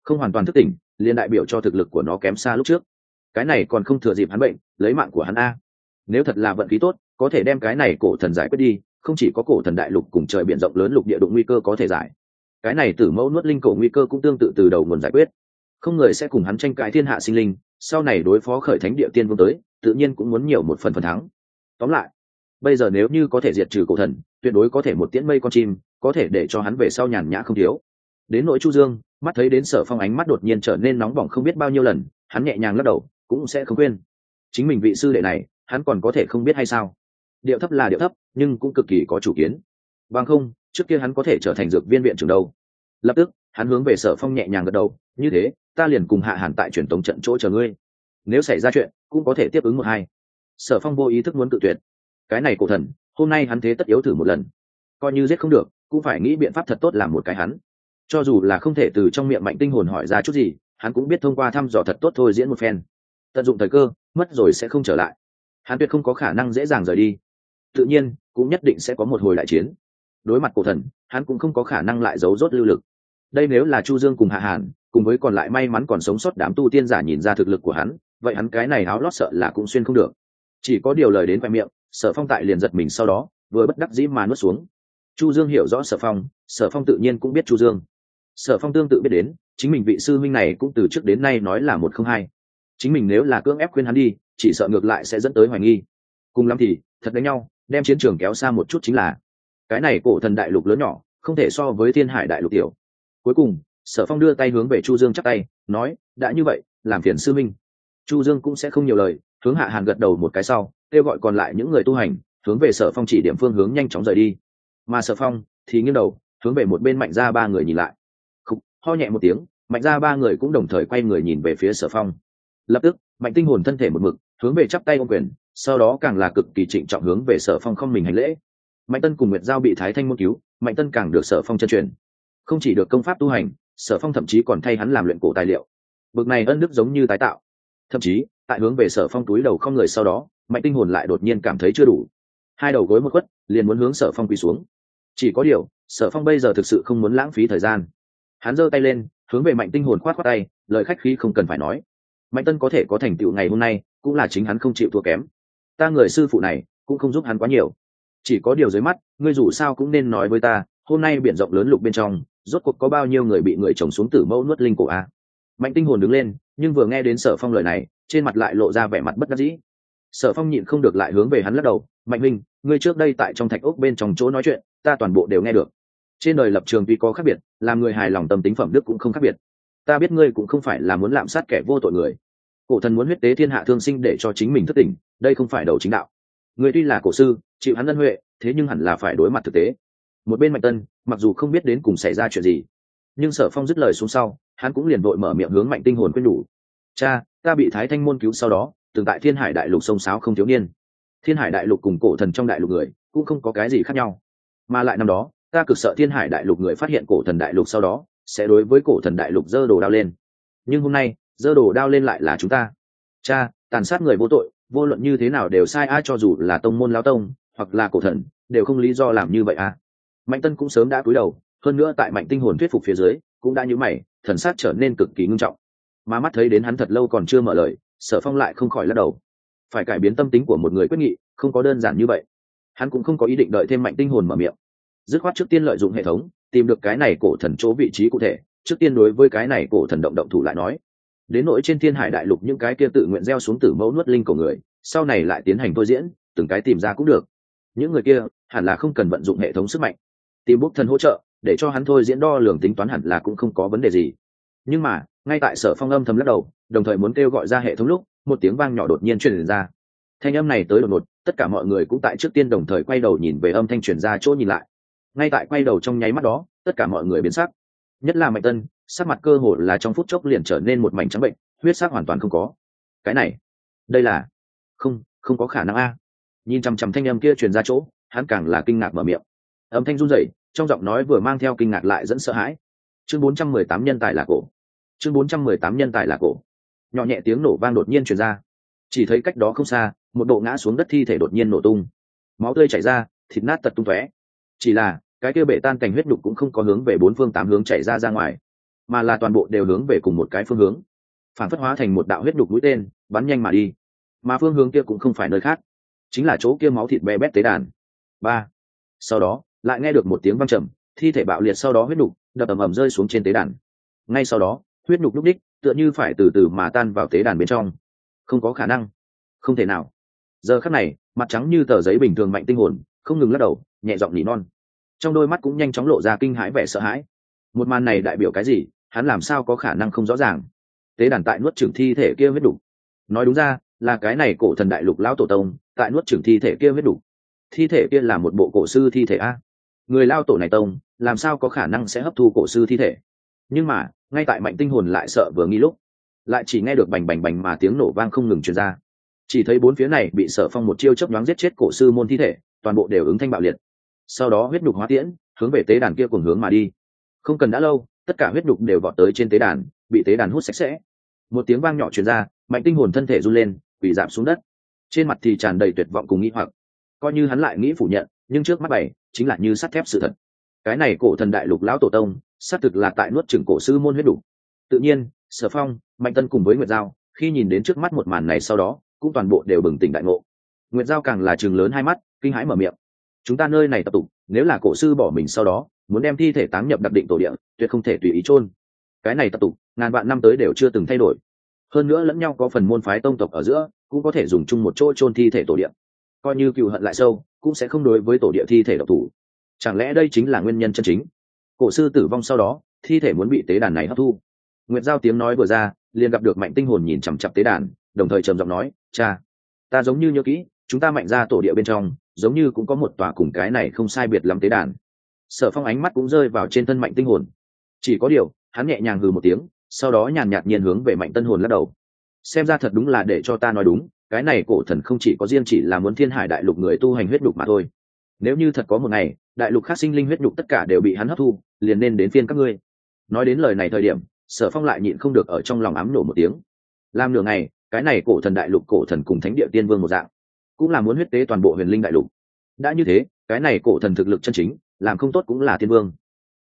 S1: không hoàn toàn thức tỉnh liền đại biểu cho thực lực của nó kém xa lúc trước. Cái này còn không thừa dịp hắn bệnh lấy mạng của hắn a. Nếu thật là vận khí tốt có thể đem cái này cổ thần giải quyết đi, không chỉ có cổ thần đại lục cùng trời biển rộng lớn lục địa đụng nguy cơ có thể giải, cái này tử mẫu nuốt linh cổ nguy cơ cũng tương tự từ đầu nguồn giải quyết. Không người sẽ cùng hắn tranh cãi thiên hạ sinh linh, sau này đối phó khởi thánh địa tiên vương tới tự nhiên cũng muốn nhiều một phần thắng. Tóm lại bây giờ nếu như có thể diệt trừ cổ thần, tuyệt đối có thể một tiễn mây con chim, có thể để cho hắn về sau nhàn nhã không thiếu. Đến nỗi Chu Dương, mắt thấy đến Sở Phong ánh mắt đột nhiên trở nên nóng bỏng không biết bao nhiêu lần, hắn nhẹ nhàng lắc đầu, cũng sẽ không quên. Chính mình vị sư đệ này, hắn còn có thể không biết hay sao? Điệu thấp là điệu thấp, nhưng cũng cực kỳ có chủ kiến. Bằng không, trước kia hắn có thể trở thành dược viên viện trưởng đâu. Lập tức, hắn hướng về Sở Phong nhẹ nhàng gật đầu, như thế, ta liền cùng Hạ Hàn tại truyền tống trận chỗ chờ ngươi. Nếu xảy ra chuyện, cũng có thể tiếp ứng một hai. Sở Phong vô ý thức muốn cự tuyệt. Cái này cổ thần, hôm nay hắn thế tất yếu thử một lần. Coi như giết không được, cũng phải nghĩ biện pháp thật tốt làm một cái hắn. Cho dù là không thể từ trong miệng Mạnh Tinh Hồn hỏi ra chút gì, hắn cũng biết thông qua thăm dò thật tốt thôi diễn một phen. Tận dụng thời cơ, mất rồi sẽ không trở lại. Hắn tuyệt không có khả năng dễ dàng rời đi. Tự nhiên, cũng nhất định sẽ có một hồi đại chiến. Đối mặt cổ thần, hắn cũng không có khả năng lại giấu rốt lưu lực. Đây nếu là Chu Dương cùng Hạ Hàn, cùng với còn lại may mắn còn sống sót đám tu tiên giả nhìn ra thực lực của hắn, vậy hắn cái này áo lót sợ là cũng xuyên không được. Chỉ có điều lời đến khoe miệng, Sở Phong tại liền giật mình sau đó, vừa bất đắc dĩ mà nuốt xuống. Chu Dương hiểu rõ Sở Phong tự nhiên cũng biết Chu Dương. Sở Phong tương tự biết đến, chính mình vị sư huynh này cũng từ trước đến nay nói là một không hai. Chính mình nếu là cưỡng ép khuyên hắn đi, chỉ sợ ngược lại sẽ dẫn tới hoài nghi. Cùng lắm thì, thật đánh nhau, đem chiến trường kéo xa một chút chính là. Cái này cổ thần đại lục lớn nhỏ, không thể so với Thiên Hải đại lục tiểu. Cuối cùng, Sở Phong đưa tay hướng về Chu Dương chắp tay, nói, đã như vậy, làm phiền sư minh. Chu Dương cũng sẽ không nhiều lời, hướng Hạ Hàn gật đầu một cái sau, kêu gọi còn lại những người tu hành, hướng về Sở Phong chỉ điểm phương hướng nhanh chóng rời đi. Mà Sở Phong thì nghiêng đầu, hướng về một bên Mạnh Gia ba người nhìn lại. Khục, ho nhẹ một tiếng, Mạnh Gia ba người cũng đồng thời quay người nhìn về phía Sở Phong. Lập tức, Mạnh Tinh Hồn thân thể một mực, hướng về chắp tay ôm quyền, sau đó càng là cực kỳ trịnh trọng hướng về Sở Phong không mình hành lễ. Mạnh Tân cùng Nguyệt Giao bị Thái Thanh môn cứu, Mạnh Tân càng được Sở Phong chân truyền. Không chỉ được công pháp tu hành, Sở Phong thậm chí còn thay hắn làm luyện cổ tài liệu. Bực này ân đức giống như tái tạo. Thậm chí, tại hướng về Sở Phong túi đầu không người sau đó, Mạnh Tinh Hồn lại đột nhiên cảm thấy chưa đủ. Hai đầu gối một quất, liền muốn hướng Sở Phong quỳ xuống. Chỉ có điều, Sở Phong bây giờ thực sự không muốn lãng phí thời gian. Hắn giơ tay lên, hướng về Mạnh Tinh Hồn khoát khoát tay, lời khách khí không cần phải nói. Mạnh Tân có thể có thành tựu ngày hôm nay, cũng là chính hắn không chịu thua kém. Ta người sư phụ này, cũng không giúp hắn quá nhiều. Chỉ có điều dưới mắt, ngươi dù sao cũng nên nói với ta, hôm nay biển rộng lớn lục bên trong, rốt cuộc có bao nhiêu người bị người chồng xuống tử mẫu nuốt linh cổ a? Mạnh Tinh Hồn đứng lên, nhưng vừa nghe đến Sở Phong lời này, trên mặt lại lộ ra vẻ mặt bất đắc dĩ. Sở Phong nhịn không được lại hướng về hắn lắc đầu, Mạnh Minh, ngươi trước đây tại trong thạch ốc bên trong chỗ nói chuyện, ta toàn bộ đều nghe được. Trên đời lập trường tuy có khác biệt, làm người hài lòng tâm tính phẩm đức cũng không khác biệt. Ta biết ngươi cũng không phải là muốn lạm sát kẻ vô tội người. Cổ thần muốn huyết tế thiên hạ thương sinh để cho chính mình thức tỉnh, đây không phải đầu chính đạo. Ngươi tuy là cổ sư, chịu hắn ân huệ, thế nhưng hẳn là phải đối mặt thực tế. Một bên Mạnh Tân, mặc dù không biết đến cùng xảy ra chuyện gì, nhưng Sở Phong dứt lời xuống sau, hắn cũng liền vội mở miệng hướng Mạnh Tinh Hồn khuyên nhủ. Cha, ta bị Thái Thanh môn cứu sau đó, từng tại Thiên Hải đại lục sông sáo không thiếu niên. Thiên Hải đại lục cùng cổ thần trong đại lục người, cũng không có cái gì khác nhau. Mà lại năm đó, ta cực sợ Thiên Hải đại lục người phát hiện cổ thần đại lục sau đó, sẽ đối với cổ thần đại lục giơ đồ đao lên. Nhưng hôm nay, giơ đồ đao lên lại là chúng ta. Cha, tàn sát người vô tội, vô luận như thế nào đều sai, ai cho dù là tông môn lão tông, hoặc là cổ thần, đều không lý do làm như vậy à. Mạnh Tân cũng sớm đã cúi đầu, hơn nữa tại Mạnh Tinh Hồn thuyết phục phía dưới, cũng đã nhíu mày, thần sắc trở nên cực kỳ ngưng trọng. Mà mắt thấy đến hắn thật lâu còn chưa mở lời, Sở Phong lại không khỏi lắc đầu. Phải cải biến tâm tính của một người quyết nghị, không có đơn giản như vậy. Hắn cũng không có ý định đợi thêm Mạnh Tinh Hồn mở miệng. Dứt khoát trước tiên lợi dụng hệ thống, tìm được cái này cổ thần chỗ vị trí cụ thể, trước tiên đối với cái này cổ thần động thủ lại nói. Đến nỗi trên Thiên Hải đại lục những cái kia tự nguyện gieo xuống tử mẫu nuốt linh của người, sau này lại tiến hành thôi diễn, từng cái tìm ra cũng được. Những người kia hẳn là không cần vận dụng hệ thống sức mạnh, tìm bốc thần hỗ trợ để cho hắn thôi diễn đo lường tính toán hẳn là cũng không có vấn đề gì. Nhưng mà ngay tại Sở Phong âm thầm lắc đầu, đồng thời muốn kêu gọi ra hệ thống lúc, một tiếng vang nhỏ đột nhiên truyền ra. Thanh âm này tới đột ngột, tất cả mọi người cũng tại trước tiên đồng thời quay đầu nhìn về âm thanh truyền ra chỗ nhìn lại. Ngay tại quay đầu trong nháy mắt đó, tất cả mọi người biến sắc, nhất là Mạnh Tân, sắc mặt cơ hồ là trong phút chốc liền trở nên một mảnh trắng bệnh, huyết sắc hoàn toàn không có. Cái này, đây là không có khả năng a. Nhìn chằm chằm thanh âm kia truyền ra chỗ, hắn càng là kinh ngạc mở miệng. Âm thanh run rẩy, trong giọng nói vừa mang theo kinh ngạc lại dẫn sợ hãi. Chương 418 nhân tài là cổ. Chương 418 nhân tài là cổ. Nhỏ nhẹ tiếng nổ vang đột nhiên truyền ra. Chỉ thấy cách đó không xa, một bộ ngã xuống đất thi thể đột nhiên nổ tung. Máu tươi chảy ra, thịt nát tật tung tóe. Chỉ là, cái kia bể tan cảnh huyết nhục cũng không có hướng về bốn phương tám hướng chảy ra ngoài. mà là toàn bộ đều hướng về cùng một cái phương hướng, phản phất hóa thành một đạo huyết đục mũi tên bắn nhanh mà đi. Mà phương hướng kia cũng không phải nơi khác, chính là chỗ kia máu thịt be bét tế đàn. Ba. Sau đó lại nghe được một tiếng vang trầm, thi thể bạo liệt, sau đó huyết đục đập ầm ầm rơi xuống trên tế đàn. Ngay sau đó huyết đục lúc đích tựa như phải từ từ mà tan vào tế đàn bên trong. Không có khả năng, không thể nào. Giờ khắc này mặt trắng như tờ giấy bình thường Mạnh Tinh Hồn không ngừng lắc đầu, nhẹ giọng nỉ non, trong đôi mắt cũng nhanh chóng lộ ra kinh hãi vẻ sợ hãi. Một màn này đại biểu cái gì, hắn làm sao có khả năng không rõ ràng. Tế đàn tại nuốt chửng thi thể kia huyết đục, nói đúng ra là cái này cổ thần đại lục lão tổ tông tại nuốt chửng thi thể kia huyết đục. Thi thể kia là một bộ cổ sư thi thể a, người lao tổ này tông làm sao có khả năng sẽ hấp thu cổ sư thi thể. Nhưng mà ngay tại Mạnh Tinh Hồn lại sợ vừa nghi lúc, lại chỉ nghe được bành bành bành mà tiếng nổ vang không ngừng truyền ra. Chỉ thấy bốn phía này bị Sở Phong một chiêu chớp nhoáng giết chết cổ sư môn thi thể toàn bộ đều ứng thanh bạo liệt, sau đó huyết nhục hóa tiễn hướng về tế đàn kia cùng hướng mà đi. Không cần đã lâu, tất cả huyết nhục đều vọt tới trên tế đàn, bị tế đàn hút sạch sẽ. Một tiếng vang nhỏ truyền ra, Mạnh Tinh Hồn thân thể run lên, quỳ rạp xuống đất, trên mặt thì tràn đầy tuyệt vọng cùng nghĩ hoặc. Coi như hắn lại nghĩ phủ nhận, nhưng trước mắt bày chính là như sắt thép sự thật. Cái này cổ thần đại lục lão tổ tông xác thực là tại nuốt chửng cổ sư môn huyết đủ. Tự nhiên Sở Phong, Mạnh Tân cùng với Nguyệt Giao khi nhìn đến trước mắt một màn này sau đó cũng toàn bộ đều bừng tỉnh đại ngộ. Nguyệt Giao càng là trừng lớn hai mắt, kinh hãi mở miệng: chúng ta nơi này tập tục, nếu là cổ sư bỏ mình sau đó muốn đem thi thể táng nhập đặc định tổ địa, tuyệt không thể tùy ý chôn. Cái này tập tục ngàn vạn năm tới đều chưa từng thay đổi, hơn nữa lẫn nhau có phần môn phái tông tộc ở giữa cũng có thể dùng chung một chỗ chôn thi thể tổ địa, coi như cừu hận lại sâu cũng sẽ không đối với tổ địa thi thể độc thủ. Chẳng lẽ đây chính là nguyên nhân chân chính, cổ sư tử vong sau đó thi thể muốn bị tế đàn này hấp thu? Nguyệt Giao tiếng nói vừa ra, liền gặp được Mạnh Tinh Hồn nhìn chằm chằm tế đàn, đồng thời trầm giọng nói: cha, ta giống như nhớ kỹ, chúng ta Mạnh gia tổ địa bên trong giống như cũng có một tòa cùng cái này không sai biệt lắm tế đàn. Sở Phong ánh mắt cũng rơi vào trên thân Mạnh Tinh Hồn, chỉ có điều hắn nhẹ nhàng hừ một tiếng, sau đó nhàn nhạt nhiên hướng về Mạnh Tân Hồn lắc đầu. Xem ra thật đúng là để cho ta nói đúng, cái này cổ thần không chỉ có riêng chỉ là muốn thiên hải đại lục người tu hành huyết đục mà thôi. Nếu như thật có một ngày đại lục khác sinh linh huyết đục tất cả đều bị hắn hấp thu, liền nên đến phiên các ngươi. Nói đến lời này thời điểm, Sở Phong lại nhịn không được ở trong lòng ám nổ một tiếng. Làm nửa ngày, cái này cổ thần đại lục cổ thần cùng thánh địa tiên vương một dạng, cũng là muốn huyết tế toàn bộ huyền linh đại lục. Đã như thế, cái này cổ thần thực lực chân chính, làm không tốt cũng là tiên vương.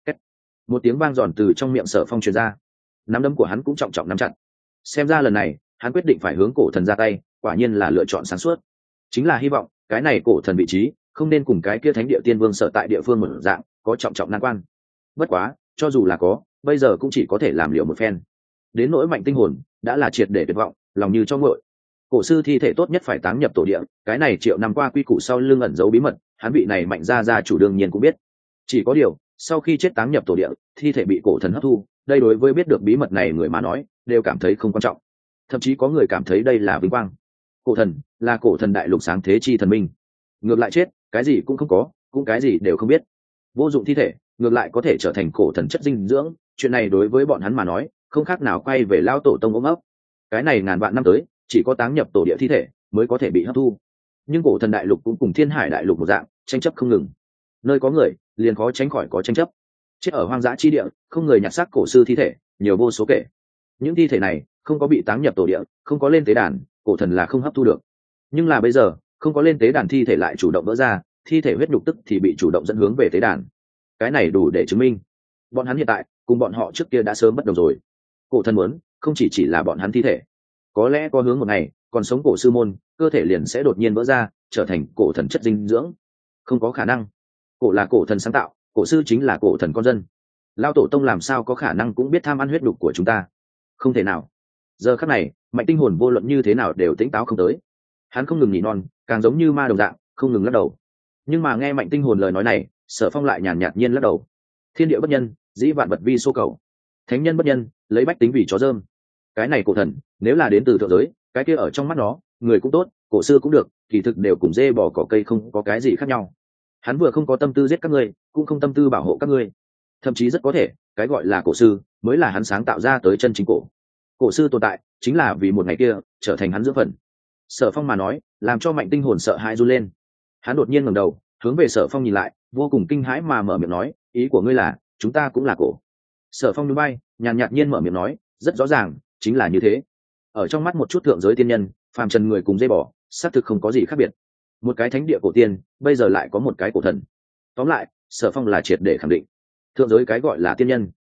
S1: Một tiếng vang giòn từ trong miệng Sở Phong truyền ra, nắm đấm của hắn cũng trọng trọng nắm chặt. Xem ra lần này hắn quyết định phải hướng cổ thần ra tay, quả nhiên là lựa chọn sáng suốt. Chính là hy vọng cái này cổ thần vị trí không nên cùng cái kia thánh địa tiên vương sở tại địa phương một dạng có trọng trọng nan quan. Bất quá cho dù là có, bây giờ cũng chỉ có thể làm liệu một phen. Đến nỗi Mạnh Tinh Hồn đã là triệt để tuyệt vọng, lòng như cho nguội. Cổ sư thi thể tốt nhất phải táng nhập tổ địa, cái này triệu năm qua quy củ sau lưng ẩn giấu bí mật, hắn vị này Mạnh gia chủ đương nhiên cũng biết. Chỉ có điều sau khi chết táng nhập tổ địa, thi thể bị cổ thần hấp thu, đây đối với biết được bí mật này người mà nói đều cảm thấy không quan trọng, thậm chí có người cảm thấy đây là vinh quang. Cổ thần là cổ thần đại lục sáng thế chi thần minh, ngược lại chết cái gì cũng không có, cũng cái gì đều không biết. Vô dụng thi thể ngược lại có thể trở thành cổ thần chất dinh dưỡng, chuyện này đối với bọn hắn mà nói không khác nào quay về lao tổ tông ôm ấp. Cái này ngàn vạn năm tới chỉ có táng nhập tổ địa thi thể mới có thể bị hấp thu, nhưng cổ thần đại lục cũng cùng thiên hải đại lục một dạng tranh chấp không ngừng, nơi có người liền khó tránh khỏi có tranh chấp. Chết ở hoang dã chi địa không người nhặt xác cổ sư thi thể nhiều vô số kể, những thi thể này không có bị táng nhập tổ địa, không có lên tế đàn, cổ thần là không hấp thu được. Nhưng là bây giờ không có lên tế đàn thi thể lại chủ động vỡ ra, thi thể huyết nhục tức thì bị chủ động dẫn hướng về tế đàn. Cái này đủ để chứng minh bọn hắn hiện tại cùng bọn họ trước kia đã sớm bất đồng rồi. Cổ thần muốn không chỉ là bọn hắn thi thể, có lẽ có hướng một ngày còn sống cổ sư môn cơ thể liền sẽ đột nhiên vỡ ra trở thành cổ thần chất dinh dưỡng. Không có khả năng, cổ là cổ thần sáng tạo, cổ sư chính là cổ thần con dân, lao tổ tông làm sao có khả năng cũng biết tham ăn huyết đục của chúng ta? Không thể nào. Giờ khắc này Mạnh Tinh Hồn vô luận như thế nào đều tỉnh táo không tới, hắn không ngừng nhỉ non, càng giống như ma đồng dạng không ngừng lắc đầu. Nhưng mà nghe Mạnh Tinh Hồn lời nói này, Sở Phong lại nhàn nhạt nhiên lắc đầu. Thiên địa bất nhân, dĩ vạn vật vi số cầu. Thánh nhân bất nhân, lấy bách tính vì chó dơm. Cái này cổ thần nếu là đến từ thượng giới, cái kia ở trong mắt nó người cũng tốt, cổ sư cũng được, kỳ thực đều cùng dê bò cỏ cây không có cái gì khác nhau. Hắn vừa không có tâm tư giết các ngươi, cũng không tâm tư bảo hộ các ngươi. Thậm chí rất có thể cái gọi là cổ sư mới là hắn sáng tạo ra tới chân chính cổ. Cổ sư tồn tại chính là vì một ngày kia trở thành hắn dưỡng phần. Sở Phong mà nói làm cho Mạnh Tinh Hồn sợ hãi run lên. Hắn đột nhiên ngẩng đầu hướng về Sở Phong nhìn lại, vô cùng kinh hãi mà mở miệng nói: ý của ngươi là chúng ta cũng là cổ? Sở Phong nhún vai, nhàn nhạt nhiên mở miệng nói: rất rõ ràng chính là như thế. Ở trong mắt một chút thượng giới tiên nhân, phàm trần người cùng dây bò xác thực không có gì khác biệt. Một cái thánh địa cổ tiên bây giờ lại có một cái cổ thần. Tóm lại Sở Phong là triệt để khẳng định thượng giới cái gọi là tiên nhân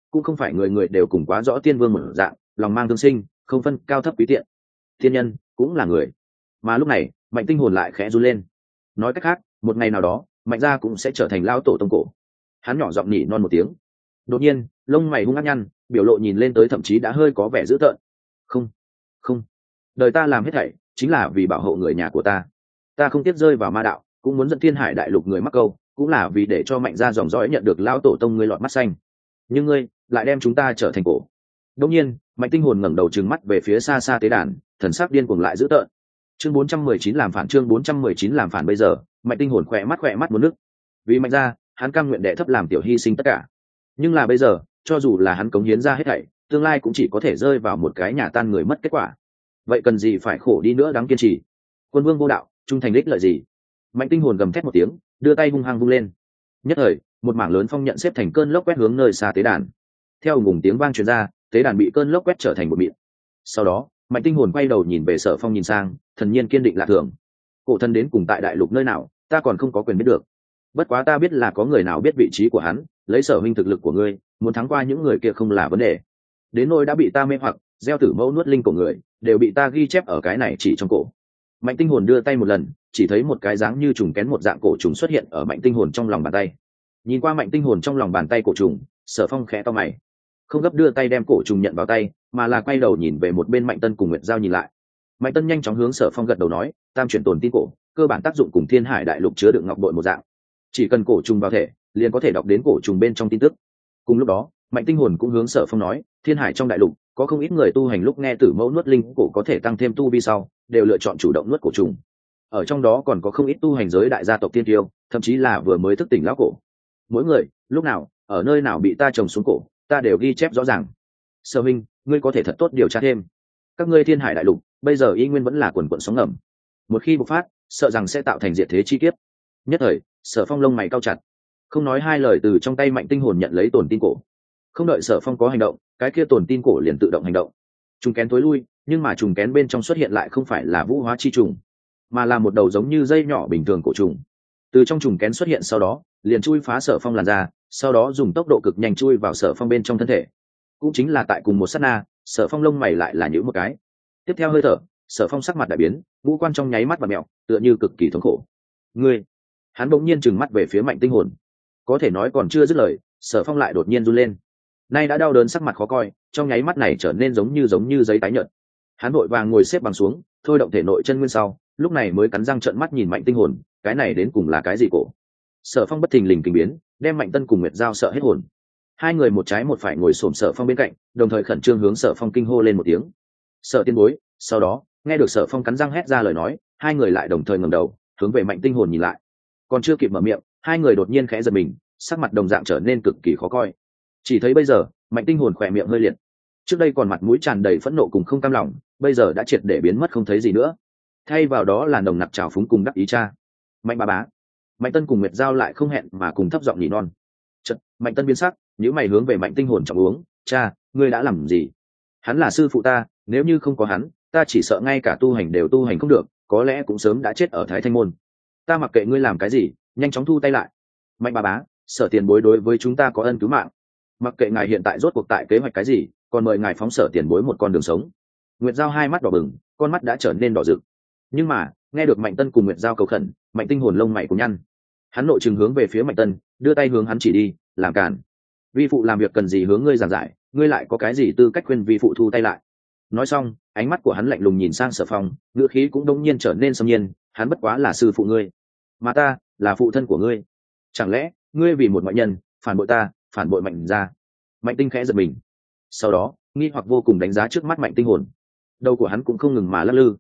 S1: cũng không phải người người đều cùng quá rõ tiên vương một dạng lòng mang thương sinh, không phân cao thấp quý tiện. Thiên nhân cũng là người. Mà lúc này Mạnh Tinh Hồn lại khẽ run lên. Nói cách khác, một ngày nào đó Mạnh gia cũng sẽ trở thành lao tổ tông cổ. Hắn nhỏ giọng nhỉ non một tiếng. Đột nhiên lông mày hung ác nhăn, biểu lộ nhìn lên tới thậm chí đã hơi có vẻ dữ tợn. Không, không, đời ta làm hết thảy chính là vì bảo hộ người nhà của ta. Ta không tiếc rơi vào ma đạo, cũng muốn dẫn Thiên Hải đại lục người mắc câu, cũng là vì để cho Mạnh gia dòng dõi nhận được lao tổ tông ngươi lọt mắt xanh. Nhưng ngươi lại đem chúng ta trở thành cổ. Đột nhiên Mạnh Tinh Hồn ngẩng đầu trừng mắt về phía xa xa tế đàn, thần sắc điên cuồng lại dữ tợn. Chương 419 làm phản, chương 419 làm phản. Bây giờ Mạnh Tinh Hồn khỏe mắt muốn nước. Vì Mạnh gia, hắn cam nguyện đệ thấp làm tiểu hy sinh tất cả. Nhưng là bây giờ, cho dù là hắn cống hiến ra hết thảy, tương lai cũng chỉ có thể rơi vào một cái nhà tan người mất kết quả. Vậy cần gì phải khổ đi nữa, đáng kiên trì. Quân vương vô đạo, trung thành đích lợi gì? Mạnh Tinh Hồn gầm thét một tiếng, đưa tay hung hăng vung lên. Nhất thời một mảng lớn phong nhận xếp thành cơn lốc quét hướng nơi xa tế đàn. Theo ngùng tiếng vang truyền ra, tế đàn bị cơn lốc quét trở thành một mịn. Sau đó Mạnh Tinh Hồn quay đầu nhìn về Sở Phong, nhìn sang thần nhiên kiên định lạ thường. Cổ thần đến cùng tại đại lục nơi nào, ta còn không có quyền biết được. Bất quá ta biết là có người nào biết vị trí của hắn, lấy Sở huynh thực lực của ngươi, muốn thắng qua những người kia không là vấn đề. Đến nỗi đã bị ta mê hoặc gieo tử mẫu nuốt linh của người, đều bị ta ghi chép ở cái này chỉ trong cổ. Mạnh Tinh Hồn đưa tay một lần, chỉ thấy một cái dáng như trùng kén một dạng cổ trùng xuất hiện ở Mạnh Tinh Hồn trong lòng bàn tay. Nhìn qua Mạnh Tinh Hồn trong lòng bàn tay cổ trùng, Sở Phong khẽ to mày, không gấp đưa tay đem cổ trùng nhận vào tay, mà là quay đầu nhìn về một bên Mạnh Tân cùng Nguyệt Giao nhìn lại. Mạnh Tân nhanh chóng hướng Sở Phong gật đầu nói, tam chuyển tồn tin cổ, cơ bản tác dụng cùng Thiên Hải đại lục chứa đựng ngọc bội một dạng, chỉ cần cổ trùng vào thể, liền có thể đọc đến cổ trùng bên trong tin tức. Cùng lúc đó, Mạnh Tinh Hồn cũng hướng Sở Phong nói, Thiên Hải trong đại lục có không ít người tu hành lúc nghe tử mẫu nuốt linh cổ có thể tăng thêm tu vi sau, đều lựa chọn chủ động nuốt cổ trùng. Ở trong đó còn có không ít tu hành giới đại gia tộc tiên tiêu, thậm chí là vừa mới thức tỉnh lão cổ. Mỗi người, lúc nào, ở nơi nào bị ta trồng xuống cổ, ta đều ghi chép rõ ràng. Sở huynh, ngươi có thể thật tốt điều tra thêm. Các ngươi Thiên Hải đại lục bây giờ y nguyên vẫn là quần quận sóng ngầm, một khi bộc phát, sợ rằng sẽ tạo thành diệt thế chi kiếp. Nhất thời, Sở Phong lông mày cau chặt, không nói hai lời từ trong tay Mạnh Tinh Hồn nhận lấy tổn tin cổ. Không đợi Sở Phong có hành động, cái kia tổn tin cổ liền tự động hành động. Trùng kén tối lui, nhưng mà trùng kén bên trong xuất hiện lại không phải là vũ hóa chi trùng, mà là một đầu giống như dây nhỏ bình thường cổ trùng. Từ trong trùng kén xuất hiện sau đó, liền chui phá Sở Phong làn ra, sau đó dùng tốc độ cực nhanh chui vào Sở Phong bên trong thân thể. Cũng chính là tại cùng một sát na, Sở Phong lông mày lại là nhíu một cái. Tiếp theo hơi thở, Sở Phong sắc mặt đại biến, ngũ quan trong nháy mắt và mèo, tựa như cực kỳ thống khổ. Ngươi! Hắn bỗng nhiên trừng mắt về phía Mạnh Tinh Hồn. Có thể nói còn chưa dứt lời, Sở Phong lại đột nhiên run lên. Nay đã đau đớn sắc mặt khó coi, trong nháy mắt này trở nên giống như giấy tái nhợt. Hắn vội vàng ngồi xếp bằng xuống, thôi động thể nội chân nguyên sau, lúc này mới cắn răng trợn mắt nhìn Mạnh Tinh Hồn, cái này đến cùng là cái gì cổ? Sở Phong bất thình lình kinh biến, đem Mạnh Tân cùng Nguyệt Giao sợ hết hồn. Hai người một trái một phải ngồi xổm Sở Phong bên cạnh, đồng thời khẩn trương hướng Sở Phong kinh hô lên một tiếng. Sở tiên bối. Sau đó, nghe được Sở Phong cắn răng hét ra lời nói, hai người lại đồng thời ngẩng đầu, hướng về Mạnh Tinh Hồn nhìn lại. Còn chưa kịp mở miệng, hai người đột nhiên khẽ giật mình, sắc mặt đồng dạng trở nên cực kỳ khó coi. Chỉ thấy bây giờ, Mạnh Tinh Hồn khỏe miệng hơi liệt. Trước đây còn mặt mũi tràn đầy phẫn nộ cùng không cam lòng, bây giờ đã triệt để biến mất không thấy gì nữa. Thay vào đó là nồng nặc trào phúng cùng đắc ý cha. Mạnh bá bá. Mạnh Tân cùng Nguyệt Giao lại không hẹn mà cùng thấp giọng nhỉ non. Chợt, Mạnh Tân biến sắc, nhíu mày hướng về Mạnh Tinh Hồn trọng uống, "Cha, ngươi đã làm gì? Hắn là sư phụ ta, nếu như không có hắn, ta chỉ sợ ngay cả tu hành đều tu hành không được, có lẽ cũng sớm đã chết ở Thái Thanh môn. Ta mặc kệ ngươi làm cái gì, nhanh chóng thu tay lại." Mạnh bá bá, Sở tiền bối đối với chúng ta có ân cứu mạng, mặc kệ ngài hiện tại rốt cuộc tại kế hoạch cái gì, còn mời ngài phóng Sở tiền bối một con đường sống. Nguyệt Giao hai mắt đỏ bừng, con mắt đã trở nên đỏ rực. Nhưng mà nghe được Mạnh Tân cùng Nguyệt Giao cầu khẩn, Mạnh Tinh Hồn lông mày cũng nhăn. Hắn nội trừng hướng về phía Mạnh Tân, đưa tay hướng hắn chỉ đi, làm cản. Vi phụ làm việc cần gì hướng ngươi giảng giải, ngươi lại có cái gì tư cách khuyên vi phụ thu tay lại? Nói xong, ánh mắt của hắn lạnh lùng nhìn sang Sở Phong, ngữ khí cũng đông nhiên trở nên xâm nhiên, hắn bất quá là sư phụ ngươi, mà ta là phụ thân của ngươi. Chẳng lẽ ngươi vì một ngoại nhân phản bội ta, phản bội Mạnh gia? Mạnh Tinh khẽ giật mình, sau đó nghi hoặc vô cùng đánh giá trước mắt Mạnh Tinh Hồn. Đầu của hắn cũng không ngừng mà lắc lư.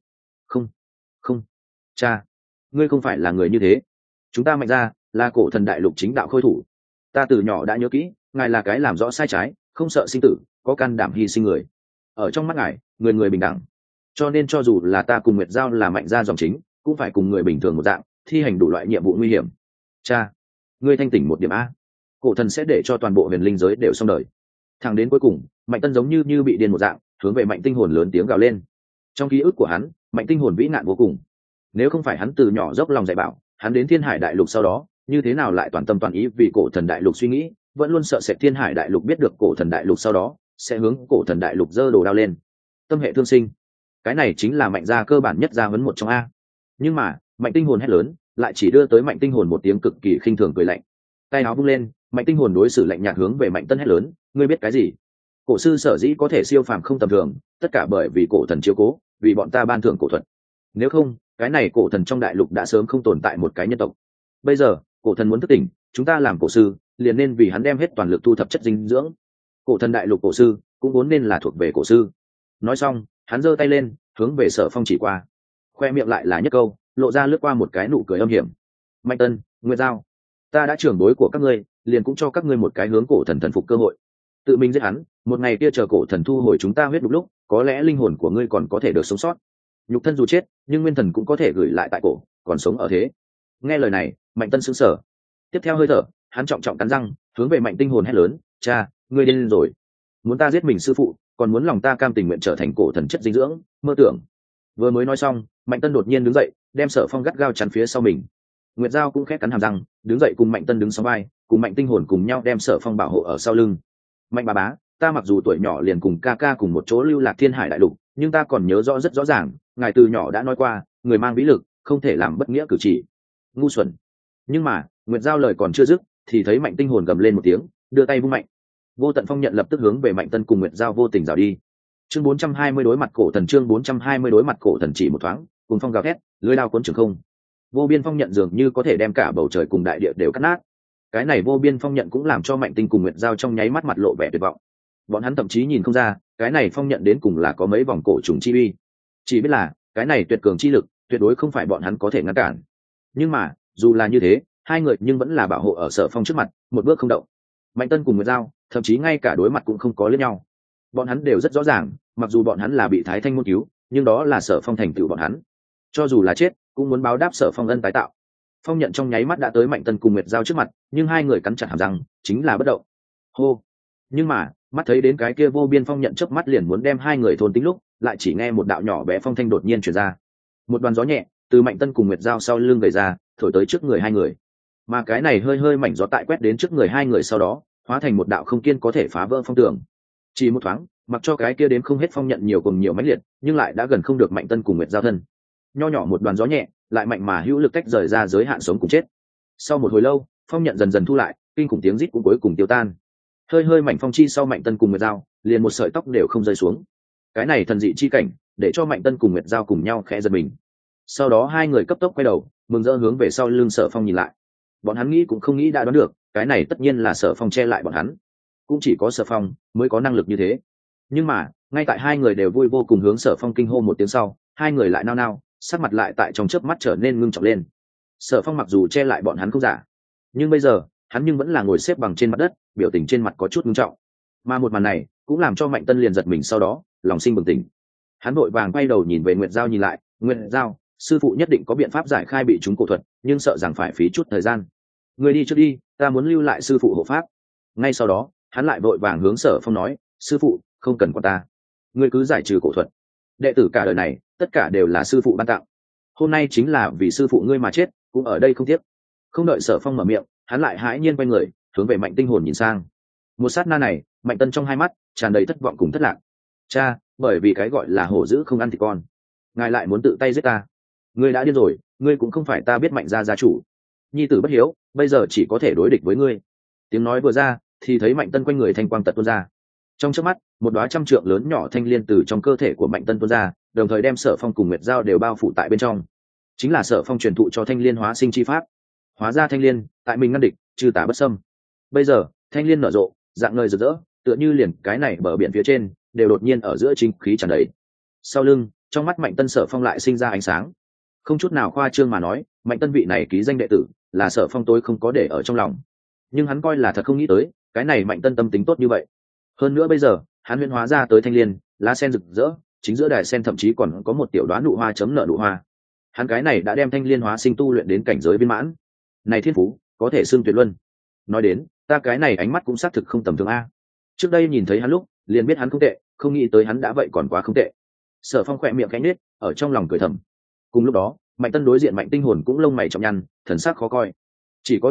S1: Không, cha, ngươi không phải là người như thế. Chúng ta Mạnh gia là cổ thần đại lục chính đạo khôi thủ, ta từ nhỏ đã nhớ kỹ, ngài là cái làm rõ sai trái, không sợ sinh tử, có can đảm hy sinh người. Ở trong mắt ngài, người người bình đẳng, cho nên cho dù là ta cùng Nguyệt Giao là Mạnh gia dòng chính, cũng phải cùng người bình thường một dạng, thi hành đủ loại nhiệm vụ nguy hiểm. Cha, ngươi thanh tỉnh một điểm a, cổ thần sẽ để cho toàn bộ huyền linh giới đều xong đời. Thẳng đến cuối cùng, Mạnh Tân giống như bị điên một dạng, hướng về Mạnh Tinh Hồn lớn tiếng gào lên. Trong ký ức của hắn, Mạnh Tinh Hồn vĩ nạn vô cùng. Nếu không phải hắn từ nhỏ dốc lòng dạy bảo, hắn đến Thiên Hải đại lục sau đó, như thế nào lại toàn tâm toàn ý vì cổ thần đại lục suy nghĩ, vẫn luôn sợ sệt thiên hải đại lục biết được cổ thần đại lục sau đó sẽ hướng cổ thần đại lục giơ đồ đao lên. Tâm hệ thương sinh, cái này chính là mạnh gia cơ bản nhất gia huấn một trong a. Nhưng mà mạnh tinh hồn hét lớn lại chỉ đưa tới mạnh tinh hồn một tiếng cực kỳ khinh thường cười lạnh. Tay áo vung lên, mạnh tinh hồn đối xử lạnh nhạt hướng về mạnh tân hét lớn, ngươi biết cái gì? Cổ sư sở dĩ có thể siêu phàm không tầm thường, tất cả bởi vì cổ thần chiếu cố, vì bọn ta ban thưởng cổ thuật. Nếu không, cái này cổ thần trong đại lục đã sớm không tồn tại một cái nhân tộc. Bây giờ cổ thần muốn thức tỉnh, chúng ta làm cổ sư liền nên vì hắn đem hết toàn lực thu thập chất dinh dưỡng. Cổ thần đại lục cổ sư cũng vốn nên là thuộc về cổ sư. Nói xong hắn giơ tay lên hướng về Sở Phong chỉ qua, khoe miệng lại là nhất câu, lộ ra lướt qua một cái nụ cười âm hiểm. Mạnh tân, Nguyệt Giao, ta đã trưởng bối của các ngươi, liền cũng cho các ngươi một cái hướng cổ thần thần phục cơ hội. Tự mình giết hắn, một ngày kia chờ cổ thần thu hồi chúng ta huyết đục lúc, có lẽ linh hồn của ngươi còn có thể được sống sót. Nhục thân dù chết, nhưng nguyên thần cũng có thể gửi lại tại cổ, còn sống ở thế. Nghe lời này, Mạnh tân sững sờ. Tiếp theo hơi thở, hắn trọng trọng cắn răng, hướng về Mạnh tinh hồn hét lớn, cha, ngươi điên rồi, muốn ta giết mình sư phụ, còn muốn lòng ta cam tình nguyện trở thành cổ thần chất dinh dưỡng, mơ tưởng. Vừa mới nói xong, Mạnh tân đột nhiên đứng dậy, đem Sở Phong gắt gao chắn phía sau mình. Nguyệt Giao cũng khét cắn hàm răng, đứng dậy cùng Mạnh tân đứng sóng vai, cùng Mạnh tinh hồn cùng nhau đem Sở Phong bảo hộ ở sau lưng. Mạnh bà bá, ta mặc dù tuổi nhỏ liền cùng ca ca cùng một chỗ lưu lạc thiên hải đại lục, nhưng ta còn nhớ rõ rất rõ ràng, ngài từ nhỏ đã nói qua, người mang vĩ lực không thể làm bất nghĩa cử chỉ. Ngu xuẩn. Nhưng mà Nguyệt Giao lời còn chưa dứt, thì thấy Mạnh tinh hồn gầm lên một tiếng, đưa tay vung mạnh. Vô tận phong nhận lập tức hướng về Mạnh tân cùng Nguyệt Giao vô tình rào đi. Chương 420 đối mặt cổ thần, chương 420 đối mặt cổ thần, chỉ một thoáng, cùng phong gào thét, lưỡi đao cuốn trường không. Vô biên phong nhận dường như có thể đem cả bầu trời cùng đại địa đều cắt nát. Cái này vô biên phong nhận cũng làm cho Mạnh tinh cùng Nguyệt Giao trong nháy mắt mặt lộ vẻ tuyệt vọng. Bọn hắn thậm chí nhìn không ra, cái này phong nhận đến cùng là có mấy vòng cổ trùng chi uy. Chỉ biết là, cái này tuyệt cường chi lực, tuyệt đối không phải bọn hắn có thể ngăn cản. Nhưng mà, dù là như thế, hai người nhưng vẫn là bảo hộ ở Sở Phong trước mặt, một bước không động. Mạnh tân cùng Nguyệt Giao, thậm chí ngay cả đối mặt cũng không có liếc nhau. Bọn hắn đều rất rõ ràng, mặc dù bọn hắn là bị Thái Thanh môn cứu, nhưng đó là Sở Phong thành tựu bọn hắn. Cho dù là chết, cũng muốn báo đáp Sở Phong ân tái tạo. Phong nhận trong nháy mắt đã tới Mạnh tân cùng Nguyệt Giao trước mặt, nhưng hai người cắn chặt hàm răng, chính là bất động. Hô. Nhưng mà, mắt thấy đến cái kia vô biên phong nhận chớp mắt liền muốn đem hai người thôn tính lúc, lại chỉ nghe một đạo nhỏ bé phong thanh đột nhiên truyền ra. Một đoàn gió nhẹ từ Mạnh tân cùng Nguyệt Giao sau lưng gầy ra, thổi tới trước người hai người. Mà cái này hơi hơi mảnh gió tại quét đến trước người hai người sau đó, hóa thành một đạo không kiên có thể phá vỡ phong tường. Chỉ một thoáng, mặc cho cái kia đến không hết phong nhận nhiều cùng nhiều mãnh liệt, nhưng lại đã gần không được Mạnh tân cùng Nguyệt Giao thân. Nho nhỏ một đoàn gió nhẹ, lại mạnh mà hữu lực tách rời ra giới hạn sống cùng chết. Sau một hồi lâu, phong nhận dần dần thu lại, kinh khủng tiếng rít cũng cuối cùng tiêu tan. Hơi hơi mảnh phong chi sau Mạnh tân cùng Nguyệt Giao, liền một sợi tóc đều không rơi xuống. Cái này thần dị chi cảnh, để cho Mạnh tân cùng Nguyệt Giao cùng nhau khẽ giật mình. Sau đó hai người cấp tốc quay đầu, mừng rỡ hướng về sau lưng Sở Phong nhìn lại. Bọn hắn nghĩ cũng không nghĩ đã đoán được, cái này tất nhiên là Sở Phong che lại bọn hắn. Cũng chỉ có Sở Phong mới có năng lực như thế. Nhưng mà, ngay tại hai người đều vui vô cùng hướng Sở Phong kinh hô một tiếng sau, hai người lại nao nao, sắc mặt lại tại trong chớp mắt trở nên ngưng trọng lên. Sở Phong mặc dù che lại bọn hắn không giả, nhưng bây giờ hắn nhưng vẫn là ngồi xếp bằng trên mặt đất, biểu tình trên mặt có chút ngưng trọng. Mà một màn này cũng làm cho Mạnh tân liền giật mình, sau đó lòng sinh bừng tỉnh. Hắn vội vàng quay đầu nhìn về Nguyệt Giao nhìn lại, Nguyệt Giao, sư phụ nhất định có biện pháp giải khai bị chúng cổ thuật, nhưng sợ rằng phải phí chút thời gian. Người đi trước đi, ta muốn lưu lại sư phụ hộ pháp. Ngay sau đó hắn lại vội vàng hướng Sở Phong nói, sư phụ không cần quan ta, ngươi cứ giải trừ cổ thuật. Đệ tử cả đời này tất cả đều là sư phụ ban tặng, hôm nay chính là vì sư phụ ngươi mà chết, cũng ở đây không tiếc. Không đợi Sở Phong mở miệng, hắn lại hãi nhiên quay người hướng về Mạnh tinh hồn nhìn sang. Một sát na này, Mạnh tân trong hai mắt tràn đầy thất vọng cùng thất lạc. Cha, bởi vì cái gọi là hổ dữ không ăn thì con, ngài lại muốn tự tay giết ta. Ngươi đã điên rồi, ngươi cũng không phải ta biết Mạnh gia gia chủ. Nhi tử bất hiếu, bây giờ chỉ có thể đối địch với ngươi. Tiếng nói vừa ra, thì thấy Mạnh tân quanh người thanh quang tật tuôn ra. Trong chớp mắt, một đóa trăm trượng lớn nhỏ thanh liên từ trong cơ thể của Mạnh tân tuôn ra, đồng thời đem Sở Phong cùng Nguyệt Giao đều bao phủ tại bên trong. Chính là Sở Phong truyền thụ cho thanh liên hóa sinh chi pháp. Hóa ra thanh liên, tại mình ngăn địch, trừ tà bất xâm. Bây giờ, thanh liên nở rộ, dạng ngời rực rỡ, tựa như liền cái này bờ biển phía trên, đều đột nhiên ở giữa chính khí tràn đầy. Sau lưng, trong mắt Mạnh tân Sở Phong lại sinh ra ánh sáng. Không chút nào khoa trương mà nói, Mạnh tân vị này ký danh đệ tử, là Sở Phong tối không có để ở trong lòng. Nhưng hắn coi là thật không nghĩ tới, cái này Mạnh tân tâm tính tốt như vậy. Hơn nữa bây giờ, hắn huyễn hóa ra tới thanh liên, lá sen rực rỡ, chính giữa đài sen thậm chí còn có một tiểu đoá nụ hoa chấm nở nụ hoa. Hắn cái này đã đem thanh liên hóa sinh tu luyện đến cảnh giới viên mãn. Này thiên phú, có thể xưng tuyệt luân. Nói đến, ta cái này ánh mắt cũng xác thực không tầm thường a. Trước đây nhìn thấy hắn lúc, liền biết hắn không tệ, không nghĩ tới hắn đã vậy còn quá không tệ. Sở Phong khỏe miệng khẽ nhếch, ở trong lòng cười thầm. Cùng lúc đó, Mạnh tân đối diện Mạnh tinh hồn cũng lông mày trọng nhăn, thần sắc khó coi. Chỉ có điều,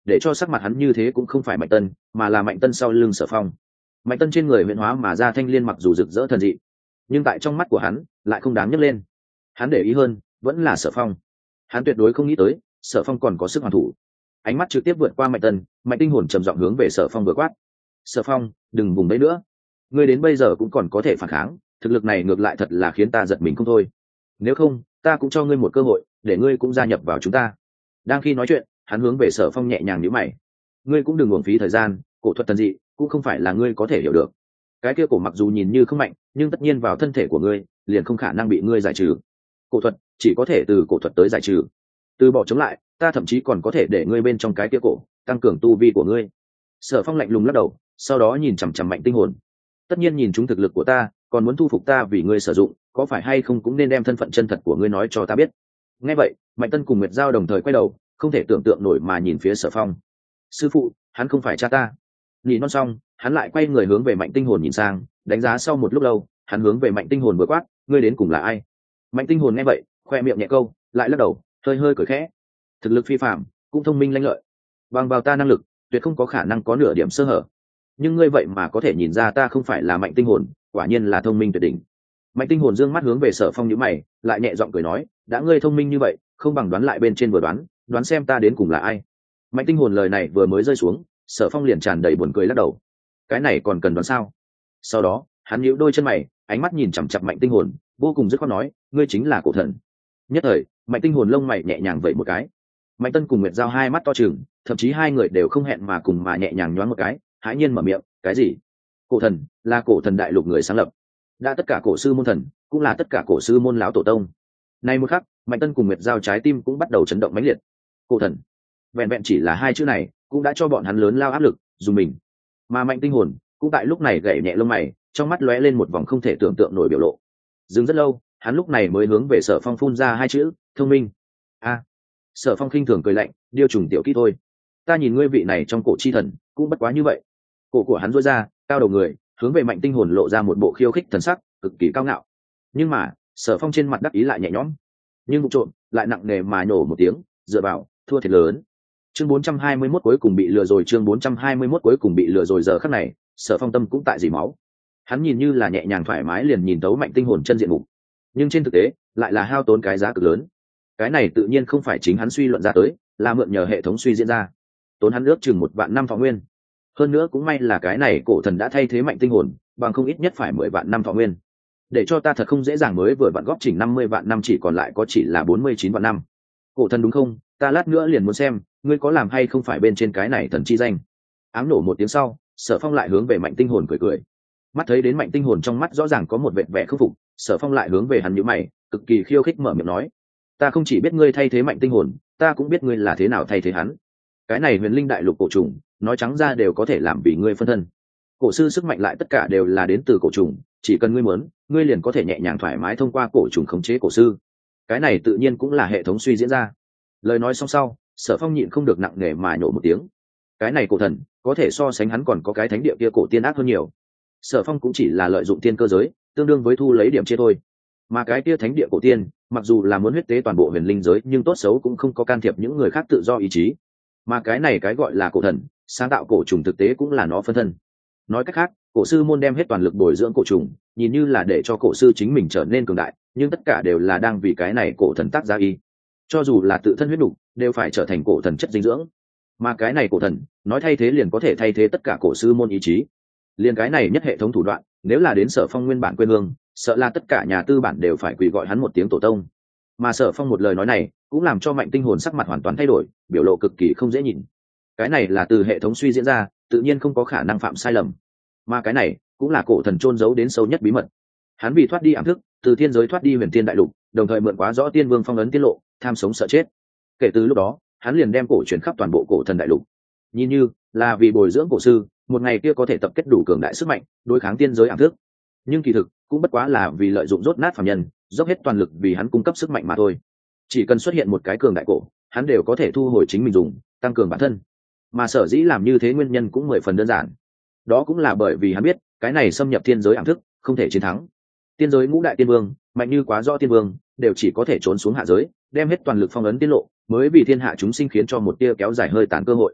S1: để cho sắc mặt hắn như thế cũng không phải Mạnh Tân, mà là Mạnh Tân sau lưng Sở Phong. Mạnh Tân trên người huyễn hóa mà ra thanh liên mặc dù rực rỡ thần dị, nhưng tại trong mắt của hắn lại không đáng nhấc lên. Hắn để ý hơn vẫn là Sở Phong. Hắn tuyệt đối không nghĩ tới Sở Phong còn có sức hoàn thủ. Ánh mắt trực tiếp vượt qua Mạnh Tân, Mạnh Tinh Hồn trầm giọng hướng về Sở Phong vừa quát: Sở Phong, đừng vùng đấy nữa, ngươi đến bây giờ cũng còn có thể phản kháng, thực lực này ngược lại thật là khiến ta giật mình không thôi. Nếu không, ta cũng cho ngươi một cơ hội để ngươi cũng gia nhập vào chúng ta. Đang khi nói chuyện, hắn hướng về Sở Phong nhẹ nhàng nhíu mày: ngươi cũng đừng uổng phí thời gian, cổ thuật thần dị cũng không phải là ngươi có thể hiểu được. Cái kia cổ mặc dù nhìn như không mạnh, nhưng tất nhiên vào thân thể của ngươi liền không khả năng bị ngươi giải trừ. Cổ thuật chỉ có thể từ cổ thuật tới giải trừ, từ bỏ chống lại, ta thậm chí còn có thể để ngươi bên trong cái kia cổ tăng cường tu vi của ngươi. Sở Phong lạnh lùng lắc đầu, sau đó nhìn chằm chằm Mạnh Tinh Hồn: tất nhiên nhìn trúng thực lực của ta, còn muốn thu phục ta vì ngươi sử dụng, có phải hay không cũng nên đem thân phận chân thật của ngươi nói cho ta biết. Nghe vậy, Mạnh Tân cùng Nguyệt Giao đồng thời quay đầu, không thể tưởng tượng nổi mà nhìn phía Sở Phong. Sư phụ, hắn không phải cha ta. Nhỉ non xong, hắn lại quay người hướng về Mạnh Tinh Hồn nhìn sang, đánh giá sau một lúc lâu, hắn hướng về Mạnh Tinh Hồn vừa quát: ngươi đến cùng là ai? Mạnh Tinh Hồn nghe vậy, khoe miệng nhẹ câu, lại lắc đầu, hơi hơi cười khẽ: thực lực phi phàm, cũng thông minh lanh lợi, bằng vào ta năng lực tuyệt không có khả năng có nửa điểm sơ hở. Nhưng ngươi vậy mà có thể nhìn ra ta không phải là Mạnh Tinh Hồn, quả nhiên là thông minh tuyệt đỉnh. Mạnh Tinh Hồn dương mắt hướng về Sở Phong nhíu mày, lại nhẹ giọng cười nói: đã ngươi thông minh như vậy, không bằng đoán lại bên trên vừa đoán xem ta đến cùng là ai. Mạnh Tinh Hồn lời này vừa mới rơi xuống, Sở Phong liền tràn đầy buồn cười lắc đầu: cái này còn cần đoán sao? Sau đó hắn nhíu đôi chân mày, ánh mắt nhìn chằm chằm Mạnh Tinh Hồn, vô cùng dứt khoát nói: ngươi chính là cổ thần. Nhất thời, Mạnh Tinh Hồn lông mày nhẹ nhàng vậy một cái. Mạnh Tân cùng Nguyệt Giao hai mắt to trừng, thậm chí hai người đều không hẹn mà cùng mà nhẹ nhàng nhoáng một cái, hãi nhiên mở miệng: cái gì? Cổ thần là cổ thần đại lục người sáng lập, đã tất cả cổ sư môn thần, cũng là tất cả cổ sư môn lão tổ tông. Nay một khắc, Mạnh Tân cùng Nguyệt Giao trái tim cũng bắt đầu chấn động mãnh liệt. Cổ thần, vẹn vẹn chỉ là hai chữ này cũng đã cho bọn hắn lớn lao áp lực, dùng mình. Mà Mạnh Tinh Hồn cũng tại lúc này gảy nhẹ lông mày, trong mắt lóe lên một vòng không thể tưởng tượng nổi biểu lộ. Dừng rất lâu, hắn lúc này mới hướng về Sở Phong phun ra hai chữ: thông minh. A. Sở Phong khinh thường cười lạnh: điêu trùng tiểu kỹ thôi, ta nhìn ngươi vị này trong cổ chi thần cũng bất quá như vậy. Cổ của hắn duỗi ra, cao đầu người hướng về Mạnh Tinh Hồn lộ ra một bộ khiêu khích thần sắc, cực kỳ cao ngạo. Nhưng mà Sở Phong trên mặt đắc ý lại nhẹ nhõm, nhưng vụ trộm lại nặng nề mà nhổ một tiếng: dựa vào, thua thiệt lớn. Chương 421 cuối cùng bị lừa rồi. Chương 421 cuối cùng bị lừa rồi. Giờ khắc này, Sở Phong tâm cũng tại dỉ máu. Hắn nhìn như là nhẹ nhàng thoải mái liền nhìn tấu Mạnh Tinh Hồn chân diện mục, nhưng trên thực tế lại là hao tốn cái giá cực lớn. Cái này tự nhiên không phải chính hắn suy luận ra tới, là mượn nhờ hệ thống suy diễn ra, tốn hắn ước chừng 1 vạn năm thọ nguyên. Hơn nữa cũng may là cái này cổ thần đã thay thế Mạnh Tinh Hồn, bằng không ít nhất phải 10 vạn năm thọ nguyên. Để cho ta thật không dễ dàng mới vừa vặn góp chỉnh 50 vạn năm, chỉ còn lại có chỉ là 49 vạn năm. Cổ thần đúng không? Ta lát nữa liền muốn xem ngươi có làm hay không phải bên trên cái này thần chi danh. Áng nổ một tiếng sau, Sở Phong lại hướng về Mạnh Tinh Hồn cười cười. Mắt thấy đến Mạnh Tinh Hồn trong mắt rõ ràng có một vẻ vẻ khâm phục, Sở Phong lại hướng về hắn nhíu mày, cực kỳ khiêu khích mở miệng nói: ta không chỉ biết ngươi thay thế Mạnh Tinh Hồn, ta cũng biết ngươi là thế nào thay thế hắn. Cái này huyền linh đại lục cổ trùng, nói trắng ra đều có thể làm vì ngươi phân thân. Cổ sư sức mạnh lại tất cả đều là đến từ cổ trùng, chỉ cần ngươi muốn, ngươi liền có thể nhẹ nhàng thoải mái thông qua cổ trùng khống chế cổ sư. Cái này tự nhiên cũng là hệ thống suy diễn ra. Lời nói xong sau, Sở Phong nhịn không được nặng nề mà nhổ một tiếng. Cái này cổ thần có thể so sánh hắn còn có cái thánh địa kia cổ tiên ác hơn nhiều. Sở Phong cũng chỉ là lợi dụng tiên cơ giới, tương đương với thu lấy điểm chia thôi. Mà cái kia thánh địa cổ tiên, mặc dù là muốn huyết tế toàn bộ huyền linh giới, nhưng tốt xấu cũng không có can thiệp những người khác tự do ý chí. Mà cái này cái gọi là cổ thần, sáng tạo cổ trùng thực tế cũng là nó phân thân. Nói cách khác, cổ sư môn đem hết toàn lực bồi dưỡng cổ trùng, nhìn như là để cho cổ sư chính mình trở nên cường đại, nhưng tất cả đều là đang vì cái này cổ thần tác giá y. Cho dù là tự thân huyết đục, đều phải trở thành cổ thần chất dinh dưỡng. Mà cái này cổ thần, nói thay thế liền có thể thay thế tất cả cổ sư môn ý chí. Liền cái này nhất hệ thống thủ đoạn, nếu là đến Sở Phong nguyên bản quê hương, sợ là tất cả nhà tư bản đều phải quỳ gọi hắn một tiếng tổ tông. Mà Sở Phong một lời nói này cũng làm cho Mạnh Tinh Hồn sắc mặt hoàn toàn thay đổi, biểu lộ cực kỳ không dễ nhìn. Cái này là từ hệ thống suy diễn ra, tự nhiên không có khả năng phạm sai lầm. Mà cái này cũng là cổ thần chôn giấu đến sâu nhất bí mật. Hắn vì thoát đi ảm thức, từ thiên giới thoát đi huyền thiên đại lục, đồng thời mượn quá rõ tiên vương phong ấn tiết lộ, tham sống sợ chết. Kể từ lúc đó, hắn liền đem cổ chuyển khắp toàn bộ cổ thần đại lục. Nhìn như là vì bồi dưỡng cổ sư, một ngày kia có thể tập kết đủ cường đại sức mạnh, đối kháng tiên giới ảm thức. Nhưng kỳ thực cũng bất quá là vì lợi dụng rốt nát phàm nhân, dốc hết toàn lực vì hắn cung cấp sức mạnh mà thôi. Chỉ cần xuất hiện một cái cường đại cổ, hắn đều có thể thu hồi chính mình dùng, tăng cường bản thân. Mà sở dĩ làm như thế nguyên nhân cũng 10 phần đơn giản. Đó cũng là bởi vì hắn biết, cái này xâm nhập thiên giới ảm thức, không thể chiến thắng. Tiên giới ngũ đại tiên vương, mạnh như quá rõ tiên vương, đều chỉ có thể trốn xuống hạ giới, đem hết toàn lực phong ấn tiết lộ, mới vì thiên hạ chúng sinh khiến cho một tia kéo dài hơi tàn cơ hội.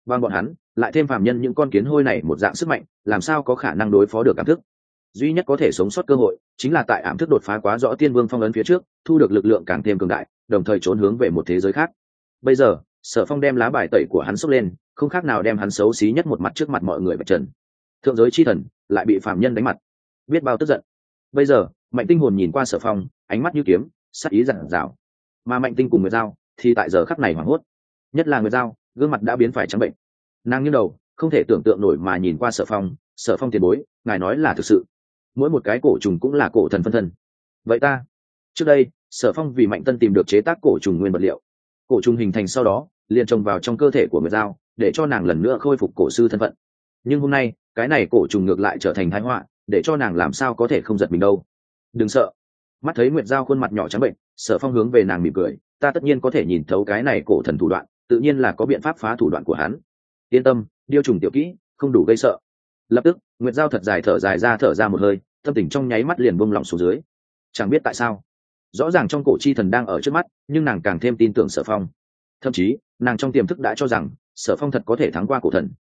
S1: bằng bọn hắn lại thêm phàm nhân những con kiến hôi này một dạng sức mạnh, làm sao có khả năng đối phó được ảm thức. Duy nhất có thể sống sót cơ hội chính là tại ảm thức đột phá quá rõ tiên vương phong ấn phía trước, thu được lực lượng càng thêm cường đại, đồng thời trốn hướng về một thế giới khác. Bây giờ Sở Phong đem lá bài tẩy của hắn xốc lên, không khác nào đem hắn xấu xí nhất một mặt trước mặt mọi người vạch trần. Thượng giới chi thần lại bị phàm nhân đánh mặt, biết bao tức giận. Bây giờ Mạnh Tinh hồn nhìn qua Sở Phong, ánh mắt như kiếm, sắc ý dặn dào. Mà Mạnh Tinh cùng Nguyệt Giao thì tại giờ khắc này hoảng hốt, nhất là Nguyệt Giao, gương mặt đã biến phải trắng bệnh. Nàng nghiêng đầu, không thể tưởng tượng nổi mà nhìn qua Sở Phong. Sở Phong tiền bối, ngài nói là thực sự? Mỗi một cái cổ trùng cũng là cổ thần phân thân. Vậy ta, trước đây Sở Phong vì Mạnh Tân tìm được chế tác cổ trùng nguyên vật liệu, cổ trùng hình thành sau đó liền trồng vào trong cơ thể của Nguyệt Giao, để cho nàng lần nữa khôi phục cổ sư thân phận. Nhưng hôm nay cái này cổ trùng ngược lại trở thành tai họa, để cho nàng làm sao có thể không giật mình đâu. Đừng sợ. Mắt thấy Nguyệt Giao khuôn mặt nhỏ trắng bệnh, Sở Phong hướng về nàng mỉm cười, ta tất nhiên có thể nhìn thấu cái này cổ thần thủ đoạn, tự nhiên là có biện pháp phá thủ đoạn của hắn. Yên tâm, điêu trùng tiểu kỹ không đủ gây sợ. Lập tức Nguyệt Giao thật dài thở ra một hơi, tâm tình trong nháy mắt liền buông lỏng xuống dưới. Chẳng biết tại sao, rõ ràng trong cổ chi thần đang ở trước mắt, nhưng nàng càng thêm tin tưởng Sở Phong. Thậm chí nàng trong tiềm thức đã cho rằng Sở Phong thật có thể thắng qua cổ thần.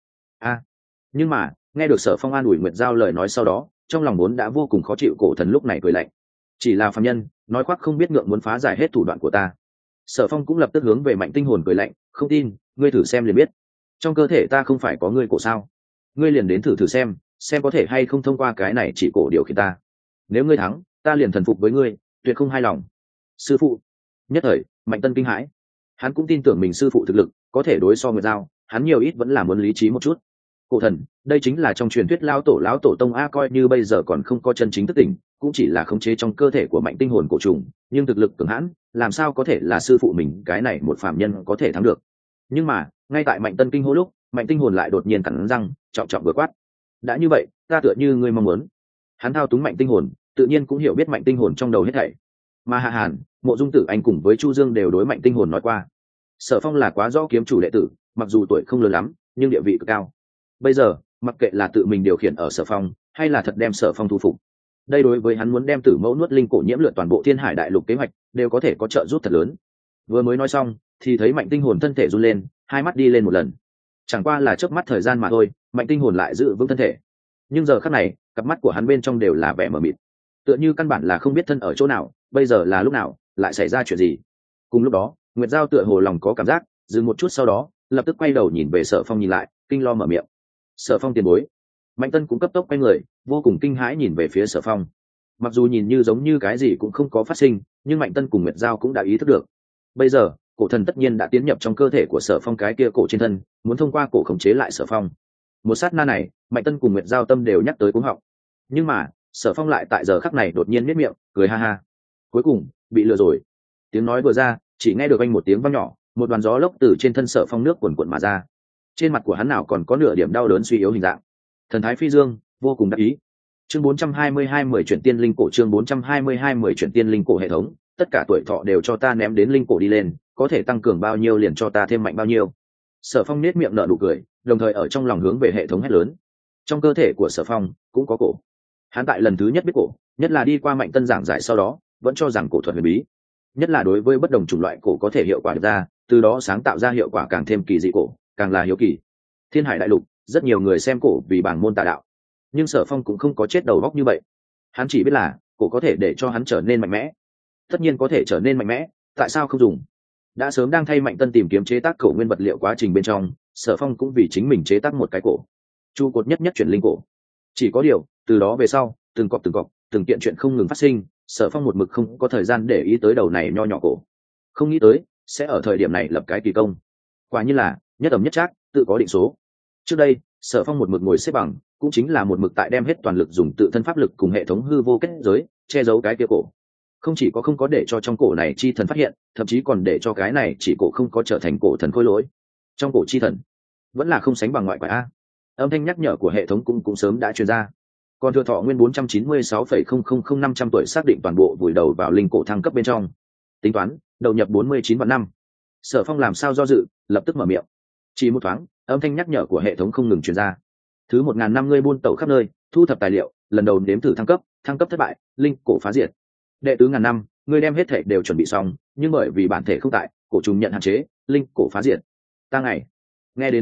S1: Nhưng mà nghe được Sở Phong an ủi Nguyệt Giao lời nói sau đó, trong lòng vốn đã vô cùng khó chịu cổ thần lúc này cười lạnh. Chỉ là phàm nhân, nói khoác không biết ngượng muốn phá giải hết thủ đoạn của ta. Sở Phong cũng lập tức hướng về Mạnh Tinh hồn cười lạnh, không tin, ngươi thử xem liền biết. Trong cơ thể ta không phải có ngươi cổ sao? Ngươi liền đến thử xem có thể hay không thông qua cái này chỉ cổ điều khiển ta. Nếu ngươi thắng, ta liền thần phục với ngươi, tuyệt không hai lòng. Sư phụ. Nhất thời Mạnh Tân kinh hãi, hắn cũng tin tưởng mình sư phụ thực lực có thể đối so Nguyệt Giao, hắn nhiều ít vẫn là muốn lý trí một chút. Cổ thần, đây chính là trong truyền thuyết lão tổ tông a, coi như bây giờ còn không có chân chính thức tỉnh, cũng chỉ là khống chế trong cơ thể của Mạnh Tinh hồn cổ trùng, nhưng thực lực cường hãn, làm sao có thể là sư phụ mình cái này một phàm nhân có thể thắng được. Nhưng mà ngay tại Mạnh Tân kinh hô lúc, Mạnh Tinh hồn lại đột nhiên cắn răng, trọng trọng vừa quát, đã như vậy, ta tựa như ngươi mong muốn. Hắn thao túng Mạnh Tinh hồn, tự nhiên cũng hiểu biết Mạnh Tinh hồn trong đầu hết thảy. Mà Hạ Hàn, Mộ Dung Tử Anh cùng với Chu Dương đều đối Mạnh Tinh hồn nói qua, Sở Phong là quá rõ kiếm chủ đệ tử, mặc dù tuổi không lớn lắm, nhưng địa vị cực cao. Bây giờ mặc kệ là tự mình điều khiển ở Sở Phong, hay là thật đem Sở Phong thu phục, đây đối với hắn muốn đem Tử Mẫu nuốt linh cổ nhiễm lượn toàn bộ Thiên Hải đại lục kế hoạch đều có thể có trợ giúp thật lớn. Vừa mới nói xong thì thấy Mạnh Tinh hồn thân thể run lên, hai mắt đi lên một lần. Chẳng qua là chớp mắt thời gian mà thôi, Mạnh Tinh hồn lại giữ vững thân thể. Nhưng giờ khắc này, cặp mắt của hắn bên trong đều là vẻ mờ mịt, tựa như căn bản là không biết thân ở chỗ nào, bây giờ là lúc nào, lại xảy ra chuyện gì. Cùng lúc đó Nguyệt Giao tựa hồ lòng có cảm giác, dừng một chút sau đó lập tức quay đầu nhìn về Sở Phong, nhìn lại, kinh lo mở miệng, Sở Phong tiền bối. Mạnh Tân cũng cấp tốc quay người, vô cùng kinh hãi nhìn về phía Sở Phong. Mặc dù nhìn như giống như cái gì cũng không có phát sinh, nhưng Mạnh Tân cùng Nguyệt Giao cũng đã ý thức được, bây giờ cổ thần tất nhiên đã tiến nhập trong cơ thể của Sở Phong cái kia cổ trên thân, muốn thông qua cổ khống chế lại Sở Phong. Một sát na này, Mạnh Tân cùng Nguyệt Giao tâm đều nhắc tới cuống họng. Nhưng mà Sở Phong lại tại giờ khắc này đột nhiên nhếch miệng cười ha ha, cuối cùng bị lừa rồi. Tiếng nói vừa ra, chỉ nghe được anh một tiếng vang nhỏ, một đoàn gió lốc từ trên thân Sở Phong nước cuồn cuộn mà ra. Trên mặt của hắn nào còn có nửa điểm đau đớn suy yếu hình dạng, thần thái phi dương, vô cùng đắc ý. Chương 422 10 chuyển tiên linh cổ, chương 422 10 chuyển tiên linh cổ hệ thống, tất cả tuổi thọ đều cho ta ném đến linh cổ đi lên, có thể tăng cường bao nhiêu liền cho ta thêm mạnh bao nhiêu. Sở Phong nét miệng nở nụ cười, đồng thời ở trong lòng hướng về hệ thống hét lớn. Trong cơ thể của Sở Phong cũng có cổ. Hắn tại lần thứ nhất biết cổ, nhất là đi qua Mạnh Tân giảng giải sau đó, vẫn cho rằng cổ thuật huyền bí, nhất là đối với bất đồng chủng loại cổ có thể hiệu quả được ra, từ đó sáng tạo ra hiệu quả càng thêm kỳ dị cổ, càng là hiếu kỳ. Thiên Hải đại lục, rất nhiều người xem cổ vì bảng môn tà đạo, nhưng Sở Phong cũng không có chết đầu óc như vậy. Hắn chỉ biết là cổ có thể để cho hắn trở nên mạnh mẽ. Tất nhiên có thể trở nên mạnh mẽ, tại sao không dùng? Đã sớm đang thay Mạnh Tân tìm kiếm chế tác cổ nguyên vật liệu quá trình bên trong, Sở Phong cũng vì chính mình chế tác một cái cổ, trụ cột nhất chuyển linh cổ. Chỉ có điều, từ đó về sau, từng cọp, từng kiện chuyện không ngừng phát sinh, Sở Phong một mực không có thời gian để ý tới đầu này nho nhỏ cổ. Không nghĩ tới sẽ ở thời điểm này lập cái kỳ công. Quả nhiên là nhất ẩm nhất trác, tự có định số. Trước đây Sở Phong một mực ngồi xếp bằng, cũng chính là một mực tại đem hết toàn lực dùng tự thân pháp lực cùng hệ thống hư vô kết giới che giấu cái kia cổ. Không chỉ có không có để cho trong cổ này chi thần phát hiện, thậm chí còn để cho cái này chỉ cổ không có trở thành cổ thần khôi lỗi. Trong cổ chi thần vẫn là không sánh bằng ngoại quái a. Âm thanh nhắc nhở của hệ thống cũng sớm đã truyền ra. Còn thừa thọ nguyên 496,000 tuổi xác định toàn bộ vùi đầu vào linh cổ thăng cấp bên trong. Tính toán đầu nhập 49 vạn năm. Sở Phong làm sao do dự, lập tức mở miệng. Chỉ một thoáng, âm thanh nhắc nhở của hệ thống không ngừng truyền ra. Thứ 1000 năm ngươi buôn tẩu khắp nơi, thu thập tài liệu, lần đầu nếm thử thăng cấp thất bại, linh cổ phá diệt. Đệ tứ 1000 năm, ngươi đem hết thể đều chuẩn bị xong, nhưng bởi vì bản thể không tại, cổ trùng nhận hạn chế, linh cổ phá diệt. Ta ngày. Nghe đến đó lúc,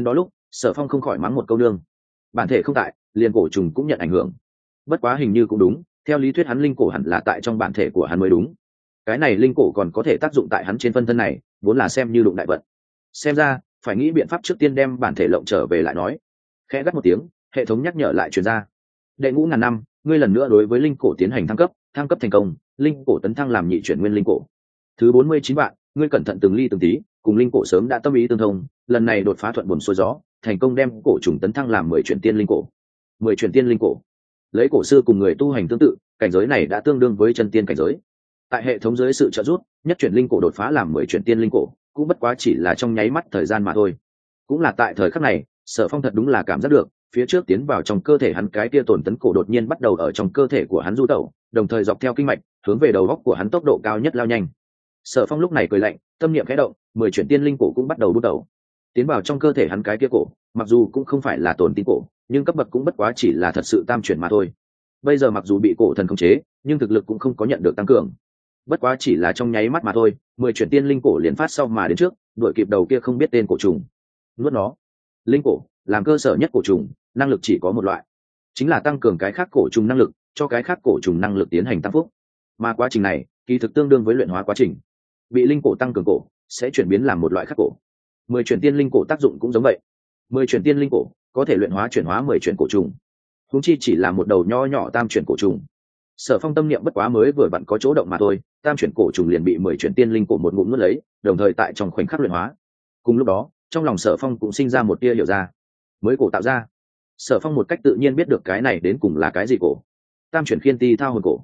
S1: Sở Phong không khỏi mắng một câu nương. Bản thể không tại, liền cổ trùng cũng nhận ảnh hưởng. Bất quá hình như cũng đúng, theo lý thuyết hắn linh cổ hẳn là tại trong bản thể của hắn mới đúng. Cái này linh cổ còn có thể tác dụng tại hắn trên phân thân này, vốn là xem như đụng đại vận. Xem ra phải nghĩ biện pháp trước tiên đem bản thể lộng trở về lại nói. Khẽ gắt một tiếng, hệ thống nhắc nhở lại truyền ra. Đệ ngũ ngàn năm, ngươi lần nữa đối với linh cổ tiến hành thăng cấp thành công, linh cổ tấn thăng làm nhị chuyển nguyên linh cổ. Thứ 49 bạn, ngươi cẩn thận từng ly từng tí, cùng linh cổ sớm đã tâm ý tương thông, lần này đột phá thuận buồm xuôi gió, thành công đem cổ trùng tấn thăng làm 10 chuyển tiên linh cổ. 10 chuyển tiên linh cổ. Lấy cổ sư cùng người tu hành tương tự, cảnh giới này đã tương đương với chân tiên cảnh giới. Tại hệ thống dưới sự trợ giúp, nhất chuyển linh cổ đột phá làm 10 chuyển tiên linh cổ, cũng bất quá chỉ là trong nháy mắt thời gian mà thôi. Cũng là tại thời khắc này, Sở Phong thật đúng là cảm giác được, phía trước tiến vào trong cơ thể hắn cái tia tổn tấn cổ đột nhiên bắt đầu ở trong cơ thể của hắn du tẩu, đồng thời dọc theo kinh mạch, hướng về đầu góc của hắn tốc độ cao nhất lao nhanh. Sở Phong lúc này cười lạnh, tâm niệm khẽ động, 10 chuyển tiên linh cổ cũng bắt đầu bút đầu. Tiến vào trong cơ thể hắn cái tia cổ, mặc dù cũng không phải là tổn tín cổ, nhưng cấp bậc cũng bất quá chỉ là thật sự tam chuyển mà thôi. Bây giờ mặc dù bị cổ thần khống chế, nhưng thực lực cũng không có nhận được tăng cường. Bất quá chỉ là trong nháy mắt mà thôi, 10 chuyển tiên linh cổ liền phát sau mà đến trước, đuổi kịp đầu kia không biết tên cổ trùng. Nuốt nó. Linh cổ làm cơ sở nhất cổ trùng, năng lực chỉ có một loại, chính là tăng cường cái khác cổ trùng năng lực, cho cái khác cổ trùng năng lực tiến hành tăng phúc. Mà quá trình này kỳ thực tương đương với luyện hóa quá trình. Bị linh cổ tăng cường cổ sẽ chuyển biến làm một loại khác cổ. 10 chuyển tiên linh cổ tác dụng cũng giống vậy. 10 chuyển tiên linh cổ có thể luyện hóa chuyển hóa 10 chuyển cổ trùng. Huống chi chỉ là một đầu nho nhỏ tam chuyển cổ trùng. Sở Phong tâm niệm bất quá mới vừa vặn có chỗ động mà thôi, tam chuyển cổ trùng liền bị 10 chuyển tiên linh cổ một ngụm nuốt lấy, đồng thời tại trong khoảnh khắc luyện hóa. Cùng lúc đó, trong lòng Sở Phong cũng sinh ra một tia hiểu ra. Mới cổ tạo ra. Sở Phong một cách tự nhiên biết được cái này đến cùng là cái gì cổ. Tam chuyển khiên ti thao hồn cổ.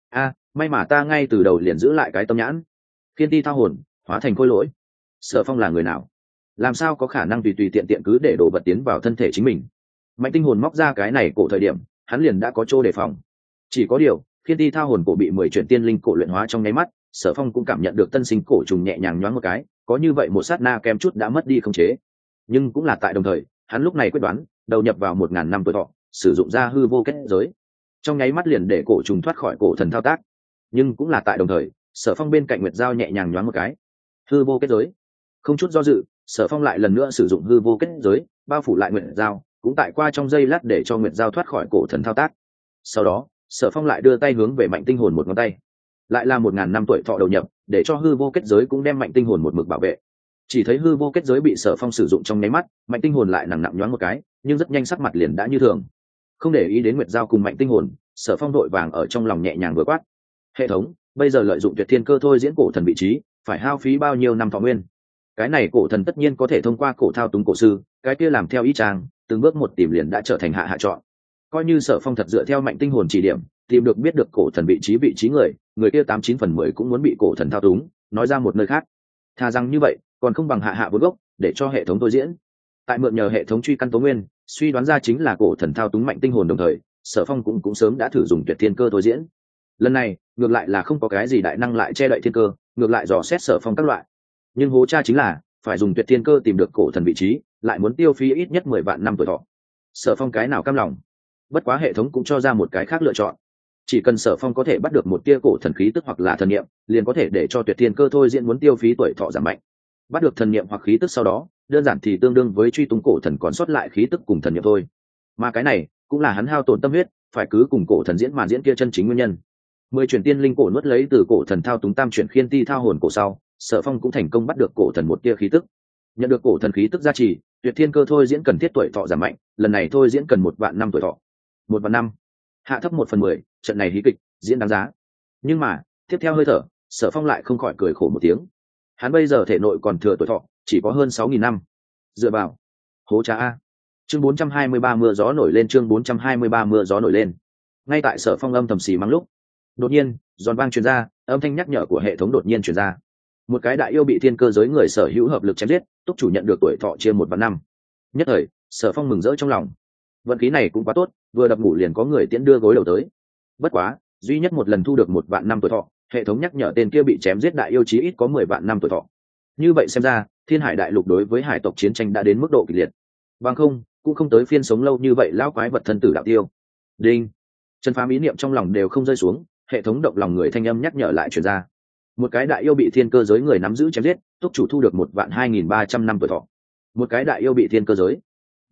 S1: May mà ta ngay từ đầu liền giữ lại cái tâm nhãn. Khiên ti thao hồn, hóa thành khôi lỗi. Sở Phong là người nào? Làm sao có khả năng tùy tùy tiện tiện cứ để đồ vật tiến vào thân thể chính mình? Mạnh tinh hồn móc ra cái này cổ thời điểm, hắn liền đã có chỗ đề phòng. Chỉ có điều, khiên ti thao hồn cổ bị 10 chuyển tiên linh cổ luyện hóa trong nháy mắt, Sở Phong cũng cảm nhận được tân sinh cổ trùng nhẹ nhàng nhoáng một cái, có như vậy một sát na kem chút đã mất đi khống chế. Nhưng cũng là tại đồng thời, hắn lúc này quyết đoán đầu nhập vào 1000 năm tuổi thọ, sử dụng ra hư vô kết giới, trong nháy mắt liền để cổ trùng thoát khỏi cổ thần thao tác. Nhưng cũng là tại đồng thời, Sở Phong bên cạnh Nguyệt Giao nhẹ nhàng nhoáng một cái, hư vô kết giới. Không chút do dự, Sở Phong lại lần nữa sử dụng hư vô kết giới, bao phủ lại Nguyệt Giao, cũng tại qua trong giây lát để cho Nguyệt Giao thoát khỏi cổ thần thao tác. Sau đó, Sở Phong lại đưa tay hướng về Mạnh tinh hồn một ngón tay, lại là 1000 năm tuổi thọ đầu nhập, để cho hư vô kết giới cũng đem Mạnh tinh hồn một mực bảo vệ. Chỉ thấy hư vô kết giới bị Sở Phong sử dụng trong nháy mắt, Mạnh tinh hồn lại nặng nặng nhoáng một cái, nhưng rất nhanh sắc mặt liền đã như thường. Không để ý đến Nguyệt Giao cùng Mạnh tinh hồn, Sở Phong đội vàng ở trong lòng nhẹ nhàng vừa quát: hệ thống, bây giờ lợi dụng tuyệt thiên cơ thôi diễn cổ thần vị trí, phải hao phí bao nhiêu năm thọ nguyên? Cái này cổ thần tất nhiên có thể thông qua cổ thao túng cổ sư, cái kia làm theo ý chàng, từng bước một tìm liền đã trở thành hạ chọn. Coi như Sở Phong thật dựa theo Mạnh tinh hồn chỉ điểm, tìm được biết được cổ thần vị trí người kia 89/10 cũng muốn bị cổ thần thao túng, nói ra một nơi khác. Thà rằng như vậy, còn không bằng hạ vốn gốc, để cho hệ thống thôi diễn. Tại mượn nhờ hệ thống truy căn tố nguyên, suy đoán ra chính là cổ thần thao túng Mạnh tinh hồn, đồng thời Sở Phong cũng sớm đã thử dùng tuyệt thiên cơ thôi diễn. Lần này ngược lại là không có cái gì đại năng lại che đậy thiên cơ, ngược lại dò xét Sở Phong các loại. Nhưng hố cha chính là phải dùng tuyệt thiên cơ tìm được cổ thần vị trí, lại muốn tiêu phí ít nhất 10 vạn năm tuổi thọ. Sở Phong cái nào cam lòng? Bất quá hệ thống cũng cho ra một cái khác lựa chọn. Chỉ cần Sở Phong có thể bắt được một tia cổ thần khí tức hoặc là thần niệm, liền có thể để cho tuyệt thiên cơ thôi diễn muốn tiêu phí tuổi thọ giảm mạnh. Bắt được thần niệm hoặc khí tức sau đó, đơn giản thì tương đương với truy tung cổ thần còn sót lại khí tức cùng thần niệm thôi. Mà cái này cũng là hắn hao tổn tâm huyết, phải cứ cùng cổ thần diễn màn diễn kia chân chính nguyên nhân. 10 chuyển tiên linh cổ nuốt lấy từ cổ thần thao túng tam chuyển khiên ti thao hồn cổ sau, Sở Phong cũng thành công bắt được cổ thần một tia khí tức. Nhận được cổ thần khí tức gia trì, tuyệt thiên cơ thôi diễn cần thiết tuổi thọ giảm mạnh, lần này thôi diễn cần 1 vạn năm tuổi thọ. 1 vạn năm, hạ thấp 1/10, trận này hí kịch diễn đáng giá. Nhưng mà tiếp theo hơi thở, Sở Phong lại không khỏi cười khổ một tiếng. Hắn bây giờ thể nội còn thừa tuổi thọ chỉ có hơn 6.000 năm. Dựa vào hố cha a. Chương 423 mưa gió nổi lên, chương 423 mưa gió nổi lên. Ngay tại Sở Phong âm thầm xì mắng lúc, đột nhiên giòn vang truyền ra, âm thanh nhắc nhở của hệ thống đột nhiên truyền ra. Một cái đại yêu bị thiên cơ giới người sở hữu hợp lực chém giết, túc chủ nhận được tuổi thọ chia 1 vạn năm. Nhất thời Sở Phong mừng rỡ trong lòng. Vận khí này cũng quá tốt, vừa đập ngủ liền có người tiễn đưa gối đầu tới. Bất quá duy nhất một lần thu được 1 vạn năm tuổi thọ, hệ thống nhắc nhở tên kia bị chém giết đại yêu chí ít có 10 vạn năm tuổi thọ. Như vậy xem ra thiên hải đại lục đối với hải tộc chiến tranh đã đến mức độ kịch liệt. Bằng không cũng không tới phiên sống lâu như vậy lão quái vật thân tử đạo tiêu. Đinh. Trần Phàm ý niệm trong lòng đều không rơi xuống, hệ thống động lòng người thanh âm nhắc nhở lại truyền ra. Một cái đại yêu bị thiên cơ giới người nắm giữ chém giết, túc chủ thu được 1.2300 năm tuổi thọ. Một cái đại yêu bị thiên cơ giới.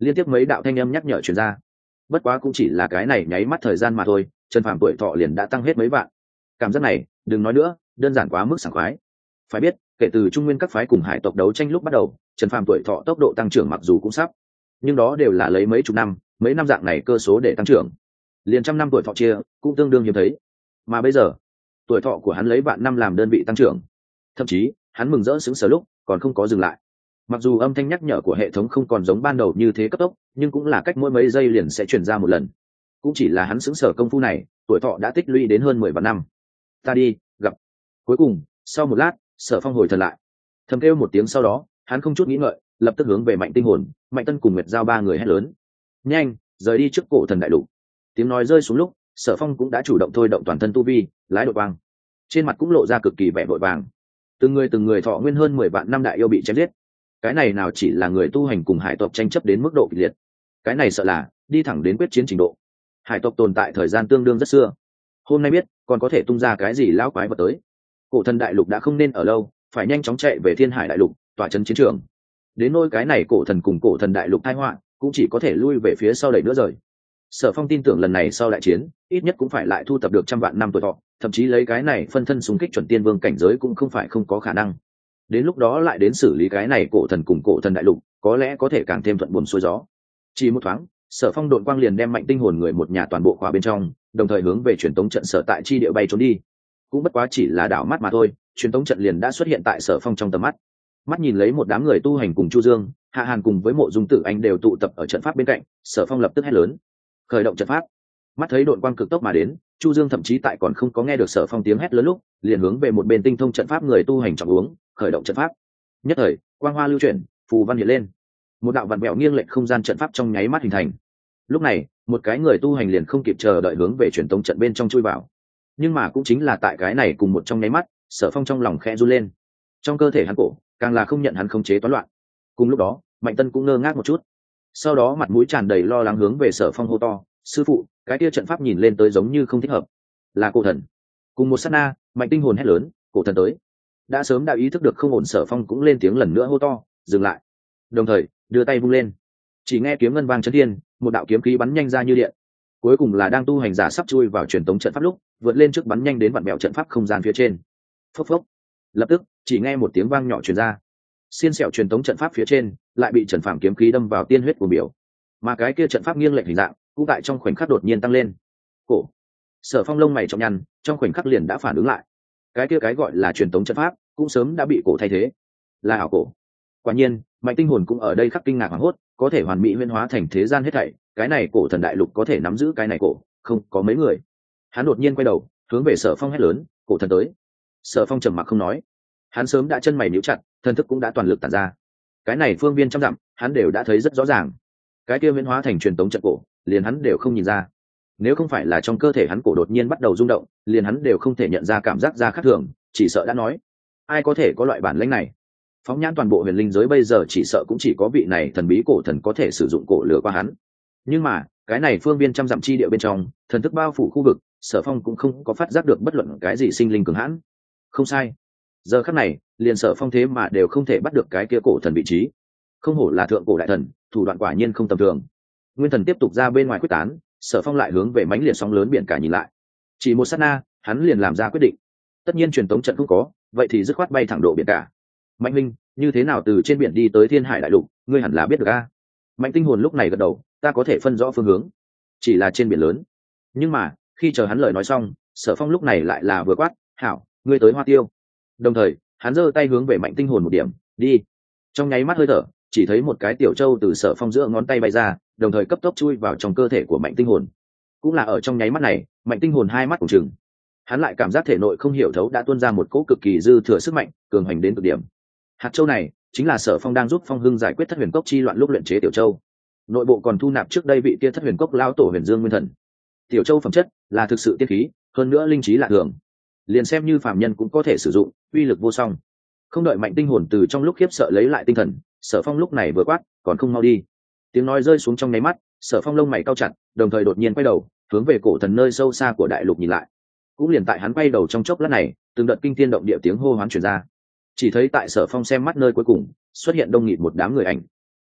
S1: liên tiếp mấy đạo thanh âm nhắc nhở truyền ra. Bất quá cũng chỉ là cái này nháy mắt thời gian mà thôi, Trần Phàm tuổi thọ liền đã tăng hết mấy vạn. Cảm giác này đừng nói nữa, đơn giản quá mức sảng khoái. Phải biết kể từ trung nguyên các phái cùng hải tộc đấu tranh lúc bắt đầu, Trần Phàm tuổi thọ tốc độ tăng trưởng mặc dù cũng sắp, nhưng đó đều là lấy mấy chục năm mấy năm dạng này cơ số để tăng trưởng, liền trăm năm tuổi thọ chia cũng tương đương hiếm thấy. Mà bây giờ tuổi thọ của hắn lấy vạn năm làm đơn vị tăng trưởng, thậm chí hắn mừng rỡ sững sờ lúc còn không có dừng lại. Mặc dù âm thanh nhắc nhở của hệ thống không còn giống ban đầu như thế cấp tốc, nhưng cũng là cách mỗi mấy giây liền sẽ chuyển ra một lần. Cũng chỉ là hắn sững sờ công phu này, tuổi thọ đã tích lũy đến hơn 10 vạn năm. Ta đi gặp. Cuối cùng sau một lát, Sở Phong hồi thần lại, thầm kêu một tiếng, sau đó hắn không chút nghĩ ngợi lập tức hướng về Mạnh Tinh Hồn, Mạnh Tân cùng Nguyệt Giao ba người hét lớn: nhanh rời đi trước cổ thần đại lục. Tiếng nói rơi xuống lúc, Sở Phong cũng đã chủ động thôi động toàn thân tu vi, lái đội quang, trên mặt cũng lộ ra cực kỳ vẻ vội vàng. Từng người thọ nguyên hơn 10 vạn năm đại yêu bị chém giết, cái này nào chỉ là người tu hành cùng hải tộc tranh chấp đến mức độ kịch liệt, cái này sợ là đi thẳng đến quyết chiến trình độ. Hải tộc tồn tại thời gian tương đương rất xưa, hôm nay biết còn có thể tung ra cái gì lão quái vật tới. Cổ thần đại lục đã không nên ở lâu, phải nhanh chóng chạy về Thiên Hải đại lục tỏa trấn chiến trường. Đến nỗi cái này cổ thần cùng cổ thần đại lục tai họa, cũng chỉ có thể lui về phía sau đẩy nữa rồi. Sở Phong tin tưởng lần này sau đại chiến ít nhất cũng phải lại thu tập được trăm vạn năm tuổi thọ, thậm chí lấy cái này phân thân xung kích chuẩn tiên vương cảnh giới cũng không phải không có khả năng. Đến lúc đó lại đến xử lý cái này cổ thần cùng cổ thần đại lục, có lẽ có thể càng thêm thuận buồm xuôi gió. Chỉ một thoáng, Sở Phong độn quang liền đem Mạnh Tinh Hồn người một nhà toàn bộ khóa bên trong, đồng thời hướng về truyền tống trận sở tại chi địa bay trốn đi. Cũng bất quá chỉ là đảo mắt mà thôi, truyền tống trận liền đã xuất hiện tại Sở Phong trong tầm mắt. Mắt nhìn lấy một đám người tu hành cùng Chu Dương, Hạ Hàn cùng với Mộ Dung Tử Anh đều tụ tập ở trận pháp bên cạnh, Sở Phong lập tức hét lớn: khởi động trận pháp. Mắt thấy đội quang cực tốc mà đến, Chu Dương thậm chí tại còn không có nghe được Sở Phong tiếng hét lớn lúc, liền hướng về một bên tinh thông trận pháp người tu hành trọng uống, khởi động trận pháp. Nhất thời quang hoa lưu chuyển, phù văn hiện lên, một đạo vặn vẹo nghiêng lệch không gian trận pháp trong nháy mắt hình thành. Lúc này một cái người tu hành liền không kịp chờ đợi hướng về truyền tống trận bên trong chui vào. Nhưng mà cũng chính là tại cái này cùng một trong nháy mắt, Sở Phong trong lòng khẽ run lên, trong cơ thể hắn cổ càng là không nhận hắn khống chế toán loạn. Cùng lúc đó Mạnh Tân cũng ngơ ngác một chút, sau đó mặt mũi tràn đầy lo lắng hướng về Sở Phong hô to: sư phụ, cái kia trận pháp nhìn lên tới giống như không thích hợp, là cổ thần. Cùng một sát na, Mạnh Tinh Hồn hét lớn: cổ thần tới. Đã sớm đã ý thức được không ổn, Sở Phong cũng lên tiếng lần nữa hô to: dừng lại. Đồng thời đưa tay vung lên, chỉ nghe kiếm ngân vang chấn thiên, một đạo kiếm khí bắn nhanh ra như điện. Cuối cùng là đang tu hành giả sắp chui vào truyền tống trận pháp lúc, vượt lên trước bắn nhanh đến vặn bẹo trận pháp không gian phía trên. Phốc phốc. Lập tức chỉ nghe một tiếng vang nhỏ truyền ra, xiên xẹo truyền tống trận pháp phía trên lại bị Trần Phàm kiếm khí đâm vào tiên huyết của biểu, mà cái kia trận pháp nghiêng lệch hình dạng cũng tại trong khoảnh khắc đột nhiên tăng lên. Cổ. Sở Phong lông mày trọng nhăn, trong khoảnh khắc liền đã phản ứng lại, cái kia cái gọi là truyền tống trận pháp cũng sớm đã bị cổ thay thế, là ảo cổ. Quả nhiên Mạnh Tinh Hồn cũng ở đây khắc kinh ngạc hoảng hốt, có thể hoàn mỹ huyễn hóa thành thế gian hết thảy, cái này cổ thần đại lục có thể nắm giữ cái này cổ, không có mấy người. Hắn đột nhiên quay đầu hướng về Sở Phong hét lớn: cổ thần tới. Sở Phong trầm mặc không nói, hắn sớm đã chân mày níu chặt, thần thức cũng đã toàn lực tản ra. Cái này phương viên trăm dặm hắn đều đã thấy rất rõ ràng, cái kia huyễn hóa thành truyền tống trận cổ liền hắn đều không nhìn ra. Nếu không phải là trong cơ thể hắn cổ đột nhiên bắt đầu rung động, liền hắn đều không thể nhận ra cảm giác ra khác thường, chỉ sợ đã nói ai có thể có loại bản lĩnh này. Phóng nhãn toàn bộ huyền linh giới bây giờ chỉ sợ cũng chỉ có vị này thần bí cổ thần có thể sử dụng cổ lửa qua hắn. Nhưng mà cái này phương viên trăm dặm chi địa bên trong, thần thức bao phủ khu vực, Sở Phong cũng không có phát giác được bất luận cái gì sinh linh cường hãn. Không sai, giờ khắc này liền Sở Phong thế mà đều không thể bắt được cái kia cổ thần vị trí. Không hổ là thượng cổ đại thần, thủ đoạn quả nhiên không tầm thường. Nguyên thần tiếp tục ra bên ngoài quyết tán, Sở Phong lại hướng về mãnh liệt sóng lớn biển cả nhìn lại. Chỉ một sát na, hắn liền làm ra quyết định. Tất nhiên truyền tống trận không có, vậy thì dứt khoát bay thẳng độ biển cả. Mạnh Minh, như thế nào từ trên biển đi tới Thiên Hải đại lục, ngươi hẳn là biết được a? Mạnh Tinh Hồn lúc này gật đầu: ta có thể phân rõ phương hướng, chỉ là trên biển lớn. Nhưng mà khi chờ hắn lời nói xong, Sở Phong lúc này lại là vừa quát: hảo, ngươi tới Hoa Tiêu. Đồng thời hắn giơ tay hướng về Mạnh Tinh Hồn một điểm: đi. Trong nháy mắt hơi thở, chỉ thấy một cái tiểu châu từ Sở Phong giữa ngón tay bay ra, đồng thời cấp tốc chui vào trong cơ thể của Mạnh Tinh Hồn. Cũng là ở trong nháy mắt này, Mạnh Tinh Hồn hai mắt cùng chừng, hắn lại cảm giác thể nội không hiểu thấu đã tuôn ra một cỗ cực kỳ dư thừa sức mạnh, cường hành đến cực điểm. Hạt châu này chính là Sở Phong đang giúp Phong Hưng giải quyết Thất Huyền Cốc chi loạn lúc luyện chế tiểu châu, nội bộ còn thu nạp trước đây vị kia Thất Huyền Cốc lão tổ Huyền Dương Nguyên Thần. Tiểu châu phẩm chất là thực sự tiên khí, hơn nữa linh trí lạ thường, liền xem như phàm nhân cũng có thể sử dụng, uy lực vô song. Không đợi Mạnh Tinh Hồn từ trong lúc khiếp sợ lấy lại tinh thần, Sở Phong lúc này vừa quát: còn không mau đi. Tiếng nói rơi xuống trong nháy mắt, Sở Phong lông mày cau chặt, đồng thời đột nhiên quay đầu hướng về cổ thần nơi sâu xa của đại lục nhìn lại. Cũng liền tại hắn quay đầu trong chốc lát này, từng đợt kinh thiên động địa tiếng hô hoán truyền ra. Chỉ thấy tại Sở Phong xem mắt nơi cuối cùng, xuất hiện đông nghịt một đám người ảnh.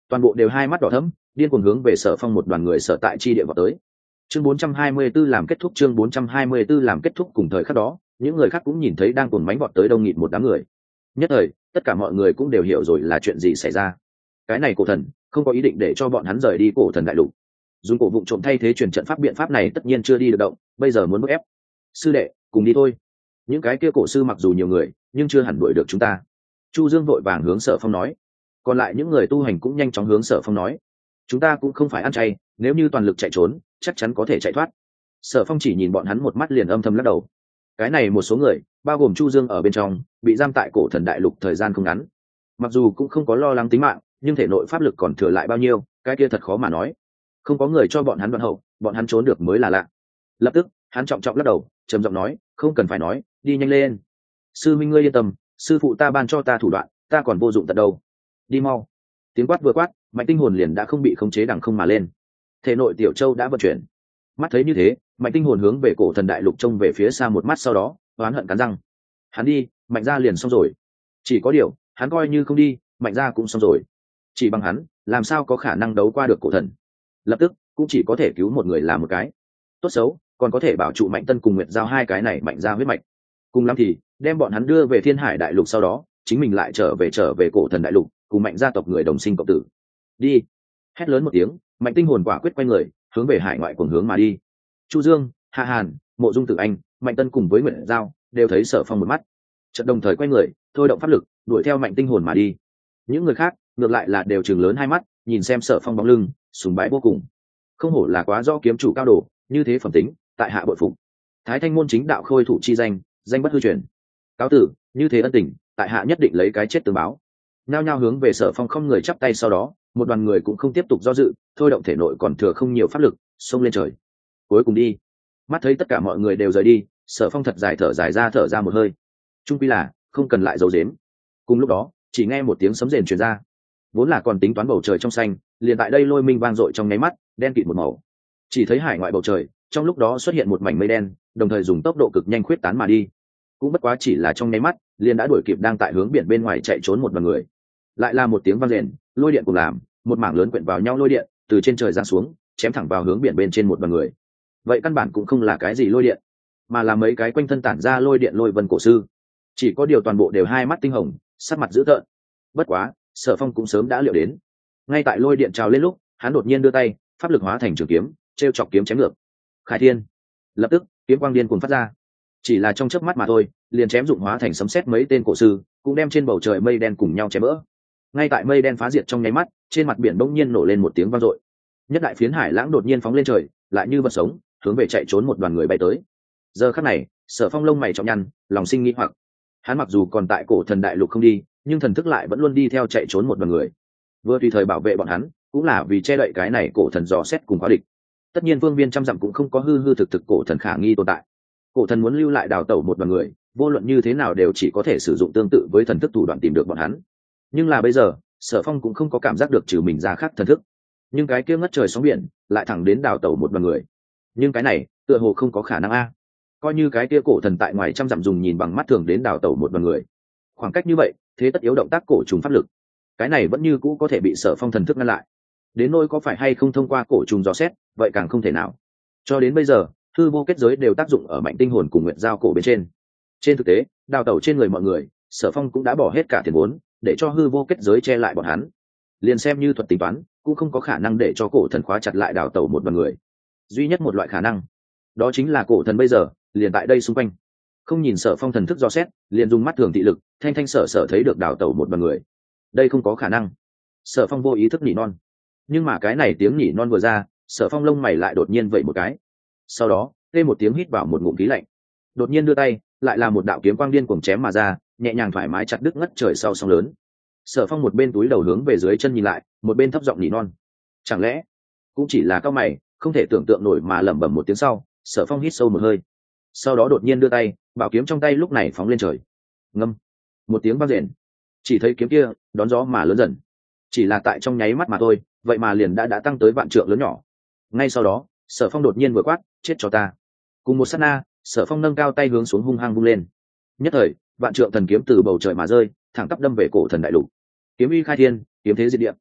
S1: toàn bộ đều hai mắt đỏ thẫm, điên cuồng hướng về Sở Phong một đoàn người sở tại chi địa vào tới. Chương 424 làm kết thúc, chương 424 làm kết thúc. Cùng thời khắc đó, những người khác cũng nhìn thấy đang cuồng mánh vọt tới đông nghịt một đám người. Nhất thời, tất cả mọi người cũng đều hiểu rồi là chuyện gì xảy ra. Cái này cổ thần không có ý định để cho bọn hắn rời đi cổ thần đại lục. Dùng cổ vụng trộm thay thế truyền trận pháp biện pháp này tất nhiên chưa đi được động, bây giờ muốn bức ép. Sư đệ, cùng đi thôi. Những cái kia cổ sư mặc dù nhiều người, nhưng chưa hẳn đuổi được chúng ta. Chu Dương vội vàng hướng Sở Phong nói. Còn lại những người tu hành cũng nhanh chóng hướng Sở Phong nói. Chúng ta cũng không phải ăn chay, nếu như toàn lực chạy trốn, chắc chắn có thể chạy thoát. Sở Phong chỉ nhìn bọn hắn một mắt liền âm thầm lắc đầu. Cái này một số người, bao gồm Chu Dương ở bên trong, bị giam tại cổ thần đại lục thời gian không ngắn. Mặc dù cũng không có lo lắng tính mạng, nhưng thể nội pháp lực còn thừa lại bao nhiêu, cái kia thật khó mà nói. Không có người cho bọn hắn đoạn hậu, bọn hắn trốn được mới là lạ. Lập tức, hắn trọng trọng lắc đầu, trầm giọng nói, không cần phải nói, đi nhanh lên. Sư minh ngươi yên tâm, sư phụ ta ban cho ta thủ đoạn, ta còn vô dụng tận đâu. Đi mau. Tiếng quát vừa quát, Mạnh Tinh Hồn liền đã không bị khống chế đằng không mà lên. Thể nội Tiểu Châu đã vận chuyển. Mắt thấy như thế, Mạnh Tinh Hồn hướng về cổ thần đại lục trông về phía xa một mắt, sau đó oán hận cắn răng. Hắn đi, Mạnh gia liền xong rồi. Chỉ có điều, hắn coi như không đi, Mạnh gia cũng xong rồi. Chỉ bằng hắn, làm sao có khả năng đấu qua được cổ thần. Lập tức, cũng chỉ có thể cứu một người là một cái. Tốt xấu, còn có thể bảo trụ Mạnh Tân cùng Nguyệt Giao hai cái này Mạnh gia huyết mạch. Cùng lắm thì, đem bọn hắn đưa về Thiên Hải đại lục, sau đó chính mình lại trở về cổ thần đại lục, cùng Mạnh gia tộc người đồng sinh cộng tử. Đi. Hét lớn một tiếng, Mạnh Tinh Hồn quả quyết quay người, hướng về hải ngoại cuồng hướng mà đi. Chu Dương, Hạ Hàn, Mộ Dung Tử Anh, Mạnh Tân cùng với Nguyệt Giao đều thấy Sở Phong một mắt, chợt đồng thời quay người, thôi động pháp lực, đuổi theo Mạnh Tinh Hồn mà đi. Những người khác ngược lại là đều trừng lớn hai mắt, nhìn xem Sở Phong bóng lưng, sùng bái vô cùng. Không hổ là quá rõ kiếm chủ cao đồ, như thế phẩm tính, tại hạ bội phục. Thái Thanh môn chính đạo khôi thủ chi danh, danh bất hư truyền. Cáo tử, như thế ân tình, tại hạ nhất định lấy cái chết tương báo. Nhao nhao hướng về Sở Phong không người chắp tay, sau đó một đoàn người cũng không tiếp tục do dự, thôi động thể nội còn thừa không nhiều pháp lực, xông lên trời. Cuối cùng đi. Mắt thấy tất cả mọi người đều rời đi, Sở Phong thật dài thở ra một hơi. Trung quy là không cần lại giấu giếm. Cùng lúc đó, chỉ nghe một tiếng sấm rền truyền ra. Vốn là còn tính toán bầu trời trong xanh, liền tại đây lôi minh vang dội trong nháy mắt, đen kịt một màu. Chỉ thấy hải ngoại bầu trời, trong lúc đó xuất hiện một mảnh mây đen, đồng thời dùng tốc độ cực nhanh khuyết tán mà đi. Cũng bất quá chỉ là trong nháy mắt, liền đã đuổi kịp đang tại hướng biển bên ngoài chạy trốn một đoàn người. Lại là một tiếng vang rền, lôi điện cùng làm, một mảng lớn quyện vào nhau lôi điện, từ trên trời giáng xuống, chém thẳng vào hướng biển bên trên một đoàn người. Vậy căn bản cũng không là cái gì lôi điện, mà là mấy cái quanh thân tản ra lôi điện lôi vân cổ sư. Chỉ có điều toàn bộ đều hai mắt tinh hồng, sắc mặt dữ tợn. Bất quá, Sở Phong cũng sớm đã liệu đến. Ngay tại lôi điện trào lên lúc, hắn đột nhiên đưa tay, pháp lực hóa thành trường kiếm, treo chọc kiếm chém ngược. Khai thiên. Lập tức, kiếm quang điên cuồng phát ra. Chỉ là trong chớp mắt mà thôi, liền chém dụng hóa thành sấm sét mấy tên cổ sư, cũng đem trên bầu trời mây đen cùng nhau chém vỡ. Ngay tại mây đen phá diệt trong nháy mắt, trên mặt biển bỗng nhiên nổ lên một tiếng vang dội. Nhất đại phiến hải lãng đột nhiên phóng lên trời, lại như vật sống, hướng về chạy trốn một đoàn người bay tới. Giờ khắc này, Sở Phong lông mày trọng nhăn, lòng sinh nghi hoặc. Hắn mặc dù còn tại cổ thần đại lục không đi, nhưng thần thức lại vẫn luôn đi theo chạy trốn một đoàn người. Vừa tùy thời bảo vệ bọn hắn, cũng là vì che đậy cái này cổ thần dò xét cùng quá địch. Tất nhiên vương viên trăm dặm cũng không có hư hư thực thực cổ thần khả nghi tồn tại. Cổ thần muốn lưu lại đào tẩu một đoàn người, vô luận như thế nào đều chỉ có thể sử dụng tương tự với thần thức thủ đoạn tìm được bọn hắn. Nhưng là bây giờ, Sở Phong cũng không có cảm giác được trừ mình ra khác thần thức, nhưng cái kia ngất trời sóng biển lại thẳng đến đào tẩu một đoàn người. Nhưng cái này tựa hồ không có khả năng a. Coi như cái kia cổ thần tại ngoài trăm dặm dùng nhìn bằng mắt thường đến đào tẩu một đoàn người, khoảng cách như vậy, thế tất yếu động tác cổ trùng pháp lực, cái này vẫn như cũ có thể bị Sở Phong thần thức ngăn lại. Đến nỗi có phải hay không thông qua cổ trùng dò xét, vậy càng không thể nào. Cho đến bây giờ, hư vô kết giới đều tác dụng ở Mạnh Tinh Hồn cùng Nguyệt Giao cổ bên trên. Trên thực tế, đào tẩu trên người mọi người, Sở Phong cũng đã bỏ hết cả tiền vốn để cho hư vô kết giới che lại bọn hắn. Liền xem như thuật tính toán, cũng không có khả năng để cho cổ thần khóa chặt lại đào tẩu một đoàn người. Duy nhất một loại khả năng, đó chính là cổ thần bây giờ liền tại đây xung quanh, không nhìn Sở Phong thần thức dò xét, liền dùng mắt thường thị lực thanh thanh sở thấy được đào tẩu một đoàn người. Đây không có khả năng. Sở Phong vô ý thức nhỉ non. Nhưng mà cái này tiếng nhỉ non vừa ra, Sở Phong lông mày lại đột nhiên vẩy một cái. Sau đó, thêm một tiếng hít vào một ngụm khí lạnh. Đột nhiên đưa tay, lại là một đạo kiếm quang điên cuồng chém mà ra, nhẹ nhàng thoải mái chặt đứt ngất trời sau sóng lớn. Sở Phong một bên túi đầu hướng về dưới chân nhìn lại, một bên thấp giọng nhỉ non. Chẳng lẽ cũng chỉ là cao mày, không thể tưởng tượng nổi mà lẩm bẩm một tiếng sau, Sở Phong hít sâu một hơi. Sau đó đột nhiên đưa tay, bảo kiếm trong tay lúc này phóng lên trời. Ngâm. Một tiếng vang rền. Chỉ thấy kiếm kia đón gió mà lớn dần. Chỉ là tại trong nháy mắt mà thôi, vậy mà liền đã tăng tới vạn trượng lớn nhỏ. Ngay sau đó, Sở Phong đột nhiên vừa quát, chết cho ta. Cùng một sát na, Sở Phong nâng cao tay hướng xuống hung hăng vung lên. Nhất thời, vạn trượng thần kiếm từ bầu trời mà rơi, thẳng tắp đâm về cổ thần đại lục. Kiếm uy khai thiên, kiếm thế diệt địa.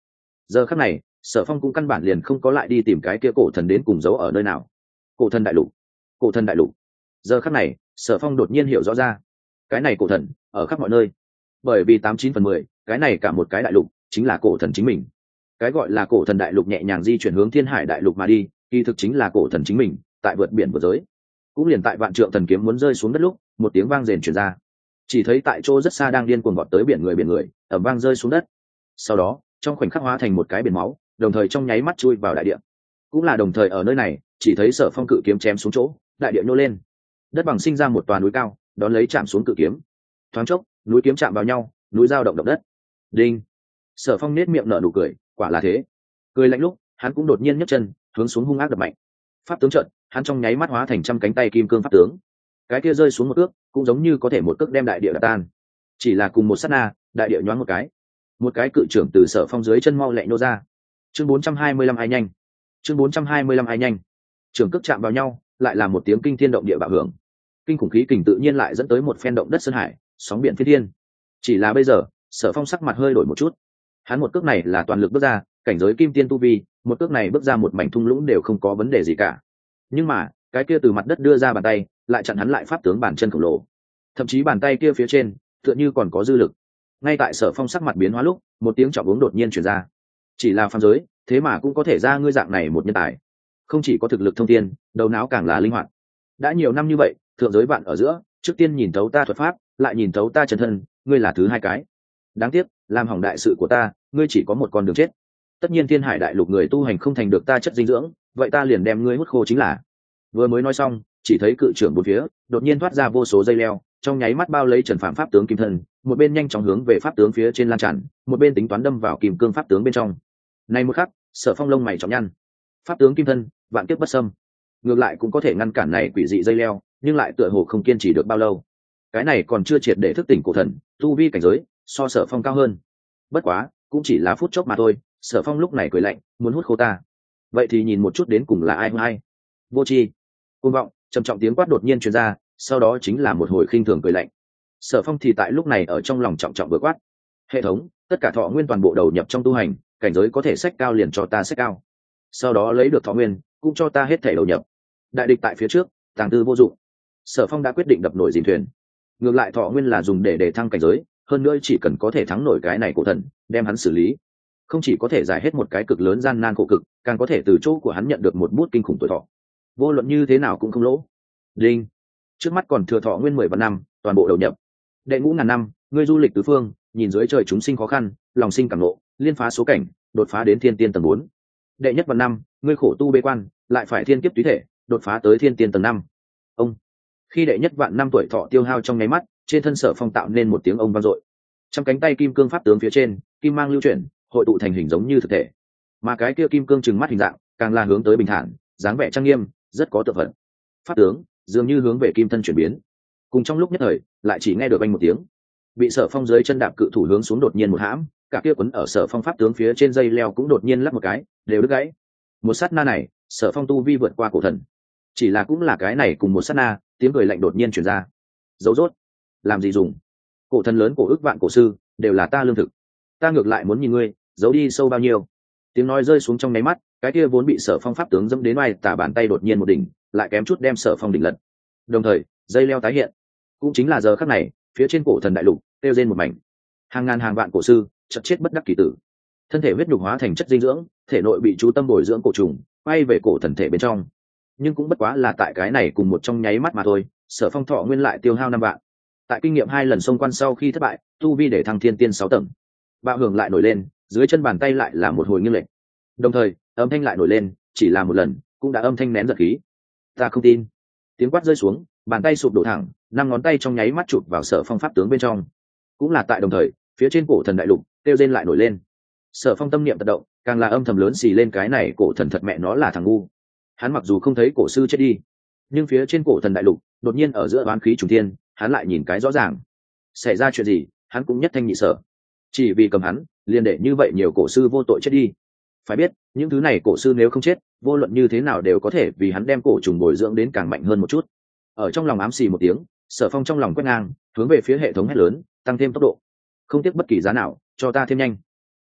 S1: Giờ khắc này Sở Phong cũng căn bản liền không có lại đi tìm cái kia cổ thần đến cùng giấu ở nơi nào. Cổ thần đại lục, cổ thần đại lục. Giờ khắc này Sở Phong đột nhiên hiểu rõ ra, cái này cổ thần ở khắp mọi nơi, bởi vì 89/10 cái này cả một cái đại lục chính là cổ thần chính mình. Cái gọi là cổ thần đại lục nhẹ nhàng di chuyển hướng Thiên Hải đại lục mà đi, kỳ thực chính là cổ thần chính mình tại vượt biển vượt giới. Cũng liền tại vạn trượng thần kiếm muốn rơi xuống đất lúc, một tiếng vang rền truyền ra. Chỉ thấy tại chỗ rất xa đang điên cuồng vọt tới biển người, ầm vang rơi xuống đất. Sau đó trong khoảnh khắc hóa thành một cái biển máu, đồng thời trong nháy mắt chui vào đại địa. Cũng là đồng thời ở nơi này chỉ thấy Sở Phong cự kiếm chém xuống chỗ, đại địa nhô lên, đất bằng sinh ra một tòa núi cao, đón lấy chạm xuống cự kiếm. Thoáng chốc núi kiếm chạm vào nhau, núi dao động động đất. Đinh. Sở Phong nét miệng nở nụ cười, quả là thế. Cười lạnh lúc hắn cũng đột nhiên nhấc chân hướng xuống hung ác đập mạnh. Pháp tướng trận, hắn trong nháy mắt hóa thành trăm cánh tay kim cương pháp tướng. Cái kia rơi xuống một cước cũng giống như có thể một cước đem đại địa đập tan. Chỉ là cùng một sát na, đại địa nhoáng một cái cự trưởng từ Sở Phong dưới chân mau lẹ nô ra. Chương 425 ai nhanh. Chương 425 ai nhanh. Trường cước chạm vào nhau, lại là một tiếng kinh thiên động địa bạo hưởng. Kinh khủng khí kình tự nhiên lại dẫn tới một phen động đất sơn hải, sóng biển phi thiên. Chỉ là bây giờ Sở Phong sắc mặt hơi đổi một chút. Hắn một cước này là toàn lực bước ra, cảnh giới kim tiên tu vi, một cước này bước ra một mảnh thung lũng đều không có vấn đề gì cả. Nhưng mà cái kia từ mặt đất đưa ra bàn tay lại chặn hắn lại pháp tướng bàn chân khổng lồ, thậm chí bàn tay kia phía trên tựa như còn có dư lực. Ngay tại Sở Phong sắc mặt biến hóa lúc, một tiếng trọng uống đột nhiên truyền ra. Chỉ là phàm giới thế mà cũng có thể ra ngươi dạng này một nhân tài, không chỉ có thực lực thông thiên, đầu não càng là linh hoạt. Đã nhiều năm như vậy, thượng giới bạn ở giữa, trước tiên nhìn thấu ta thuật pháp, lại nhìn thấu ta chân thân, ngươi là thứ hai cái. Đáng tiếc làm hỏng đại sự của ta, ngươi chỉ có một con đường chết. Tất nhiên Thiên Hải đại lục người tu hành không thành được ta chất dinh dưỡng, vậy ta liền đem ngươi hút khô chính là. Vừa mới nói xong, chỉ thấy cự trưởng bốn phía đột nhiên thoát ra vô số dây leo, trong nháy mắt bao lấy Trần Phạm pháp tướng kim thân, một bên nhanh chóng hướng về pháp tướng phía trên lan tràn, một bên tính toán đâm vào kim cương pháp tướng bên trong. Này một khắc, Sở Phong lông mày chóng nhăn. Pháp tướng kim thân, vạn kiếp bất xâm, ngược lại cũng có thể ngăn cản này quỷ dị dây leo, nhưng lại tựa hồ không kiên trì được bao lâu. Cái này còn chưa triệt để thức tỉnh cổ thần, tu vi cảnh giới so Sở Phong cao hơn. Bất quá cũng chỉ là phút chốc mà thôi. Sở Phong lúc này cười lạnh, muốn hút khô ta, vậy thì nhìn một chút đến cùng là ai hung ai. Vô tri, côn vọng, trầm trọng tiếng quát đột nhiên truyền ra, sau đó chính là một hồi khinh thường cười lạnh. Sở Phong thì tại lúc này ở trong lòng trọng trọng vừa quát: hệ thống, tất cả thọ nguyên toàn bộ đầu nhập trong tu hành, cảnh giới có thể sách cao liền cho ta sách cao, sau đó lấy được thọ nguyên cũng cho ta hết thể đầu nhập. Đại địch tại phía trước, tàng tư vô dụng. Sở Phong đã quyết định đập nổi dìm thuyền. Ngược lại thọ nguyên là dùng để thăng cảnh giới, hơn nữa chỉ cần có thể thắng nổi cái này cổ thần, đem hắn xử lý, không chỉ có thể giải hết một cái cực lớn gian nan khổ cực, càng có thể từ chỗ của hắn nhận được một bút kinh khủng tuổi thọ. Vô luận như thế nào cũng không lỗ. Đinh. Trước mắt còn thừa thọ nguyên 10 vạn năm, toàn bộ đầu nhập. Đệ ngũ ngàn năm, ngươi du lịch tứ phương, nhìn dưới trời chúng sinh khó khăn, lòng sinh cảm ngộ, liên phá số cảnh, đột phá đến thiên tiên tầng 4. Đệ nhất vạn năm, ngươi khổ tu bế quan, lại phải thiên kiếp túy thể, đột phá tới thiên tiên tầng 5. Ông. Khi đệ nhất vạn năm tuổi thọ tiêu hao trong nháy mắt, trên thân Sở Phong tạo nên một tiếng ông vang dội. Trong cánh tay kim cương pháp tướng phía trên, kim mang lưu chuyển, hội tụ thành hình giống như thực thể. Mà cái kia kim cương trừng mắt hình dạng, càng là hướng tới bình thản, dáng vẻ trang nghiêm, rất có tượng phật. Pháp tướng dường như hướng về kim thân chuyển biến. Cùng trong lúc nhất thời, lại chỉ nghe được anh một tiếng, bị Sở Phong dưới chân đạp cự thủ hướng xuống đột nhiên một hãm, cả kia quấn ở Sở Phong pháp tướng phía trên dây leo cũng đột nhiên lắc một cái, đều đứt gãy. Một sát na này, Sở Phong tu vi vượt qua cổ thần. Chỉ là cũng là cái này cùng một sát na, tiếng cười lạnh đột nhiên truyền ra. Dấu rốt, làm gì dùng? Cổ thần lớn cổ ước vạn cổ sư, đều là ta lương thực. Ta ngược lại muốn nhìn ngươi, giấu đi sâu bao nhiêu. Tiếng nói rơi xuống trong nháy mắt, cái kia vốn bị Sở Phong pháp tướng dẫm đến oai tả bàn tay đột nhiên một đỉnh, lại kém chút đem Sở Phong đỉnh lật. Đồng thời, dây leo tái hiện. Cũng chính là giờ khắc này, phía trên cổ thần đại lục, tiêu rên một mảnh. Hàng ngàn hàng vạn cổ sư, chật chết bất đắc kỳ tử. Thân thể huyết nhục hóa thành chất dinh dưỡng, thể nội bị chú tâm bồi dưỡng cổ trùng, quay về cổ thần thể bên trong. Nhưng cũng bất quá là tại cái này cùng một trong nháy mắt mà thôi, Sở Phong thọ nguyên lại tiêu hao 5 vạn. Tại kinh nghiệm 2 lần xông quan sau khi thất bại, tu vi để thăng thiên tiên 6 tầng. Bạo hưởng lại nổi lên, dưới chân bàn tay lại là một hồi nghiêng lệch. Đồng thời, âm thanh lại nổi lên, chỉ là một lần, cũng đã âm thanh nén giật khí. Ta không tin. Tiếng quát rơi xuống, bàn tay sụp đổ thẳng, 5 ngón tay trong nháy mắt chụp vào Sở Phong pháp tướng bên trong. Cũng là tại đồng thời, phía trên cổ thần đại lục, tiêu rên lại nổi lên. Sở Phong tâm niệm tự động, càng là âm thầm lớn xì lên, cái này cổ thần thật mẹ nó là thằng ngu. Hắn mặc dù không thấy cổ sư chết đi, nhưng phía trên cổ thần đại lục đột nhiên ở giữa oán khí trùng thiên, hắn lại nhìn cái rõ ràng. Xảy ra chuyện gì, hắn cũng nhất thanh nhị sở. Chỉ vì cầm hắn, liền để như vậy nhiều cổ sư vô tội chết đi. Phải biết, những thứ này cổ sư nếu không chết, vô luận như thế nào đều có thể vì hắn đem cổ trùng bồi dưỡng đến càng mạnh hơn một chút. Ở trong lòng ám xì một tiếng, Sở Phong trong lòng quét ngang, hướng về phía hệ thống hét lớn, tăng thêm tốc độ. Không tiếc bất kỳ giá nào, cho ta thêm nhanh.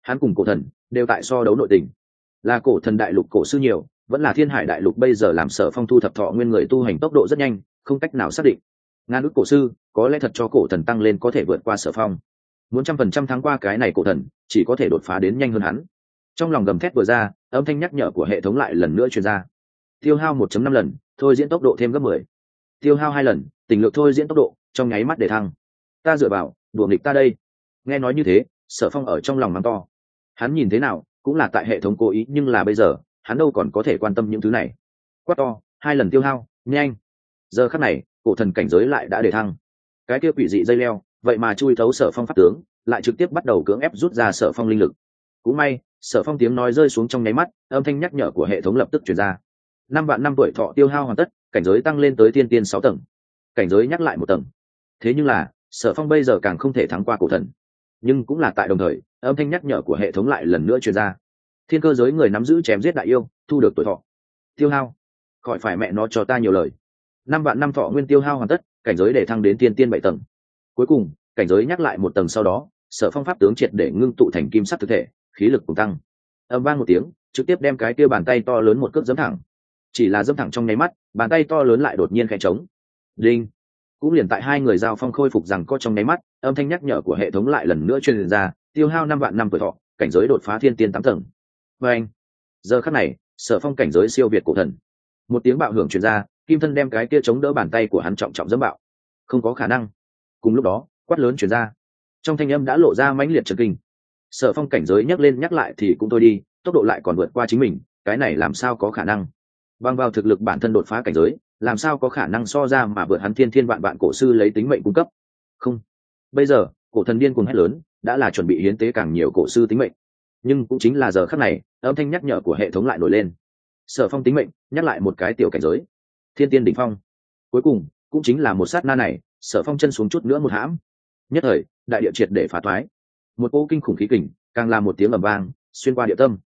S1: hắn cùng cổ thần đều tại so đấu nội tình, là cổ thần đại lục cổ sư nhiều, vẫn là thiên hải đại lục bây giờ làm Sở Phong thu thập thọ nguyên người tu hành tốc độ rất nhanh, không cách nào xác định. Ngàn ước cổ sư có lẽ thật cho cổ thần tăng lên có thể vượt qua Sở Phong, muốn 100% thắng qua cái này cổ thần chỉ có thể đột phá đến nhanh hơn hắn. Trong lòng gầm thét vừa ra, âm thanh nhắc nhở của hệ thống lại lần nữa truyền ra. Tiêu hao 1.5 lần, thôi diễn tốc độ thêm gấp 10. Tiêu hao 2 lần, tình lực thôi diễn tốc độ trong nháy mắt để thăng. Ta dựa vào, đùa nghịch ta đây. Nghe nói như thế, Sở Phong ở trong lòng mắng to. Hắn nhìn thế nào cũng là tại hệ thống cố ý, nhưng là bây giờ hắn đâu còn có thể quan tâm những thứ này. Quát to, 2 lần tiêu hao, nhanh. Giờ khắc này, cổ thần cảnh giới lại đã để thăng. Cái kia quỷ dị dây leo vậy mà chui thấu Sở Phong pháp tướng, lại trực tiếp bắt đầu cưỡng ép rút ra Sở Phong linh lực. Cũng may, Sở Phong tiếng nói rơi xuống trong nháy mắt, âm thanh nhắc nhở của hệ thống lập tức truyền ra. 5 vạn năm tuổi thọ tiêu hao hoàn tất, cảnh giới tăng lên tới thiên tiên 6 tầng. Cảnh giới nhắc lại 1 tầng. Thế nhưng là, Sở Phong bây giờ càng không thể thắng qua cổ thần. Nhưng cũng là tại đồng thời, âm thanh nhắc nhở của hệ thống lại lần nữa truyền ra. Thiên cơ giới người nắm giữ chém giết đại yêu, thu được tuổi thọ. Tiêu hao. Khỏi phải mẹ nó cho ta nhiều lời. 5 vạn năm thọ nguyên tiêu hao hoàn tất, cảnh giới để thăng đến thiên tiên 7 tầng. Cuối cùng, cảnh giới nhắc lại 1 tầng sau đó, Sở Phong pháp tướng triệt để ngưng tụ thành kim sắc thực thể, khí lực cùng tăng. Âm vang một tiếng, trực tiếp đem cái kia bàn tay to lớn một cước giẫm thẳng. Chỉ là giẫm thẳng trong nháy mắt, bàn tay to lớn lại đột nhiên khẽ trống. Đinh. Cũng liền tại hai người giao phong khôi phục rằng có trong nháy mắt, âm thanh nhắc nhở của hệ thống lại lần nữa truyền ra, tiêu hao 5 vạn năm tuổi thọ, cảnh giới đột phá thiên tiên 8 tầng. Và anh, giờ khắc này, Sở Phong cảnh giới siêu việt cổ thần. Một tiếng bạo hưởng truyền ra, kim thân đem cái kia chống đỡ bàn tay của hắn trọng trọng giẫm bạo. Không có khả năng. Cùng lúc đó, quát lớn truyền ra. Trong thanh âm đã lộ ra mãnh liệt chấn kinh. Sở Phong cảnh giới nhắc lên nhắc lại thì cũng thôi đi, tốc độ lại còn vượt qua chính mình, cái này làm sao có khả năng? Bằng vào thực lực bản thân đột phá cảnh giới, làm sao có khả năng so ra mà vượt hắn thiên thiên vạn vạn cổ sư lấy tính mệnh cung cấp? Không. Bây giờ, cổ thần điên cuồng hét lớn, đã là chuẩn bị hiến tế càng nhiều cổ sư tính mệnh. Nhưng cũng chính là giờ khắc này, âm thanh nhắc nhở của hệ thống lại nổi lên. Sở Phong tính mệnh, nhắc lại một cái tiểu cảnh giới. Thiên tiên đỉnh phong. Cuối cùng, cũng chính là một sát na này, Sở Phong chân xuống chút nữa một hãm. Nhất thời, đại địa triệt để phá thoái. Một cỗ kinh khủng khí kình, càng là một tiếng ầm vang, xuyên qua địa tâm.